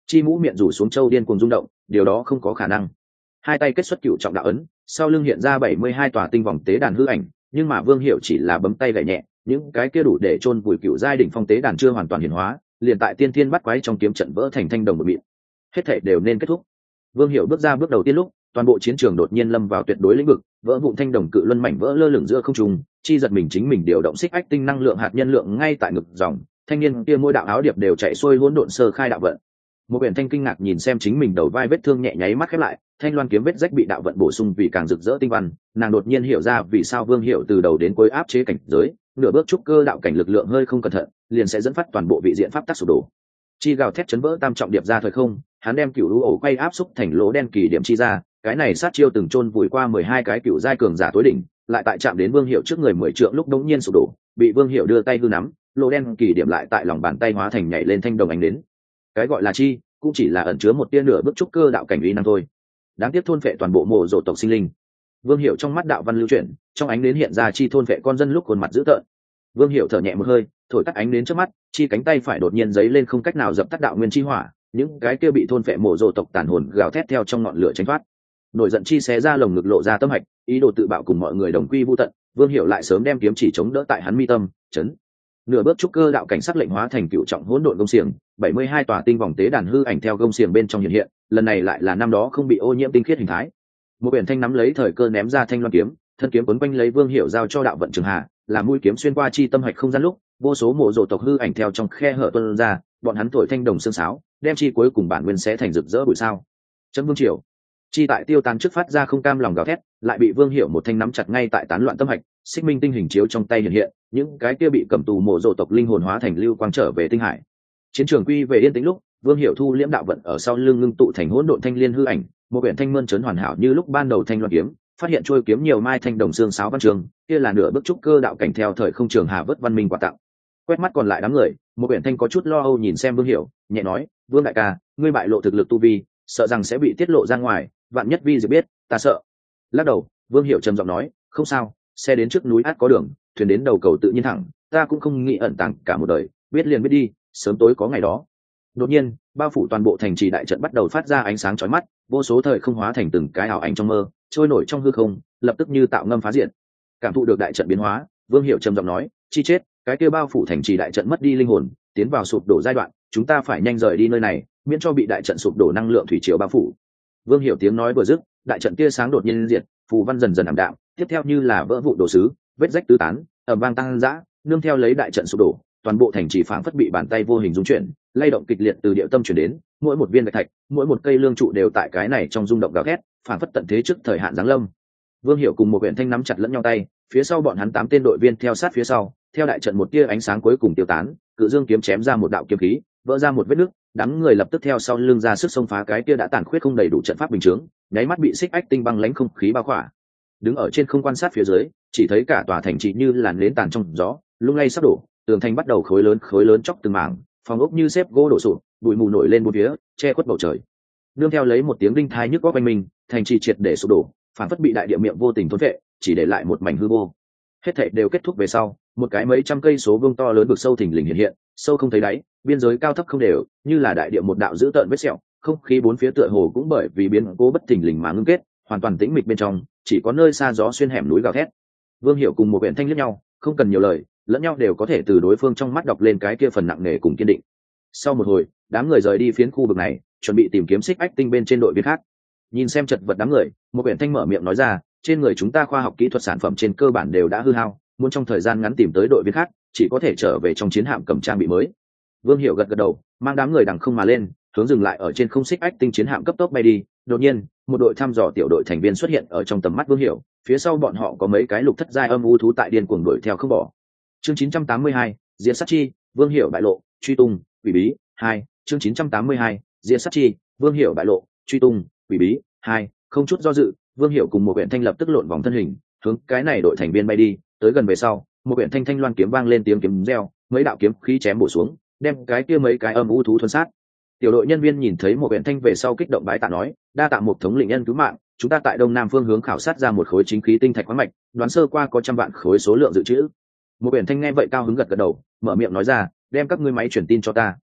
Chi mũ miệng rủ xuống châu điên cuồng rung động, điều đó không có khả năng. Hai tay kết xuất cựu trọng đạo ấn, sau lưng hiện ra 72 tòa tinh vòng tế đàn hư ảnh, nhưng mà Vương Hiểu chỉ là bấm tay gảy nhẹ, những cái kia đủ để chôn vùi cựu giai đỉnh phong tế đàn chưa hoàn toàn hiển hóa, liền tại tiên thiên bắt quái trong kiếm trận vỡ thành thanh đồng một mịn. Hết thảy đều nên kết thúc. Vương Hiểu bước ra bước đầu tiên lúc, toàn bộ chiến trường đột nhiên lâm vào tuyệt đối lĩnh vực, vỡ vụn thanh đồng cự luân mảnh vỡ lơ lửng giữa không trung, chi giật mình chính mình điều động xích ách tinh năng lượng hạt nhân lượng ngay tại ngực dòng, thanh niên kia mỗi đạo áo điệp đều chạy xuôi hỗn độn sơ khai đạo vận. Một biển thanh kinh ngạc nhìn xem chính mình đầu vai vết thương nhẹ nháy mắt khép lại, thanh loan kiếm vết rách bị đạo vận bổ sung vì càng rực rỡ tinh văn, nàng đột nhiên hiểu ra vì sao Vương Hiểu từ đầu đến cuối áp chế cảnh giới, nửa bước trúc cơ đạo cảnh lực lượng hơi không cẩn thận, liền sẽ dẫn phát toàn bộ vị diện pháp tắc sụp đổ. Chi gào thét chấn vỡ tam trọng điệp ra thời không, hắn đem cựu lũ ổ quay áp xúc thành lỗ đen kỳ điểm chi ra, cái này sát chiêu từng chôn vùi qua 12 cái cựu giai cường giả tối đỉnh, lại tại chạm đến Vương Hiểu trước người 10 trượng lúc đống nhiên sụp đổ, bị Vương Hiểu đưa tay hư nắm, lỗ đen kỳ điểm lại tại lòng bàn tay hóa thành nhảy lên thanh đồng ánh đến. Cái gọi là chi, cũng chỉ là ẩn chứa một tia nửa bước trúc cơ đạo cảnh uy năng thôi. Đáng tiếc thôn phệ toàn bộ mộ rộ tộc sinh linh. Vương Hiểu trong mắt đạo văn lưu chuyển, trong ánh đến hiện ra chi thôn phệ con dân lúc khuôn mặt dữ tợn. Vương Hiểu thở nhẹ một hơi, thổi tắt ánh đến trước mắt, chi cánh tay phải đột nhiên giấy lên không cách nào dập tắt đạo nguyên chi hỏa, những cái kia bị thôn phệ mộ rộ tộc tàn hồn gào thét theo trong ngọn lửa tránh thoát. Nổi giận chi xé ra lồng ngực lộ ra tâm hạch, ý đồ tự bạo cùng mọi người đồng quy vu tận. Vương Hiểu lại sớm đem kiếm chỉ chống đỡ tại hắn mi tâm, chấn. Nửa bước trúc cơ đạo cảnh sắc lệnh hóa thành cựu trọng hỗn độn công xiềng, 72 tòa tinh vòng tế đàn hư ảnh theo công xiềng bên trong hiện hiện, lần này lại là năm đó không bị ô nhiễm tinh khiết hình thái. Một biển thanh nắm lấy thời cơ ném ra thanh loan kiếm, thân kiếm quấn quanh lấy Vương Hiểu giao cho đạo vận trường hạ, làm mũi kiếm xuyên qua chi tâm hạch không gian lúc, vô số mộ rộ tộc hư ảnh theo trong khe hở tuôn ra, bọn hắn thổi thanh đồng sương sáo, đem chi cuối cùng bản nguyên sẽ thành rực rỡ bụi sao. Chấm Vương Triều, chi tại tiêu tán trước phát ra không cam lòng gào thét, lại bị Vương Hiểu một thanh nắm chặt ngay tại tán loạn tâm hạch, xích minh tinh hình chiếu trong tay hiện hiện, những cái kia bị cầm tù mộ rộ tộc linh hồn hóa thành lưu quang trở về tinh hải. Chiến trường quy về yên tĩnh lúc, Vương Hiểu thu liễm đạo vận ở sau lưng ngưng tụ thành hỗn độn thanh liên hư ảnh, một biển thanh mơn trớn hoàn hảo như lúc ban đầu thanh loan kiếm, phát hiện trôi kiếm nhiều mai thanh đồng xương sáo văn trường, kia là nửa bước trúc cơ đạo cảnh theo thời không trường hà vớt văn minh quà tặng. Quét mắt còn lại đám người, một biển thanh có chút lo âu nhìn xem Vương Hiểu, nhẹ nói, Vương đại ca, ngươi bại lộ thực lực tu vi, sợ rằng sẽ bị tiết lộ ra ngoài, vạn nhất vi diệp biết, ta sợ. Lắc đầu, Vương Hiểu trầm giọng nói, không sao, xe đến trước núi át có đường, thuyền đến đầu cầu tự nhiên thẳng, ta cũng không nghĩ ẩn tàng cả một đời, biết liền biết đi, sớm tối có ngày đó. Đột nhiên, bao phủ toàn bộ thành trì đại trận bắt đầu phát ra ánh sáng chói mắt, vô số thời không hóa thành từng cái ảo ảnh trong mơ, trôi nổi trong hư không, lập tức như tạo ngâm phá diện. Cảm thụ được đại trận biến hóa, Vương Hiểu trầm giọng nói, chi chết, cái kia bao phủ thành trì đại trận mất đi linh hồn, tiến vào sụp đổ giai đoạn, chúng ta phải nhanh rời đi nơi này, miễn cho bị đại trận sụp đổ năng lượng thủy triều bao phủ. Vương Hiểu tiếng nói vừa dứt, đại trận kia sáng đột nhiên diệt, phù văn dần dần ảm đạm, tiếp theo như là vỡ vụn đồ sứ, vết rách tứ tán, ầm vang tăng dã, nương theo lấy đại trận sụp đổ, toàn bộ thành trì phảng phất bị bàn tay vô hình rung chuyển, lay động kịch liệt từ địa tâm chuyển đến, mỗi một viên bạch thạch, mỗi một cây lương trụ đều tại cái này trong rung động gào thét, phảng phất tận thế trước thời hạn giáng lâm. Vương Hiểu cùng một huyện thanh nắm chặt lẫn nhau tay, phía sau bọn hắn 8 tên đội viên theo sát phía sau, theo đại trận một tia ánh sáng cuối cùng tiêu tán, cự dương kiếm chém ra một đạo kiếm khí, vỡ ra một vết nứt, đám người lập tức theo sau lưng ra sức xông phá cái kia đã tàn khuyết không đầy đủ trận pháp bình chướng, nháy mắt bị xích ách tinh băng lãnh không khí bao khỏa. Đứng ở trên không quan sát phía dưới, chỉ thấy cả tòa thành trì như làn nến tàn trong gió, lung lay sắp đổ, tường thành bắt đầu khối lớn chóc từng mảng, phòng ốc như xếp gỗ đổ sụp, bụi mù nổi lên bốn phía, che khuất bầu trời. Nương theo lấy một tiếng đinh thai nhức óc quanh mình, thành trì triệt để sụp đổ, phản phất bị đại địa miệng vô tình thôn phệ, chỉ để lại một mảnh hư vô. Hết thảy đều kết thúc về sau, một cái mấy trăm cây số vuông to lớn vực sâu thình lình hiện hiện, sâu không thấy đáy, biên giới cao thấp không đều, như là đại địa một đạo dữ tợn vết sẹo, không khí bốn phía tựa hồ cũng bởi vì biến cố bất thình lình mà ngưng kết, hoàn toàn tĩnh mịch bên trong, chỉ có nơi xa gió xuyên hẻm núi gào thét. Vương Hiểu cùng một huyện thanh liếc nhau, không cần nhiều lời, lẫn nhau đều có thể từ đối phương trong mắt đọc lên cái kia phần nặng nề cùng kiên định. Sau một hồi, đám người rời đi phiến khu vực này, chuẩn bị tìm kiếm xích ách tinh bên trên đội viên khác. Nhìn xem chật vật đám người, một huyện thanh mở miệng nói ra, trên người chúng ta khoa học kỹ thuật sản phẩm trên cơ bản đều đã hư hao, muốn trong thời gian ngắn tìm tới đội viên khác, chỉ có thể trở về trong chiến hạm cầm trang bị mới. Vương Hiểu gật gật đầu, mang đám người đằng không mà lên, hướng dừng lại ở trên không xích ách tinh chiến hạm cấp tốc bay đi. Đột nhiên, một đội thăm dò tiểu đội thành viên xuất hiện ở trong tầm mắt Vương Hiểu, phía sau bọn họ có mấy cái lục thất giai âm u thú tại điên cuồng đuổi theo không bỏ. Chương 982, Diệt sát chi, Vương Hiểu bại lộ, truy tung, quỷ bí 2, chương 982, Diệt sát chi, Vương Hiểu bại lộ, truy tung, quỷ bí 2, không chút do dự, Vương Hiểu cùng một huyện thanh lập tức lộn vòng thân hình, hướng cái này đội thành viên bay đi, tới gần về sau, một huyện thanh thanh loan kiếm vang lên tiếng kiếm reo, mấy đạo kiếm khí chém bổ xuống, đem cái kia mấy cái âm u thú thuần sát. Tiểu đội nhân viên nhìn thấy một huyện thanh về sau kích động bái tạ nói, đa tạ một thống lĩnh nhân cứu mạng, chúng ta tại đông nam phương hướng khảo sát ra một khối chính khí tinh thạch khoáng mạch, đoán sơ qua có 100 vạn khối số lượng dự trữ. Một huyện thanh nghe vậy cao hứng gật gật đầu, mở miệng nói ra, đem các ngươi máy truyền tin cho ta.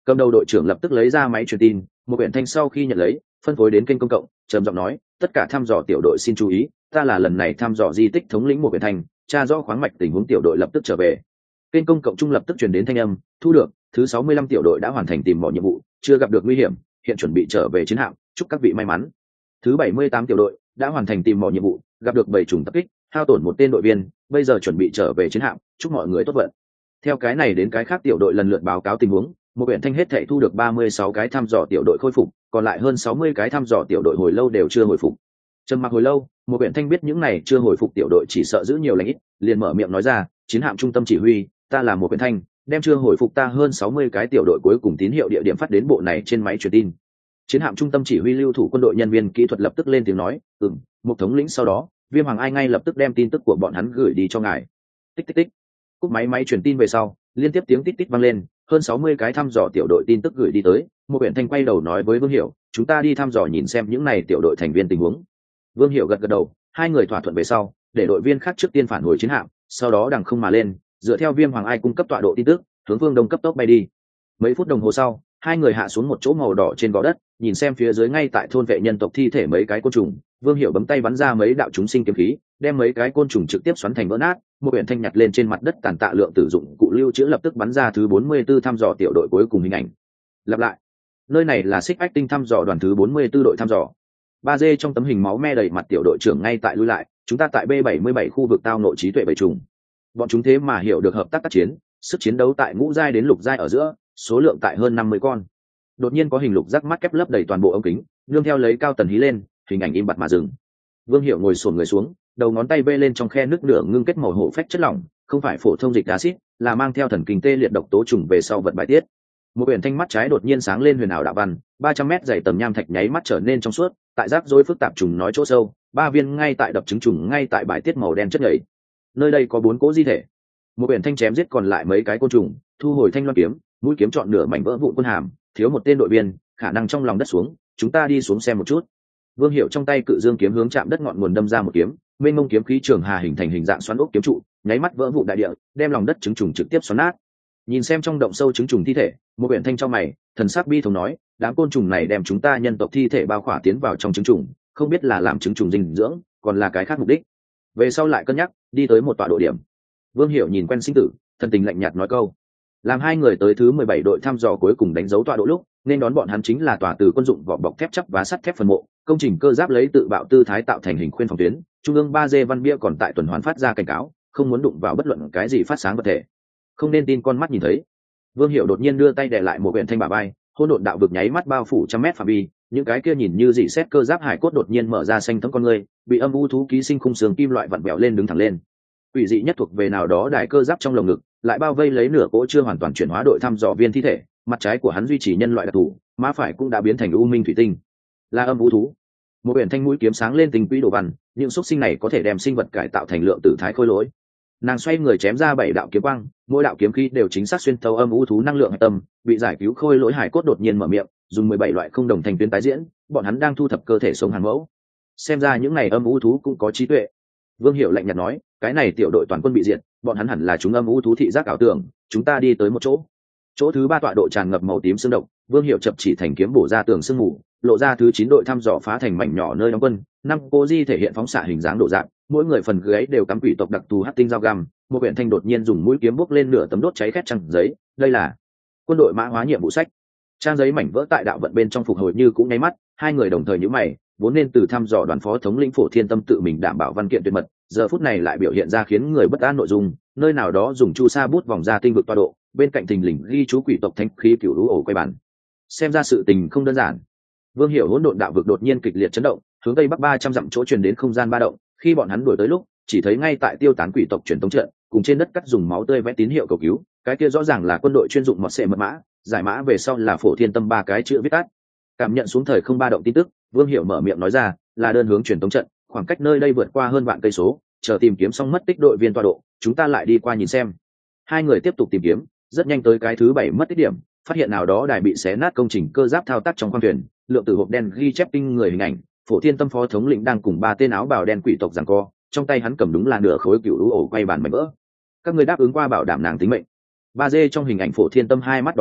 Cầm đầu đội trưởng lập tức lấy ra máy truyền tin, một quyển thanh sau khi nhận lấy phân phối đến kênh công cộng, trầm giọng nói, tất cả thăm dò tiểu đội xin chú ý, ta là lần này thăm dò di tích thống lĩnh một quyển thanh, tra rõ khoáng mạch tình huống tiểu đội lập tức trở về. Kênh công cộng trung lập tức truyền đến thanh âm, thu được, thứ 65 tiểu đội đã hoàn thành tìm mỏ nhiệm vụ, chưa gặp được nguy hiểm, hiện chuẩn bị trở về chiến hạm, chúc các vị may mắn. Thứ 78 tiểu đội đã hoàn thành tìm mỏ nhiệm vụ, gặp được 7 chủng tập kích, hao tổn một tên đội viên, bây giờ chuẩn bị trở về chiến hạm, chúc mọi người tốt vận. Theo cái này đến cái khác tiểu đội lần lượt báo cáo tình huống, một quyển thanh hết thảy thu được 36 cái thăm dò tiểu đội khôi phục, còn lại hơn 60 cái thăm dò tiểu đội hồi lâu đều chưa hồi phục. Trầm mặc hồi lâu, một quyển thanh biết những này chưa hồi phục tiểu đội chỉ sợ giữ nhiều lành ít, liền mở miệng nói ra, chiến hạm trung tâm chỉ huy, ta là một quyển thanh, đem chưa hồi phục ta hơn 60 cái tiểu đội cuối cùng tín hiệu địa điểm phát đến bộ này trên máy truyền tin. Chiến hạm trung tâm chỉ huy lưu thủ quân đội nhân viên kỹ thuật lập tức lên tiếng nói, một thống lĩnh sau đó, Viêm Hoàng Ai ngay lập tức đem tin tức của bọn hắn gửi đi cho ngài. Tích tích tích. Cúp máy truyền tin về sau, liên tiếp tiếng tít tít vang lên, hơn 60 cái thăm dò tiểu đội tin tức gửi đi tới, một quyển thanh quay đầu nói với Vương Hiểu, chúng ta đi thăm dò nhìn xem những này tiểu đội thành viên tình huống. Vương Hiểu gật gật đầu, hai người thỏa thuận về sau, để đội viên khác trước tiên phản hồi chiến hạm, sau đó đằng không mà lên, dựa theo Viêm Hoàng Ai cung cấp tọa độ tin tức, hướng phương đông cấp tốc bay đi. Mấy phút đồng hồ sau, hai người hạ xuống một chỗ màu đỏ trên gò đất, nhìn xem phía dưới ngay tại thôn vệ nhân tộc thi thể mấy cái côn trùng, Vương Hiểu bấm tay bắn ra mấy đạo chúng sinh kiếm khí, đem mấy cái côn trùng trực tiếp xoắn thành vỡ nát. Một quyển thanh nhặt lên trên mặt đất tàn tạ lượng tử dụng cụ lưu trữ lập tức bắn ra thứ 44 thăm dò tiểu đội cuối cùng hình ảnh. Lặp lại, nơi này là Xích Ách Tinh thăm dò đoàn thứ 44 đội thăm dò. 3D trong tấm hình máu me đầy mặt tiểu đội trưởng ngay tại lui lại, chúng ta tại B77 khu vực tao nội trí tuệ bảy trùng. Bọn chúng thế mà hiểu được hợp tác tác chiến, sức chiến đấu tại ngũ giai đến lục giai ở giữa, số lượng tại hơn 50 con. Đột nhiên có hình lục giác mắt kép lấp đầy toàn bộ ống kính, nương theo lấy cao tần hí lên, hình ảnh im bặt mà dừng. Vương Hiểu ngồi xổm người xuống, đầu ngón tay bê lên trong khe nước nửa ngưng kết màu hổ phách chất lỏng, không phải phổ thông dịch axit, là mang theo thần kinh tê liệt độc tố trùng về sau vật bài tiết. Một quyển thanh mắt trái đột nhiên sáng lên huyền ảo đạo văn, 300 mét dày tầng nham thạch nháy mắt trở nên trong suốt, tại rác rối phức tạp trùng nói chỗ sâu, 3 viên ngay tại đập trứng trùng ngay tại bài tiết màu đen chất nhầy. Nơi đây có 4 cỗ di thể. Một quyển thanh chém giết còn lại mấy cái côn trùng, thu hồi thanh loan kiếm, mũi kiếm chọn nửa mảnh vỡ vụn quân hàm, thiếu một tên đội viên, khả năng trong lòng đất xuống, chúng ta đi xuống xem một chút. Vương Hiểu trong tay cự dương kiếm hướng chạm đất ngọn nguồn đâm ra một kiếm, mênh mông kiếm khí trường hà hình thành hình dạng xoắn ốc kiếm trụ, nháy mắt vỡ vụn đại địa, đem lòng đất trứng trùng trực tiếp xoắn nát. Nhìn xem trong động sâu trứng trùng thi thể, một quyển thanh trong mày, thần sắc bi thống nói, đám côn trùng này đem chúng ta nhân tộc thi thể bao khỏa tiến vào trong trứng trùng, không biết là làm trứng trùng dinh dưỡng, còn là cái khác mục đích. Về sau lại cân nhắc, đi tới một tọa độ điểm. Vương Hiểu nhìn quen sinh tử, thần tình lạnh nhạt nói câu. Làm hai người tới thứ 17 đội thăm dò cuối cùng đánh dấu tọa độ lúc, nên đón bọn hắn chính là tòa từ quân dụng vỏ bọc thép chắp và sắt thép phần mộ, công trình cơ giáp lấy tự bạo tư thái tạo thành hình khuyên phòng tuyến, trung ương 3D văn bia còn tại tuần hoàn phát ra cảnh cáo, không muốn đụng vào bất luận cái gì phát sáng vật thể. Không nên tin con mắt nhìn thấy. Vương Hiểu đột nhiên đưa tay đè lại một quyển thanh bả vai, hỗn độn đạo vực nháy mắt bao phủ trăm mét phạm vi, những cái kia nhìn như dị xét cơ giáp hải cốt đột nhiên mở ra xanh thẫm con người, bị âm u thú ký sinh khung xương kim loại vặn bẹo lên đứng thẳng lên. Ủy dị nhất thuộc về nào đó đại cơ giáp trong lồng ngực, lại bao vây lấy nửa cỗ chưa hoàn toàn chuyển hóa đội thăm dò viên thi thể, mặt trái của hắn duy trì nhân loại đặc thù, má phải cũng đã biến thành u minh thủy tinh, là âm u thú. Một biển thanh mũi kiếm sáng lên tinh quỹ đồ văn, những xúc sinh này có thể đem sinh vật cải tạo thành lượng tử thái khôi lỗi. Nàng xoay người chém ra 7 đạo kiếm quang, mỗi đạo kiếm khí đều chính xác xuyên thấu âm u thú năng lượng hạch tâm, bị giải cứu khôi lỗi hải cốt đột nhiên mở miệng, dùng 17 loại không đồng thành tuyến tái diễn, bọn hắn đang thu thập cơ thể sống hàng mẫu. Xem ra những này âm u thú cũng có trí tuệ. Vương Hiểu lạnh nhạt nói, cái này tiểu đội toàn quân bị diệt, bọn hắn hẳn là chúng âm u thú thị giác ảo tưởng, chúng ta đi tới một chỗ thứ 3 tọa độ tràn ngập màu tím xương độc. Vương Hiểu chập chỉ thành kiếm bổ ra tường sương mù, lộ ra thứ 9 đội thăm dò phá thành mảnh nhỏ nơi đóng quân, 5 cô di thể hiện phóng xạ hình dáng độ dạng, mỗi người phần gáy đều cắm quỷ tộc đặc thù hắc tinh dao găm. Một quyển thanh đột nhiên dùng mũi kiếm bốc lên nửa tấm đốt cháy khét trang giấy, đây là quân đội mã hóa nhiệm vụ sách. Trang giấy mảnh vỡ tại đạo vận bên trong phục hồi như cũng nháy mắt, hai người đồng thời nhíu mày, vốn nên từ thăm dò đoàn phó thống lĩnh Phổ Thiên Tâm tự mình đảm bảo văn kiện tuyệt mật, giờ phút này lại biểu hiện ra khiến người bất an nội dung, nơi nào đó dùng chu sa bút vòng ra tinh vực tọa độ, bên cạnh thình lình ghi chú quỷ tộc thánh khí cửu lũ ổ quay bản. Xem ra sự tình không đơn giản. Vương Hiểu hỗn độn đạo vực đột nhiên kịch liệt chấn động, hướng tây bắc 300 dặm chỗ truyền đến không gian ba động, khi bọn hắn đuổi tới lúc, chỉ thấy ngay tại tiêu tán quỷ tộc truyền tống trận, cùng trên đất cắt dùng máu tươi vẽ tín hiệu cầu cứu, cái kia rõ ràng là quân đội chuyên dụng mọt xệ mật mã, giải mã về sau là Phổ Thiên Tâm 3 cái chữ viết tắt. Cảm nhận xuống thời không ba động tin tức, Vương Hiểu mở miệng nói ra, là đơn hướng truyền tống trận, khoảng cách nơi đây vượt qua hơn vạn cây số, chờ tìm kiếm xong mất tích đội viên tọa độ, chúng ta lại đi qua nhìn xem. Hai người tiếp tục tìm kiếm, rất nhanh tới cái thứ 7 mất tích điểm, phát hiện nào đó đài bị xé nát công trình cơ giáp thao tác trong khoang thuyền, lượng tử hộp đen ghi chép kinh người hình ảnh, Phổ Thiên Tâm phó thống lĩnh đang cùng 3 tên áo bào đen quỷ tộc giằng co, trong tay hắn cầm đúng là nửa khối cựu lũ ổ quay bàn mảnh vỡ. Các người đáp ứng qua bảo đảm nàng tính mệnh. 3D trong hình ảnh Phổ Thiên Tâm hai mắt đỏ thẫm,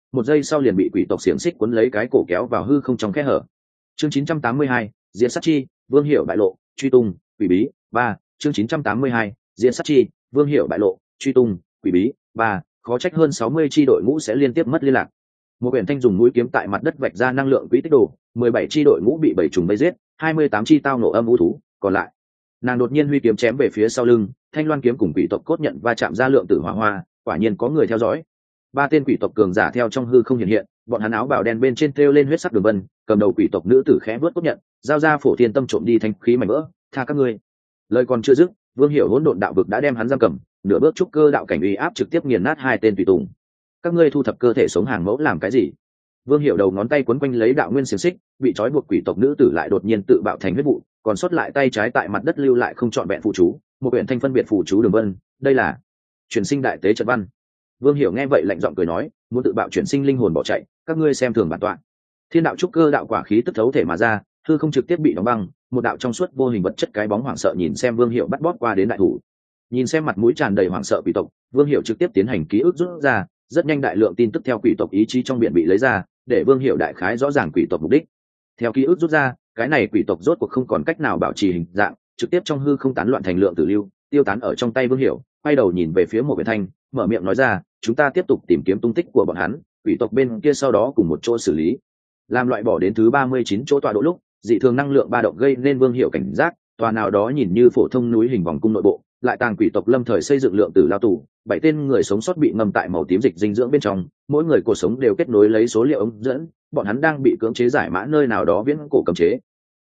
một giây sau liền bị quỷ tộc xiềng xích cuốn lấy cái cổ kéo vào hư không trong kẽ hở. Chương 982, Diễn sát chi, Vương Hiểu bại lộ, truy tung, quỷ bí, 3, chương 982, Diễn sát chi, Vương Hiểu bại lộ, truy tung, quỷ bí, 3, khó trách hơn 60 chi đội ngũ sẽ liên tiếp mất liên lạc. Một quyển thanh dùng mũi kiếm tại mặt đất vạch ra năng lượng quỹ tích đồ, 17 chi đội ngũ bị 7 trùng vây giết, 28 chi tao nổ âm u thú, còn lại. Nàng đột nhiên huy kiếm chém về phía sau lưng, thanh loan kiếm cùng quỷ tộc cốt nhận va chạm ra lượng tử hỏa hoa, quả nhiên có người theo dõi. Ba tên quỷ tộc cường giả theo trong hư không hiện hiện, bọn hắn áo bào đen bên trên treo lên huyết sắc đường vân, cầm đầu quỷ tộc nữ tử khẽ vớt cốt nhận, giao ra phổ thiên tâm trộm đi thanh khí mảnh vỡ, tha các ngươi. Lời còn chưa dứt, Vương Hiểu hỗn độn đạo vực đã đem hắn giam cầm, nửa bước trúc cơ đạo cảnh uy áp trực tiếp nghiền nát hai tên tùy tùng. Các ngươi thu thập cơ thể sống hàng mẫu làm cái gì? Vương Hiểu đầu ngón tay quấn quanh lấy đạo nguyên xiềng xích, bị trói buộc quỷ tộc nữ tử lại đột nhiên tự bạo thành huyết vụ, còn sót lại tay trái tại mặt đất lưu lại không trọn vẹn phụ chú, một quyển thanh phân biệt phụ chú đường vân, đây là chuyển sinh đại tế trận văn. Vương Hiểu nghe vậy lạnh giọng cười nói, muốn tự bạo chuyển sinh linh hồn bỏ chạy, các ngươi xem thường bản tọa. Thiên đạo trúc cơ đạo quả khí tức thấu thể mà ra, hư không trực tiếp bị đóng băng, một đạo trong suốt vô hình vật chất cái bóng hoảng sợ nhìn xem Vương Hiểu bắt bóp qua đến đại thủ. Nhìn xem mặt mũi tràn đầy hoảng sợ quỷ tộc, Vương Hiểu trực tiếp tiến hành ký ức rút ra, rất nhanh đại lượng tin tức theo quỷ tộc ý chí trong biển bị lấy ra, để Vương Hiểu đại khái rõ ràng quỷ tộc mục đích. Theo ký ức rút ra, cái này quỷ tộc rốt cuộc không còn cách nào bảo trì hình dạng, trực tiếp trong hư không tán loạn thành lượng tử lưu, tiêu tán ở trong tay Vương Hiểu, quay đầu nhìn về phía một biển thanh, mở miệng nói ra, chúng ta tiếp tục tìm kiếm tung tích của bọn hắn, quỷ tộc bên kia sau đó cùng một chỗ xử lý. Làm loại bỏ đến thứ 39 chỗ tọa độ lúc, dị thường năng lượng ba động gây nên Vương Hiểu cảnh giác, tòa nào đó nhìn như phổ thông núi hình vòng cung nội bộ, lại tàng quỷ tộc lâm thời xây dựng lượng tử lao tù, 7 tên người sống sót bị ngâm tại màu tím dịch dinh dưỡng bên trong, mỗi người cuộc sống đều kết nối lấy số liệu ống dẫn, bọn hắn đang bị cưỡng chế giải mã nơi nào đó viễn cổ cấm chế.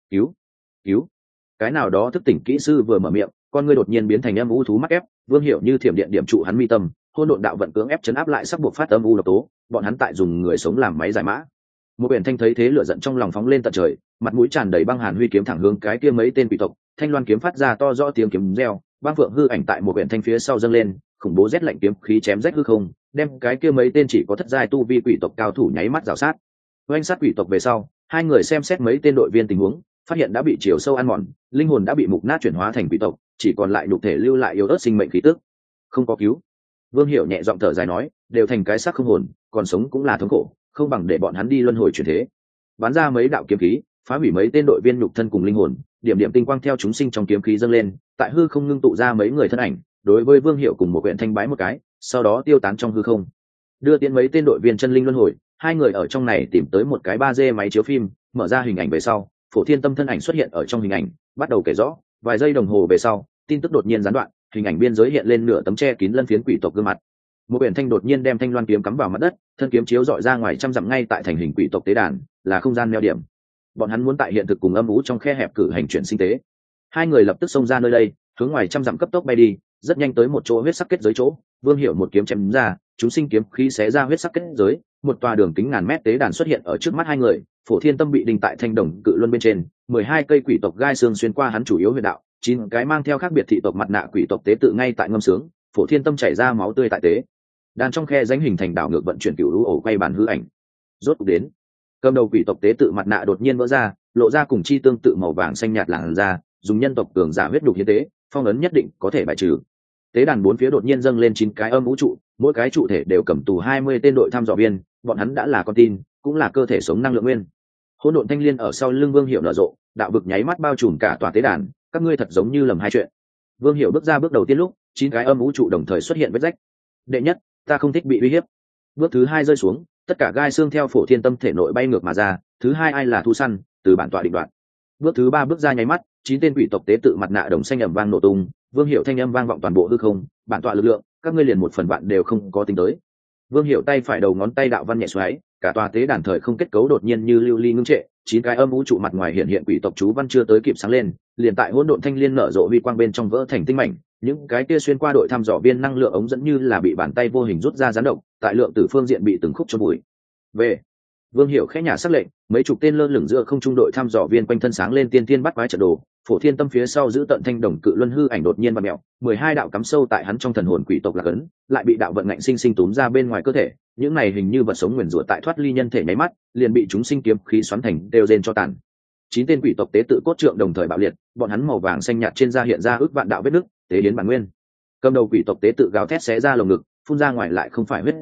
Cứu! Cái nào đó thức tỉnh kỹ sư vừa mở miệng, con người đột nhiên biến thành âm u thú mắc ép, Vương Hiểu như thiểm điện điểm trụ hắn mi tâm, hỗn độn đạo vận cưỡng ép chấn áp lại sắp buộc phát âm u độc tố, bọn hắn tại dùng người sống làm máy giải mã. Một biển thanh thấy thế lửa giận trong lòng phóng lên tận trời, mặt mũi tràn đầy băng hàn huy kiếm thẳng hướng cái kia mấy tên quỷ tộc, thanh loan kiếm phát ra to rõ tiếng kiếm reo, băng phượng hư ảnh tại một biển thanh phía sau dâng lên, khủng bố rét lạnh kiếm khí chém rách hư không, đem cái kia mấy tên chỉ có thất giai tu vi quỷ tộc cao thủ nháy mắt rào sát. Oanh sát quỷ tộc về sau, hai người xem xét mấy tên đội viên tình huống, phát hiện đã bị chiều sâu ăn mòn, linh hồn đã bị mục nát chuyển hóa thành quỷ tộc, chỉ còn lại nhục thể lưu lại yếu ớt sinh mệnh khí tức. Không có cứu. Vương Hiểu nhẹ giọng thở dài nói, đều thành cái xác không hồn, còn sống cũng là thống khổ, không bằng để bọn hắn đi luân hồi chuyển thế. Bắn ra mấy đạo kiếm khí, phá hủy mấy tên đội viên nhục thân cùng linh hồn, điểm điểm tinh quang theo chúng sinh trong kiếm khí dâng lên, tại hư không ngưng tụ ra mấy người thân ảnh, đối với Vương Hiểu cùng một quyển thanh bái một cái, sau đó tiêu tán trong hư không. Đưa tiến mấy tên đội viên chân linh luân hồi, hai người ở trong này tìm tới một cái 3D máy chiếu phim, mở ra hình ảnh về sau, Phổ Thiên Tâm thân ảnh xuất hiện ở trong hình ảnh, bắt đầu kể rõ, vài giây đồng hồ về sau, tin tức đột nhiên gián đoạn, hình ảnh biên giới hiện lên nửa tấm che kín lân phiến quỷ tộc gương mặt. Một biển thanh đột nhiên đem thanh loan kiếm cắm vào mặt đất, thân kiếm chiếu dọi ra ngoài trăm dặm ngay tại thành hình quỷ tộc tế đàn, là không gian neo điểm. Bọn hắn muốn tại hiện thực cùng âm ú trong khe hẹp cử hành chuyển sinh tế. Hai người lập tức xông ra nơi đây, hướng ngoài trăm dặm cấp tốc bay đi, rất nhanh tới một chỗ huyết sắc kết giới chỗ. Vương Hiểu một kiếm chém ra, chúng sinh kiếm khí xé ra huyết sắc kết giới, một tòa đường kính ngàn mét tế đàn xuất hiện ở trước mắt hai người. Phổ Thiên Tâm bị đinh tại thanh đồng cự luân bên trên, 12 cây quỷ tộc gai xương xuyên qua hắn chủ yếu huyệt đạo, 9 cái mang theo khác biệt thị tộc mặt nạ quỷ tộc tế tự ngay tại ngâm sướng. Phổ Thiên Tâm chảy ra máu tươi tại tế đàn trong khe rãnh hình thành đảo ngược vận chuyển cựu lũ ổ quay bàn hư ảnh. Rốt cuộc đến, cầm đầu quỷ tộc tế tự mặt nạ đột nhiên vỡ ra, lộ ra cùng chi tương tự màu vàng xanh nhạt làn da, dùng nhân tộc cường giả huyết đục hiến tế, phong ấn nhất định có thể bài trừ. Tế đàn bốn phía đột nhiên dâng lên 9 cái âm vũ trụ, mỗi cái trụ thể đều cầm tù 20 tên đội thăm dò viên, bọn hắn đã là con tin, cũng là cơ thể sống năng lượng nguyên. Hỗn độn thanh liên ở sau lưng Vương Hiểu nở rộ, đạo vực nháy mắt bao trùm cả tòa tế đàn, các ngươi thật giống như lầm hai chuyện. Vương Hiểu bước ra bước đầu tiên lúc, 9 cái âm vũ trụ đồng thời xuất hiện vết rách. Đệ nhất, ta không thích bị uy hiếp. Bước thứ hai rơi xuống, tất cả gai xương theo Phổ Thiên Tâm thể nội bay ngược mà ra. Thứ hai, ai là thu săn, từ bản tọa định đoạt. Bước thứ ba bước ra nháy mắt, 9 tên quỷ tộc tế tự mặt nạ đồng xanh ầm vang nổ tung, Vương Hiểu thanh âm vang vọng toàn bộ hư không, bản tọa lực lượng, các ngươi liền một phần bạn đều không có tính tới. Vương Hiểu tay phải đầu ngón tay đạo văn nhẹ xoáy, cả tòa tế đàn thời không kết cấu đột nhiên như lưu ly ngưng trệ, 9 cái âm vũ trụ mặt ngoài hiện quỷ tộc chú văn chưa tới kịp sáng lên, liền tại hỗn độn thanh liên nở rộ huy quang bên trong vỡ thành tinh mảnh, những cái kia xuyên qua đội thăm dò viên năng lượng ống dẫn như là bị bàn tay vô hình rút ra gián động, tại lượng tử phương diện bị từng khúc chôn bụi. Về, Vương Hiểu khẽ nhả sắc lệnh, mấy chục tên lơ lửng giữa không trung đội thăm dò viên quanh thân sáng lên tiên tiên bắt quái trận đồ, Phổ Thiên Tâm phía sau giữ tận thanh đồng cự luân hư ảnh đột nhiên vặn mèo, 12 đạo cắm sâu tại hắn trong thần hồn quỷ tộc lạc ấn, lại bị đạo vận ngạnh sinh sinh túm ra bên ngoài cơ thể, những này hình như vật sống nguyền rủa tại thoát ly nhân thể nháy mắt, liền bị chúng sinh kiếm khí xoắn thành đều rên cho tàn. 9 tên quỷ tộc tế tự cốt trượng đồng thời bạo liệt, bọn hắn màu vàng xanh nhạt trên da hiện ra ước vạn đạo vết nứt, tế đến bản nguyên. Cầm đầu quỷ tộc tế tự gào thét xé ra lồng ngực, phun ra ngoài lại không phải huyết dịch,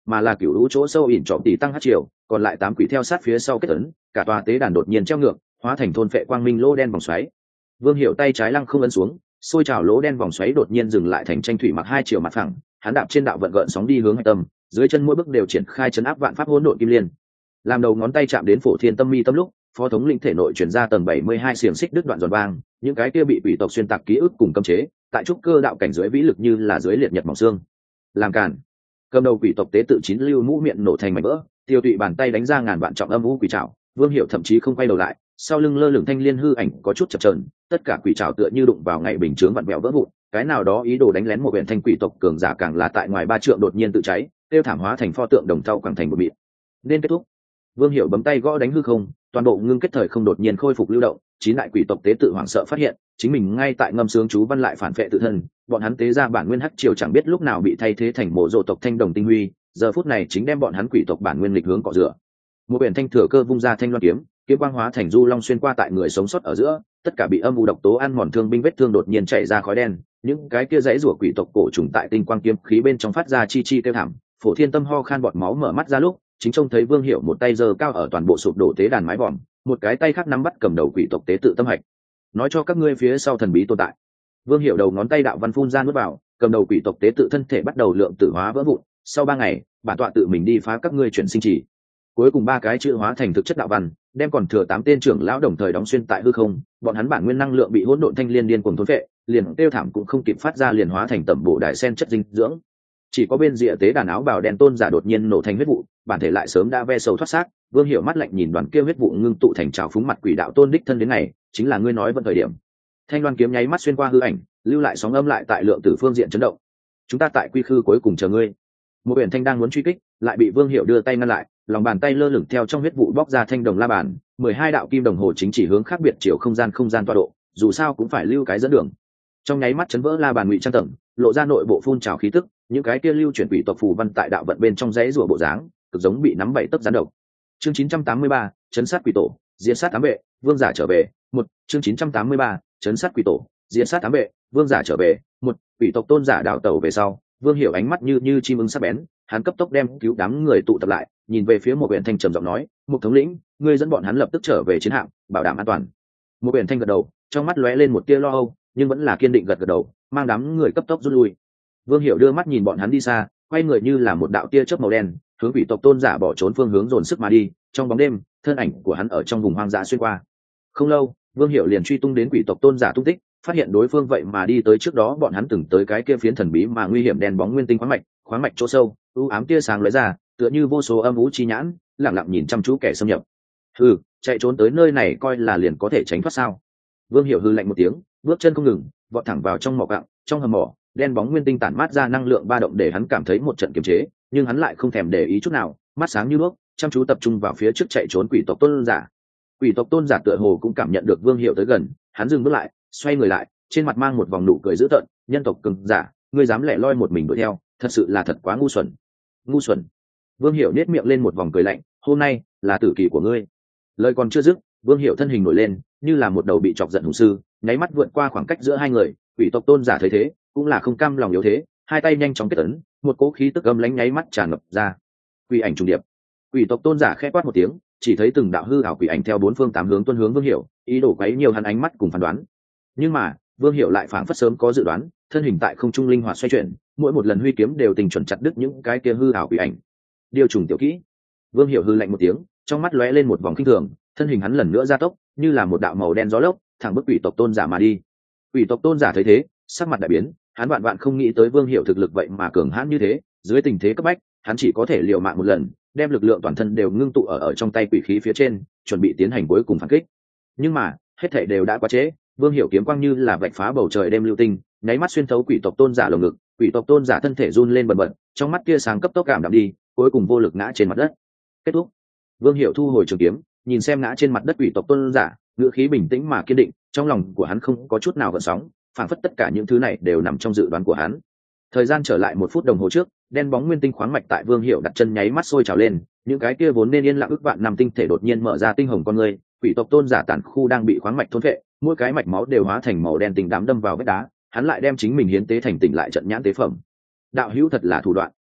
mà là cựu lũ chỗ sâu ỉn trọm tỷ tăng hát triều, còn lại 8 quỷ theo sát phía sau kết ấn, cả tòa tế đàn đột nhiên treo ngược, hóa thành thôn phệ quang minh lỗ đen vòng xoáy. Vương Hiểu tay trái lăng không ấn xuống, xôi trào lỗ đen vòng xoáy đột nhiên dừng lại thành tranh thủy mặc 2 chiều mặt phẳng, hắn đạp trên đạo vận gợn sóng đi hướng hạch tâm, dưới chân mỗi bước đều triển khai chấn áp vạn pháp hỗn độn kim liên. Làm đầu ngón tay chạm đến phổ thiên tâm mi tâm lúc, phó thống lĩnh thể nội chuyển ra tầng 72 xiềng xích đứt đoạn giòn vang, những cái kia bị quỷ tộc xuyên tạc ký ức cùng cấm chế, tại trúc cơ đạo cảnh dưới vĩ lực như là dưới liệt nhật mỏng xương. Làm cản. Cầm đầu quỷ tộc tế tự chín lưu mũ miệng nổ thành mảnh vỡ, tiêu tụy bàn tay đánh ra ngàn vạn trọng âm u quỷ trảo, Vương Hiểu thậm chí không quay đầu lại, sau lưng lơ lửng thanh liên hư ảnh có chút chập chờn, tất cả quỷ trảo tựa như đụng vào ngày bình chướng vặn vẹo vỡ vụn, cái nào đó ý đồ đánh lén một huyện thanh quỷ tộc cường giả càng là tại ngoài 3 trượng đột nhiên tự cháy, tiêu thảm hóa thành pho tượng đồng thau quẳng thành một mịn. Nên kết thúc. Vương Hiểu bấm tay gõ đánh hư không, toàn bộ ngưng kết thời không đột nhiên khôi phục lưu động, chín đại quỷ tộc tế tự hoảng sợ phát hiện, chính mình ngay tại ngâm sướng chú văn lại phản phệ tự thân, bọn hắn tế ra bản nguyên hắc triều chẳng biết lúc nào bị thay thế thành mộ rộ tộc thanh đồng tinh huy, giờ phút này chính đem bọn hắn quỷ tộc bản nguyên lịch hướng cọ rửa. Một biển thanh thừa cơ vung ra thanh loan kiếm, kiếm quang hóa thành du long xuyên qua tại người sống sót ở giữa, tất cả bị âm u độc tố ăn mòn thương binh vết thương đột nhiên chảy ra khói đen, những cái kia dãy rủa quỷ tộc cổ trùng tại tinh quang kiếm khí bên trong phát ra chi chi kêu thảm, Phổ Thiên Tâm ho khan bọt máu mở mắt ra lúc, chính trông thấy Vương Hiểu một tay giơ cao ở toàn bộ sụp đổ tế đàn mái vòm, một cái tay khác nắm bắt cầm đầu quỷ tộc tế tự tâm hạch. Nói cho các ngươi phía sau thần bí tồn tại. Vương Hiểu đầu ngón tay đạo văn phun ra nuốt vào, cầm đầu quỷ tộc tế tự thân thể bắt đầu lượng tử hóa vỡ vụn, sau 3 ngày, bản tọa tự mình đi phá các ngươi chuyển sinh chỉ. Cuối cùng 3 cái chữ hóa thành thực chất đạo văn, đem còn thừa 8 tên trưởng lão đồng thời đóng xuyên tại hư không, bọn hắn bản nguyên năng lượng bị hỗn độn thanh liên điên cuồng thôn phệ, liền tiêu thảm cũng không kịp phát ra liền hóa thành tẩm bổ đại sen chất dinh dưỡng. Chỉ có bên rìa tế đàn áo bào đen tôn giả đột nhiên nổ thành huyết vụ, bản thể lại sớm đã ve sầu thoát xác. Vương Hiểu mắt lạnh nhìn đoàn kia huyết vụ ngưng tụ thành trào phúng mặt quỷ đạo tôn đích thân đến ngày, chính là ngươi nói vận thời điểm. Thanh loan kiếm nháy mắt xuyên qua hư ảnh, lưu lại sóng âm lại tại lượng tử phương diện chấn động. Chúng ta tại quy khư cuối cùng chờ ngươi. Một biển thanh đang muốn truy kích, lại bị Vương Hiểu đưa tay ngăn lại, lòng bàn tay lơ lửng theo trong huyết vụ bóc ra thanh đồng la bàn, 12 đạo kim đồng hồ chính chỉ hướng khác biệt chiều không gian tọa độ, dù sao cũng phải lưu cái dẫn đường. Trong nháy mắt chấn vỡ la bàn ngụy trang tầng, lộ ra nội bộ phun trào khí tức, những cái kia lưu chuyển quỷ tộc phù văn tại đạo vận bên trong dãy rùa bộ dáng, cực giống bị nắm bảy tấc gián độc. Chương 983, chấn sát quỷ tổ, diệt sát ám vệ, vương giả trở về. Một chương 983, chấn sát quỷ tổ, diệt sát ám vệ, vương giả trở về. Một quỷ tộc tôn giả đảo tẩu về sau, Vương Hiểu ánh mắt như chim ưng sắc bén, hắn cấp tốc đem cứu đám người tụ tập lại, nhìn về phía một biển thanh trầm giọng nói, một thống lĩnh, ngươi dẫn bọn hắn lập tức trở về chiến hạm, bảo đảm an toàn. Một biển thanh gật đầu, trong mắt lóe lên một tia lo âu, nhưng vẫn là kiên định gật đầu, mang đám người cấp tốc rút lui. Vương Hiểu đưa mắt nhìn bọn hắn đi xa, quay người như là một đạo tia chớp màu đen, hướng quỷ tộc tôn giả bỏ trốn phương hướng dồn sức mà đi. Trong bóng đêm, thân ảnh của hắn ở trong vùng hoang dã xuyên qua. Không lâu, Vương Hiểu liền truy tung đến quỷ tộc tôn giả tung tích, phát hiện đối phương vậy mà đi tới trước đó bọn hắn từng tới cái kia phiến thần bí mà nguy hiểm đen bóng nguyên tinh khoáng mạch chỗ sâu, u ám tia sáng lóe ra, tựa như vô số âm u chi nhãn, lặng lặng nhìn chăm chú kẻ xâm nhập. Hừ, chạy trốn tới nơi này coi là liền có thể tránh thoát sao? Vương Hiểu hừ lạnh một tiếng, bước chân không ngừng, vọt thẳng vào trong mỏ quặng, trong hầm mỏ, đen bóng nguyên tinh tản mát ra năng lượng ba động để hắn cảm thấy một trận kiềm chế, nhưng hắn lại không thèm để ý chút nào, mắt sáng như đuốc, chăm chú tập trung vào phía trước chạy trốn quỷ tộc tôn giả. Quỷ tộc tôn giả tựa hồ cũng cảm nhận được Vương Hiểu tới gần, hắn dừng bước lại, xoay người lại, trên mặt mang một vòng nụ cười dữ tợn, nhân tộc cường giả, ngươi dám lẻ loi một mình đuổi theo, thật sự là thật quá ngu xuẩn. Ngu xuẩn. Vương Hiểu nhếch miệng lên một vòng cười lạnh, hôm nay là tử kỳ của ngươi. Lời còn chưa dứt, Vương Hiểu thân hình nổi lên, như là một đầu bị chọc giận hùng sư, nháy mắt vượt qua khoảng cách giữa hai người. Quỷ tộc tôn giả thấy thế, cũng là không cam lòng yếu thế, hai tay nhanh chóng kết ấn, một cỗ khí tức âm lãnh nháy mắt tràn ngập ra. Quỷ ảnh trùng điệp. Quỷ tộc tôn giả khẽ quát một tiếng, chỉ thấy từng đạo hư ảo quỷ ảnh theo bốn phương tám hướng tuôn hướng Vương Hiểu, ý đồ quấy nhiều hắn ánh mắt cùng phán đoán. Nhưng mà, Vương Hiểu lại phảng phất sớm có dự đoán, thân hình tại không trung linh hoạt xoay chuyển, mỗi một lần huy kiếm đều tình chuẩn chặt đứt những cái kia hư ảo quỷ ảnh. Điều trùng tiểu kỹ. Vương Hiểu hư lạnh một tiếng, trong mắt lóe lên một vòng khinh thường, thân hình hắn lần nữa gia tốc, như là một đạo màu đen gió lốc, thẳng bức quỷ tộc tôn giả mà đi. Quỷ tộc tôn giả thấy thế, sắc mặt đại biến, hắn vạn vạn không nghĩ tới Vương Hiểu thực lực vậy mà cường hãn như thế, dưới tình thế cấp bách, hắn chỉ có thể liều mạng một lần, đem lực lượng toàn thân đều ngưng tụ ở trong tay quỷ khí phía trên, chuẩn bị tiến hành cuối cùng phản kích. Nhưng mà, hết thảy đều đã quá trễ, Vương Hiểu kiếm quang như là vạch phá bầu trời đêm lưu tinh, nháy mắt xuyên thấu quỷ tộc tôn giả lồng ngực, quỷ tộc tôn giả thân thể run lên bần bật, trong mắt kia sáng cấp tốc cảm đạm đi, cuối cùng vô lực ngã trên mặt đất. Kết thúc. Vương Hiểu thu hồi trường kiếm, nhìn xem ngã trên mặt đất quỷ tộc tôn giả, ngữ khí bình tĩnh mà kiên định, trong lòng của hắn không có chút nào gợn sóng, phảng phất tất cả những thứ này đều nằm trong dự đoán của hắn. Thời gian trở lại 1 phút đồng hồ trước, đen bóng nguyên tinh khoáng mạch tại Vương Hiểu đặt chân nháy mắt sôi trào lên, những cái kia vốn nên yên lặng ức vạn năm tinh thể đột nhiên mở ra tinh hồng con người, quỷ tộc tôn giả tản khu đang bị khoáng mạch thôn phệ, mỗi cái mạch máu đều hóa thành màu đen tình đám đâm vào vách đá, hắn lại đem chính mình hiến tế thành tỉnh lại trận nhãn tế phẩm. Đạo hữu thật là thủ đoạn.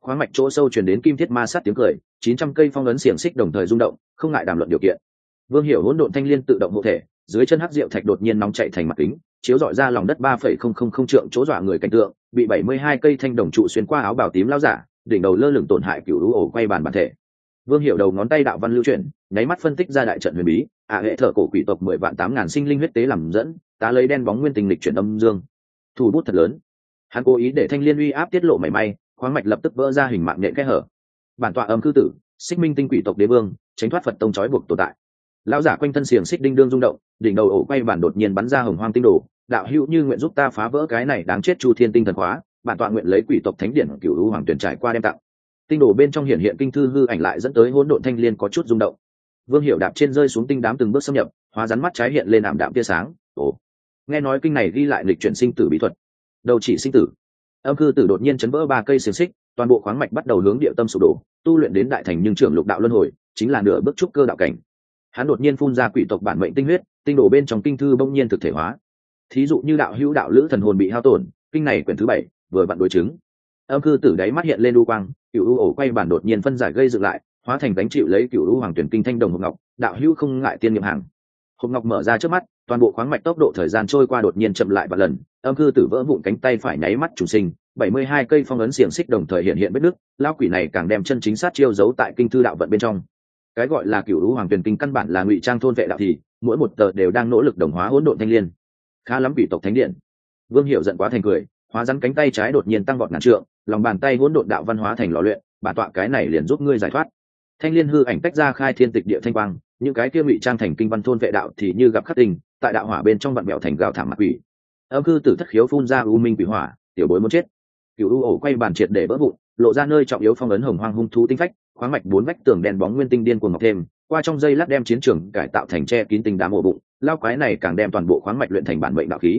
khoáng mạch chỗ sâu truyền đến kim thiết ma sát tiếng cười, 900 cây phong ấn xiềng xích đồng thời rung động, không ngại đàm luận điều kiện. Vương Hiểu hỗn độn thanh liên tự động hộ thể, dưới chân hắc diệu thạch đột nhiên nóng chạy thành mặt kính, chiếu rọi ra lòng đất 3,000 trượng chỗ dọa người cảnh tượng, bị 72 cây thanh đồng trụ xuyên qua áo bào tím lao giả, đỉnh đầu lơ lửng tổn hại cửu lũ ổ quay bàn bản thể. Vương Hiểu đầu ngón tay đạo văn lưu chuyển, nháy mắt phân tích ra đại trận huyền bí, hệ thở cổ quỷ tộc 10 vạn 8.000 sinh linh huyết tế làm dẫn, tá lấy đen bóng nguyên tình lịch chuyển âm dương. Thủ bút thật lớn. Hắn cố ý để thanh liên uy áp tiết lộ mảy may, khoáng mạch lập tức vỡ ra hình mạng nhện kẽ hở. Bản tọa âm cư tử, xích minh tinh quỷ tộc đế vương, tránh thoát Phật tông trói buộc tồn tại. Lão giả quanh thân xiềng xích đinh đương rung động, đỉnh đầu ổ quay bản đột nhiên bắn ra hồng hoang tinh đồ, đạo hữu như nguyện giúp ta phá vỡ cái này đáng chết chu thiên tinh thần khóa, bản tọa nguyện lấy quỷ tộc thánh điển cửu u hoàng tuyển trải qua đem tặng. Tinh đồ bên trong hiện hiện kinh thư hư ảnh lại dẫn tới hỗn độn thanh liên có chút rung động. Vương Hiểu đạp trên rơi xuống tinh đám từng bước xâm nhập, hóa rắn mắt trái hiện lên ảm đạm tia sáng. Ồ, nghe nói kinh này ghi lại lịch chuyển sinh tử bí thuật. Đầu chỉ sinh tử. Âm cư tử đột nhiên chấn vỡ 3 cây xiềng xích, toàn bộ khoáng mạch bắt đầu hướng địa tâm sụp đổ, tu luyện đến đại thành nhưng trưởng lục đạo luân hồi, chính là nửa bước trúc cơ đạo cảnh. Hắn đột nhiên phun ra quỷ tộc bản mệnh tinh huyết, tinh đồ bên trong kinh thư bỗng nhiên thực thể hóa. Thí dụ như đạo hữu đạo lữ thần hồn bị hao tổn, kinh này quyển thứ 7, vừa vặn đối chứng. Âm cư tử đáy mắt hiện lên u quang, cửu u ổ quay bản đột nhiên phân giải gây dựng lại, hóa thành đánh chịu lấy cửu u hoàng tuyển kinh thanh đồng hộp ngọc, đạo hữu không ngại tiên nghiệm hàng. Hộp ngọc mở ra trước mắt, toàn bộ khoáng mạch tốc độ thời gian trôi qua đột nhiên chậm lại vài lần, âm cư tử vỡ vụn cánh tay phải nháy mắt trùng sinh, 72 cây phong ấn xiềng xích đồng thời hiện hiện vết nứt, lão quỷ này càng đem chân chính sát chiêu giấu tại kinh thư đạo vận bên trong. Cái gọi là cửu u hoàng tuyển kinh căn bản là ngụy trang thôn vệ đạo thì, mỗi một tờ đều đang nỗ lực đồng hóa hỗn độn thanh liên. Khá lắm quỷ tộc thánh điện. Vương Hiểu giận quá thành cười, hóa rắn cánh tay trái đột nhiên tăng vọt ngàn trượng, lòng bàn tay hỗn độn đạo văn hóa thành lò luyện, bản tọa cái này liền giúp ngươi giải thoát. Thanh liên hư ảnh tách ra khai thiên tịch địa thanh quang, những cái kia ngụy trang thành kinh văn thôn vệ đạo thì như gặp khắc tình, tại đạo hỏa bên trong vặn mèo thành gào thảm mặt quỷ. Âm cư tử thất khiếu phun ra u minh quỷ hỏa, tiểu bối muốn chết. Cửu u ổ quay bàn triệt để vỡ vụn, lộ ra nơi trọng yếu phong ấn hồng hoang hung thú tinh phách, khoáng mạch 4 vách tường đèn bóng nguyên tinh điên cuồng ngọc thêm, qua trong dây lát đem chiến trường cải tạo thành che kín tinh đám ổ bụng, lao quái này càng đem toàn bộ khoáng mạch luyện thành bản mệnh đạo khí.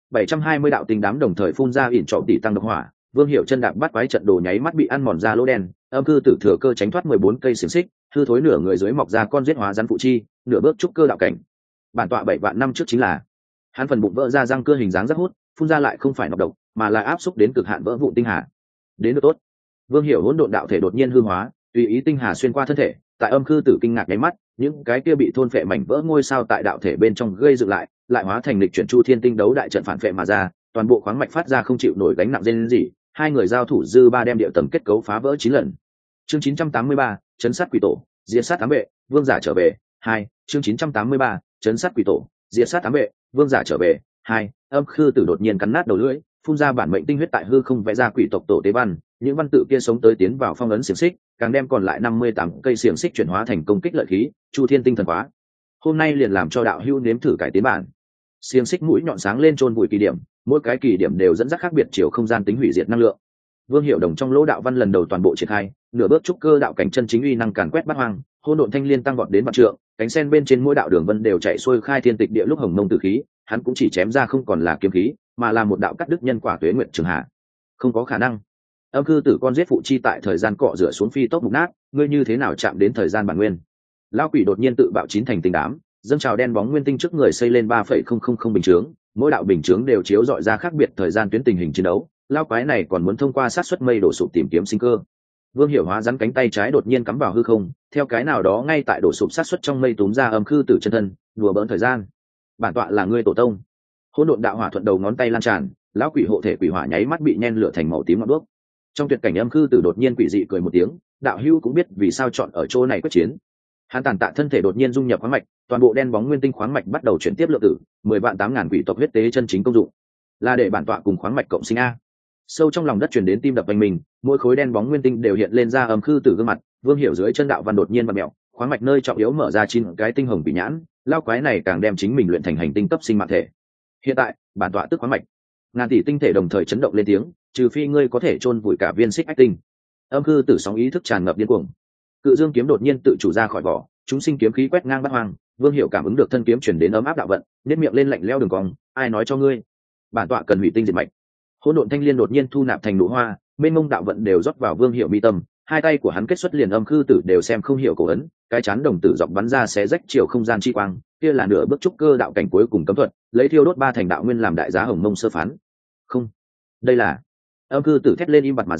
720 đạo tinh đám đồng thời phun ra ỉn trọng tỷ tăng độc hỏa, Vương Hiểu chân đạp bắt quái trận đồ nháy mắt bị ăn mòn ra lỗ đen, âm cư tử thừa cơ tránh thoát 14 cây xiềng xích, hư thối nửa người dưới mọc ra con giết hóa rắn phụ chi, nửa bước trúc cơ đạo cảnh. Bản tọa 7 vạn năm trước chính là. Hắn phần bụng vỡ ra răng cưa hình dáng rất hút, phun ra lại không phải nọc độc, mà là áp xúc đến cực hạn vỡ vụn tinh hà. Đến được tốt. Vương Hiểu hỗn độn đạo thể đột nhiên hư hóa, tùy ý tinh hà xuyên qua thân thể, tại âm cư tử kinh ngạc nháy mắt, những cái kia bị thôn phệ mảnh vỡ ngôi sao tại đạo thể bên trong gây dựng lại hóa thành lịch chuyển chu thiên tinh đấu đại trận phản phệ mà ra, toàn bộ khoáng mạch phát ra không chịu nổi gánh nặng rên rỉ, hai người giao thủ dư ba đem địa tầng kết cấu phá vỡ 9 lần. Chương 983, chấn sát quỷ tổ, diệt sát ám vệ, vương giả trở về. 2, chương 983, chấn sát quỷ tổ, diệt sát ám vệ, vương giả trở về. 2, âm khư tử đột nhiên cắn nát đầu lưỡi, phun ra bản mệnh tinh huyết tại hư không vẽ ra quỷ tộc tổ tế văn, những văn tự kia sống tới tiến vào phong ấn xiềng xích, càng đem còn lại 58 cây xiềng xích chuyển hóa thành công kích lợi khí, chu thiên tinh thần hóa. Hôm nay liền làm cho đạo hưu nếm thử cải tiến bản. Xiềng xích mũi nhọn sáng lên chôn vùi kỳ điểm, mỗi cái kỳ điểm đều dẫn dắt khác biệt chiều không gian tính hủy diệt năng lượng. Vương Hiểu Đồng trong lỗ đạo văn lần đầu toàn bộ triển khai, nửa bước trúc cơ đạo cảnh chân chính uy năng càn quét bát hoang, hỗn độn thanh liên tăng vọt đến vạn trượng, cánh sen bên trên mỗi đạo đường vân đều chạy xuôi khai thiên tịch địa lúc hồng mông tử khí, hắn cũng chỉ chém ra không còn là kiếm khí, mà là một đạo cắt đứt nhân quả tuế nguyện trường hạ. Không có khả năng. Âm cư tử con giết phụ chi tại thời gian cọ rửa xuống phi tốc mục nát, ngươi như thế nào chạm đến thời gian bản nguyên? Lão quỷ đột nhiên tự bạo chín thành tinh đám, dâng trào đen bóng nguyên tinh trước người xây lên 3,000 bình chướng, mỗi đạo bình chướng đều chiếu dọi ra khác biệt thời gian tuyến tình hình chiến đấu. Lão quái này còn muốn thông qua sát suất mây đổ sụp tìm kiếm sinh cơ. Vương Hiểu hóa rắn cánh tay trái đột nhiên cắm vào hư không, theo cái nào đó ngay tại đổ sụp sát suất trong mây túm ra âm khư tử chân thân, đùa bỡn thời gian. Bản tọa là ngươi tổ tông. Hỗn độn đạo hỏa thuận đầu ngón tay lan tràn, lão quỷ hộ thể quỷ hỏa nháy mắt bị nhen lửa thành màu tím ngọn đuốc. Trong tuyệt cảnh âm khư tử đột nhiên quỷ dị cười một tiếng, đạo hữu cũng biết vì sao chọn ở chỗ này quyết chiến. Hắn tàn tạ thân thể đột nhiên dung nhập khoáng mạch, toàn bộ đen bóng nguyên tinh khoáng mạch bắt đầu chuyển tiếp lượng tử, 10 vạn 8.000 quỷ tộc huyết tế chân chính công dụng, là để bản tọa cùng khoáng mạch cộng sinh a. Sâu trong lòng đất truyền đến tim đập vành mình, mỗi khối đen bóng nguyên tinh đều hiện lên ra âm khư tử gương mặt. Vương Hiểu dưới chân đạo văn đột nhiên vặn mèo, khoáng mạch nơi trọng yếu mở ra 9 cái tinh hồng bị nhãn, lao quái này càng đem chính mình luyện thành hành tinh cấp sinh mạng thể. Hiện tại, bản tọa tức khoáng mạch, ngàn tỷ tinh thể đồng thời chấn động lên tiếng, trừ phi ngươi có thể chôn vùi cả viên xích ách tinh. Âm khư tử sóng ý thức tràn ngập điên cuồng. Cự dương kiếm đột nhiên tự chủ ra khỏi vỏ, chúng sinh kiếm khí quét ngang bát hoang. Vương Hiểu cảm ứng được thân kiếm truyền đến ấm áp đạo vận, nhếch miệng lên lạnh lẽo đường cong, ai nói cho ngươi? Bản tọa cần hủy tinh diệt mạch. Hỗn độn thanh liên đột nhiên thu nạp thành nụ hoa, mênh mông đạo vận đều rót vào Vương Hiểu mi tâm, hai tay của hắn kết xuất liền âm khư tử đều xem không hiểu cổ ấn, cái chán đồng tử dọc bắn ra xé rách chiều không gian chi quang, kia là nửa bước trúc cơ đạo cảnh cuối cùng cấm thuật, lấy thiêu đốt 3 thành đạo nguyên làm đại giá hồng mông sơ phán. Không, đây là. Âm khư tử thét lên im bặt mà dừng,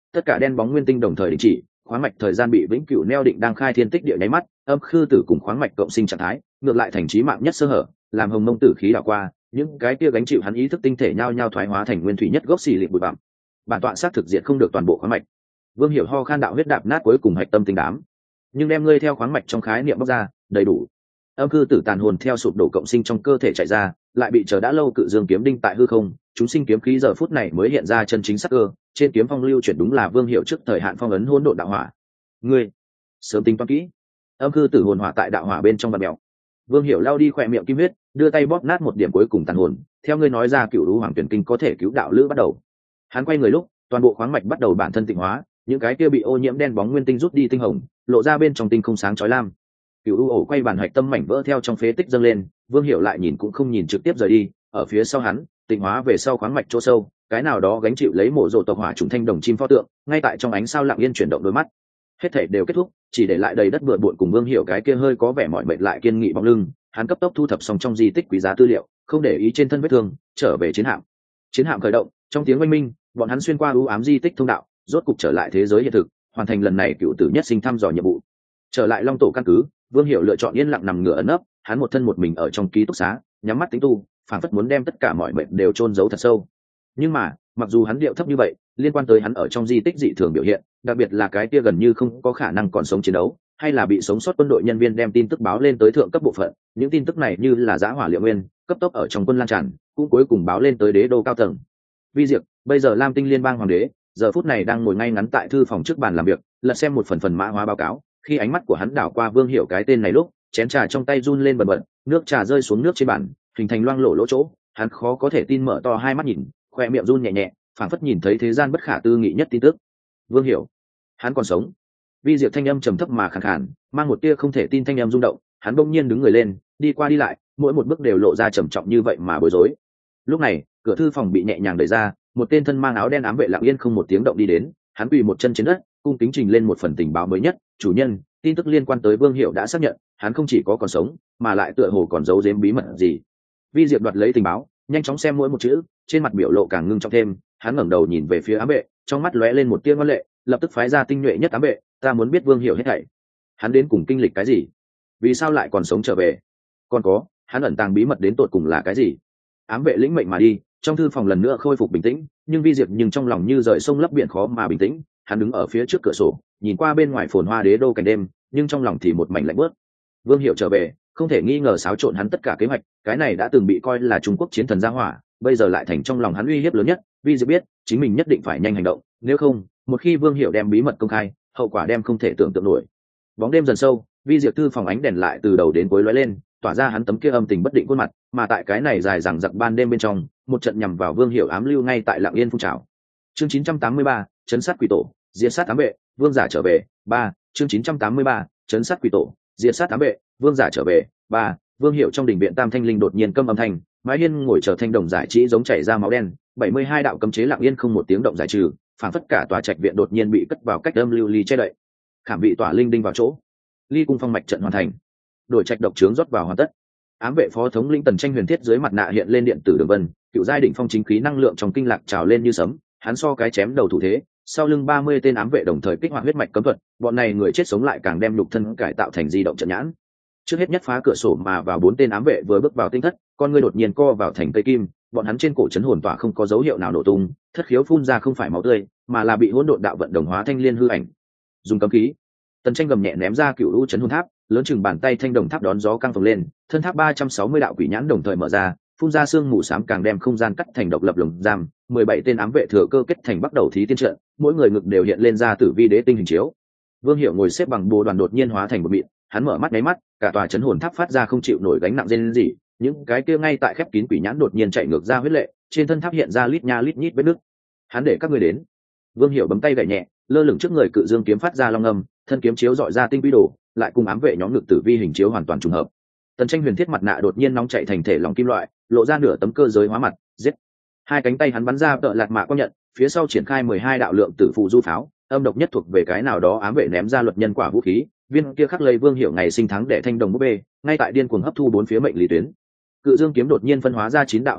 tất cả đen bóng nguyên tinh đồng thời đình chỉ, khoáng mạch thời gian bị vĩnh cửu neo định đang khai thiên tích địa nháy mắt, âm khư tử cùng khoáng mạch cộng sinh trạng thái ngược lại thành chí mạng nhất sơ hở, làm hồng mông tử khí đảo qua, những cái kia gánh chịu hắn ý thức tinh thể nhao nhao thoái hóa thành nguyên thủy nhất gốc xì lịm bụi bặm. Bản tọa xác thực diện không được toàn bộ khoáng mạch. Vương Hiểu ho khan đạo huyết đạp nát cuối cùng hạch tâm tinh đám, nhưng đem ngươi theo khoáng mạch trong khái niệm bóc ra, đầy đủ. Âm khư tử tàn hồn theo sụp đổ cộng sinh trong cơ thể chạy ra, lại bị chờ đã lâu cự dương kiếm đinh tại hư không, chúng sinh kiếm khí giờ phút này mới hiện ra chân chính sắc cơ, trên kiếm phong lưu chuyển đúng là Vương Hiểu trước thời hạn phong ấn hỗn độn đạo hỏa. Ngươi sớm tính toán kỹ. Âm khư tử hồn hỏa tại đạo hỏa bên trong vạt mèo. Vương Hiểu lao đi khỏe miệng kim huyết, đưa tay bóp nát một điểm cuối cùng tàn hồn, theo ngươi nói ra cựu lũ hoàng tuyển kinh có thể cứu đạo lữ bắt đầu. Hắn quay người lúc, toàn bộ khoáng mạch bắt đầu bản thân tịnh hóa, những cái kia bị ô nhiễm đen bóng nguyên tinh rút đi tinh hồng, lộ ra bên trong tinh không sáng chói lam. Cựu u ổ quay bản hạch tâm mảnh vỡ theo trong phế tích dâng lên, Vương Hiểu lại nhìn cũng không nhìn trực tiếp rời đi, ở phía sau hắn, tịnh hóa về sau khoáng mạch chỗ sâu, cái nào đó gánh chịu lấy mộ rộ tộc hỏa trùng thanh đồng chim pho tượng, ngay tại trong ánh sao lặng yên chuyển động đôi mắt. Hết thảy đều kết thúc, chỉ để lại đầy đất bừa bộn cùng Vương Hiểu cái kia hơi có vẻ mỏi mệt lại kiên nghị bóng lưng. Hắn cấp tốc thu thập xong trong di tích quý giá tư liệu, không để ý trên thân vết thương, trở về chiến hạm. Chiến hạm khởi động, trong tiếng oanh minh, bọn hắn xuyên qua u ám di tích thông đạo, rốt cục trở lại thế giới hiện thực, hoàn thành lần này cựu tử nhất sinh thăm dò nhiệm vụ. Trở lại Long Tổ căn cứ, Vương Hiểu lựa chọn yên lặng nằm ngửa ẩn nấp, hắn một thân một mình ở trong ký túc xá, nhắm mắt tính tu, phảng phất muốn đem tất cả mọi mệnh đều chôn giấu thật sâu. Nhưng mà, mặc dù hắn điệu thấp như vậy, liên quan tới hắn ở trong di tích dị thường biểu hiện, đặc biệt là cái kia gần như không có khả năng còn sống chiến đấu, hay là bị sống sót quân đội nhân viên đem tin tức báo lên tới thượng cấp bộ phận, những tin tức này như là dã hỏa liệu nguyên, cấp tốc ở trong quân lan tràn, cũng cuối cùng báo lên tới đế đô cao tầng. Vi Diệp, bây giờ Lam Tinh liên bang hoàng đế, giờ phút này đang ngồi ngay ngắn tại thư phòng trước bàn làm việc, lật xem một phần mã hóa báo cáo. Khi ánh mắt của hắn đảo qua Vương Hiểu cái tên này lúc, chén trà trong tay run lên bần bật, nước trà rơi xuống nước trên bàn, hình thành loang lổ lỗ chỗ. Hắn khó có thể tin mở to hai mắt nhìn, khoe miệng run nhẹ nhẹ, phảng phất nhìn thấy thế gian bất khả tư nghị nhất tin tức. Vương Hiểu, hắn còn sống. Vi Diệp thanh âm trầm thấp mà khàn khàn, mang một tia không thể tin thanh âm rung động. Hắn bỗng nhiên đứng người lên, đi qua đi lại, mỗi một bước đều lộ ra trầm trọng như vậy mà bối rối. Lúc này, cửa thư phòng bị nhẹ nhàng đẩy ra, một tên thân mang áo đen ám vệ lặng yên không một tiếng động đi đến. Hắn quỳ một chân trên đất, cung kính trình lên một phần tình báo mới nhất. Chủ nhân, tin tức liên quan tới Vương Hiểu đã xác nhận, hắn không chỉ có còn sống, mà lại tựa hồ còn giấu giếm bí mật gì. Vi Diệp đoạt lấy tình báo, nhanh chóng xem mỗi một chữ, trên mặt biểu lộ càng ngưng trọng thêm. Hắn ngẩng đầu nhìn về phía ám vệ, trong mắt lóe lên một tia ngoan lệ, lập tức phái ra tinh nhuệ nhất ám vệ. Ta muốn biết Vương Hiểu hết thảy. Hắn đến cùng kinh lịch cái gì? Vì sao lại còn sống trở về? Còn có, hắn ẩn tàng bí mật đến tột cùng là cái gì? Ám vệ lĩnh mệnh mà đi, trong thư phòng lần nữa khôi phục bình tĩnh, nhưng Vi Diệp nhưng trong lòng như rời sông lấp biển khó mà bình tĩnh. Hắn đứng ở phía trước cửa sổ, nhìn qua bên ngoài phồn hoa đế đô cảnh đêm, nhưng trong lòng thì một mảnh lạnh bớt. Vương Hiểu trở về, không thể nghi ngờ xáo trộn hắn tất cả kế hoạch, cái này đã từng bị coi là Trung Quốc chiến thần gia hỏa, bây giờ lại thành trong lòng hắn uy hiếp lớn nhất. Vi Diệp biết, chính mình nhất định phải nhanh hành động, nếu không, một khi Vương Hiểu đem bí mật công khai, hậu quả đem không thể tưởng tượng nổi. Bóng đêm dần sâu, Vi Diệp thư phòng ánh đèn lại từ đầu đến cuối lóe lên, tỏa ra hắn tấm kia âm tình bất định khuôn mặt, mà tại cái này dài dằng dặc ban đêm bên trong, một trận nhằm vào Vương Hiểu ám lưu ngay tại Lặng Yên phun trào. Chương 983, trấn sát quỷ tổ, diệt sát ám vệ, vương giả trở về. 3, chương 983, trấn sát quỷ tổ, diệt sát ám vệ, vương giả trở về. 3, Vương Hiểu trong đình viện Tam Thanh Linh đột nhiên câm âm thanh, mái hiên ngồi chờ thanh đồng giải trí giống chảy ra máu đen, 72 đạo cấm chế Lặng Yên không một tiếng động giải trừ, phản phất cả tòa trạch viện đột nhiên bị cất vào cách âm lưu ly che đậy. Khảm vị tỏa linh đinh vào chỗ, ly cung phong mạch trận hoàn thành, đổi trạch độc trướng rót vào hoàn tất. Ám vệ phó thống lĩnh Tần Tranh Huyền thiết dưới mặt nạ hiện lên điện tử đường vân, cựu giai đỉnh phong chính khí năng lượng trong kinh lạc trào lên như sấm. Hắn so cái chém đầu thủ thế, sau lưng 30 tên ám vệ đồng thời kích hoạt huyết mạch cấm thuật, bọn này người chết sống lại càng đem nhục thân cải tạo thành di động trận nhãn. Trước hết nhất phá cửa sổ mà vào 4 tên ám vệ vừa bước vào tinh thất, con người đột nhiên co vào thành cây kim, bọn hắn trên cổ chấn hồn tỏa không có dấu hiệu nào nổ tung, thất khiếu phun ra không phải máu tươi, mà là bị hỗn độn đạo vận đồng hóa thanh liên hư ảnh. Dùng cấm khí, Tần Tranh gầm nhẹ ném ra cựu u chấn hồn tháp, lớn chừng bàn tay thanh đồng tháp đón gió căng phồng lên, thân tháp 360 đạo quỷ nhãn đồng thời mở ra, phun ra xương mù xám càng đem không gian cắt thành độc lập lồng giam. 17 tên ám vệ thừa cơ kết thành bắt đầu thí tiên trận, mỗi người ngực đều hiện lên ra tử vi đế tinh hình chiếu. Vương Hiểu ngồi xếp bằng bồ đoàn đột nhiên hóa thành một mịn, hắn mở mắt nháy mắt, cả tòa chấn hồn tháp phát ra không chịu nổi gánh nặng rên rỉ, những cái kia ngay tại khép kín quỷ nhãn đột nhiên chạy ngược ra huyết lệ, trên thân tháp hiện ra lít nha lít nhít vết nứt. Hắn để các ngươi đến. Vương Hiểu bấm tay gảy nhẹ, lơ lửng trước người cự dương kiếm phát ra long âm, thân kiếm chiếu dọi ra tinh quy đồ, lại cùng ám vệ nhóm ngực tử vi hình chiếu hoàn toàn trùng hợp. Tần Tranh huyền thiết mặt nạ đột nhiên nóng chạy thành thể lòng kim loại, lộ ra nửa tấm cơ giới hóa mặt, giết. Hai cánh tay hắn bắn ra tợ lạt mạ quang nhận, phía sau triển khai 12 đạo lượng tử phù du pháo, âm độc nhất thuộc về cái nào đó ám vệ ném ra luật nhân quả vũ khí, viên kia khắc lấy Vương Hiểu ngày sinh tháng để thanh đồng búp bê, ngay tại điên cuồng hấp thu bốn phía mệnh lý tuyến. Cự dương kiếm đột nhiên phân hóa ra 9 đạo hư ảnh,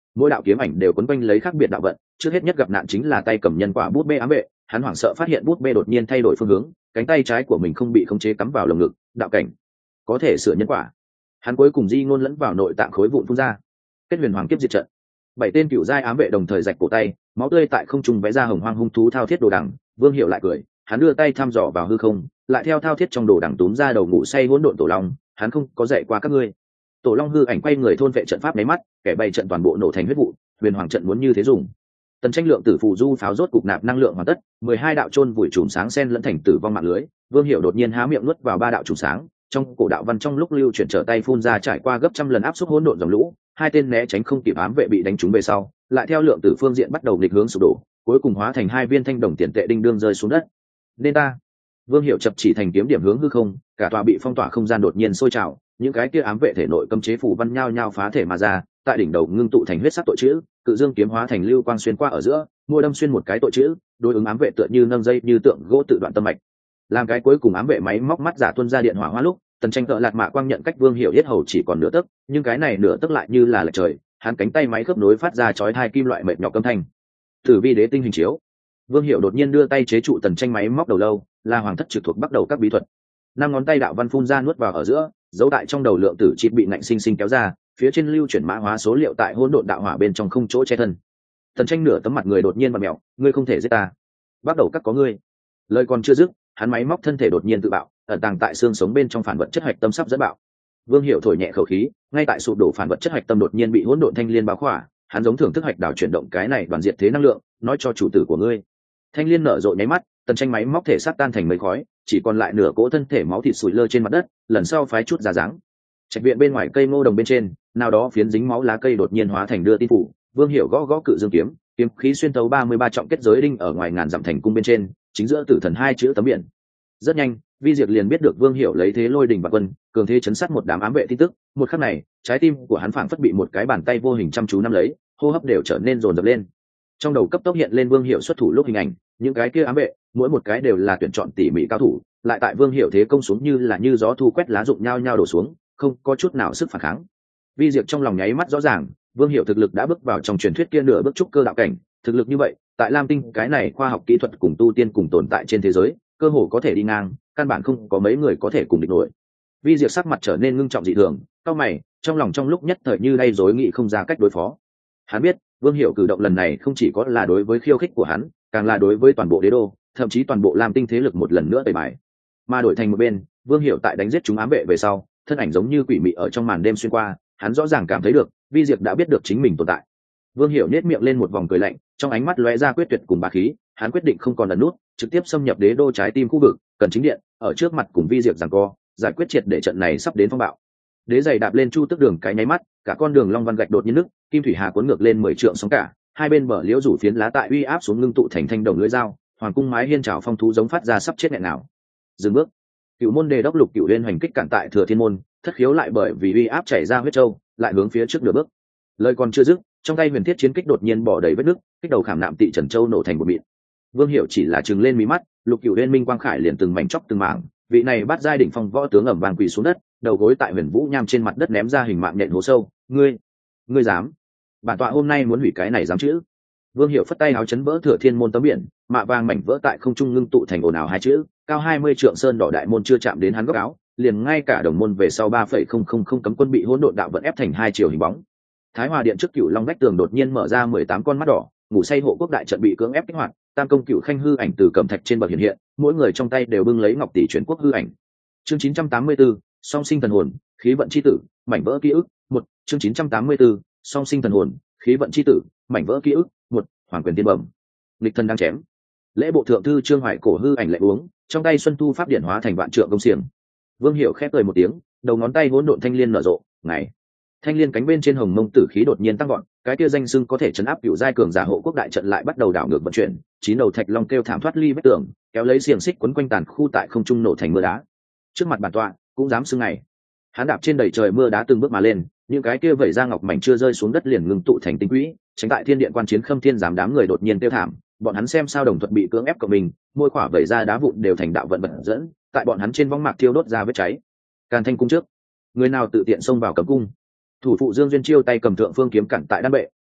mỗi đạo kiếm ảnh đều quấn quanh lấy khác biệt đạo vận. Trước hết nhất gặp nạn chính là tay cầm nhân quả bút bê ám vệ, hắn hoảng sợ phát hiện bút bê đột nhiên thay đổi phương hướng, cánh tay trái của mình không bị khống chế cắm vào lồng ngực. Đạo cảnh có thể sửa nhân quả. Hắn cuối cùng di ngôn lẫn vào nội tạng khối vụn phun ra. Kết huyền hoàng kiếp diệt trận. 7 tên cựu giai ám vệ đồng thời rạch cổ tay, máu tươi tại không trung vẽ ra hồng hoang hung thú thao thiết đồ đằng. Vương Hiểu lại cười, hắn đưa tay thăm dò vào hư không, lại theo thao thiết trong đồ đằng túm ra đầu ngủ say hỗn độn tổ long. Hắn không có dạy qua các ngươi. Tổ long hư ảnh quay người thôn vệ trận pháp máy mắt, kẻ bày trận toàn bộ nổ thành huyết vụ. Huyền hoàng trận muốn như thế dùng. Tần Tranh lượng tử phù du pháo rốt cục nạp năng lượng hoàn tất, 12 đạo chôn vùi chùm sáng sen lẫn thành tử vong mạng lưới. Vương Hiểu đột nhiên há miệng nuốt vào 3 đạo chùm sáng, trong cổ đạo văn trong lúc lưu chuyển trở tay phun ra trải qua gấp trăm lần áp suất hỗn độn dòng lũ. 2 tên né tránh không kịp ám vệ bị đánh trúng về sau, lại theo lượng tử phương diện bắt đầu nghịch hướng sụp đổ, cuối cùng hóa thành 2 viên thanh đồng tiền tệ đinh đương rơi xuống đất. Nên ta. Vương Hiểu chập chỉ thành kiếm điểm hướng hư không, cả tòa bị phong tỏa không gian đột nhiên sôi trào, những cái kia ám vệ thể nội cấm chế phù văn nhao nhao phá thể mà ra, tại đỉnh đầu ngưng tụ thành huyết sắc tội chữ, cự dương kiếm hóa thành lưu quang xuyên qua ở giữa, môi đâm xuyên một cái tội chữ, đối ứng ám vệ tựa như nâng dây như tượng gỗ tự đoạn tâm mạch. Làm cái cuối cùng ám vệ máy móc mắt giả tuôn ra điện hỏa hoa lúc, Tần Tranh cỡ lạt mạ quang nhận cách Vương Hiểu yết hầu chỉ còn nửa tấc, nhưng cái này nửa tấc lại như là lệch trời, hắn cánh tay máy khớp nối phát ra chói tai kim loại mệt nhọc âm thanh. Tử vi đế tinh hình chiếu. Vương Hiểu đột nhiên đưa tay chế trụ Tần Tranh máy móc đầu lâu, là hoàng thất trực thuộc bắt đầu các bí thuật. 5 ngón tay đạo văn phun ra nuốt vào ở giữa, dấu tại trong đầu lượng tử chip bị ngạnh sinh sinh kéo ra, phía trên lưu chuyển mã hóa số liệu tại hỗn độn đạo hỏa bên trong không chỗ che thân. Tần Tranh nửa tấm mặt người đột nhiên bật mèo, ngươi không thể giết ta. Bắt đầu các có ngươi. Lời còn chưa dứt, hắn máy móc thân thể đột nhiên tự bạo, ẩn tàng tại xương sống bên trong phản vật chất hạch tâm sắp dẫn bạo. Vương Hiểu thổi nhẹ khẩu khí, ngay tại sụp đổ phản vật chất hạch tâm đột nhiên bị hỗn độn thanh liên bao khỏa, hắn giống thưởng thức hạch đảo chuyển động cái này đoàn diệt thế năng lượng, nói cho chủ tử của ngươi. Thanh liên nở rộ nháy mắt, Tần Tranh máy móc thể sát tan thành mây khói, chỉ còn lại nửa cỗ thân thể máu thịt sủi lơ trên mặt đất, lần sau phái chút ra dáng. Trạch viện bên ngoài cây ngô đồng bên trên, nào đó phiến dính máu lá cây đột nhiên hóa thành đưa tin phủ. Vương Hiểu gõ gõ cự dương kiếm, kiếm khí xuyên tấu 33 trọng kết giới đinh ở ngoài ngàn dặm thành cung bên trên, chính giữa tử thần 2 chữ tấm biển. Rất nhanh, Vi Diệp liền biết được Vương Hiểu lấy thế lôi đình bạc quân, cường thế chấn sát một đám ám vệ tin tức. Một khắc này, trái tim của hắn phảng phất bị một cái bàn tay vô hình chăm chú nắm lấy, hô hấp đều trở nên dồn dập lên. Trong đầu cấp tốc hiện lên Vương Hiểu xuất thủ lúc hình ảnh, những cái kia ám vệ, mỗi một cái đều là tuyển chọn tỉ mỉ cao thủ, lại tại Vương Hiểu thế công xuống như là như gió thu quét lá rụng nhao nhao đổ xuống, không có chút nào sức phản kháng. Vi Diệp trong lòng nháy mắt rõ ràng, Vương Hiểu thực lực đã bước vào trong truyền thuyết kia nửa bước trúc cơ đạo cảnh, thực lực như vậy, tại Lam Tinh cái này khoa học kỹ thuật cùng tu tiên cùng tồn tại trên thế giới, cơ hồ có thể đi ngang, căn bản không có mấy người có thể cùng địch nổi. Vi Diệp sắc mặt trở nên ngưng trọng dị thường, cau mày, trong lòng trong lúc nhất thời như đay rối nghĩ không ra cách đối phó. Hắn biết, Vương Hiểu cử động lần này không chỉ có là đối với khiêu khích của hắn, càng là đối với toàn bộ đế đô, thậm chí toàn bộ Lam Tinh thế lực một lần nữa tẩy bài. Mà đổi thành một bên, Vương Hiểu tại đánh giết chúng ám vệ về sau, thân ảnh giống như quỷ mị ở trong màn đêm xuyên qua, hắn rõ ràng cảm thấy được, Vi Diệp đã biết được chính mình tồn tại. Vương Hiểu nhếch miệng lên một vòng cười lạnh, trong ánh mắt lóe ra quyết tuyệt cùng bá khí, hắn quyết định không còn ẩn nút, trực tiếp xâm nhập đế đô trái tim khu vực, cần chính điện, ở trước mặt cùng Vi Diệp giằng co, giải quyết triệt để trận này sắp đến phong bạo. Đế giày đạp lên chu tức đường cái nháy mắt, cả con đường long văn gạch đột nhiên nứt, kim thủy hà cuốn ngược lên 10 trượng sóng cả, hai bên bờ liễu rủ phiến lá tại uy áp xuống ngưng tụ thành thanh đồng lưỡi dao, hoàng cung mái hiên trào phong thú giống phát ra sắp chết nghẹn nào. Dừng bước. Cựu môn đề đốc Lục Cựu Uyên hành kích cản tại Thừa Thiên môn, thất khiếu lại bởi vì uy áp chảy ra huyết châu, lại hướng phía trước nửa bước. Lời còn chưa dứt, trong tay huyền thiết chiến kích đột nhiên bỏ đầy vết nứt, kích đầu khảm nạm tị trần châu nổ thành một mịn. Vương Hiểu chỉ là trừng lên mí mắt, Lục Cựu Uyên minh quang khải liền từng mảnh chóc từng mảng, vị này bắt giai đỉnh phong võ tướng ẩm vàng quỳ xuống đất, đầu gối tại Huyền Vũ nham trên mặt đất ném ra hình mạng nhện hố sâu. Ngươi dám? Bản tọa hôm nay muốn hủy cái này dám chữ. Vương Hiểu phất tay áo chấn vỡ Thừa Thiên môn tấm biển, mạ vàng mảnh vỡ tại không trung ngưng tụ thành ồn ào hai chữ, cao 20 trượng sơn đỏ đại môn chưa chạm đến hắn góc áo, liền ngay cả đồng môn về sau 3,000 cấm quân bị hỗn độn đạo vận ép thành hai chiều hình bóng. Thái Hòa điện trước Cửu Long vách tường đột nhiên mở ra 18 con mắt đỏ, ngủ say hộ quốc đại trận bị cưỡng ép kích hoạt, tam công Cửu Khanh hư ảnh từ cẩm thạch trên bậc hiện hiện, mỗi người trong tay đều bưng lấy ngọc tỷ truyền quốc hư ảnh. Chương 984, song sinh thần hồn, khí vận chi tử, mảnh vỡ ký ức. Một chương 984, song sinh thần hồn, khí vận chi tử, mảnh vỡ ký ức. Một hoàng quyền tiên bẩm. Lịch thần đang chém. Lễ bộ thượng thư Trương Hoài cổ hư ảnh lệ uống, trong tay xuân thu pháp điển hóa thành vạn trượng công xiềng. Vương Hiểu khép cười một tiếng, đầu ngón tay hỗn độn thanh liên nở rộ, ngày thanh liên cánh bên trên hồng mông tử khí đột nhiên tăng gọn, cái kia danh xưng có thể chấn áp cựu giai cường giả hộ quốc đại trận lại bắt đầu đảo ngược vận chuyển, chín đầu thạch long kêu thảm thoát ly vách tường, kéo lấy xiềng xích quấn quanh tàn khu tại không trung nổ thành mưa đá. Trước mặt bản tọa cũng dám xưng ngày. Hắn đạp trên đầy trời mưa đá từng bước mà lên, những cái kia vẩy ra ngọc mảnh chưa rơi xuống đất liền ngưng tụ thành tinh quỹ, tránh tại thiên điện quan chiến Khâm Thiên giám đám người đột nhiên kêu thảm, bọn hắn xem sao đồng thuận bị cưỡng ép của mình, môi khỏa vẩy ra đá vụn đều thành đạo vận bật dẫn, tại bọn hắn trên vong mạc thiêu đốt ra vết cháy. Càn Thanh cung trước, người nào tự tiện xông vào cấm cung? Thủ phụ Dương Duyên Chiêu tay cầm thượng phương kiếm cản tại đan bệ,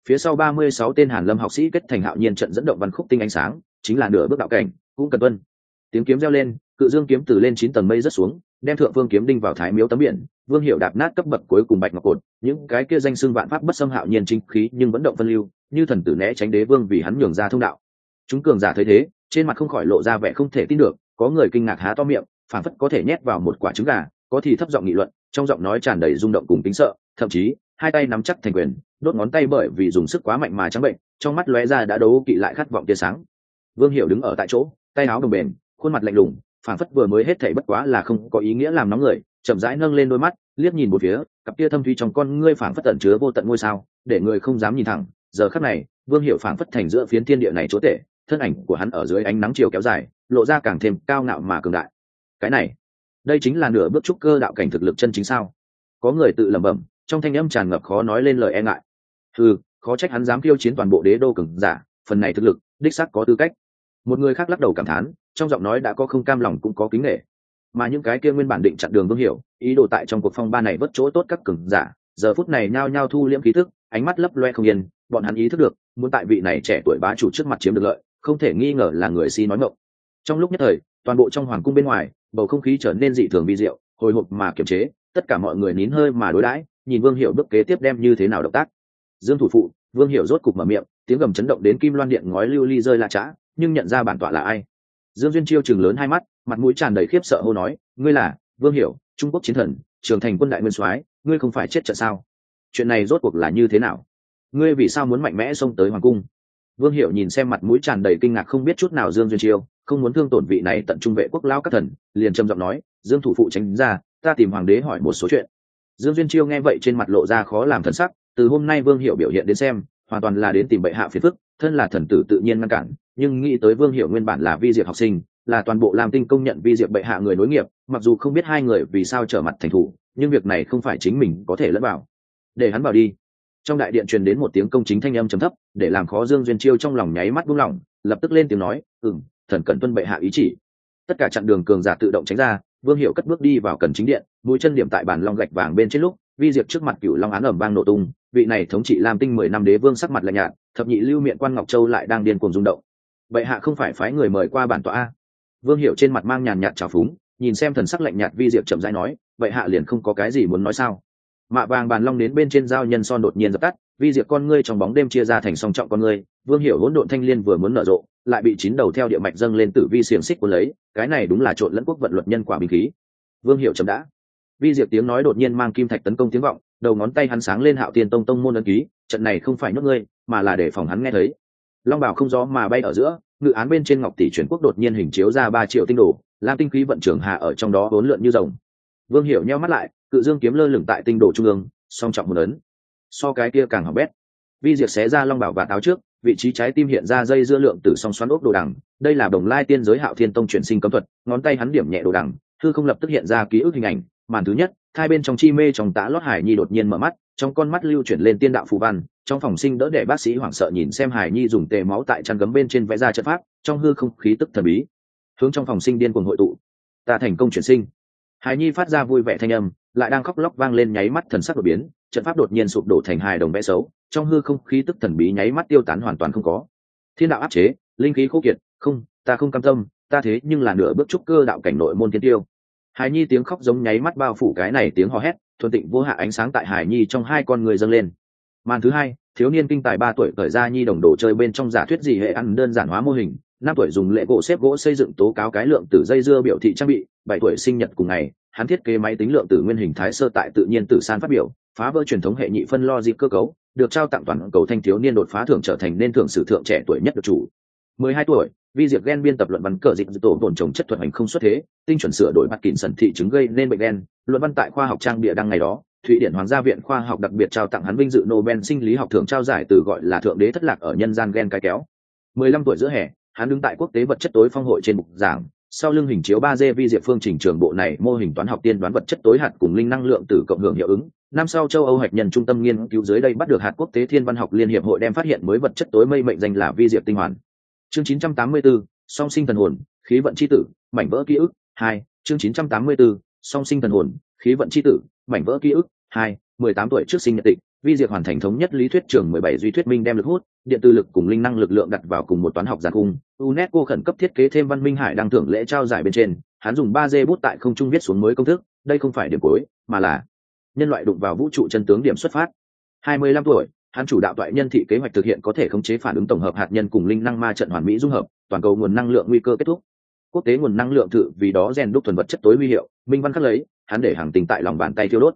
phía sau 36 tên Hàn Lâm học sĩ kết thành hạo nhiên trận dẫn động văn khúc tinh ánh sáng, chính là nửa bước đạo cảnh, cũng cần tuân. Tiếng kiếm reo lên, cự dương kiếm từ lên 9 tầng mây rớt xuống, đem thượng vương kiếm đinh vào thái miếu tấm biển. Vương Hiểu đạp nát cấp bậc cuối cùng bạch ngọc cột, những cái kia danh xưng vạn pháp bất xâm hạo nhiên chính khí nhưng vẫn động phân lưu, như thần tử né tránh đế vương vì hắn nhường ra thông đạo. Chúng cường giả thấy thế, trên mặt không khỏi lộ ra vẻ không thể tin được, có người kinh ngạc há to miệng, phảng phất có thể nhét vào một quả trứng gà, có thì thấp giọng nghị luận, trong giọng nói tràn đầy rung động cùng kính sợ, thậm chí hai tay nắm chắc thành quyền, đốt ngón tay bởi vì dùng sức quá mạnh mà trắng bệnh, trong mắt lóe ra đã đấu kỵ lại khát vọng tia sáng. Vương Hiểu đứng ở tại chỗ, tay áo đồng bền, khuôn mặt lạnh lùng, phảng phất vừa mới hết thảy bất quá là không có ý nghĩa làm nóng người, chậm rãi nâng lên đôi mắt, liếc nhìn một phía, cặp kia thâm thúy trong con ngươi phảng phất tẩn chứa vô tận ngôi sao, để người không dám nhìn thẳng. Giờ khắc này, Vương Hiểu phảng phất thành giữa phiến thiên địa này chúa tể, thân ảnh của hắn ở dưới ánh nắng chiều kéo dài, lộ ra càng thêm cao ngạo mà cường đại. Cái này, đây chính là nửa bước trúc cơ đạo cảnh thực lực chân chính sao? Có người tự lẩm bẩm, trong thanh âm tràn ngập khó nói lên lời e ngại. Khó trách hắn dám khiêu chiến toàn bộ đế đô cường giả, phần này thực lực, đích xác có tư cách. Một người khác lắc đầu cảm thán, trong giọng nói đã có không cam lòng cũng có kính nể. Mà những cái kia nguyên bản định chặn đường Vương Hiểu, ý đồ tại trong cuộc phong ba này vớt chỗ tốt các cường giả, giờ phút này nhao nhao thu liễm khí thức, ánh mắt lấp loe không yên, bọn hắn ý thức được, muốn tại vị này trẻ tuổi bá chủ trước mặt chiếm được lợi, không thể nghi ngờ là người si nói ngọng. Trong lúc nhất thời, toàn bộ trong hoàng cung bên ngoài, bầu không khí trở nên dị thường vi diệu, hồi hộp mà kiềm chế, tất cả mọi người nín hơi mà đối đãi, nhìn Vương Hiểu bước kế tiếp đem như thế nào động tác. Dương thủ phụ, Vương Hiểu rốt cục mở miệng, tiếng gầm chấn động đến kim loan điện ngói lưu ly rơi lạ chã, nhưng nhận ra bản tọa là ai. Dương Duyên Chiêu trừng lớn hai mắt, mặt mũi tràn đầy khiếp sợ hô nói, ngươi là Vương Hiểu, Trung Quốc chiến thần, Trường Thành quân đại nguyên soái, ngươi không phải chết trận sao? Chuyện này rốt cuộc là như thế nào? Ngươi vì sao muốn mạnh mẽ xông tới hoàng cung? Vương Hiểu nhìn xem mặt mũi tràn đầy kinh ngạc không biết chút nào Dương Duyên Chiêu, không muốn thương tổn vị này tận trung vệ quốc lao các thần, liền trầm giọng nói, Dương thủ phụ tránh ra, ta tìm hoàng đế hỏi một số chuyện. Dương Duyên Chiêu nghe vậy trên mặt lộ ra khó làm thần sắc, từ hôm nay Vương Hiểu biểu hiện đến xem, hoàn toàn là đến tìm bệ hạ phiền phức, thân là thần tử tự nhiên ngăn cản, nhưng nghĩ tới Vương Hiểu nguyên bản là vi diệt học sinh, là toàn bộ Lam Tinh công nhận vi diệt bệ hạ người nối nghiệp, mặc dù không biết hai người vì sao trở mặt thành thủ, nhưng việc này không phải chính mình có thể lẫn vào. Để hắn vào đi. Trong đại điện truyền đến một tiếng công chính thanh âm trầm thấp, để làm khó Dương Duyên Chiêu trong lòng nháy mắt buông lỏng, lập tức lên tiếng nói, thần cẩn tuân bệ hạ ý chỉ. Tất cả chặn đường cường giả tự động tránh ra, Vương Hiểu cất bước đi vào cần chính điện, mũi chân điểm tại bàn long gạch vàng bên trên lúc, vi diệt trước mặt Cửu Long án ầm vang nổ tung, vị này thống trị Lam Tinh 10 năm đế vương sắc mặt lạnh nhạt, thập nhị lưu miện quan Ngọc Châu lại đang điên cuồng rung động. Bệ hạ không phải phái người mời qua bản tọa a? Vương Hiểu trên mặt mang nhàn nhạt trào phúng, nhìn xem thần sắc lạnh nhạt vi diệt chậm rãi nói, bệ hạ liền không có cái gì muốn nói sao? Mạ vàng bàn long đến bên trên giao nhân son đột nhiên dập tắt, vi diệt con ngươi trong bóng đêm chia ra thành song trọng con ngươi. Vương Hiểu hỗn độn thanh liên vừa muốn nở rộ, lại bị chín đầu theo địa mạch dâng lên tử vi xiềng xích cuốn lấy, cái này đúng là trộn lẫn quốc vận luật nhân quả binh khí. Vương Hiểu chậm đã. Vi diệt tiếng nói đột nhiên mang kim thạch tấn công tiếng vọng, đầu ngón tay hắn sáng lên Hạo Tiên Tông tông môn ấn ký, trận này không phải nhốt ngươi, mà là để phòng hắn nghe thấy. Long bảo không gió mà bay ở giữa, ngự án bên trên ngọc tỷ chuyển quốc đột nhiên hình chiếu ra 3 triệu tinh đồ, lam tinh khí vận trưởng hạ ở trong đó hỗn lượn như rồng. Vương Hiểu nheo mắt lại, cự dương kiếm lơ lửng tại tinh đồ trung ương, song trọng một ấn. So cái kia càng hỏng bét. Vi diệt xé ra long bảo và táo trước, vị trí trái tim hiện ra dây dưa lượng tử song xoắn ốc đồ đằng, đây là Đồng Lai tiên giới Hạo Thiên Tông chuyển sinh cấm thuật, ngón tay hắn điểm nhẹ đồ đằng, hư không lập tức hiện ra ký ức hình ảnh. Màn thứ nhất, hai bên trong chi mê trong tã lót Hải Nhi đột nhiên mở mắt, trong con mắt lưu chuyển lên tiên đạo phù văn, trong phòng sinh đỡ để bác sĩ hoảng sợ nhìn xem Hải Nhi dùng tề máu tại chăn gấm bên trên vẽ ra trận pháp, trong hư không khí tức thần bí hướng trong phòng sinh điên cuồng hội tụ. Ta thành công chuyển sinh. Hải Nhi phát ra vui vẻ thanh âm, lại đang khóc lóc vang lên nháy mắt thần sắc đột biến, trận pháp đột nhiên sụp đổ thành hài đồng vẽ xấu, trong hư không khí tức thần bí nháy mắt tiêu tán hoàn toàn không có. Thiên đạo áp chế, linh khí khô kiệt, không, ta không cam tâm, ta thế nhưng là nửa bước trúc cơ đạo cảnh nội môn thiên tiêu. Hải Nhi tiếng khóc giống nháy mắt bao phủ cái này tiếng hò hét, thuần tịnh vô hạ ánh sáng tại Hải Nhi trong hai con người dâng lên. Màn thứ hai, thiếu niên kinh tài 3 tuổi cởi ra nhi đồng đồ chơi bên trong giả thuyết gì hệ ăn đơn giản hóa mô hình, 5 tuổi dùng lệ gỗ xếp gỗ xây dựng tố cáo cái lượng tử dây dưa biểu thị trang bị, 7 tuổi sinh nhật cùng ngày, hắn thiết kế máy tính lượng tử nguyên hình thái sơ tại tự nhiên tử san phát biểu, phá vỡ truyền thống hệ nhị phân logic cơ cấu, được trao tặng toàn cầu thanh thiếu niên đột phá thưởng trở thành nên thưởng sử thượng trẻ tuổi nhất được chủ. 12 tuổi, vi diệt gen biên tập luận văn cờ dịch tổ tổn trồng chất thuật hành không xuất thế, tinh chuẩn sửa đổi mặt kỉnh sẩn thị chứng gây nên bệnh đen, luận văn tại khoa học trang bìa đăng ngày đó, Thụy Điển Hoàng gia viện khoa học đặc biệt trao tặng hắn vinh dự Nobel sinh lý học thưởng trao giải từ gọi là thượng đế thất lạc ở nhân gian gen cái kéo. 15 tuổi giữa hè, hắn đứng tại quốc tế vật chất tối phong hội trên bục giảng, sau lưng hình chiếu 3D vi diệt phương trình trường bộ này mô hình toán học tiên đoán vật chất tối hạt cùng linh năng lượng tử cộng hưởng hiệu ứng. Năm sau châu Âu hạch nhân trung tâm nghiên cứu dưới đây bắt được hạt quốc tế thiên văn học liên hiệp hội đem phát hiện mới vật chất tối mây mệnh danh là vi diệt tinh hoàn. Chương 984, song sinh thần hồn, khí vận chi tử, mảnh vỡ ký ức 2. Chương 984, song sinh thần hồn, khí vận chi tử, mảnh vỡ ký ức 2. 18 tuổi trước sinh nhật tịch, vi diệt hoàn thành thống nhất lý thuyết trường 17 duy thuyết minh đem lực hút, điện từ lực cùng linh năng lực lượng đặt vào cùng một toán học giàn khung. UNESCO khẩn cấp thiết kế thêm văn minh hải đăng thưởng lễ trao giải bên trên, hắn dùng 3D bút tại không trung viết xuống mới công thức, đây không phải điểm cuối, mà là nhân loại đụng vào vũ trụ chân tướng điểm xuất phát. 25 tuổi, hắn chủ đạo toại nhân thị kế hoạch thực hiện có thể khống chế phản ứng tổng hợp hạt nhân cùng linh năng ma trận hoàn mỹ dung hợp, toàn cầu nguồn năng lượng nguy cơ kết thúc. Quốc tế nguồn năng lượng thử vì đó rèn đúc thuần vật chất tối huy hiệu, minh văn khắc lấy, hắn để hàng tình tại lòng bàn tay thiêu đốt.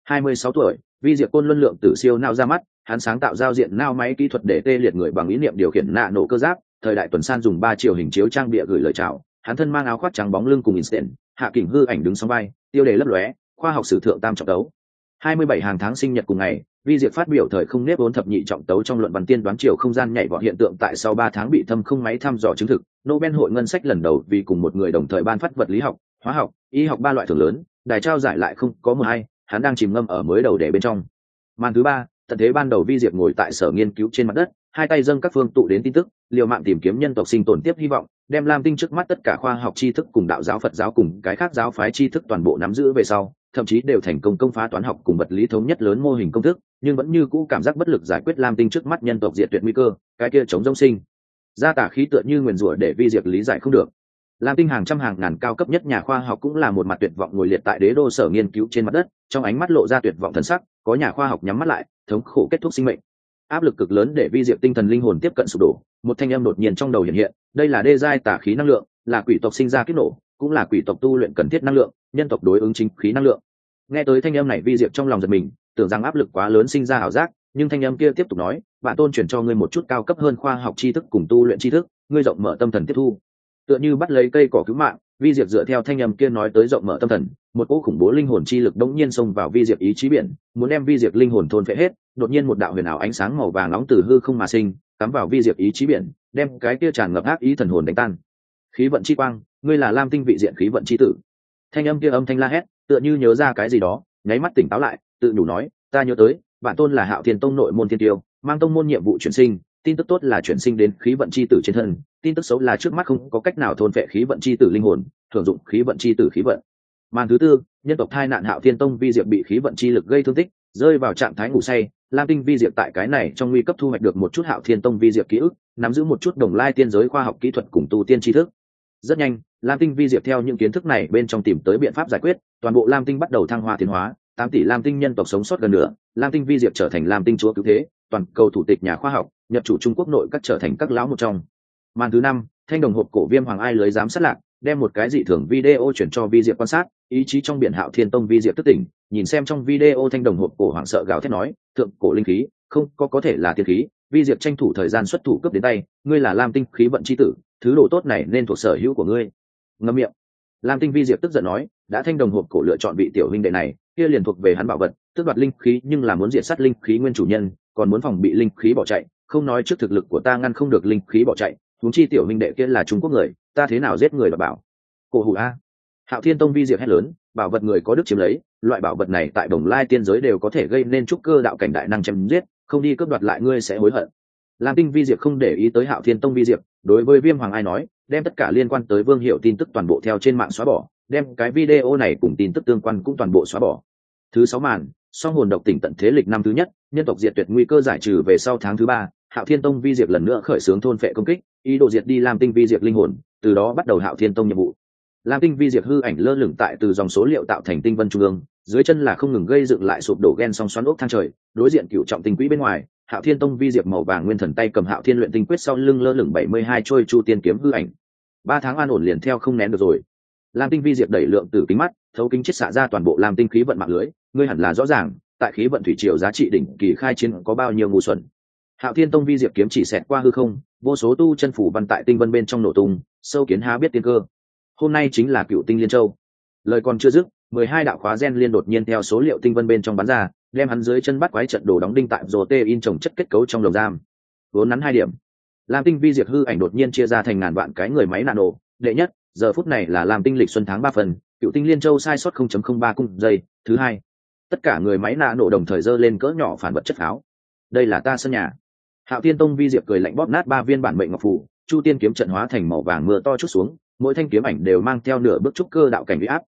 26 tuổi, vi diệt côn luân lượng tử siêu não ra mắt, hắn sáng tạo giao diện não máy kỹ thuật để tê liệt người bằng ý niệm điều khiển nạ nổ cơ giáp, thời đại tuần san dùng 3 chiều hình chiếu trang bìa gửi lời chào, hắn thân mang áo khoác trắng bóng lưng cùng Einstein, hạ kình hư ảnh đứng song vai, tiêu đề lấp lóe, khoa học sử thượng tam trọng tấu. 27 hàng tháng sinh nhật cùng ngày, vi diệt phát biểu thời không nếp vốn thập nhị trọng tấu trong luận văn tiên đoán chiều không gian nhảy vọt hiện tượng tại sau 3 tháng bị thâm không máy thăm dò chứng thực. Nobel hội ngân sách lần đầu vì cùng một người đồng thời ban phát vật lý học, hóa học, y học 3 loại thưởng lớn, đài trao giải lại không có 12, hắn đang chìm ngâm ở mới đầu đề bên trong. Màn thứ 3, tận thế ban đầu vi diệt ngồi tại sở nghiên cứu trên mặt đất, hai tay dâng các phương tụ đến tin tức, liều mạng tìm kiếm nhân tộc sinh tồn tiếp hy vọng, đem Lam Tinh trước mắt tất cả khoa học tri thức cùng đạo giáo Phật giáo cùng cái khác giáo phái tri thức toàn bộ nắm giữ về sau, thậm chí đều thành công công phá toán học cùng vật lý thống nhất lớn mô hình công thức, nhưng vẫn như cũ cảm giác bất lực giải quyết Lam Tinh trước mắt nhân tộc diệt tuyệt nguy cơ, cái kia chống rông sinh ra tà khí tựa như nguyền rủa để vi diệt lý giải không được. Lam Tinh hàng trăm hàng ngàn cao cấp nhất nhà khoa học cũng là một mặt tuyệt vọng ngồi liệt tại đế đô sở nghiên cứu trên mặt đất, trong ánh mắt lộ ra tuyệt vọng thần sắc, có nhà khoa học nhắm mắt lại, thống khổ kết thúc sinh mệnh. Áp lực cực lớn để vi diệt tinh thần linh hồn tiếp cận sụp đổ, một thanh âm đột nhiên trong đầu hiện hiện, đây là đê giai tà khí năng lượng, là quỷ tộc sinh ra kích nổ, cũng là quỷ tộc tu luyện cần thiết năng lượng, nhân tộc đối ứng chính khí năng lượng. Nghe tới thanh âm này vi diệt trong lòng giật mình, tưởng rằng áp lực quá lớn sinh ra ảo giác, nhưng thanh âm kia tiếp tục nói, bản tôn chuyển cho ngươi một chút cao cấp hơn khoa học tri thức cùng tu luyện tri thức, ngươi rộng mở tâm thần tiếp thu. Tựa như bắt lấy cây cỏ cứu mạng, vi diệt dựa theo thanh âm kia nói tới rộng mở tâm thần, một cỗ khủng bố linh hồn chi lực đống nhiên xông vào vi diệt ý chí biển, muốn đem vi diệt linh hồn thôn phệ hết. Đột nhiên một đạo huyền ảo ánh sáng màu vàng nóng từ hư không mà sinh, cắm vào vi diệt ý chí biển, đem cái kia tràn ngập ác ý thần hồn đánh tan. Khí vận chi quang, ngươi là Lam Tinh vị diện khí vận chi tử. Thanh âm kia âm thanh la hét, tựa như nhớ ra cái gì đó, nháy mắt tỉnh táo lại, tự nhủ nói, ta nhớ tới, bản tôn là Hạo Thiên Tông nội môn thiên tiêu, mang tông môn nhiệm vụ chuyển sinh, tin tức tốt là chuyển sinh đến khí vận chi tử trên thân, tin tức xấu là trước mắt không có cách nào thôn phệ khí vận chi tử linh hồn, thường dụng khí vận chi tử khí vận. Màn thứ tư, nhân tộc thai nạn Hạo Thiên Tông vi diệt bị khí vận chi lực gây thương tích, rơi vào trạng thái ngủ say. Lam Tinh vi diệt tại cái này trong nguy cấp thu hoạch được một chút Hạo Thiên Tông vi diệt ký ức, nắm giữ một chút đồng lai tiên giới khoa học kỹ thuật cùng tu tiên tri thức. Rất nhanh, Lam Tinh vi diệt theo những kiến thức này bên trong tìm tới biện pháp giải quyết, toàn bộ Lam Tinh bắt đầu thăng hoa tiến hóa, 8 tỷ Lam Tinh nhân tộc sống sót gần nửa, Lam Tinh vi diệt trở thành Lam Tinh chúa cứu thế, toàn cầu thủ tịch nhà khoa học, nhập chủ Trung Quốc nội các trở thành các lão một trong. Màn thứ 5, thanh đồng hộp cổ viêm hoàng ai lưới giám sát lạc, đem một cái dị thường video chuyển cho vi diệt quan sát, ý chí trong biển Hạo Thiên Tông vi diệt thức tỉnh, nhìn xem trong video thanh đồng hộp cổ hoảng sợ gào thét nói, thượng cổ linh khí, không có thể là tiên khí. Vi diệt tranh thủ thời gian xuất thủ cướp đến tay, ngươi là Lam Tinh khí vận chi tử, thứ đồ tốt này nên thuộc sở hữu của ngươi. Ngậm miệng. Lam Tinh vi diệt tức giận nói, đã thanh đồng hộp cổ lựa chọn vị tiểu huynh đệ này, kia liền thuộc về hắn bảo vật, tước đoạt linh khí nhưng là muốn diệt sát linh khí nguyên chủ nhân, còn muốn phòng bị linh khí bỏ chạy, không nói trước thực lực của ta ngăn không được linh khí bỏ chạy, huống chi tiểu huynh đệ kia là Trung Quốc người, ta thế nào giết người mà bảo. Cổ hủ a. Hạo Thiên Tông vi diệt hét lớn, bảo vật người có đức chiếm lấy, loại bảo vật này tại Đồng Lai tiên giới đều có thể gây nên trúc cơ đạo cảnh đại năng chém giết, không đi cướp đoạt lại ngươi sẽ hối hận. Lam Tinh vi diệt không để ý tới Hạo Thiên Tông vi diệt, đối với Viêm Hoàng ai nói, đem tất cả liên quan tới Vương Hiểu tin tức toàn bộ theo trên mạng xóa bỏ, đem cái video này cùng tin tức tương quan cũng toàn bộ xóa bỏ. Thứ 6 màn, song hồn độc tỉnh tận thế lịch năm thứ nhất, nhân tộc diệt tuyệt nguy cơ giải trừ về sau tháng thứ 3, Hạo Thiên Tông vi diệt lần nữa khởi xướng thôn phệ công kích, ý đồ diệt đi Lam Tinh vi diệt linh hồn, từ đó bắt đầu Hạo Thiên Tông nhiệm vụ. Lam Tinh vi diệt hư ảnh lơ lửng tại từ dòng số liệu tạo thành tinh vân trung ương, dưới chân là không ngừng gây dựng lại sụp đổ gen song xoắn ốc thang trời, đối diện cựu trọng tinh quỹ bên ngoài, Hạo Thiên Tông vi diệt màu vàng nguyên thần tay cầm Hạo Thiên luyện tinh quyết sau lưng lơ lửng 72 trôi chu tiên kiếm hư ảnh. 3 tháng an ổn liền theo không nén được rồi. Lam Tinh vi diệt đẩy lượng tử kính mắt, thấu kính chiết xạ ra toàn bộ Lam Tinh khí vận mạng lưới, ngươi hẳn là rõ ràng, tại khí vận thủy triều giá trị đỉnh kỳ khai chiến có bao nhiêu ngu xuẩn. Hạo Thiên Tông vi diệt kiếm chỉ xẹt qua hư không, vô số tu chân phủ văn tại tinh vân bên trong nổ tung, sâu kiến há biết tiên cơ. Hôm nay chính là Cựu Tinh Liên Châu. Lời còn chưa dứt, 12 đạo khóa gen liên đột nhiên theo số liệu tinh vân bên trong bắn ra, đem hắn dưới chân bắt quái trận đồ đóng đinh tại protein trồng chất kết cấu trong lồng giam. Vốn nắn 2 điểm. Lam Tinh vi diệt hư ảnh đột nhiên chia ra thành ngàn vạn cái người máy nano, đệ nhất, giờ phút này là Lam Tinh lịch xuân tháng 3 phần, Cựu Tinh Liên Châu sai sót 0.03 cung giây, thứ hai, tất cả người máy nano đồng thời giơ lên cỡ nhỏ phản vật chất pháo. Đây là ta sân nhà. Hạo Thiên Tông vi diệt cười lạnh bóp nát 3 viên bản mệnh ngọc phù, chu tiên kiếm trận hóa thành màu vàng mưa to chút xuống, mỗi thanh kiếm ảnh đều mang theo nửa bước trúc cơ đạo cảnh uy áp,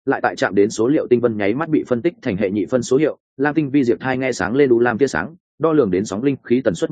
lại tại chạm đến số liệu tinh vân nháy mắt bị phân tích thành hệ nhị phân số hiệu. Lam tinh vi diệt thai nghe sáng lên u lam tia sáng, đo lường đến sóng linh khí tần suất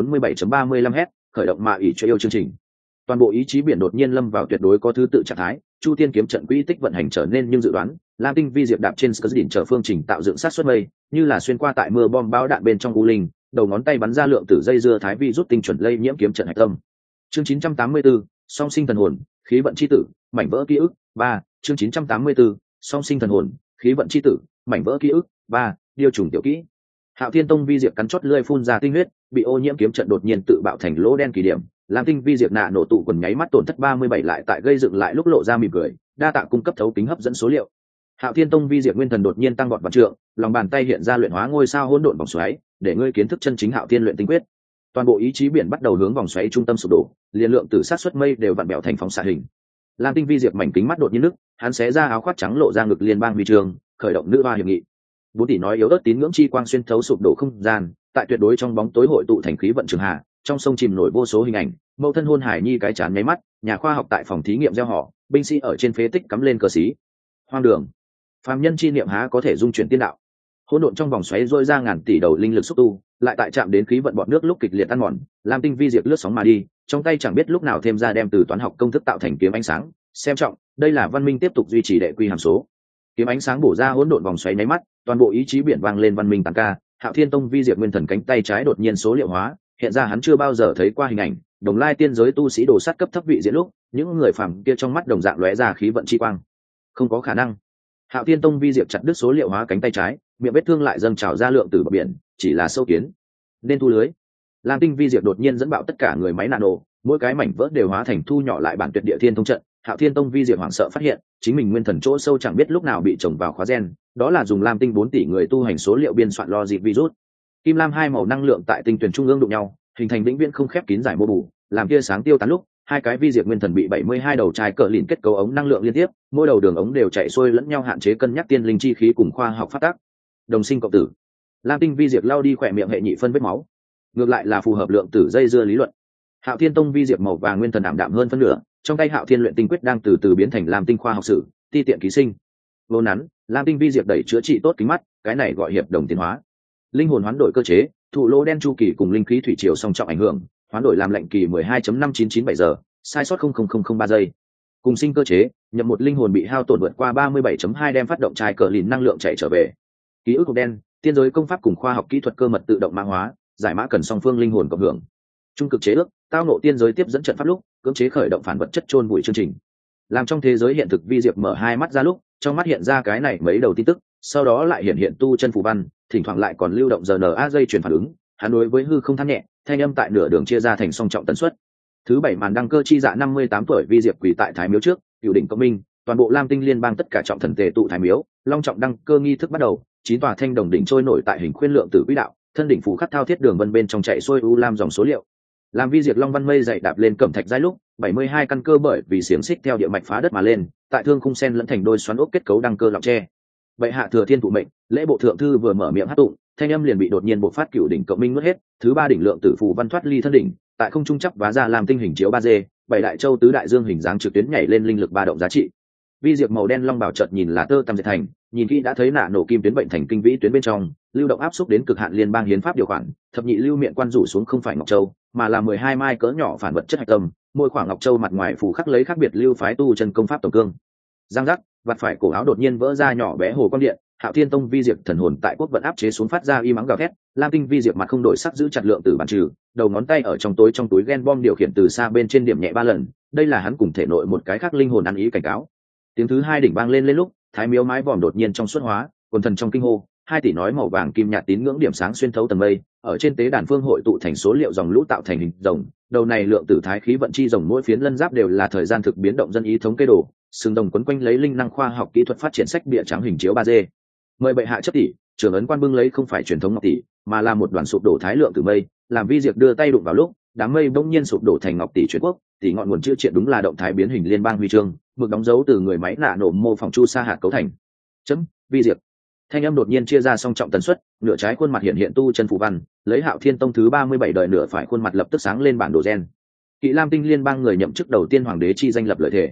147.35 Hz, khởi động mạ ỷ cho yêu chương trình. Toàn bộ ý chí biển đột nhiên lâm vào tuyệt đối có thứ tự trạng thái, chu tiên kiếm trận quỹ tích vận hành trở nên nhưng dự đoán. Lam tinh vi diệp đạp trên đỉnh trở phương trình tạo dựng sát xuất mây, như là xuyên qua tại mưa bom bão đạn bên trong u linh, đầu ngón tay bắn ra lượng tử dây dưa thái vi rút tinh chuẩn lây nhiễm kiếm trận hạch tâm. Chương 984, song sinh thần hồn, khí vận chi tử, mảnh vỡ ký ức 3. Chương 984, song sinh thần hồn, khí vận chi tử, mảnh vỡ ký ức 3. Điều trùng tiểu kỹ. Hạo Thiên Tông vi diệp cắn chót lưỡi phun ra tinh huyết, bị ô nhiễm kiếm trận đột nhiên tự bạo thành lỗ đen kỳ điểm. Lam tinh vi diệp nạ nổ tụ quần nháy mắt tổn thất 37 lại tại gây dựng lại lúc lộ ra mỉm cười, đa tạ cung cấp thấu kính hấp dẫn số liệu. Hạo Thiên Tông vi diệp nguyên thần đột nhiên tăng vọt vạn trượng, lòng bàn tay hiện ra luyện hóa ngôi sao hỗn độn vòng xoáy, để ngươi kiến thức chân chính Hạo Thiên luyện tinh quyết. Toàn bộ ý chí biển bắt đầu hướng vòng xoáy trung tâm sụp đổ, liên lượng tử sát xuất mây đều vặn bẹo thành phóng xạ hình. Lam tinh vi diệp mảnh kính mắt đột nhiên nứt, hắn xé ra áo khoác trắng lộ ra ngực liên bang huy chương, khởi động nữ hoa hiệp nghị. 4 tỷ nói yếu ớt tín ngưỡng chi quang xuyên thấu sụp đổ không gian, tại tuyệt đối trong bóng tối hội tụ thành khí vận trường hạ, trong sông chìm nổi vô số hình ảnh, mẫu thân hôn hải nhi cái chán nháy mắt, nhà khoa học tại phòng thí nghiệm gieo họ, binh sĩ ở trên phế tích cắm lên cờ xí. Hoang đường, phàm nhân chi niệm há có thể dung chuyển tiên đạo. Hỗn độn trong vòng xoáy rôi ra ngàn tỷ đầu linh lực xúc tu, lại tại chạm đến khí vận bọt nước lúc kịch liệt ăn mòn. Lam tinh vi diệt lướt sóng mà đi, trong tay chẳng biết lúc nào thêm ra đem từ toán học công thức tạo thành kiếm ánh sáng. Xem trọng, đây là văn minh tiếp tục duy trì đệ quy hàm số. Kiếm ánh sáng bổ ra hỗn độn vòng xoáy nháy mắt, toàn bộ ý chí biển vang lên văn minh tăng ca. Hạo Thiên Tông vi diệt nguyên thần cánh tay trái đột nhiên số liệu hóa, hiện ra hắn chưa bao giờ thấy qua hình ảnh. Đồng lai tiên giới tu sĩ đồ sát cấp thấp vị diễn lúc, những người phàm kia trong mắt đồng dạng lóe ra khí vận chi quang. Không có khả năng. Hạo Thiên Tông vi diệt chặt đứt số liệu hóa cánh tay trái, miệng vết thương lại dâng trào ra lượng từ bờ biển, chỉ là sâu kiến nên thu lưới. Lam tinh vi diệt đột nhiên dẫn bạo tất cả người máy nano, mỗi cái mảnh vỡ đều hóa thành thu nhỏ lại bản tuyệt địa thiên thông trận. Hạo Thiên Tông vi diệt hoảng sợ phát hiện chính mình nguyên thần chỗ sâu chẳng biết lúc nào bị trồng vào khóa gen, đó là dùng Lam tinh 4 tỷ người tu hành số liệu biên soạn logic virus. Kim lam hai màu năng lượng tại tinh tuyển trung ương đụng nhau, hình thành vĩnh viễn không khép kín giải mô bù, làm tia sáng tiêu tán lúc hai cái vi diệt nguyên thần bị 72 đầu trai cỡ lìn kết cấu ống năng lượng liên tiếp, mỗi đầu đường ống đều chạy xuôi lẫn nhau hạn chế cân nhắc tiên linh chi khí cùng khoa học phát tác. Đồng sinh cộng tử. Lam tinh vi diệt lao đi khỏe miệng hệ nhị phân vết máu, ngược lại là phù hợp lượng tử dây dưa lý luận. Hạo Thiên Tông vi diệt màu vàng nguyên thần ảm đạm hơn phân nửa, trong tay Hạo Thiên luyện tinh quyết đang từ từ biến thành Lam tinh khoa học sử, ti tiện ký sinh. Vô nắn, Lam tinh vi diệt đẩy chữa trị tốt kính mắt, cái này gọi hiệp đồng tiến hóa. Linh hồn hoán đổi cơ chế, thụ lỗ đen chu kỳ cùng linh khí thủy triều song trọng ảnh hưởng, hoán đổi làm lệnh kỳ 12.5997 giờ, sai sót 0,003 giây. Cùng sinh cơ chế, nhập một linh hồn bị hao tổn vượt qua 37.2 đem phát động trai cờ lìn năng lượng chạy trở về. Ký ức hộp đen, tiên giới công pháp cùng khoa học kỹ thuật cơ mật tự động mã hóa, giải mã cần song phương linh hồn cộng hưởng. Trung cực chế ước, tao nộ tiên giới tiếp dẫn trận pháp lúc, cưỡng chế khởi động phản vật chất chôn bụi chương trình. Làm trong thế giới hiện thực vi diệp mở hai mắt ra lúc, trong mắt hiện ra cái này mấy đầu tin tức, sau đó lại hiện tu chân phù văn, thỉnh thoảng lại còn lưu động RNA dây chuyển phản ứng. Hắn đối với hư không than nhẹ, thanh âm tại nửa đường chia ra thành song trọng tần suất. Thứ 7 màn đăng cơ chi dạ 58 tuổi vi diệp quỳ tại thái miếu trước, cửu đỉnh công minh, toàn bộ Lam tinh liên bang tất cả trọng thần tề tụ thái miếu, long trọng đăng cơ nghi thức bắt đầu. 9 tòa thanh đồng đỉnh trôi nổi tại hình khuyên lượng tử quỹ đạo, thân đỉnh phủ khắc thao thiết đường vân bên trong chạy xuôi u lam dòng số liệu. Làm vi diệt long văn mây dậy đạp lên cẩm thạch giai lúc 72 căn cơ bởi vì xiềng xích theo địa mạch phá đất mà lên, tại thương khung sen lẫn thành đôi xoắn ốc kết cấu đăng cơ lọng tre. Bệ hạ thừa thiên thụ mệnh, lễ bộ thượng thư vừa mở miệng hát tụng, thanh âm liền bị đột nhiên bộc phát cửu đỉnh cộng minh nuốt hết. Thứ 3 đỉnh lượng tử phù văn thoát ly thân đỉnh, tại không trung chấp vá ra làm tinh hình chiếu 3D, 7 đại châu tứ đại dương hình dáng trực tuyến nhảy lên linh lực ba động giá trị. Vi diệp màu đen long bảo chợt nhìn là tơ tằm dệt thành, nhìn kỹ đã thấy nạ nổ kim tuyến bệnh thành kinh vĩ tuyến bên trong, lưu động áp xúc đến cực hạn liên bang hiến pháp điều khoản, thập nhị lưu miệng quan rủ xuống không phải ngọc châu, mà là 12 mai cỡ nhỏ phản vật chất hạch tâm, mỗi khoảng ngọc châu mặt ngoài phủ khắc lấy khác biệt lưu phái tu chân công pháp tổng cương. Giang giác, vặt phải cổ áo đột nhiên vỡ ra nhỏ bé hồ quang điện. Hạo Thiên Tông vi diệp thần hồn tại quốc vận áp chế xuống phát ra y mắng gào thét. Lam tinh vi diệp mặt không đổi sắc giữ chặt lượng tử bản trừ, đầu ngón tay ở trong túi gen bom điều khiển từ xa bên trên điểm nhẹ 3 lần, đây là hắn cùng thể nội một cái khác linh hồn ăn ý cảnh cáo. Tiếng thứ 2 đỉnh vang lên lúc, thái miếu mái vòm đột nhiên trong suốt hóa, quần thần trong kinh hô, 2 tỷ nói màu vàng kim nhạt tín ngưỡng điểm sáng xuyên thấu tầng mây, ở trên tế đàn phương hội tụ thành số liệu dòng lũ tạo thành hình rồng. Đầu này lượng tử thái khí vận chi rồng mỗi phiến lân giáp đều là thời gian thực biến động dân ý thống kê đồ, sừng đồng quấn quanh lấy linh năng khoa học kỹ thuật phát triển sách bìa trắng hình chiếu 3D. Mời bệ hạ chấp tỷ, trưởng ấn quan bưng lấy không phải truyền thống ngọc tỷ, mà là một đoàn sụp đổ thái lượng tử mây. Làm vi diệp đưa tay đụng vào lúc, đám mây bỗng nhiên sụp đổ thành ngọc tỷ chuyển quốc, tỷ ngọn nguồn chữa triện đúng là động thái biến hình liên bang huy chương, mực đóng dấu từ người máy nạ nổ mô phỏng chu sa hạt cấu thành. Chấm, vi diệp. Thanh âm đột nhiên chia ra song trọng tần suất, nửa trái khuôn mặt hiện tu chân phù văn, lấy Hạo Thiên Tông thứ 37 đời nửa phải khuôn mặt lập tức sáng lên bản đồ gen. Kỵ Lam tinh liên bang người nhậm chức đầu tiên hoàng đế chi danh lập lợi thể.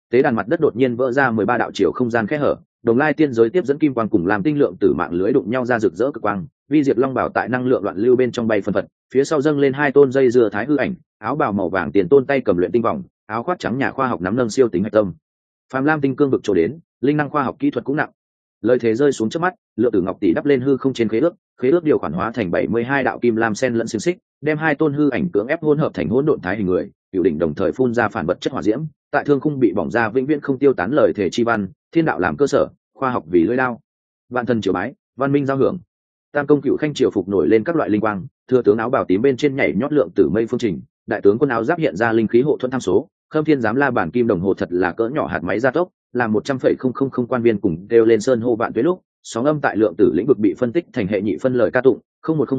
Tế đàn mặt đất đột nhiên vỡ ra 13 đạo chiều không gian kẽ hở, Đồng Lai tiên giới tiếp dẫn kim quang cùng làm tinh lượng tử mạng lưới đụng nhau ra rực rỡ cực quang, vi diệt long bảo tại năng lượng loạn lưu bên trong bay phân phật, phía sau dâng lên hai tôn dây dưa thái hư ảnh, áo bào màu vàng tiền tôn tay cầm luyện tinh vòng, áo khoác trắng nhà khoa học nắm nâng siêu tính hạch tâm. Phàm Lam tinh cương vực chỗ đến, linh năng khoa học kỹ thuật cũng nặng. Lời thế rơi xuống trước mắt, lượng tử ngọc tỷ đắp lên hư không trên khế ước điều khoản hóa thành 72 đạo kim lam sen lẫn xiềng xích, đem hai tôn hư ảnh cưỡng ép hỗn hợp thành hỗn độn thái hình người, cửu đỉnh đồng thời phun ra phản vật chất hỏa diễm, tại thương khung bị bỏng ra vĩnh viễn không tiêu tán lời thể chi văn, thiên đạo làm cơ sở, khoa học vì lưỡi lao. Vạn thần triều bái, văn minh giao hưởng. Tam công cựu khanh triều phục nổi lên các loại linh quang, thừa tướng áo bào tím bên trên nhảy nhót lượng tử mây phương trình, đại tướng quân áo giáp hiện ra linh khí hộ thuẫn tham số, khâm thiên giám la bản kim đồng hồ thật là cỡ nhỏ hạt máy gia tốc, làm 100,000 quan viên cùng đều lên sơn hô vạn tuế lúc, sóng âm tại lượng tử lĩnh vực bị phân tích thành hệ nhị phân lời ca tụng,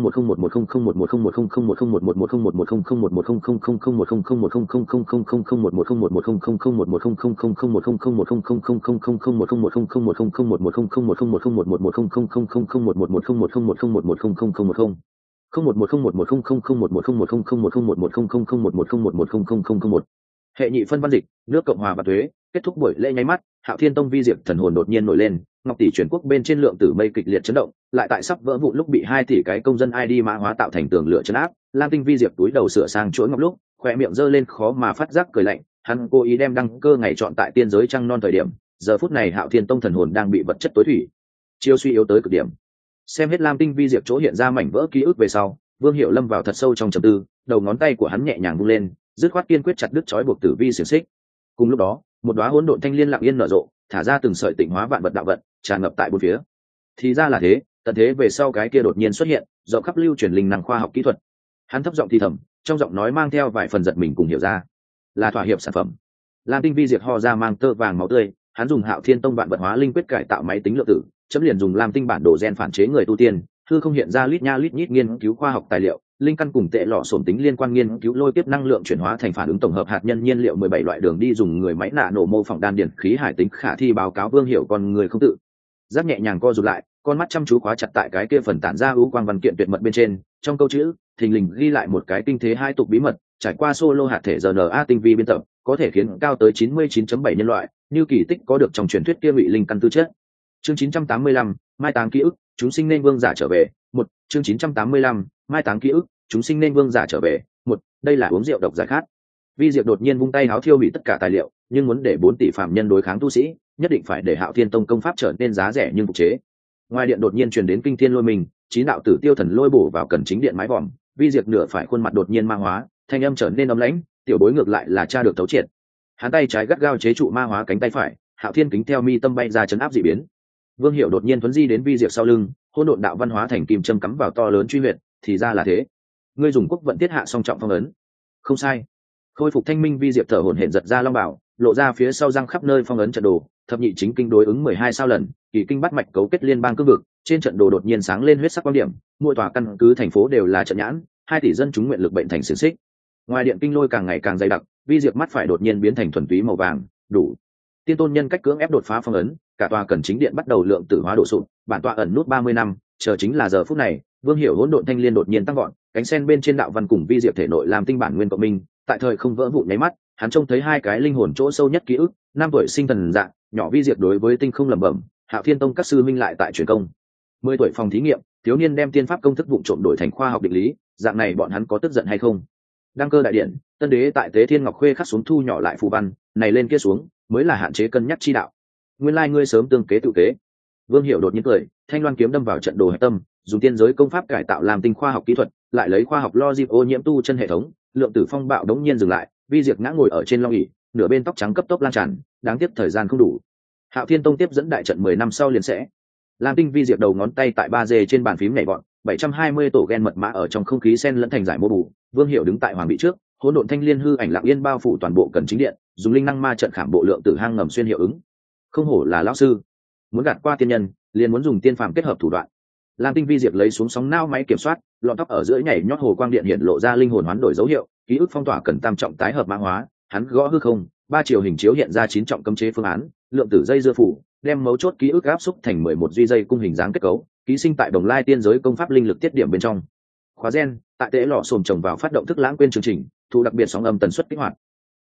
0111111111111111111111111111111111111111111111111111111111111111111111111111111111111111111111111111111111111111111111111111111111111111111111111111111111111111111111111111111111111111111111111111111111111111111111111111111111111111111111111111111111111111111111111111111111Hệ nhị phân văn dịch, nước Cộng hòa và thuế, kết thúc buổi lễ nháy mắt, Hạo Thiên Tông vi diệt thần hồn đột nhiên nổi lên, ngọc tỷ chuyển quốc bên trên lượng tử mây kịch liệt chấn động, lại tại sắp vỡ vụn lúc bị 2 tỷ cái công dân ID mã hóa tạo thành tường lửa chấn áp, Lam Tinh vi diệt túi đầu sửa sang chuỗi ngọc lúc, khóe miệng giơ lên khó mà phát giác cười lạnh, hắn cố ý đem đăng cơ ngày chọn tại tiên giới trăng non thời điểm, giờ phút này Hạo Thiên Tông thần hồn đang bị vật chất tối thủy, chiêu suy yếu tới cực điểm. Xem hết Lam Tinh vi diệt chỗ hiện ra mảnh vỡ ký ức về sau, Vương Hiểu lâm vào thật sâu trong trầm tư, đầu ngón tay của hắn nhẹ nhàng vung lên, dứt khoát kiên quyết chặt đứt trói buộc tử vi xiềng xích. Cùng lúc đó, một đóa hỗn độn thanh liên lặng yên nở rộ, thả ra từng sợi tịnh hóa vạn vật đạo vận, tràn ngập tại bốn phía. Thì ra là thế, tận thế về sau cái kia đột nhiên xuất hiện, rộng khắp lưu truyền linh năng khoa học kỹ thuật. Hắn thấp giọng thì thầm, trong giọng nói mang theo vài phần giật mình cùng hiểu ra, là thỏa hiệp sản phẩm. Lam Tinh vi diệt ho ra mang tơ vàng máu tươi, hắn dùng Hạo Thiên Tông vạn vật hóa linh quyết cải tạo máy tính lượng tử, chấm liền dùng Lam Tinh bản đồ gen phản chế người tu tiên, hư không hiện ra lít nha lít nhít nghiên cứu khoa học tài liệu, linh căn cùng tệ lọ xổm tính liên quan nghiên cứu lôi tiếp năng lượng chuyển hóa thành phản ứng tổng hợp hạt nhân nhiên liệu 17 loại đường đi dùng người máy nạ nổ mô phỏng đan điển khí hải tính khả thi báo cáo Vương Hiểu con người không tự giác nhẹ nhàng co rụt lại, con mắt chăm chú khóa chặt tại cái kia phần tản ra ưu quang văn kiện tuyệt mật bên trên, trong câu chữ thình lình ghi lại một cái kinh thế hai tục bí mật, trải qua solo hạt thể RNA tinh vi biên tập, có thể khiến cao tới 99.7 nhân loại, như kỳ tích có được trong truyền thuyết kia ngụy linh căn tư chất. Chương 985, mai táng ký ức, chúng sinh nên vương giả trở về. Một chương 985, mai táng ký ức, chúng sinh nên vương giả trở về. Một, đây là uống rượu độc giải khát. Vi Diệp đột nhiên vung tay háo thiêu hủy tất cả tài liệu, nhưng muốn để 4 tỷ phạm nhân đối kháng tu sĩ, nhất định phải để Hạo Thiên Tông công pháp trở nên giá rẻ nhưng phục chế. Ngoài điện đột nhiên truyền đến kinh thiên lôi mình, 9 đạo tử tiêu thần lôi bổ vào cần chính điện mái vòm, Vi Diệp nửa phải khuôn mặt đột nhiên ma hóa, thanh âm trở nên ấm lãnh, tiểu bối ngược lại là cha được thấu triệt. Hắn tay trái gắt gao chế trụ ma hóa cánh tay phải, Hạo Thiên kính theo mi tâm bay ra chấn áp dị biến. Vương Hiểu đột nhiên thuấn di đến Vi Diệp sau lưng, hỗn độn đạo văn hóa thành kim châm cắm vào to lớn truy huyệt, thì ra là thế. Ngươi dùng quốc vận tiết hạ song trọng phong ấn. Không sai. Khôi phục thanh minh Vi Diệp thở hổn hển giật ra long bảo, lộ ra phía sau răng khắp nơi phong ấn trận đồ, thập nhị chính kinh đối ứng 12 sao lần, kỳ kinh bắt mạch cấu kết liên bang cương vực, trên trận đồ đột nhiên sáng lên huyết sắc quang điểm, mỗi tòa căn cứ thành phố đều là trận nhãn, 2 tỷ dân chúng nguyện lực bệnh thành xiển xích. Ngoài điện kinh lôi càng ngày càng dày đặc, Vi Diệp mắt phải đột nhiên biến thành thuần túy màu vàng, đủ. Tiên tôn nhân cách cưỡng ép đột phá phong ấn, cả tòa cẩn chính điện bắt đầu lượng tử hóa đổ sụp, bản tọa ẩn nút 30 năm, chờ chính là giờ phút này, Vương Hiểu hỗn độn thanh liên đột nhiên tăng vọt, cánh sen bên trên đạo văn cùng Vi Diệp thể nội làm tinh bản nguyên cộng minh, tại thời không vỡ vụn nháy mắt, hắn trông thấy hai cái linh hồn chỗ sâu nhất ký ức, 5 tuổi sinh thần dạng, nhỏ Vi Diệp đối với tinh không lẩm bẩm, Hạo Thiên Tông các sư minh lại tại truyền công. 10 tuổi phòng thí nghiệm, thiếu niên đem tiên pháp công thức vụng trộm đổi thành khoa học định lý, dạng này bọn hắn có tức giận hay không? Đăng cơ đại điện, tân đế tại Tế Thiên Ngọc Khuê khắc xuống thu nhỏ lại phù văn, này lên kia xuống, mới là hạn chế cân nhắc chi đạo. Nguyên lai ngươi sớm tương kế tự kế. Vương Hiểu đột nhiên cười, thanh loan kiếm đâm vào trận đồ hệ tâm, dùng tiên giới công pháp cải tạo làm tinh khoa học kỹ thuật, lại lấy khoa học logic ô nhiễm tu chân hệ thống, lượng tử phong bạo đống nhiên dừng lại, Vi Diệp ngã ngồi ở trên long ỷ, nửa bên tóc trắng cấp tốc lan tràn, đáng tiếc thời gian không đủ. Hạo Thiên Tông tiếp dẫn đại trận 10 năm sau liền sẽ. Lam Tinh Vi Diệp đầu ngón tay tại 3G trên bàn phím nhảy vọt, 720 tổ gen mật mã ở trong không khí xen lẫn thành giải mô bù, Vương Hiểu đứng tại hoàng bị trước, hỗn độn thanh liên hư ảnh lặng yên bao phủ toàn bộ cần chính điện, dùng linh năng ma trận khảm bộ lượng tử hang ngầm xuyên hiệu ứng. Không hổ là lão sư, muốn gạt qua tiên nhân, liền muốn dùng tiên phàm kết hợp thủ đoạn. Lam Tinh Vi Diệp lấy xuống sóng nao máy kiểm soát, lọn tóc ở giữa nhảy nhót hồ quang điện hiện lộ ra linh hồn hoán đổi dấu hiệu, ký ức phong tỏa cần tam trọng tái hợp mã hóa, hắn gõ hư không, 3 chiều hình chiếu hiện ra 9 trọng cấm chế phương án, lượng tử dây dưa phủ, đem mấu chốt ký ức áp xúc thành 11 duy dây cung hình dáng kết cấu, ký sinh tại Đồng Lai tiên giới công pháp linh lực tiết điểm bên trong. Khóa gen, tại tế lọ xồm trồng vào phát động thức lãng quên chương trình, thu đặc biệt sóng âm tần suất kích hoạt.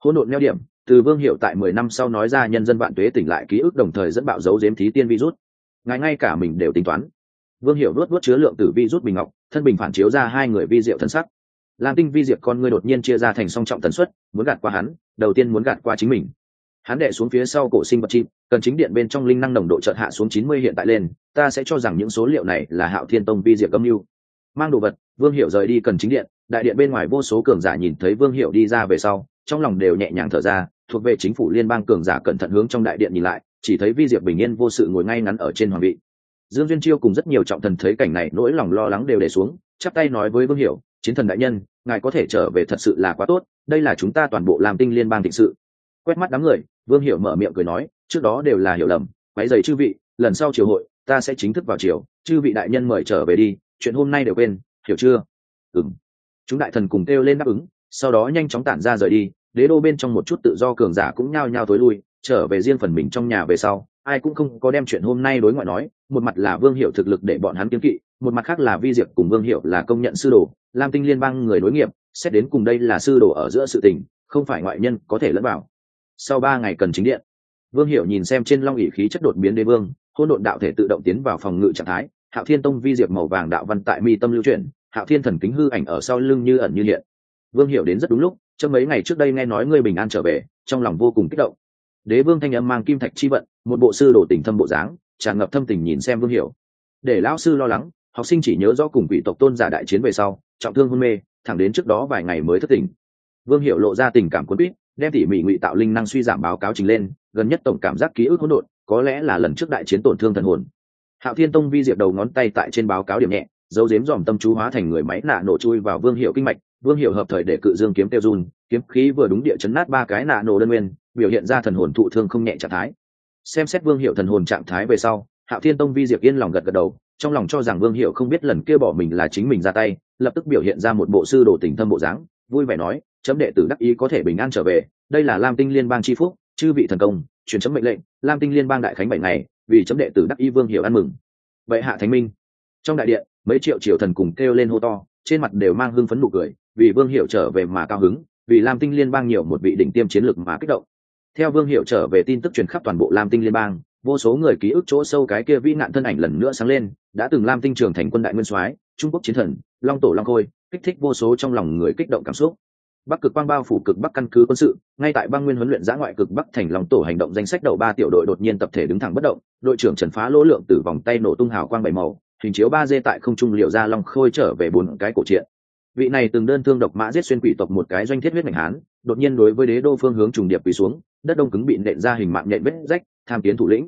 Hỗn độn neo điểm, từ Vương Hiểu tại 10 năm sau nói ra nhân dân vạn tuế tỉnh lại ký ức, đồng thời dẫn bạo dấu giếm thí tiên virus. Ngài ngay cả mình đều tính toán. Vương Hiểu nuốt chứa lượng tử virus bình ngọc, thân bình phản chiếu ra hai người vi diệu thân sắc. Lam Tinh vi diệp con ngươi đột nhiên chia ra thành song trọng tần suất, muốn gạt qua hắn, đầu tiên muốn gạt qua chính mình. Hắn đệ xuống phía sau cổ sinh vật chim, cần chính điện bên trong linh năng nồng độ chợt hạ xuống 90 hiện tại lên, ta sẽ cho rằng những số liệu này là Hạo Thiên Tông vi diệp âm mưu. Mang đồ vật, Vương Hiểu rời đi cần chính điện, đại điện bên ngoài vô số cường giả nhìn thấy Vương Hiểu đi ra về sau, trong lòng đều nhẹ nhàng thở ra, thuộc về chính phủ liên bang cường giả cẩn thận hướng trong đại điện nhìn lại, chỉ thấy vi diệp bình yên vô sự ngồi ngay ngắn ở trên hoàng vị. Dương Duyên Chiêu cùng rất nhiều trọng thần thấy cảnh này, nỗi lòng lo lắng đều để xuống, chắp tay nói với Vương Hiểu, chiến thần đại nhân, ngài có thể trở về thật sự là quá tốt, đây là chúng ta toàn bộ làm Tinh liên bang thịnh sự. Quét mắt đám người, Vương Hiểu mở miệng cười nói, trước đó đều là hiểu lầm, quấy rầy chư vị, lần sau triều hội ta sẽ chính thức vào triều, chư vị đại nhân mời trở về đi, chuyện hôm nay đều quên, hiểu chưa? Ừm. Chúng đại thần cùng kêu lên đáp ứng, sau đó nhanh chóng tản ra rời đi. Đế đô bên trong một chút tự do cường giả cũng nhao nhao tối lui, trở về riêng phần mình trong nhà về sau, ai cũng không có đem chuyện hôm nay đối ngoại nói. Một mặt là Vương Hiểu thực lực để bọn hắn kiêng kỵ, một mặt khác là Vi Diệp cùng Vương Hiểu là công nhận sư đồ, Lam Tinh liên bang người nối nghiệp, xét đến cùng đây là sư đồ ở giữa sự tình, không phải ngoại nhân có thể lẫn vào. Sau 3 ngày cần chính điện, Vương Hiểu nhìn xem trên long ỷ khí chất đột biến đế vương, hỗn độn đạo thể tự động tiến vào phòng ngự trạng thái, Hạo Thiên Tông Vi Diệp màu vàng đạo văn tại mi tâm lưu chuyển, Hạo Thiên thần kính hư ảnh ở sau lưng như ẩn như hiện. Vương Hiểu đến rất đúng lúc, trong mấy ngày trước đây nghe nói ngươi bình an trở về, trong lòng vô cùng kích động. Đế vương thanh âm mang kim thạch chi vận, một bộ sư đồ tình thâm bộ dáng, tràn ngập thâm tình nhìn xem Vương Hiểu. Để lão sư lo lắng, học sinh chỉ nhớ rõ cùng quỷ tộc tôn giả đại chiến về sau, trọng thương hôn mê, thẳng đến trước đó vài ngày mới thức tỉnh. Vương Hiểu lộ ra tình cảm cuốn quýt, đem tỉ mỉ ngụy tạo linh năng suy giảm báo cáo trình lên, gần nhất tổng cảm giác ký ức hỗn độn, có lẽ là lần trước đại chiến tổn thương thần hồn. Hạo Thiên Tông Vi Diệp đầu ngón tay tại trên báo cáo điểm nhẹ, dấu giếm dòm tâm chú hóa thành người máy nạ nổ chui vào Vương Hiểu kinh mạch. Vương Hiểu hợp thời để cự dương kiếm tiêu run, kiếm khí vừa đúng địa chấn nát 3 cái nạ nổ đơn nguyên, biểu hiện ra thần hồn thụ thương không nhẹ trạng thái. Xem xét Vương Hiểu thần hồn trạng thái về sau, Hạo Thiên Tông Vi Diệp yên lòng gật gật đầu, trong lòng cho rằng Vương Hiểu không biết lần kia bỏ mình là chính mình ra tay, lập tức biểu hiện ra một bộ sư đồ tình thâm bộ dáng, vui vẻ nói, chấm đệ tử đắc ý có thể bình an trở về, đây là Lam Tinh liên bang chi phúc, chư vị thần công, truyền chấm mệnh lệnh, Lam Tinh liên bang đại khánh 7 ngày, vì chấm đệ tử đắc ý Vương Hiểu ăn mừng. Vậy hạ thánh minh. Trong đại điện, mấy triệu triều thần cùng kêu lên hô to, trên mặt đều mang hưng phấn nụ cười, vì Vương Hiểu trở về mà cao hứng, vì Lam Tinh liên bang nhiều một vị đỉnh tiêm chiến lược mà kích động. Theo Vương Hiểu trở về tin tức truyền khắp toàn bộ Lam Tinh liên bang, vô số người ký ức chỗ sâu cái kia vĩ nạn thân ảnh lần nữa sáng lên, đã từng Lam Tinh trưởng thành quân đại nguyên soái, Trung Quốc chiến thần, Long tổ Long khôi, kích thích vô số trong lòng người kích động cảm xúc. Bắc cực quang bao phủ cực bắc căn cứ quân sự, ngay tại băng nguyên huấn luyện giã ngoại cực bắc thành Long tổ hành động danh sách đầu 3 tiểu đội đột nhiên tập thể đứng thẳng bất động, đội trưởng Trần Phá Lỗ Lượng từ vòng tay nổ tung hào quang 7 màu, hình chiếu 3D tại không trung liệu ra Long khôi trở về 4 cái cổ truyện. Vị này từng đơn thương độc mã giết xuyên quỷ tộc một cái doanh thiết huyết ngành hán, đột nhiên đối với đế đô phương hướng trùng điệp quỳ xuống, đất đông cứng bị nện ra hình mạng nhện vết rách, tham kiến thủ lĩnh.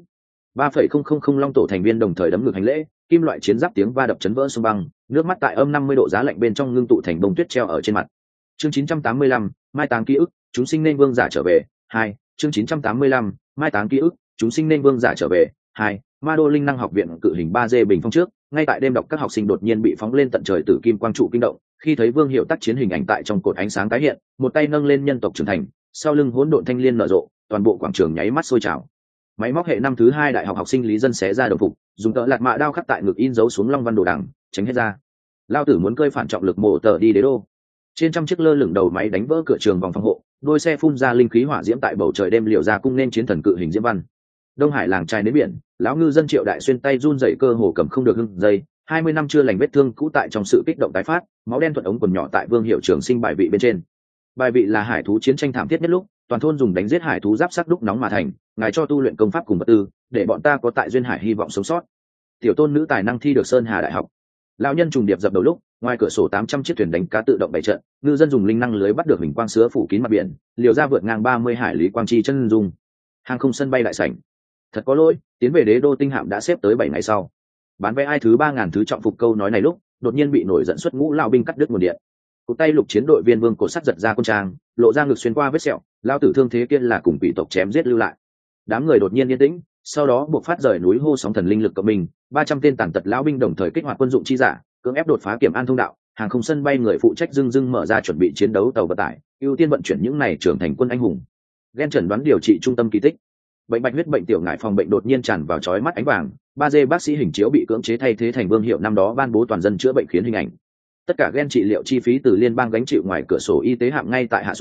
3,000 Long tổ thành viên đồng thời đấm ngược hành lễ, kim loại chiến giáp tiếng va đập chấn vỡ sông băng, nước mắt tại âm 50 độ giá lạnh bên trong ngưng tụ thành bông tuyết treo ở trên mặt. Chương 985, mai táng ký ức, chúng sinh nên vương giả trở về. 2, chương 985, mai táng ký ức, chúng sinh nên vương giả trở về. 2, Ma Đô Linh năng học viện cự hình 3D bình phong trước, ngay tại đêm đọc các học sinh đột nhiên bị phóng lên tận trời tử kim quang trụ kinh động, khi thấy Vương Hiểu tác chiến hình ảnh tại trong cột ánh sáng tái hiện, một tay nâng lên nhân tộc trưởng thành, sau lưng hỗn độn thanh liên nở rộ, toàn bộ quảng trường nháy mắt sôi trào. Máy móc hệ năm thứ 2 đại học học sinh lý dân xé ra đồng phục, dùng tợ lạt mạ đao khắc tại ngực in dấu xuống long văn đồ đằng, tránh hết ra. Lao tử muốn cơi phản trọng lực mổ tờ đi đế đô. Trên trăm chiếc lơ lửng đầu máy đánh vỡ cửa trường vòng phòng hộ, đôi xe phun ra linh khí hỏa diễm tại bầu trời đêm liều ra cung nên chiến thần cự hình diễm văn. Đông Hải làng trai đến biển, lão ngư dân Triệu Đại Xuyên tay run rẩy cơ hồ cầm không được hưng dây, 20 năm chưa lành vết thương cũ tại trong sự kích động tái phát, máu đen thuận ống quần nhỏ tại Vương Hiệu trường sinh bài vị bên trên. Bài vị là hải thú chiến tranh thảm thiết nhất lúc, toàn thôn dùng đánh giết hải thú giáp sắc đúc nóng mà thành, ngài cho tu luyện công pháp cùng vật tư, để bọn ta có tại duyên hải hy vọng sống sót. Tiểu tôn nữ tài năng thi được Sơn Hà đại học. Lão nhân trùng điệp dập đầu lúc, ngoài cửa sổ 800 chiếc thuyền đánh cá tự động bày trận, ngư dân dùng linh năng lưới bắt được hình quang sứa phủ kín mặt biển, liều ra vượt ngang 30 hải lý quang chi chân dung. Hàng không sân bay đại sảnh. Thật có lỗi, tiến về đế đô tinh hạm đã xếp tới 7 ngày sau. Bán vé ai thứ 3000 thứ trọng phục câu nói này lúc, đột nhiên bị nổi giận xuất ngũ lão binh cắt đứt nguồn điện. Cụt tay lục chiến đội viên Vương cổ sắt giật ra quân trang, lộ ra ngực xuyên qua vết sẹo, lão tử thương thế kia là cùng quỷ tộc chém giết lưu lại. Đám người đột nhiên yên tĩnh, sau đó buộc phát rời núi hô sóng thần linh lực cộng mình, 300 tên tàn tật lão binh đồng thời kích hoạt quân dụng chi giả, cưỡng ép đột phá kiểm an thông đạo, hàng không sân bay người phụ trách dưng mở ra chuẩn bị chiến đấu tàu vận tải, ưu tiên vận chuyển những này trưởng thành quân anh hùng. Gen chẩn đoán điều trị trung tâm kỳ tích. Bệnh bạch huyết bệnh tiểu ngải phòng bệnh đột nhiên tràn vào chói mắt ánh vàng, 3D bác sĩ hình chiếu bị cưỡng chế thay thế thành Vương Hiệu năm đó ban bố toàn dân chữa bệnh khiến hình ảnh. Tất cả gen trị liệu chi phí từ liên bang gánh chịu ngoài cửa sổ y tế hạng ngay tại hạ xuống,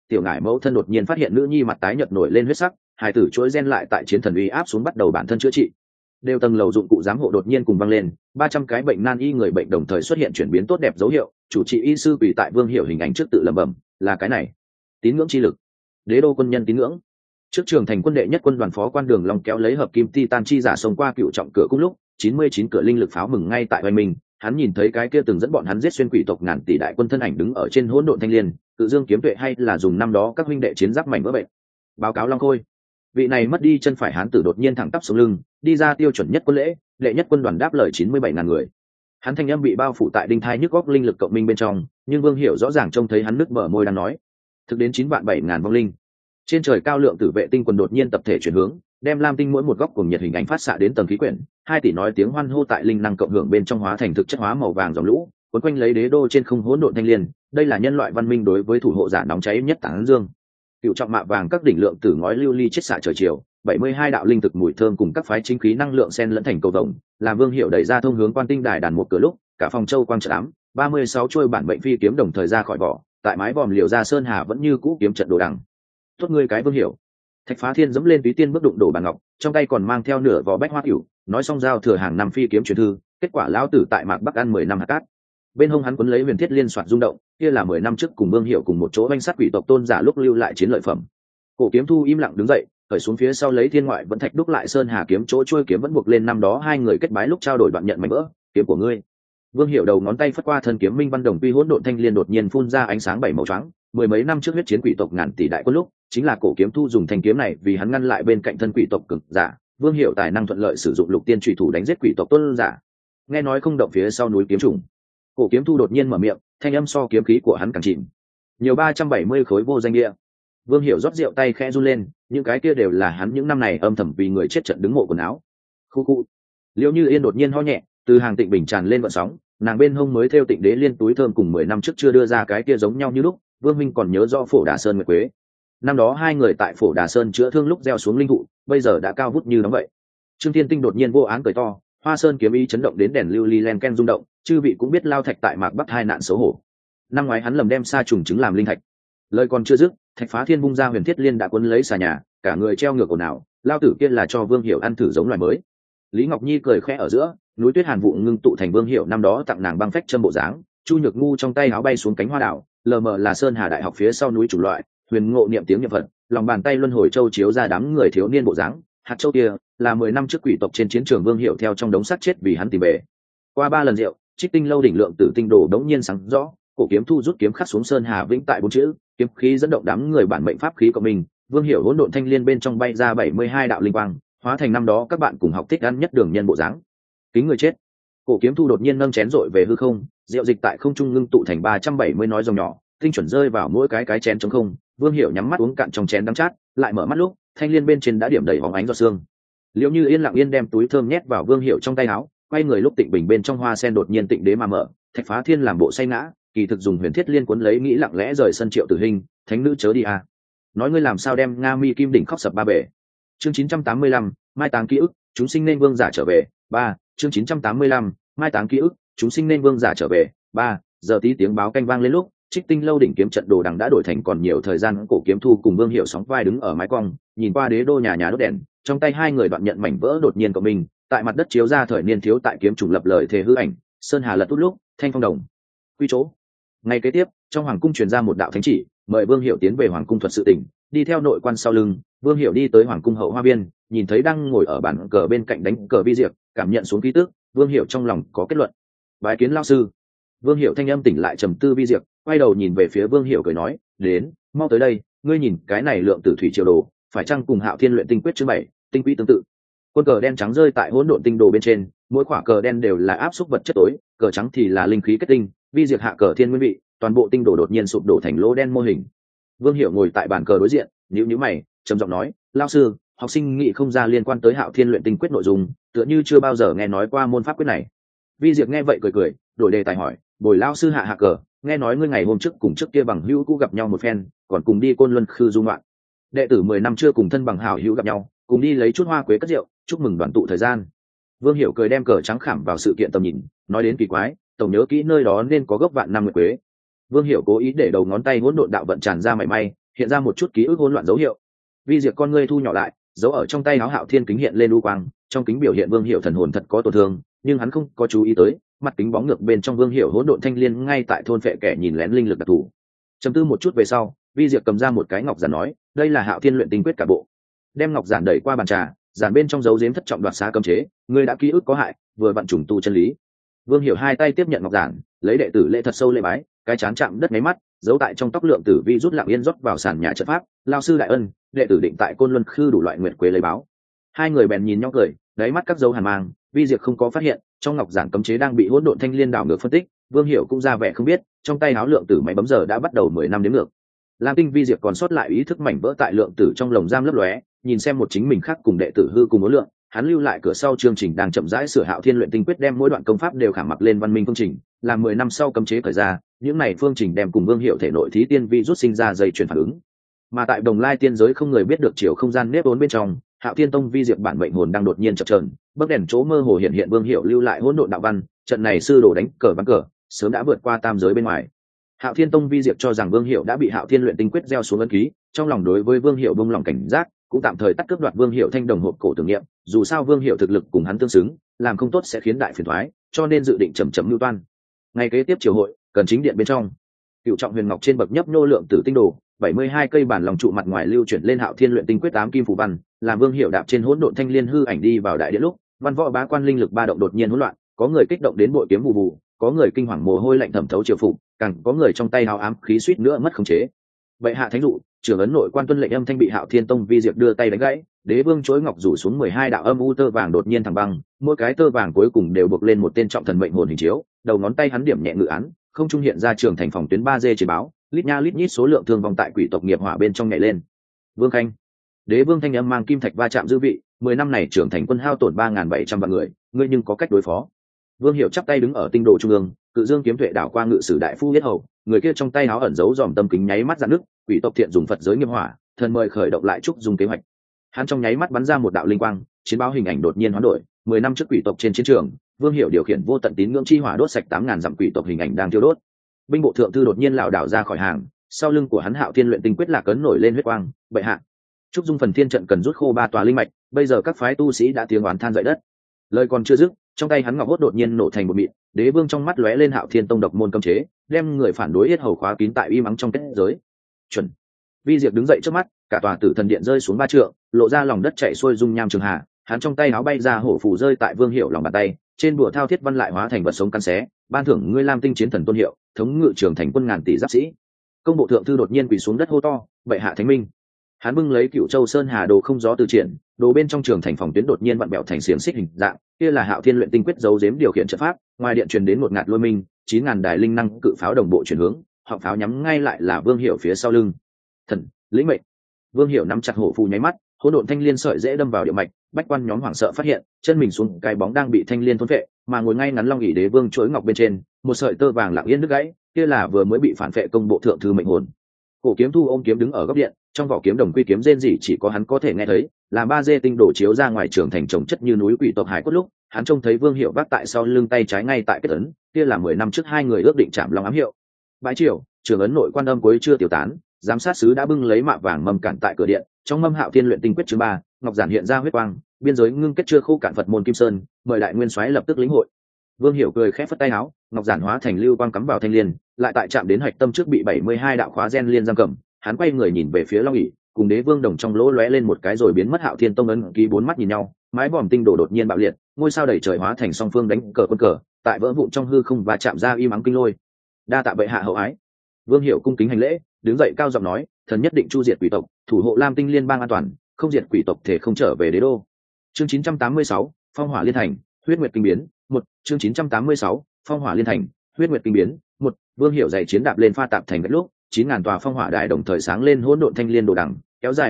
tiểu ngải mẫu thân đột nhiên phát hiện nữ nhi mặt tái nhợt nổi lên huyết sắc, hài tử chuỗi gen lại tại chiến thần uy áp xuống bắt đầu bản thân chữa trị. Đều tầng lầu dụng cụ giám hộ đột nhiên cùng văng lên, 300 cái bệnh nan y người bệnh đồng thời xuất hiện chuyển biến tốt đẹp dấu hiệu, chủ trị y sư quỳ tại Vương Hiểu hình ảnh trước tự lẩm bẩm, là cái này, tín ngưỡng chi lực, đế đô quân nhân tín ngưỡng. Trước trường thành quân đệ nhất quân đoàn phó quan Đường Long kéo lấy hợp kim titan chi giả xông qua cựu trọng cửa cung lúc, 99 cửa linh lực pháo mừng ngay tại hoành mình, hắn nhìn thấy cái kia từng dẫn bọn hắn giết xuyên quỷ tộc ngàn tỷ đại quân thân ảnh đứng ở trên hỗn độn thanh liên, tự dương kiếm tuệ hay là dùng năm đó các huynh đệ chiến giáp mảnh vỡ bệnh. Báo cáo Long Khôi, vị này mất đi chân phải hán tử đột nhiên thẳng tắp xuống lưng, đi ra tiêu chuẩn nhất quân lễ, đệ nhất quân đoàn đáp lời 97.000 người. Hắn thanh âm bị bao phủ tại đinh thai nhức góc linh lực cộng minh bên trong, nhưng Vương Hiểu rõ ràng trông thấy hắn nứt bờ môi đang nói, thực đến 9.700.000 vong linh. Trên trời cao lượng tử vệ tinh quân đột nhiên tập thể chuyển hướng, đem lam tinh mỗi một góc cùng nhiệt hình ảnh phát xạ đến tầng khí quyển, 2 tỷ nói tiếng hoan hô tại linh năng cộng hưởng bên trong hóa thành thực chất hóa màu vàng dòng lũ, cuốn quanh lấy đế đô trên không hỗn độn thanh liên. Đây là nhân loại văn minh đối với thủ hộ giả nóng cháy nhất tảng dương. Cựu trọng mạ vàng các đỉnh lượng tử ngói lưu ly chiết xạ trời chiều, 72 đạo linh thực mùi thơm cùng các phái chính khí năng lượng xen lẫn thành cầu vồng, làm Vương Hiểu đẩy ra thông hướng quan tinh đài đàn một cửa lúc, cả phòng châu quang trợ ám, 36 chuôi bản mệnh phi kiếm đồng thời ra khỏi vỏ, tại mái vòm liều ra sơn hà vẫn như cũ kiếm trận đồ đằng. Tốt ngươi cái Vương Hiểu. Thạch Phá Thiên dẫm lên túy tiên bước đụng đổ bàn ngọc, trong tay còn mang theo nửa vỏ bách hoa cửu, nói xong giao thừa hàng năm phi kiếm truyền thư, kết quả lão tử tại Mạc Bắc ăn 10 năm hạt cát. Bên hông hắn quấn lấy huyền thiết liên soạt rung động, kia là 10 năm trước cùng Vương Hiểu cùng một chỗ oanh sát quỷ tộc tôn giả lúc lưu lại chiến lợi phẩm. Cổ Kiếm Thu im lặng đứng dậy, khởi xuống phía sau lấy thiên ngoại vẫn thạch đúc lại sơn hà kiếm chỗ trôi kiếm vẫn buộc lên năm đó hai người kết bái lúc trao đổi đoạn nhận mảnh vỡ, kiếm của ngươi. Vương Hiểu đầu ngón tay phất qua thân kiếm minh văn đồng quy hỗn độn thanh liên đột nhiên phun ra ánh sáng bảy màu trắng, 10 mấy năm trước huyết chiến quỷ tộc ngàn tỷ đại quân lúc, chính là Cổ Kiếm Thu dùng thanh kiếm này vì hắn ngăn lại bên cạnh thân quỷ tộc cực giả, Vương Hiểu tài năng thuận lợi sử dụng lục tiên chủy thủ đánh giết quỷ tộc tôn giả. Nghe nói không động phía sau núi kiếm trùng, Cổ Kiếm Thu đột nhiên mở miệng, thanh âm so kiếm khí của hắn càng chìm. Nhiều 370 khối vô danh địa. Vương Hiểu rót rượu tay khẽ run lên, những cái kia đều là hắn những năm này âm thầm vì người chết trận đứng mộ quần áo. Khu khu. Liễu Như Yên đột nhiên ho nhẹ, từ hàng Tịnh Bình tràn lên vận sóng, nàng bên hông mới thêu Tịnh Đế liên túi thơm cùng 10 năm trước chưa đưa ra cái kia giống nhau như lúc. Vương Minh còn nhớ rõ Phổ Đà Sơn Nguyệt Quế. Năm đó hai người tại Phổ Đà Sơn chữa thương lúc gieo xuống linh thụ, bây giờ đã cao vút như nóng vậy. Trương Thiên Tinh đột nhiên vô án cười to, Hoa Sơn kiếm ý chấn động đến đèn lưu ly len ken rung động, chư vị cũng biết lao thạch tại Mạc Bắc hai nạn xấu hổ. Năm ngoái hắn lầm đem sa trùng trứng làm linh thạch. Lời còn chưa dứt, Thạch Phá Thiên bung ra huyền thiết liên đã quấn lấy xà nhà, cả người treo ngược ồn ào, lao tử kia là cho Vương Hiểu ăn thử giống loài mới. Lý Ngọc Nhi cười khẽ ở giữa, núi tuyết hàn vụ ngưng tụ thành Vương Hiểu năm đó tặng nàng băng phách châm bộ dáng, Chu Nhược Ngu trong tay áo bay xuống cánh hoa đảo, lờ mờ là Sơn Hà Đại học phía sau núi chủ loại, huyền ngộ niệm tiếng niệm Phật, lòng bàn tay luân hồi châu chiếu ra đám người thiếu niên bộ dáng, hạt châu kia là 10 năm trước quỷ tộc trên chiến trường Vương Hiểu theo trong đống sắt chết vì hắn tìm về. Qua 3 lần rượu, Trích Tinh lâu đỉnh lượng tử tinh đồ đống nhiên sáng rõ, Cổ Kiếm Thu rút kiếm khắc xuống Sơn Hà vĩnh tại 4 chữ, kiếm khí dẫn động đám người bản mệnh pháp khí của mình, Vương Hiểu hỗn độn thanh liên bên trong bay ra 72 đạo linh quang, hóa thành năm đó các bạn cùng học thích ăn nhất đường nhân bộ dáng. Kính người chết. Cổ Kiếm Thu đột nhiên nâng chén rội về hư không, rượu dịch tại không trung ngưng tụ thành 370 nói dòng nhỏ, tinh chuẩn rơi vào mỗi cái chén trống không. Vương Hiểu nhắm mắt uống cạn trong chén đắng chát, lại mở mắt lúc, thanh liên bên trên đã điểm đầy hóng ánh giọt sương. Liễu Như Yên lặng yên đem túi thơm nhét vào Vương Hiểu trong tay áo, quay người lúc Tịnh Bình bên trong hoa sen đột nhiên Tịnh Đế mà mở, Thạch Phá Thiên làm bộ say ngã, kỳ thực dùng huyền thiết liên cuốn lấy nghĩ lặng lẽ rời sân Triệu Tử Hình, thánh nữ chớ đi à. Nói ngươi làm sao đem Nga Mi Kim đỉnh khóc sập ba bể. Chương 985, mai táng ký ức, chúng sinh nên vương giả trở về. 3, chương 985, mai táng ký ức, chúng sinh nên vương giả trở về. 3, giờ tí tiếng báo canh vang lên lúc, Trích Tinh lâu đỉnh kiếm trận đồ đằng đã đổi thành còn nhiều thời gian. Cổ Kiếm Thu cùng Vương Hiểu sóng vai đứng ở mái cong, nhìn qua đế đô nhà nhà đốt đèn, trong tay hai người đoạn nhận mảnh vỡ đột nhiên của mình, tại mặt đất chiếu ra thời niên thiếu tại kiếm trùng lập lời thề hư ảnh, sơn hà lật út lúc, thanh phong đồng quy chỗ. Ngay kế tiếp, trong hoàng cung truyền ra một đạo thánh chỉ, mời Vương Hiểu tiến về hoàng cung thuật sự tỉnh, đi theo nội quan sau lưng. Vương Hiểu đi tới hoàng cung hậu hoa viên, nhìn thấy đang ngồi ở bàn cờ bên cạnh đánh cờ Vi Diệp, cảm nhận xuống khí tức, Vương Hiểu trong lòng có kết luận. Bái kiến lão sư. Vương Hiểu thanh âm tỉnh lại trầm tư Vi Diệp, quay đầu nhìn về phía Vương Hiểu cười nói, đến, mau tới đây, ngươi nhìn cái này lượng tử thủy triều đồ, phải chăng cùng Hạo Thiên luyện tinh quyết chương 7, tinh quỹ tương tự. Quân cờ đen trắng rơi tại hỗn độn tinh đồ bên trên, mỗi quả cờ đen đều là áp xúc vật chất tối, cờ trắng thì là linh khí kết tinh. Vi Diệp hạ cờ thiên nguyên vị, toàn bộ tinh đồ đột nhiên sụp đổ thành lỗ đen mô hình. Vương Hiểu ngồi tại bàn cờ đối diện, nhíu mày, trầm giọng nói, lão sư, học sinh nghĩ không ra liên quan tới Hạo Thiên luyện tinh quyết nội dung, tựa như chưa bao giờ nghe nói qua môn pháp quyết này. Vi Diệp nghe vậy cười, đổi đề tài hỏi, bồi lão sư hạ cờ, nghe nói ngươi ngày hôm trước cùng trước kia bằng hữu cũ gặp nhau một phen, còn cùng đi Côn Luân Khư du ngoạn. Đệ tử 10 năm chưa cùng thân bằng hảo hữu gặp nhau, cùng đi lấy chút hoa quế cất rượu, chúc mừng đoàn tụ thời gian. Vương Hiểu cười đem cờ trắng khảm vào sự kiện tầm nhìn, nói đến kỳ quái, tổng nhớ kỹ nơi đó nên có gốc vạn năm nguyệt quế. Vương Hiểu cố ý để đầu ngón tay hỗn độn đạo vận tràn ra mảy may, hiện ra một chút ký ức hỗn loạn dấu hiệu. Vi Diệp con ngươi thu nhỏ lại, giấu ở trong tay áo Hạo Thiên kính hiện lên u quang, trong kính biểu hiện Vương Hiểu thần hồn thật có tổn thương, nhưng hắn không có chú ý tới, mặt kính bóng ngược bên trong Vương Hiểu hỗn độn thanh liên ngay tại thôn phệ kẻ nhìn lén linh lực đặc thù. Trầm tư một chút về sau, Vi Diệp cầm ra một cái ngọc giản nói, đây là Hạo Thiên luyện tinh quyết cả bộ. Đem ngọc giản đẩy qua bàn trà, giản bên trong dấu giếm thất trọng đoạt xá cấm chế, ngươi đã ký ức có hại, vừa vặn trùng tu chân lý. Vương Hiểu hai tay tiếp nhận ngọc giản, lấy đệ tử lễ thật sâu lễ bái, cái chán chạm đất mấy mắt, giấu tại trong tóc lượng tử vi rút lặng yên rót vào sàn nhà trận pháp, lao sư đại ân, đệ tử định tại Côn Luân khư đủ loại nguyệt quế lấy báo. Hai người bèn nhìn nhau cười, đáy mắt các dấu hàn mang, Vi Diệp không có phát hiện, trong ngọc giản cấm chế đang bị hỗn độn thanh liên đảo ngược phân tích, Vương Hiểu cũng ra vẻ không biết, trong tay áo lượng tử máy bấm giờ đã bắt đầu 10 năm đếm ngược. Lam Tinh Vi Diệp còn sót lại ý thức mảnh vỡ tại lượng tử trong lồng giam lấp lóe, nhìn xem một chính mình khác cùng đệ tử hư cùng ối lượng, hắn lưu lại cửa sau chương trình đang chậm rãi sửa Hạo Thiên luyện tinh quyết, đem mỗi đoạn công pháp đều khảm mặc lên văn minh phương trình, làm 10 năm sau cấm chế khởi ra, những này phương trình đem cùng Vương Hiểu thể nội thí tiên vi rút sinh ra dây chuyển phản ứng. Mà tại Đồng Lai tiên giới không người biết được chiều không gian nếp vốn bên trong, Hạo Thiên Tông Vi Diệp bản mệnh hồn đang đột nhiên chập chờn, bấc đèn chỗ mơ hồ hiện Vương Hiểu lưu lại hỗn độn đạo văn, trận này sư đồ đánh cờ bắn cờ, sớm đã vượt qua tam giới bên ngoài. Hạo Thiên Tông Vi Diệp cho rằng Vương Hiểu đã bị Hạo Thiên luyện tinh quyết gieo xuống ấn ký, trong lòng đối với Vương Hiểu buông lòng cảnh giác, cũng tạm thời tắt cướp đoạt Vương Hiểu thanh đồng hộp cổ tưởng niệm, dù sao Vương Hiểu thực lực cùng hắn tương xứng, làm không tốt sẽ khiến đại phiền toái, cho nên dự định chậm chậm lưu toan. Ngày kế tiếp triều hội, cần chính điện bên trong, Cựu Trọng Huyền Ngọc trên bậc nhấp nhô lượng tử tinh đồ, 72 cây bản lòng trụ mặt ngoài lưu chuyển lên Hạo Thiên luyện tinh quyết 8 kim phù văn, làm Vương Hiểu đạp trên hỗn độn thanh liên hư ảnh đi vào đại điện lúc, văn võ bá quan linh lực ba động đột nhiên hỗn loạn, có người kích động đến bội kiếm vụ vụ, có người kinh hoàng mồ hôi lạnh thẩm thấu triều phục, càng có người trong tay hào ám khí suýt nữa mất khống chế. Vậy hạ thánh dụ, trưởng ấn nội quan tuân lệnh âm thanh bị Hạo Thiên Tông Vi Diệp đưa tay đánh gãy, đế vương chối ngọc rủ xuống 12 đạo âm u tơ vàng đột nhiên thẳng băng, mỗi cái tơ vàng cuối cùng đều buộc lên một tên trọng thần mệnh hồn hình chiếu, đầu ngón tay hắn điểm nhẹ ngự án, không trung hiện ra trường thành phòng tuyến 3D chỉ báo, lít nha lít nhít số lượng thương vong tại quỷ tộc nghiệp hỏa bên trong nhảy lên. Vương Khanh, đế vương thanh âm mang kim thạch va chạm dư vị, 10 năm này trưởng thành quân hao tổn 3700 vạn người, ngươi nhưng có cách đối phó. Vương Hiểu chắp tay đứng ở tinh đồ trung ương, cự dương kiếm tuệ đảo qua ngự sử đại phu huyết hầu, người kia trong tay áo ẩn giấu dòm tâm kính nháy mắt dạn nước, quỷ tộc thiện dùng Phật giới nghiệp hỏa, thần mời khởi động lại trúc dùng kế hoạch. Hắn trong nháy mắt bắn ra một đạo linh quang, chiến báo hình ảnh đột nhiên hoán đổi, 10 năm trước quỷ tộc trên chiến trường, Vương Hiểu điều khiển vô tận tín ngưỡng chi hỏa đốt sạch 8000 dặm quỷ tộc hình ảnh đang thiêu đốt. Binh bộ thượng thư đột nhiên lảo đảo ra khỏi hàng, sau lưng của hắn Hạo Thiên luyện tinh quyết lạc cấn nổi lên huyết quang, bệ hạ, trúc dung phần thiên trận cần rút khô 3 tòa linh mạch, bây giờ các phái tu sĩ đã tiếng oán than dậy đất. Lời còn chưa dứt, trong tay hắn ngọc hốt đột nhiên nổ thành một mịn, đế vương trong mắt lóe lên Hạo Thiên Tông độc môn cấm chế, đem người phản đối yết hầu khóa kín tại uy mắng trong kết giới. Chuẩn. Vi Diệp đứng dậy trước mắt, cả tòa tử thần điện rơi xuống 3 trượng, lộ ra lòng đất chảy xuôi dung nham trường hà, hắn trong tay áo bay ra hổ phù rơi tại Vương Hiểu lòng bàn tay, trên bùa thao thiết văn lại hóa thành vật sống căn xé, ban thưởng ngươi Lam Tinh chiến thần tôn hiệu, thống ngự trường thành quân ngàn tỷ giáp sĩ. Công bộ thượng thư đột nhiên quỳ xuống đất hô to, bệ hạ thánh minh. Hắn bưng lấy Cựu Châu Sơn Hà đồ không gió từ triển, đồ bên trong trường thành phòng tuyến đột nhiên vặn bẹo thành xiềng xích hình dạng, kia là Hạo Thiên luyện tinh quyết giấu giếm điều khiển trận pháp, ngoài điện truyền đến một ngạt lôi minh, 9000 đài linh năng cự pháo đồng bộ chuyển hướng, họng pháo nhắm ngay lại là Vương Hiểu phía sau lưng. Thần, lĩnh mệnh. Vương Hiểu nắm chặt hổ phù nháy mắt, hỗn độn thanh liên sợi dễ đâm vào địa mạch, bách quan nhóm hoảng sợ phát hiện, chân mình xuống cái bóng đang bị thanh liên thôn phệ, mà ngồi ngay ngắn long ỷ đế vương chuỗi ngọc bên trên, một sợi tơ vàng lặng yên đứt gãy, kia là vừa mới bị phản phệ công bộ thượng thư mệnh hồn. Cổ kiếm thu ôm kiếm đứng ở góc điện, trong vỏ kiếm đồng quy kiếm rên rỉ chỉ có hắn có thể nghe thấy, là 3D tinh đổ chiếu ra ngoài trường thành trồng chất như núi quỷ tộc hải cốt lúc, hắn trông thấy Vương Hiểu vác tại sau lưng tay trái ngay tại kết ấn, kia là 10 năm trước hai người ước định chạm long ám hiệu. Bãi triều, trường ấn nội quan âm cuối chưa tiêu tán, giám sát sứ đã bưng lấy mạ vàng mâm cản tại cửa điện, trong mâm Hạo Thiên luyện tinh quyết chương 3, ngọc giản hiện ra huyết quang, biên giới ngưng kết chưa khô cạn Phật môn kim sơn, mời đại nguyên soái lập tức lĩnh hội. Vương Hiểu cười khẽ phất tay áo, ngọc giản hóa thành lưu quang cắm vào thanh liên, lại tại chạm đến hạch tâm trước bị 72 đạo khóa gen liên giam cầm, hắn quay người nhìn về phía Long ỷ, cùng đế vương đồng trong lỗ lóe lên một cái rồi biến mất. Hạo Thiên Tông ấn ký 4 mắt nhìn nhau, mái vòm tinh đổ đột nhiên bạo liệt, ngôi sao đầy trời hóa thành song phương đánh cờ quân cờ, tại vỡ vụn trong hư không và chạm ra y mắng kinh lôi. Đa tạ bệ hạ hậu ái. Vương Hiểu cung kính hành lễ, đứng dậy cao giọng nói, thần nhất định chu diệt quỷ tộc, thủ hộ Lam Tinh liên bang an toàn, không diệt quỷ tộc thể không trở về đế đô. Chương 986, phong hỏa liên thành, huyết nguyệt kinh biến. 1. Chương 986, phong hỏa liên thành, huyết nguyệt kinh biến. 1. Vương Hiểu dạy chiến đạp lên pha tạp thành gạch lúc, 9000 tòa phong hỏa đài đồng thời sáng lên hỗn độn thanh liên đồ đằng, kéo dài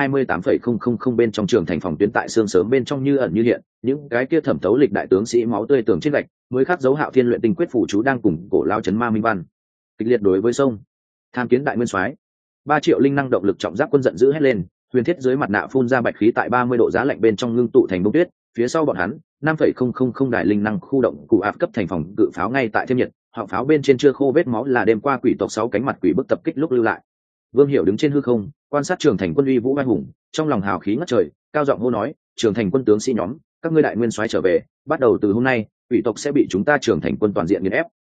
128,000 bên trong trường thành phòng tuyến tại xương sớm bên trong như ẩn như hiện, những cái kia thẩm thấu lịch đại tướng sĩ máu tươi tường trên gạch, mới khắc dấu Hạo Thiên luyện tinh quyết phủ chú đang cùng cổ lao chấn ma minh văn. Kịch liệt đối với sông, tham kiến đại nguyên soái. 3 triệu linh năng động lực trọng giáp quân giận dữ hét lên, huyền thiết dưới mặt nạ phun ra bạch khí tại 30 độ giá lạnh bên trong ngưng tụ thành bông tuyết, phía sau bọn hắn 5,000 đài linh năng khu động cụ áp cấp thành phòng cự pháo ngay tại thêm nhiệt, họng pháo bên trên chưa khô vết máu là đêm qua quỷ tộc 6 cánh mặt quỷ bức tập kích lúc lưu lại. Vương Hiểu đứng trên hư không quan sát Trường Thành quân uy vũ vai hùng, trong lòng hào khí ngất trời, cao giọng hô nói: Trường Thành quân tướng sĩ nhóm, các ngươi đại nguyên soái trở về, bắt đầu từ hôm nay quỷ tộc sẽ bị chúng ta Trường Thành quân toàn diện nghiền ép.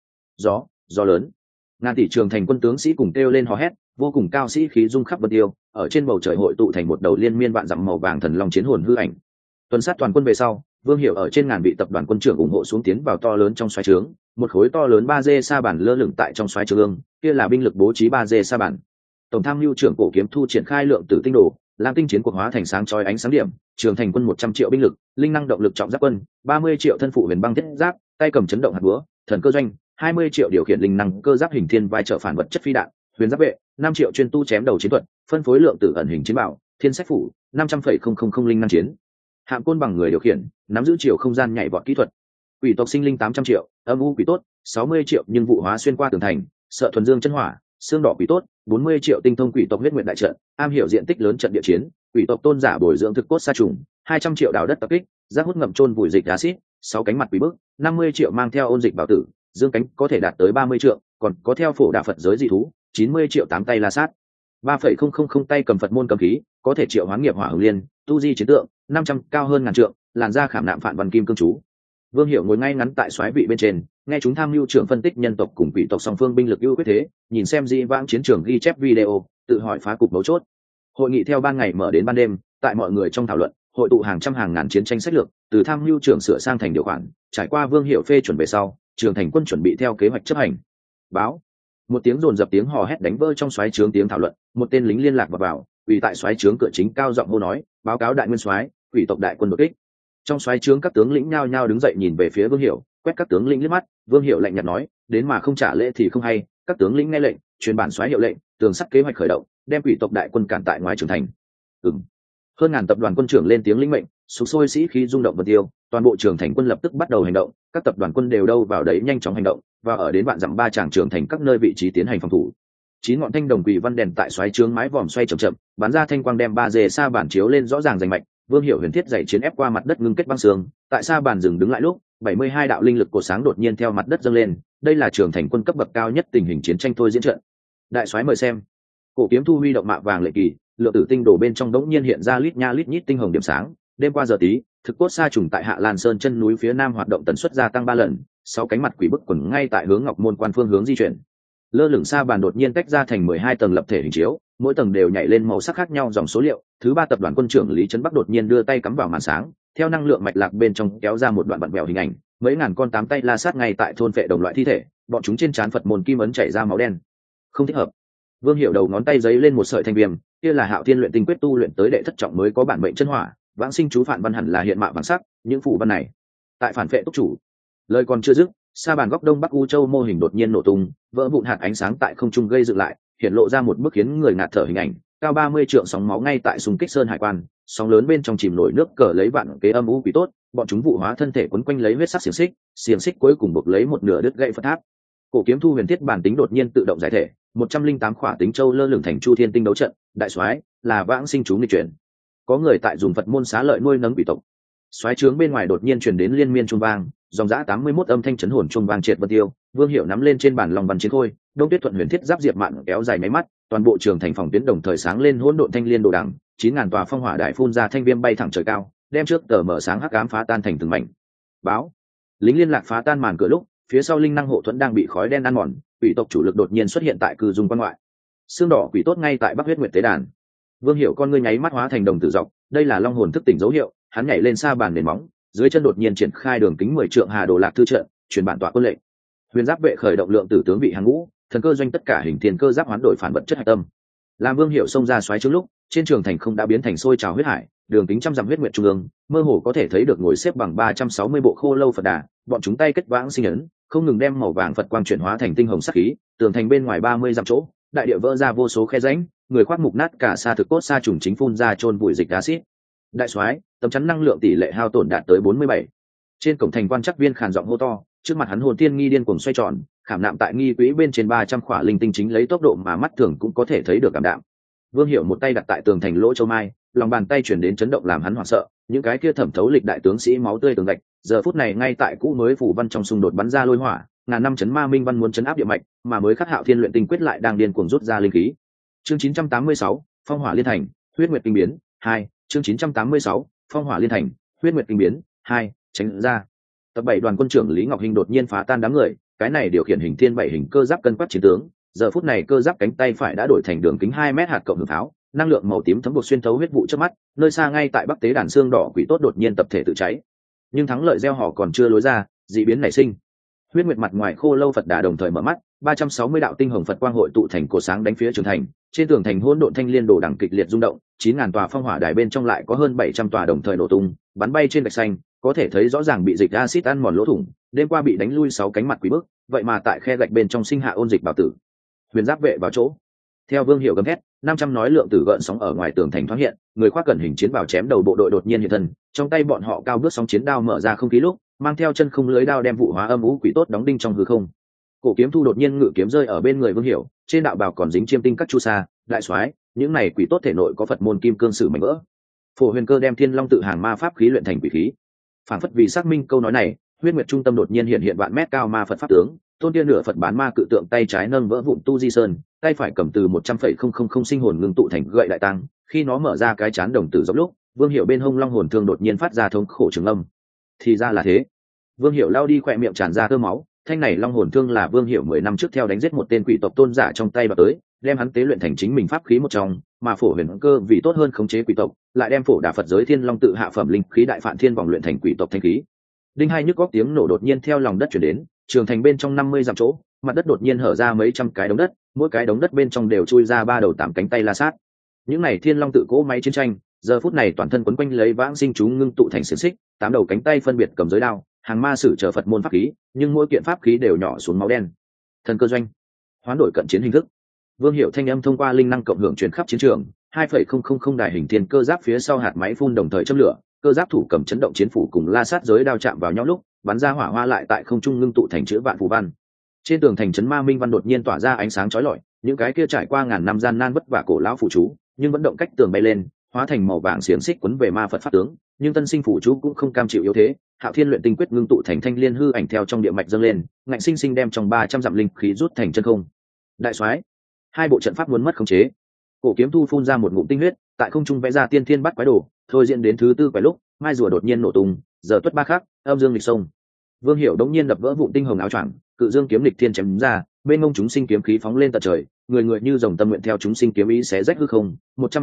Gió lớn, ngàn tỷ Trường Thành quân tướng sĩ cùng kêu lên hò hét, vô cùng cao sĩ khí rung khắp vân tiêu, ở trên bầu trời hội tụ thành một đầu liên miên vạn dặm màu vàng thần long chiến hồn hư ảnh. Tuần sát toàn quân về sau, Vương Hiểu ở trên ngàn vị tập đoàn quân trưởng ủng hộ xuống tiến vào to lớn trong xoáy trướng, một khối to lớn 3D sa bản lơ lửng tại trong xoáy trướng, kia là binh lực bố trí 3D sa bản. Tổng tham mưu trưởng Cổ Kiếm Thu triển khai lượng tử tinh đồ, làm tinh chiến cuộc hóa thành sáng chói ánh sáng điểm, Trường Thành quân 100 triệu binh lực, linh năng động lực trọng giáp quân, 30 triệu thân phụ huyền băng thiết giáp, tay cầm chấn động hạt búa, thần cơ doanh, 20 triệu điều khiển linh năng cơ giáp hình thiên vai trợ phản vật chất phi đạn, huyền giáp vệ, 5 triệu chuyên tu chém đầu chiến thuật, phân phối lượng tử ẩn hình chiến bảo, thiên sách phủ, 500,000 linh năng chiến hạm côn bằng người điều khiển, nắm giữ chiều không gian nhảy vọt kỹ thuật. Quỷ tộc sinh linh 800 triệu, âm u quỷ tốt 60 triệu nhưng vụ hóa xuyên qua tường thành, sợ thuần dương chân hỏa, xương đỏ quỷ tốt 40 triệu tinh thông quỷ tộc huyết nguyện đại trận, am hiểu diện tích lớn trận địa chiến, quỷ tộc tôn giả bồi dưỡng thực cốt sa trùng, 200 triệu đào đất tập kích, giác hút ngậm trôn vùi dịch acid, 6 cánh mặt quỷ bức, 50 triệu mang theo ôn dịch bảo tử, dương cánh có thể đạt tới 30 triệu, còn có theo phổ đả Phật giới dị thú, 90 triệu tám tay la sát, 3,000 tay cầm Phật môn cầm khí, có thể triệu hoán nghiệp hỏa hồng liên, tu di chiến tượng, 500 cao hơn ngàn trượng, làn da khảm nạm phản văn kim cương chú. Vương Hiểu ngồi ngay ngắn tại xoáy vị bên trên, nghe chúng tham mưu trưởng phân tích nhân tộc cùng quỷ tộc song phương binh lực ưu quyết thế, nhìn xem di vãng chiến trường ghi chép video, tự hỏi phá cục mấu chốt. Hội nghị theo ban ngày mở đến ban đêm, tại mọi người trong thảo luận, hội tụ hàng trăm hàng ngàn chiến tranh sách lược, từ tham mưu trưởng sửa sang thành điều khoản, trải qua Vương Hiểu phê chuẩn về sau, Trường Thành quân chuẩn bị theo kế hoạch chấp hành. Báo. Một tiếng dồn dập tiếng hò hét đánh vỡ trong xoáy trướng tiếng thảo luận, một tên lính liên lạc vào, ủy tại xoáy trướng cửa chính cao giọng hô nói: báo cáo đại nguyên soái, quỷ tộc đại quân đột kích. Trong xoáy trướng các tướng lĩnh nhao nhao đứng dậy nhìn về phía Vương Hiểu, quét các tướng lĩnh liếc mắt. Vương Hiểu lạnh nhạt nói: đến mà không trả lễ thì không hay. Các tướng lĩnh nghe lệnh, truyền bản soái hiệu lệnh, tường sắt kế hoạch khởi động, đem quỷ tộc đại quân cản tại ngoài trường thành. Hơn ngàn tập đoàn quân trưởng lên tiếng lĩnh mệnh, sục sôi sĩ khí rung động vân tiêu, toàn bộ trường thành quân lập tức bắt đầu hành động. Các tập đoàn quân đều đâu vào đấy nhanh chóng hành động, và ở đến vạn dặm ba tràng trường thành các nơi vị trí tiến hành phòng thủ. 9 ngọn thanh đồng quỷ văn đèn tại xoáy trướng mái vòm xoay chậm chậm, bắn ra thanh quang đem 3D sa bản chiếu lên rõ ràng rành mạch. Vương Hiểu huyền thiết dày chiến ép qua mặt đất ngưng kết băng sương, tại sa bản dừng đứng lại lúc 72 đạo linh lực cột sáng đột nhiên theo mặt đất dâng lên. Đây là trường thành quân cấp bậc cao nhất tình hình chiến tranh thôi diễn trận. Đại soái mời xem. Cổ Kiếm Thu huy động mạ vàng lệ kỳ, lượng tử tinh đổ bên trong đống nhiên hiện ra lít nha lít nhít tinh hồng điểm sáng. Đêm qua giờ tí, thực cốt sa trùng tại Hạ Lan Sơn chân núi phía nam hoạt động tần suất gia tăng 3 lần, 6 cánh mặt quỷ bức quần ngay tại hướng Ngọc Môn quan phương hướng di chuyển. Lơ lửng sa bàn đột nhiên tách ra thành 12 tầng lập thể hình chiếu, mỗi tầng đều nhảy lên màu sắc khác nhau dòng số liệu. Thứ ba tập đoàn quân trưởng Lý Trấn Bắc đột nhiên đưa tay cắm vào màn sáng, theo năng lượng mạch lạc bên trong kéo ra một đoạn vặn vẹo hình ảnh, mấy ngàn con tám tay la sát ngay tại thôn vệ đồng loại thi thể, bọn chúng trên trán Phật môn kim ấn chảy ra máu đen. Không thích hợp. Vương Hiểu đầu ngón tay giấy lên một sợi thanh viêm, kia là Hạo Thiên luyện tinh quyết tu luyện tới đệ thất trọng mới có bản mệnh chân hỏa, vãng sinh chú phản văn hẳn là hiện mạ vàng sắc, những phù văn này tại phản vệ túc chủ. Lời còn chưa dứt, sa bàn góc đông bắc U Châu mô hình đột nhiên nổ tung, vỡ vụn hạt ánh sáng tại không trung gây dựng lại, hiện lộ ra một bức khiến người ngạt thở hình ảnh, cao 30 trượng sóng máu ngay tại xung kích sơn hải quan, sóng lớn bên trong chìm nổi nước cờ lấy vạn kế âm u quỷ tốt, bọn chúng vụ hóa thân thể quấn quanh lấy huyết sắc xiềng xích cuối cùng buộc lấy một nửa đứt gãy Phật tháp. Cổ Kiếm Thu huyền thiết bản tính đột nhiên tự động giải thể, 108 khỏa tính châu lơ lửng thành Chu Thiên tinh đấu trận, đại soái là vãng sinh chú nghịch chuyển. Có người tại dùng Phật môn xá lợi nuôi nấng quỷ tộc. Soái trướng bên ngoài đột nhiên truyền đến liên miên chuông vang, dòng dã 81 âm thanh chấn hồn chuông vang triệt vân tiêu. Vương Hiểu nắm lên trên bàn lòng văn chiến khôi, Đông Tuyết Thuận huyền thiết giáp diệp mạn kéo dài máy mắt, toàn bộ trường thành phòng tuyến đồng thời sáng lên hỗn độn thanh liên đồ đằng, 9000 tòa phong hỏa đại phun ra thanh viêm bay thẳng trời cao, đem trước tờ mở sáng hắc ám phá tan thành từng mảnh. Báo. Lính liên lạc phá tan màn cửa lúc, phía sau linh năng hộ thuẫn đang bị khói đen ăn mòn, quỷ tộc chủ lực đột nhiên xuất hiện tại cư dung quan ngoại. Xương đỏ quỷ tốt ngay tại Bắc Huyết Nguyệt tế đàn. Vương Hiểu con ngươi nháy mắt hóa thành đồng tử dọc, đây là long hồn thức tỉnh dấu hiệu, hắn nhảy lên xa bàn nền móng, dưới chân đột nhiên triển khai đường kính 10 trượng Hà Đồ Lạc thư trận, truyền bản tọa quân lệnh. Huyền giáp vệ khởi động lượng tử tướng vị hàng ngũ, thần cơ doanh tất cả hình thiên cơ giáp hoán đổi phản vật chất hạch tâm. Làm Vương Hiểu xông ra xoáy trước lúc, trên trường thành không đã biến thành sôi trào huyết hải, đường kính trăm dặm huyết nguyệt trung ương, mơ hồ có thể thấy được ngồi xếp bằng 360 bộ khô lâu Phật đà, bọn chúng tay kết vãng sinh ấn, không ngừng đem màu vàng Phật quang chuyển hóa thành tinh hồng sắc khí, tường thành bên ngoài 30 dặm chỗ, đại địa vỡ ra vô số khe rãnh, người khoác mục nát cả sa thực cốt sa trùng chính phun ra chôn bụi dịch acid. Đại soái, tấm chắn năng lượng tỷ lệ hao tổn đạt tới 47. Trên cổng thành quan chắc viên khàn giọng hô to, trước mặt hắn hồn tiên nghi điên cuồng xoay tròn, khảm nạm tại nghi quỹ bên trên 300 khỏa linh tinh chính lấy tốc độ mà mắt thường cũng có thể thấy được cảm đạm. Vương Hiểu một tay đặt tại tường thành lỗ châu mai, lòng bàn tay chuyển đến chấn động làm hắn hoảng sợ, những cái kia thẩm thấu lịch đại tướng sĩ máu tươi tường gạch, giờ phút này ngay tại cũ mới phủ văn trong xung đột bắn ra lôi hỏa, ngàn năm chấn ma minh văn muốn chấn áp địa mạch, mà mới khắc Hạo Thiên luyện tinh quyết lại đang điên cuồng rút ra linh khí. Chương 986, Phong Hỏa Liên Thành, Huyết Nguyệt Kinh Biến 2, chương 986, Phong Hỏa Liên Thành, Huyết Nguyệt Kinh Biến 2, tránh ra. Tập 7 đoàn quân trưởng Lý Ngọc Hinh đột nhiên phá tan đám người, cái này điều khiển hình thiên 7 hình cơ giáp cân quắc chiến tướng, giờ phút này cơ giáp cánh tay phải đã đổi thành đường kính 2 mét hạt cộng hưởng pháo, năng lượng màu tím thấm buộc xuyên thấu huyết vụ trước mắt, nơi xa ngay tại Bắc Tế đàn xương đỏ quỷ tốt đột nhiên tập thể tự cháy. Nhưng thắng lợi gieo họ còn chưa lối ra, dị biến nảy sinh. Huyết Nguyệt mặt ngoài khô lâu Phật Đà đồng thời mở mắt, 360 đạo tinh hồng Phật quang hội tụ thành cột sáng đánh phía trường thành, trên tường thành hỗn độn thanh liên đồ đẳng kịch liệt rung động, 9000 tòa phong hỏa đài bên trong lại có hơn 700 tòa đồng thời nổ tung, bắn bay trên gạch xanh, có thể thấy rõ ràng bị dịch axit ăn mòn lỗ thủng, đêm qua bị đánh lui 6 cánh mặt quỷ bức, vậy mà tại khe gạch bên trong sinh hạ ôn dịch bảo tử. Huyền giáp vệ vào chỗ. Theo Vương Hiểu gầm thét, 500 nói lượng tử gợn sóng ở ngoài tường thành thoáng hiện, người khoác cẩn hình chiến bào chém đầu bộ đội đột nhiên hiện thân, trong tay bọn họ cao bước sóng chiến đao mở ra không khí lúc, mang theo chân không lưới đao đem vụ hóa âm u quỷ tốt đóng đinh trong hư không. Cổ kiếm thu đột nhiên ngự kiếm rơi ở bên người Vương Hiểu, trên đạo bào còn dính chiêm tinh các chu sa, đại soái, những này quỷ tốt thể nội có Phật môn kim cương sử mảnh vỡ. Phổ Huyền Cơ đem Thiên Long tự hàng ma pháp khí luyện thành quỷ khí. Phản phất vì xác minh câu nói này, Huyết Nguyệt trung tâm đột nhiên hiện vạn mét cao ma Phật pháp tướng, tôn tiên nửa Phật bán ma cự tượng tay trái nâng vỡ vụn tu di sơn, tay phải cầm từ 100,000 sinh hồn ngưng tụ thành gậy đại tăng, khi nó mở ra cái chán đồng tử dốc lúc, Vương Hiểu bên hông long hồn thương đột nhiên phát ra thống khổ trường âm. Thì ra là thế. Vương Hiểu lao đi khỏe miệng tràn ra tơ máu, thanh này long hồn thương là Vương Hiểu 10 năm trước theo đánh giết một tên quỷ tộc tôn giả trong tay vào tới, đem hắn tế luyện thành chính mình pháp khí một trong, mà Phổ Huyền Cơ vì tốt hơn khống chế quỷ tộc, lại đem Phổ Đà Phật giới Thiên Long tự hạ phẩm linh khí đại phạn thiên vòng luyện thành quỷ tộc thanh khí. Đinh hai nhức góc tiếng nổ đột nhiên theo lòng đất truyền đến, trường thành bên trong 50 dặm chỗ, mặt đất đột nhiên hở ra mấy trăm cái đống đất, mỗi cái đống đất bên trong đều chui ra 3 đầu 8 cánh tay la sát. Những này Thiên Long tự cỗ máy chiến tranh, giờ phút này toàn thân quấn quanh lấy vãng sinh chú ngưng tụ thành xiềng xích, 8 đầu cánh tay phân biệt cầm giới đao, hàng ma sử trở Phật môn pháp khí, nhưng mỗi kiện pháp khí đều nhỏ xuống máu đen. Thần cơ doanh, hoán đổi cận chiến hình thức. Vương Hiểu thanh âm thông qua linh năng cộng hưởng truyền khắp chiến trường, 2,000 đài hình thiên cơ giáp phía sau hạt máy phun đồng thời châm lửa, cơ giáp thủ cầm chấn động chiến phủ cùng la sát giới đao chạm vào nhau lúc, bắn ra hỏa hoa lại tại không trung ngưng tụ thành chữ vạn phù văn. Trên tường thành trấn ma minh văn đột nhiên tỏa ra ánh sáng chói lọi, những cái kia trải qua ngàn năm gian nan vất vả cổ lão phụ chú, nhưng vẫn động cách tường bay lên, hóa thành màu vàng xiềng xích quấn về ma Phật pháp tướng, nhưng tân sinh phụ chú cũng không cam chịu yếu thế, Hạo Thiên luyện tinh quyết ngưng tụ thành thanh liên hư ảnh theo trong địa mạch dâng lên, ngạnh sinh sinh đem trong 300 dặm linh khí rút thành chân không. Đại soái, hai bộ trận pháp muốn mất khống chế. Cổ kiếm thu phun ra một ngụm tinh huyết, tại không trung vẽ ra tiên thiên bắt quái đồ, thôi diễn đến thứ tư quái lúc, mai rùa đột nhiên nổ tung, giờ tuất ba khắc, âm dương lịch sông. Vương Hiểu đống nhiên đập vỡ vụn tinh hồng áo choàng, cự dương kiếm lịch thiên chém ra, bên ngông chúng sinh kiếm khí phóng lên tận trời, người người như rồng tâm nguyện theo chúng sinh kiếm ý xé rách hư không,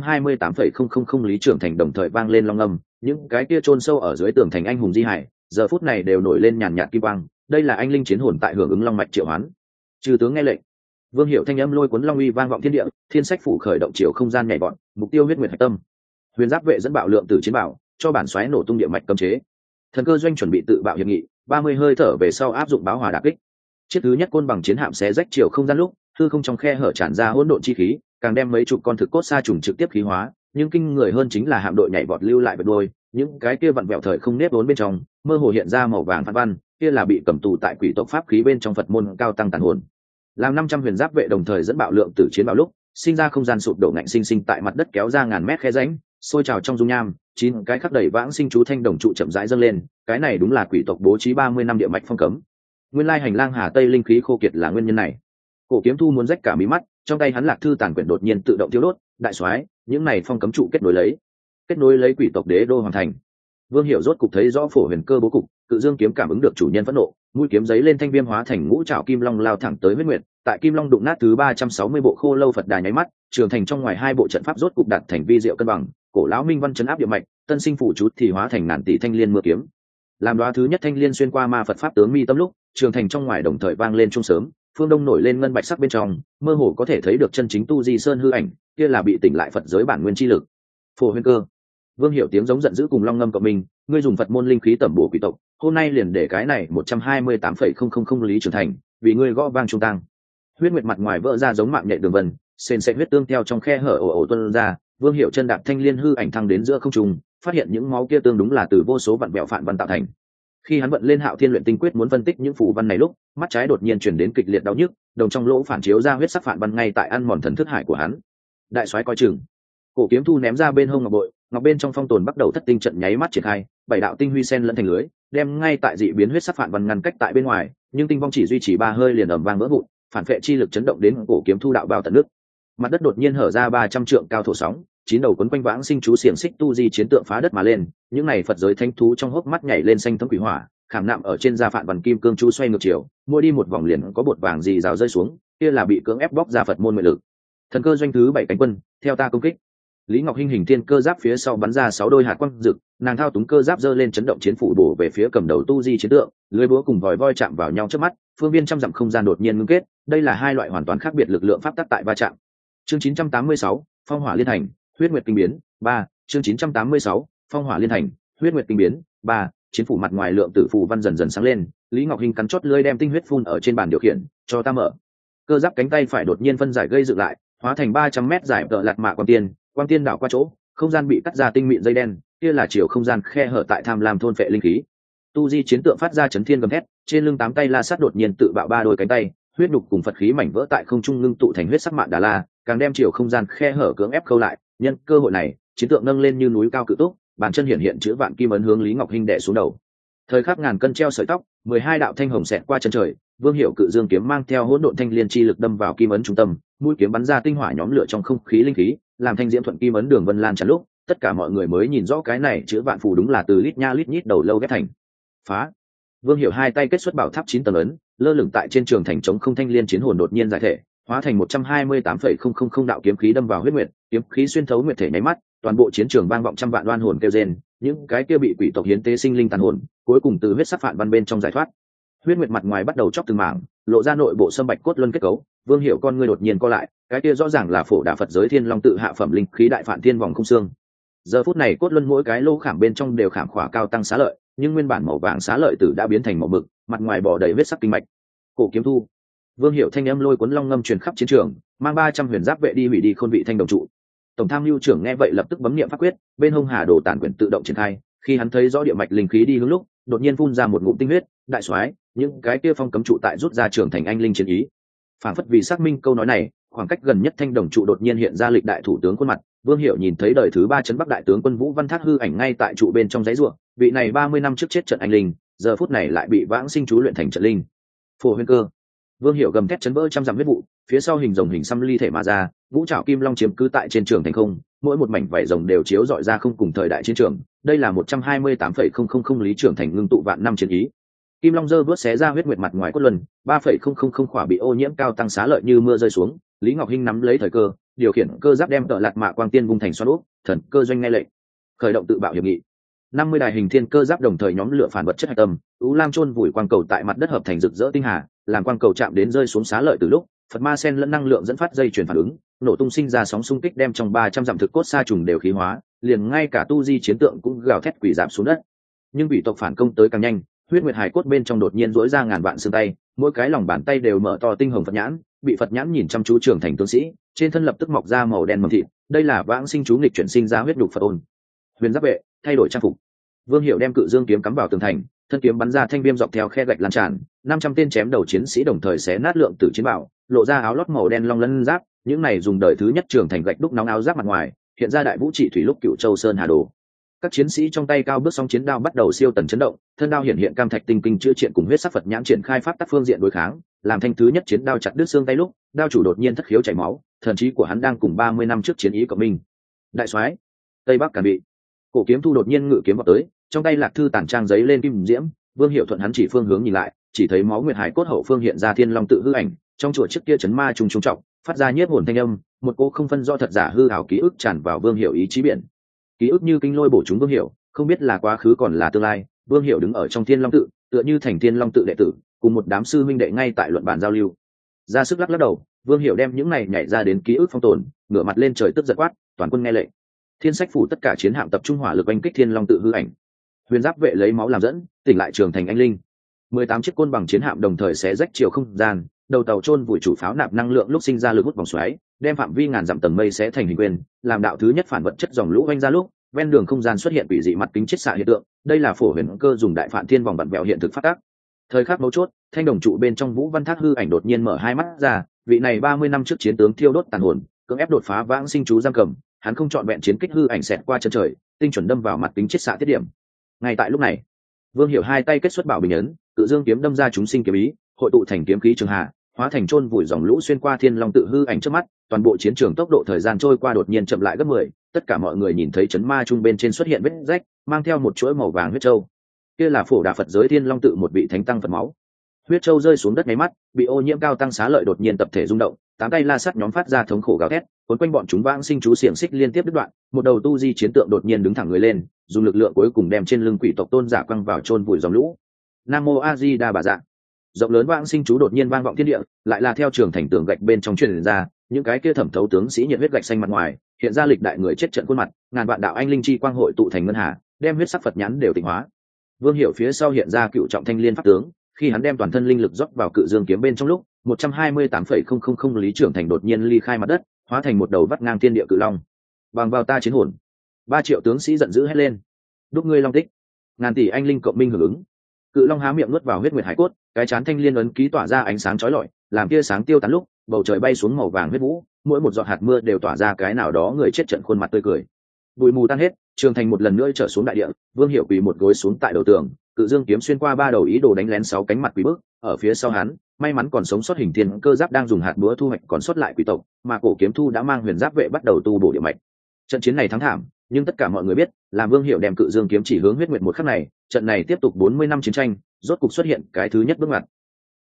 128,000 lý trưởng thành đồng thời vang lên long âm, những cái kia chôn sâu ở dưới tường thành anh hùng di hải, giờ phút này đều nổi lên nhàn nhạt kim quang, đây là anh linh chiến hồn tại hưởng ứng long mạch triệu hoán. Trừ tướng nghe lệnh. Vương Hiểu thanh âm lôi cuốn long uy vang vọng thiên địa, thiên sách phủ khởi động chiều không gian nhảy vọt, mục tiêu huyết nguyệt hạch tâm. Huyền giáp vệ dẫn bạo lượng tử chiến bảo, cho bản xoáy nổ tung địa mạch cấm chế. Thần cơ doanh chuẩn bị tự bạo hiệp nghị, 30 hơi thở về sau áp dụng báo hòa đả kích. Chiếc thứ nhất côn bằng chiến hạm xé rách chiều không gian lúc, hư không trong khe hở tràn ra hỗn độn chi khí, càng đem mấy chục con thực cốt sa trùng trực tiếp khí hóa, nhưng kinh người hơn chính là hạm đội nhảy vọt lưu lại vật đuôi, những cái kia vặn vẹo thời không nếp vốn bên trong, mơ hồ hiện ra màu vàng phản văn, kia là bị cầm tù tại quỷ tộc pháp khí bên trong Phật môn cao tăng tàn hồn. Làm 500 huyền giáp vệ đồng thời dẫn bạo lượng tử chiến vào lúc, sinh ra không gian sụp đổ ngạnh sinh sinh tại mặt đất kéo ra ngàn mét khe rãnh, sôi trào trong dung nham, 9 cái khắc đầy vãng sinh chú thanh đồng trụ chậm rãi dâng lên, cái này đúng là quỷ tộc bố trí 30 năm địa mạch phong cấm. Nguyên lai hành lang Hà Tây linh khí khô kiệt là nguyên nhân này. Cổ kiếm thu muốn rách cả mí mắt, trong tay hắn lạc thư tàn quyển đột nhiên tự động tiêu đốt, đại soái, những này phong cấm trụ kết nối lấy quỷ tộc đế đô hoàn thành. Vương Hiểu rốt cục thấy rõ Phổ Huyền Cơ bố cục, cự dương kiếm cảm ứng được chủ nhân phẫn nộ, mũi kiếm giấy lên thanh viêm hóa thành ngũ trảo kim long lao thẳng tới huyết nguyệt, tại kim long đụng nát thứ 360 bộ khô lâu Phật đà nháy mắt, trường thành trong ngoài hai bộ trận pháp rốt cục đạt thành vi diệu cân bằng, cổ lão minh văn chấn áp địa mạch, tân sinh phủ chú thì hóa thành ngàn tỷ thanh liên mưa kiếm. Làm đóa thứ nhất thanh liên xuyên qua ma Phật pháp tướng mi tâm lúc, trường thành trong ngoài đồng thời vang lên trung sớm, phương đông nổi lên ngân bạch sắc bên trong, mơ hồ có thể thấy được chân chính tu di sơn hư ảnh, kia là bị tỉnh lại Phật giới bản nguyên chi lực. Phổ Huyền Cơ, Vương Hiểu tiếng giống giận dữ cùng long ngâm cộng mình, ngươi dùng Phật môn linh khí tẩm bổ quỷ tộc, hôm nay liền để cái này 128,000 lý trưởng thành, vì ngươi gõ vang trung tăng. Huyết nguyệt mặt ngoài vỡ ra giống mạng nhện đường vân, sền sệt huyết tương theo trong khe hở ồ ồ tuôn ra, Vương Hiểu chân đạp thanh liên hư ảnh thăng đến giữa không trung, phát hiện những máu kia tương đúng là từ vô số vạn bẹo phản văn tạo thành. Khi hắn vận lên Hạo Thiên luyện tinh quyết muốn phân tích những phù văn này lúc, mắt trái đột nhiên truyền đến kịch liệt đau nhức, đồng trong lỗ phản chiếu ra huyết sắc phản văn ngay tại ăn mòn thần thức hải của hắn. Đại soái coi chừng. Cổ kiếm thu ném ra bên hông ngọc bội, ngọc bên trong phong tồn bắt đầu thất tinh trận nháy mắt triển khai, 7 đạo tinh huy sen lẫn thành lưới, đem ngay tại dị biến huyết sắc phản văn ngăn cách tại bên ngoài, nhưng tinh vong chỉ duy trì 3 hơi liền ầm vang vỡ vụn, phản phệ chi lực chấn động đến cổ kiếm thu đạo bao tận nước. Mặt đất đột nhiên hở ra 300 trượng cao thổ sóng, chín đầu quấn quanh vãng sinh chú xiềng xích tu di chiến tượng phá đất mà lên, những này Phật giới thánh thú trong hốc mắt nhảy lên xanh thấm quỷ hỏa, khảm nạm ở trên da phạn vằn kim cương chu xoay ngược chiều, mỗi đi một vòng liền có bột vàng gì rào rơi xuống, kia là bị cưỡng ép bóc ra Phật môn nguyện lực. Thần cơ doanh thứ 7 cánh quân, theo ta công kích. Lý Ngọc Hinh hình thiên cơ giáp phía sau bắn ra 6 đôi hạt quang rực, nàng thao túng cơ giáp giơ lên chấn động chiến phủ bổ về phía cầm đầu tu di chiến tượng, lưỡi búa cùng vòi voi chạm vào nhau trước mắt, phương viên trăm dặm không gian đột nhiên ngưng kết, đây là hai loại hoàn toàn khác biệt lực lượng pháp tắc tại va chạm. Chương 986, Phong hỏa liên hành, huyết nguyệt kinh biến, 3, chương 986, Phong hỏa liên hành, huyết nguyệt kinh biến, 3, chiến phủ mặt ngoài lượng tử phù văn dần dần sáng lên, Lý Ngọc Hinh cắn chốt lưỡi đem tinh huyết phun ở trên bàn điều khiển, cho ta mở. Cơ giáp cánh tay phải đột nhiên phân giải gây dựng lại, hóa thành 300 mét dài tợ lạt mạ quang tiên đảo qua chỗ, không gian bị cắt ra tinh mịn dây đen, kia là chiều không gian khe hở tại tham lam thôn phệ linh khí. Tu di chiến tượng phát ra chấn thiên gầm thét, trên lưng 8 tay la sát đột nhiên tự bạo 3 đôi cánh tay, huyết nhục cùng Phật khí mảnh vỡ tại không trung ngưng tụ thành huyết sắc mạn đà la, càng đem chiều không gian khe hở cưỡng ép khâu lại. Nhân cơ hội này, chiến tượng nâng lên như núi cao cự túc, bàn chân hiện chữ vạn kim ấn hướng Lý Ngọc Hinh đè xuống đầu. Thời khắc ngàn cân treo sợi tóc, 12 đạo thanh hồng xẹt qua chân trời, Vương Hiểu cự dương kiếm mang theo hỗn độn thanh liên chi lực đâm vào kim ấn trung tâm, mũi kiếm bắn ra tinh hỏa nhóm lửa trong không khí linh khí, làm thanh diễm thuận kim ấn đường vân lan tràn lúc, tất cả mọi người mới nhìn rõ cái này chữ vạn phù đúng là từ lít nha lít nhít đầu lâu ghép thành. Phá! Vương Hiểu hai tay kết xuất bảo tháp 9 tầng ấn, lơ lửng tại trên trường thành chống không thanh liên chiến hồn đột nhiên giải thể, hóa thành 128,000 đạo kiếm khí đâm vào huyết nguyệt, kiếm khí xuyên thấu nguyệt thể nháy mắt, toàn bộ chiến trường vang vọng trăm vạn oan hồn kêu rên, những cái kia bị quỷ tộc hiến tế sinh linh tàn hồn, cuối cùng từ huyết sắc phản văn bên trong giải thoát. Huyết nguyệt mặt ngoài bắt đầu chóc từng mảng, lộ ra nội bộ sâm bạch cốt luân kết cấu, Vương Hiểu con ngươi đột nhiên co lại, cái kia rõ ràng là phổ đả Phật giới Thiên Long tự hạ phẩm linh khí đại phản thiên vòng không xương. Giờ phút này cốt luân mỗi cái lỗ khảm bên trong đều khảm khỏa cao tăng xá lợi, nhưng nguyên bản màu vàng xá lợi tử đã biến thành màu mực, mặt ngoài bò đầy huyết sắc kinh mạch. Cổ kiếm thu. Vương Hiểu thanh âm lôi cuốn long ngâm truyền khắp chiến trường, mang 300 huyền giáp vệ đi hủy đi khôn vị thanh đồng trụ. Tổng tham mưu trưởng nghe vậy lập tức bấm niệm pháp quyết, bên hông hà đồ tản quyển tự động triển khai, khi hắn thấy rõ địa mạch linh khí đi hướng lúc, đột nhiên phun ra một ngụm tinh huyết, đại soái, những cái kia phong cấm trụ tại rút ra trưởng thành anh linh chiến ý. Phản phất vì xác minh câu nói này, khoảng cách gần nhất thanh đồng trụ đột nhiên hiện ra lịch đại thủ tướng khuôn mặt, Vương Hiểu nhìn thấy đời thứ 3 trấn Bắc đại tướng quân Vũ Văn Thác hư ảnh ngay tại trụ bên trong giấy rùa, vị này 30 năm trước chết trận anh linh, giờ phút này lại bị vãng sinh chú luyện thành trận linh. Phổ Huyền Cơ. Vương Hiểu gầm thét chấn vỡ trăm dặm huyết vụ, phía sau hình rồng hình xăm ly thể mà ra, vũ trảo kim long chiếm cứ tại trên trường thành không, mỗi một mảnh vảy rồng đều chiếu rọi ra không cùng thời đại chiến trường, đây là 128,000 lý trưởng thành ngưng tụ vạn năm chiến ý. Kim long giơ vuốt xé ra huyết nguyệt mặt ngoài cốt luân, 3,000 khỏa bị ô nhiễm cao tăng xá lợi như mưa rơi xuống, Lý Ngọc Hinh nắm lấy thời cơ, điều khiển cơ giáp đem tợ lạt mạ quang tiên vung thành xoắn úp, thần cơ doanh nghe lệnh, khởi động tự bạo hiệp nghị. 50 đài hình thiên cơ giáp đồng thời nhóm lửa phản vật chất hạch tâm, u lam chôn vùi quang cầu tại mặt đất hợp thành rực rỡ tinh hà, làm quang cầu chạm đến rơi xuống xá lợi từ lúc, Phật ma sen lẫn năng lượng dẫn phát dây chuyển phản ứng, nổ tung sinh ra sóng xung kích đem trong 300 dặm thực cốt sa trùng đều khí hóa, liền ngay cả tu di chiến tượng cũng gào thét quỷ giảm xuống đất. Nhưng bị tộc phản công tới càng nhanh, huyết nguyệt hải cốt bên trong đột nhiên rỗi ra ngàn vạn xương tay, mỗi cái lòng bàn tay đều mở to tinh hồng Phật nhãn, bị Phật nhãn nhìn chăm chú trưởng thành tướng sĩ, trên thân lập tức mọc ra màu đen mầm thịt, đây là vãng sinh chú nghịch chuyển sinh ra huyết nhục Phật ôn. Huyền giáp vệ thay đổi trang phục. Vương Hiểu đem cự dương kiếm cắm vào tường thành, thân kiếm bắn ra thanh viêm dọc theo khe gạch lan tràn, 500 tên chém đầu chiến sĩ đồng thời xé nát lượng tử chiến bảo, lộ ra áo lót màu đen long lân giáp, những này dùng đời thứ nhất trưởng thành gạch đúc nóng áo giáp mặt ngoài, hiện ra đại vũ trị thủy lúc Cựu Châu Sơn Hà Đồ. Các chiến sĩ trong tay cao bước song chiến đao bắt đầu siêu tần chấn động, thân đao hiện cam thạch tinh kinh chữa triện cùng huyết sắc Phật nhãn triển khai pháp tắc phương diện đối kháng, làm thanh thứ nhất chiến đao chặt đứt xương tay lúc, đao chủ đột nhiên thất khiếu chảy máu, thần trí của hắn đang cùng 30 năm trước chiến ý của mình. Đại soái, Tây Bắc Càn Bị. Cổ kiếm thu đột nhiên ngự kiếm vào tới, trong tay lạc thư tản trang giấy lên kim diễm, Vương Hiểu thuận hắn chỉ phương hướng nhìn lại, chỉ thấy máu nguyệt hải cốt hậu phương hiện ra Thiên Long tự hư ảnh, trong chùa trước kia chấn ma trùng trùng trọng, phát ra nhiếp hồn thanh âm, một cô không phân do thật giả hư ảo ký ức tràn vào Vương Hiểu ý chí biển. Ký ức như kinh lôi bổ chúng Vương Hiểu, không biết là quá khứ còn là tương lai, Vương Hiểu đứng ở trong Thiên Long tự, tựa như thành Thiên Long tự đệ tử, cùng một đám sư huynh đệ ngay tại luận bàn giao lưu. Ra sức lắc đầu, Vương Hiểu đem những này nhảy ra đến ký ức phong tồn, ngửa mặt lên trời tức giận quát, toàn quân nghe lệnh. Thiên sách phủ tất cả chiến hạm tập trung hỏa lực oanh kích Thiên Long tự hư ảnh. Huyền giáp vệ lấy máu làm dẫn, tỉnh lại trường thành anh linh. 18 chiếc côn bằng chiến hạm đồng thời xé rách chiều không gian, đầu tàu chôn vùi chủ pháo nạp năng lượng lúc sinh ra lực hút vòng xoáy, đem phạm vi ngàn dặm tầng mây xé thành hình quyền, làm đạo thứ nhất phản vật chất dòng lũ oanh ra lúc, ven đường không gian xuất hiện quỷ dị mặt kính chiết xạ hiện tượng, đây là phổ huyền cơ dùng đại phản thiên vòng vặn vẹo hiện thực phát tác. Thời khắc mấu chốt, thanh đồng trụ bên trong Vũ Văn Thác hư ảnh đột nhiên mở hai mắt ra, vị này 30 năm trước chiến tướng thiêu đốt tàn hồn, cưỡng ép đột phá vãng sinh chú giam cầm, hắn không chọn vẹn chiến kích hư ảnh xẹt qua chân trời, tinh chuẩn đâm vào mặt kính chiết xạ tiết điểm. Ngay tại lúc này, Vương Hiểu hai tay kết xuất bảo bình ấn, cự dương kiếm đâm ra chúng sinh kiếm ý, hội tụ thành kiếm khí trường hạ, hóa thành chôn vùi dòng lũ xuyên qua thiên long tự hư ảnh trước mắt. Toàn bộ chiến trường tốc độ thời gian trôi qua đột nhiên chậm lại gấp 10, tất cả mọi người nhìn thấy chấn ma trung bên trên xuất hiện vết rách, mang theo một chuỗi màu vàng huyết châu. Kia là Phổ Đà Phật giới Thiên Long tự một vị thánh tăng Phật máu. Huyết châu rơi xuống đất mấy mắt, bị ô nhiễm cao tăng xá lợi đột nhiên tập thể rung động, tám tay la sắt nhóm phát ra thống khổ gào thét, cuốn quanh bọn chúng vãng sinh chú xiềng xích liên tiếp đứt đoạn, một đầu tu di chiến tượng đột nhiên đứng thẳng người lên, dùng lực lượng cuối cùng đem trên lưng quỷ tộc tôn giả quăng vào chôn vùi dòng lũ. Nam mô A Di Đà Bà Dạ. Rộng lớn vãng sinh chú đột nhiên vang vọng thiên địa, lại là theo trường thành tường gạch bên trong truyền ra, những cái kia thẩm thấu tướng sĩ nhiệt huyết gạch xanh mặt ngoài, hiện ra lịch đại người chết trận khuôn mặt, ngàn vạn đạo anh linh chi quang hội tụ thành ngân hà, đem huyết sắc Phật nhãn đều tịnh hóa. Vương Hiểu phía sau hiện ra cựu trọng thanh liên pháp tướng, khi hắn đem toàn thân linh lực rót vào cự dương kiếm bên trong lúc 128,000 lý trưởng thành đột nhiên ly khai mặt đất, hóa thành một đầu vắt ngang thiên địa cự long. Bằng vào ta chiến hồn. 3 triệu tướng sĩ giận dữ hét lên. Đúc ngươi long tích. Ngàn tỷ anh linh cộng minh hưởng ứng. Cự long há miệng nuốt vào huyết nguyệt hải cốt, cái chán thanh liên ấn ký tỏa ra ánh sáng chói lọi, làm tia sáng tiêu tán lúc, bầu trời bay xuống màu vàng huyết vũ, mỗi một giọt hạt mưa đều tỏa ra cái nào đó người chết trận khuôn mặt tươi cười. Bụi mù tan hết, trường thành một lần nữa trở xuống đại địa, Vương Hiểu quỳ một gối xuống tại đầu tường, cự dương kiếm xuyên qua 3 đầu ý đồ đánh lén 6 cánh mặt quỷ bước, ở phía sau hắn, may mắn còn sống sót hình thiên cơ giáp đang dùng hạt búa thu hoạch còn sót lại quỷ tộc, mà cổ kiếm thu đã mang huyền giáp vệ bắt đầu tu bổ địa mạch. Trận chiến này thắng thảm, nhưng tất cả mọi người biết, làm Vương Hiểu đem cự dương kiếm chỉ hướng huyết nguyệt một khắc này, trận này tiếp tục 40 năm chiến tranh, rốt cục xuất hiện cái thứ nhất bước ngoặt.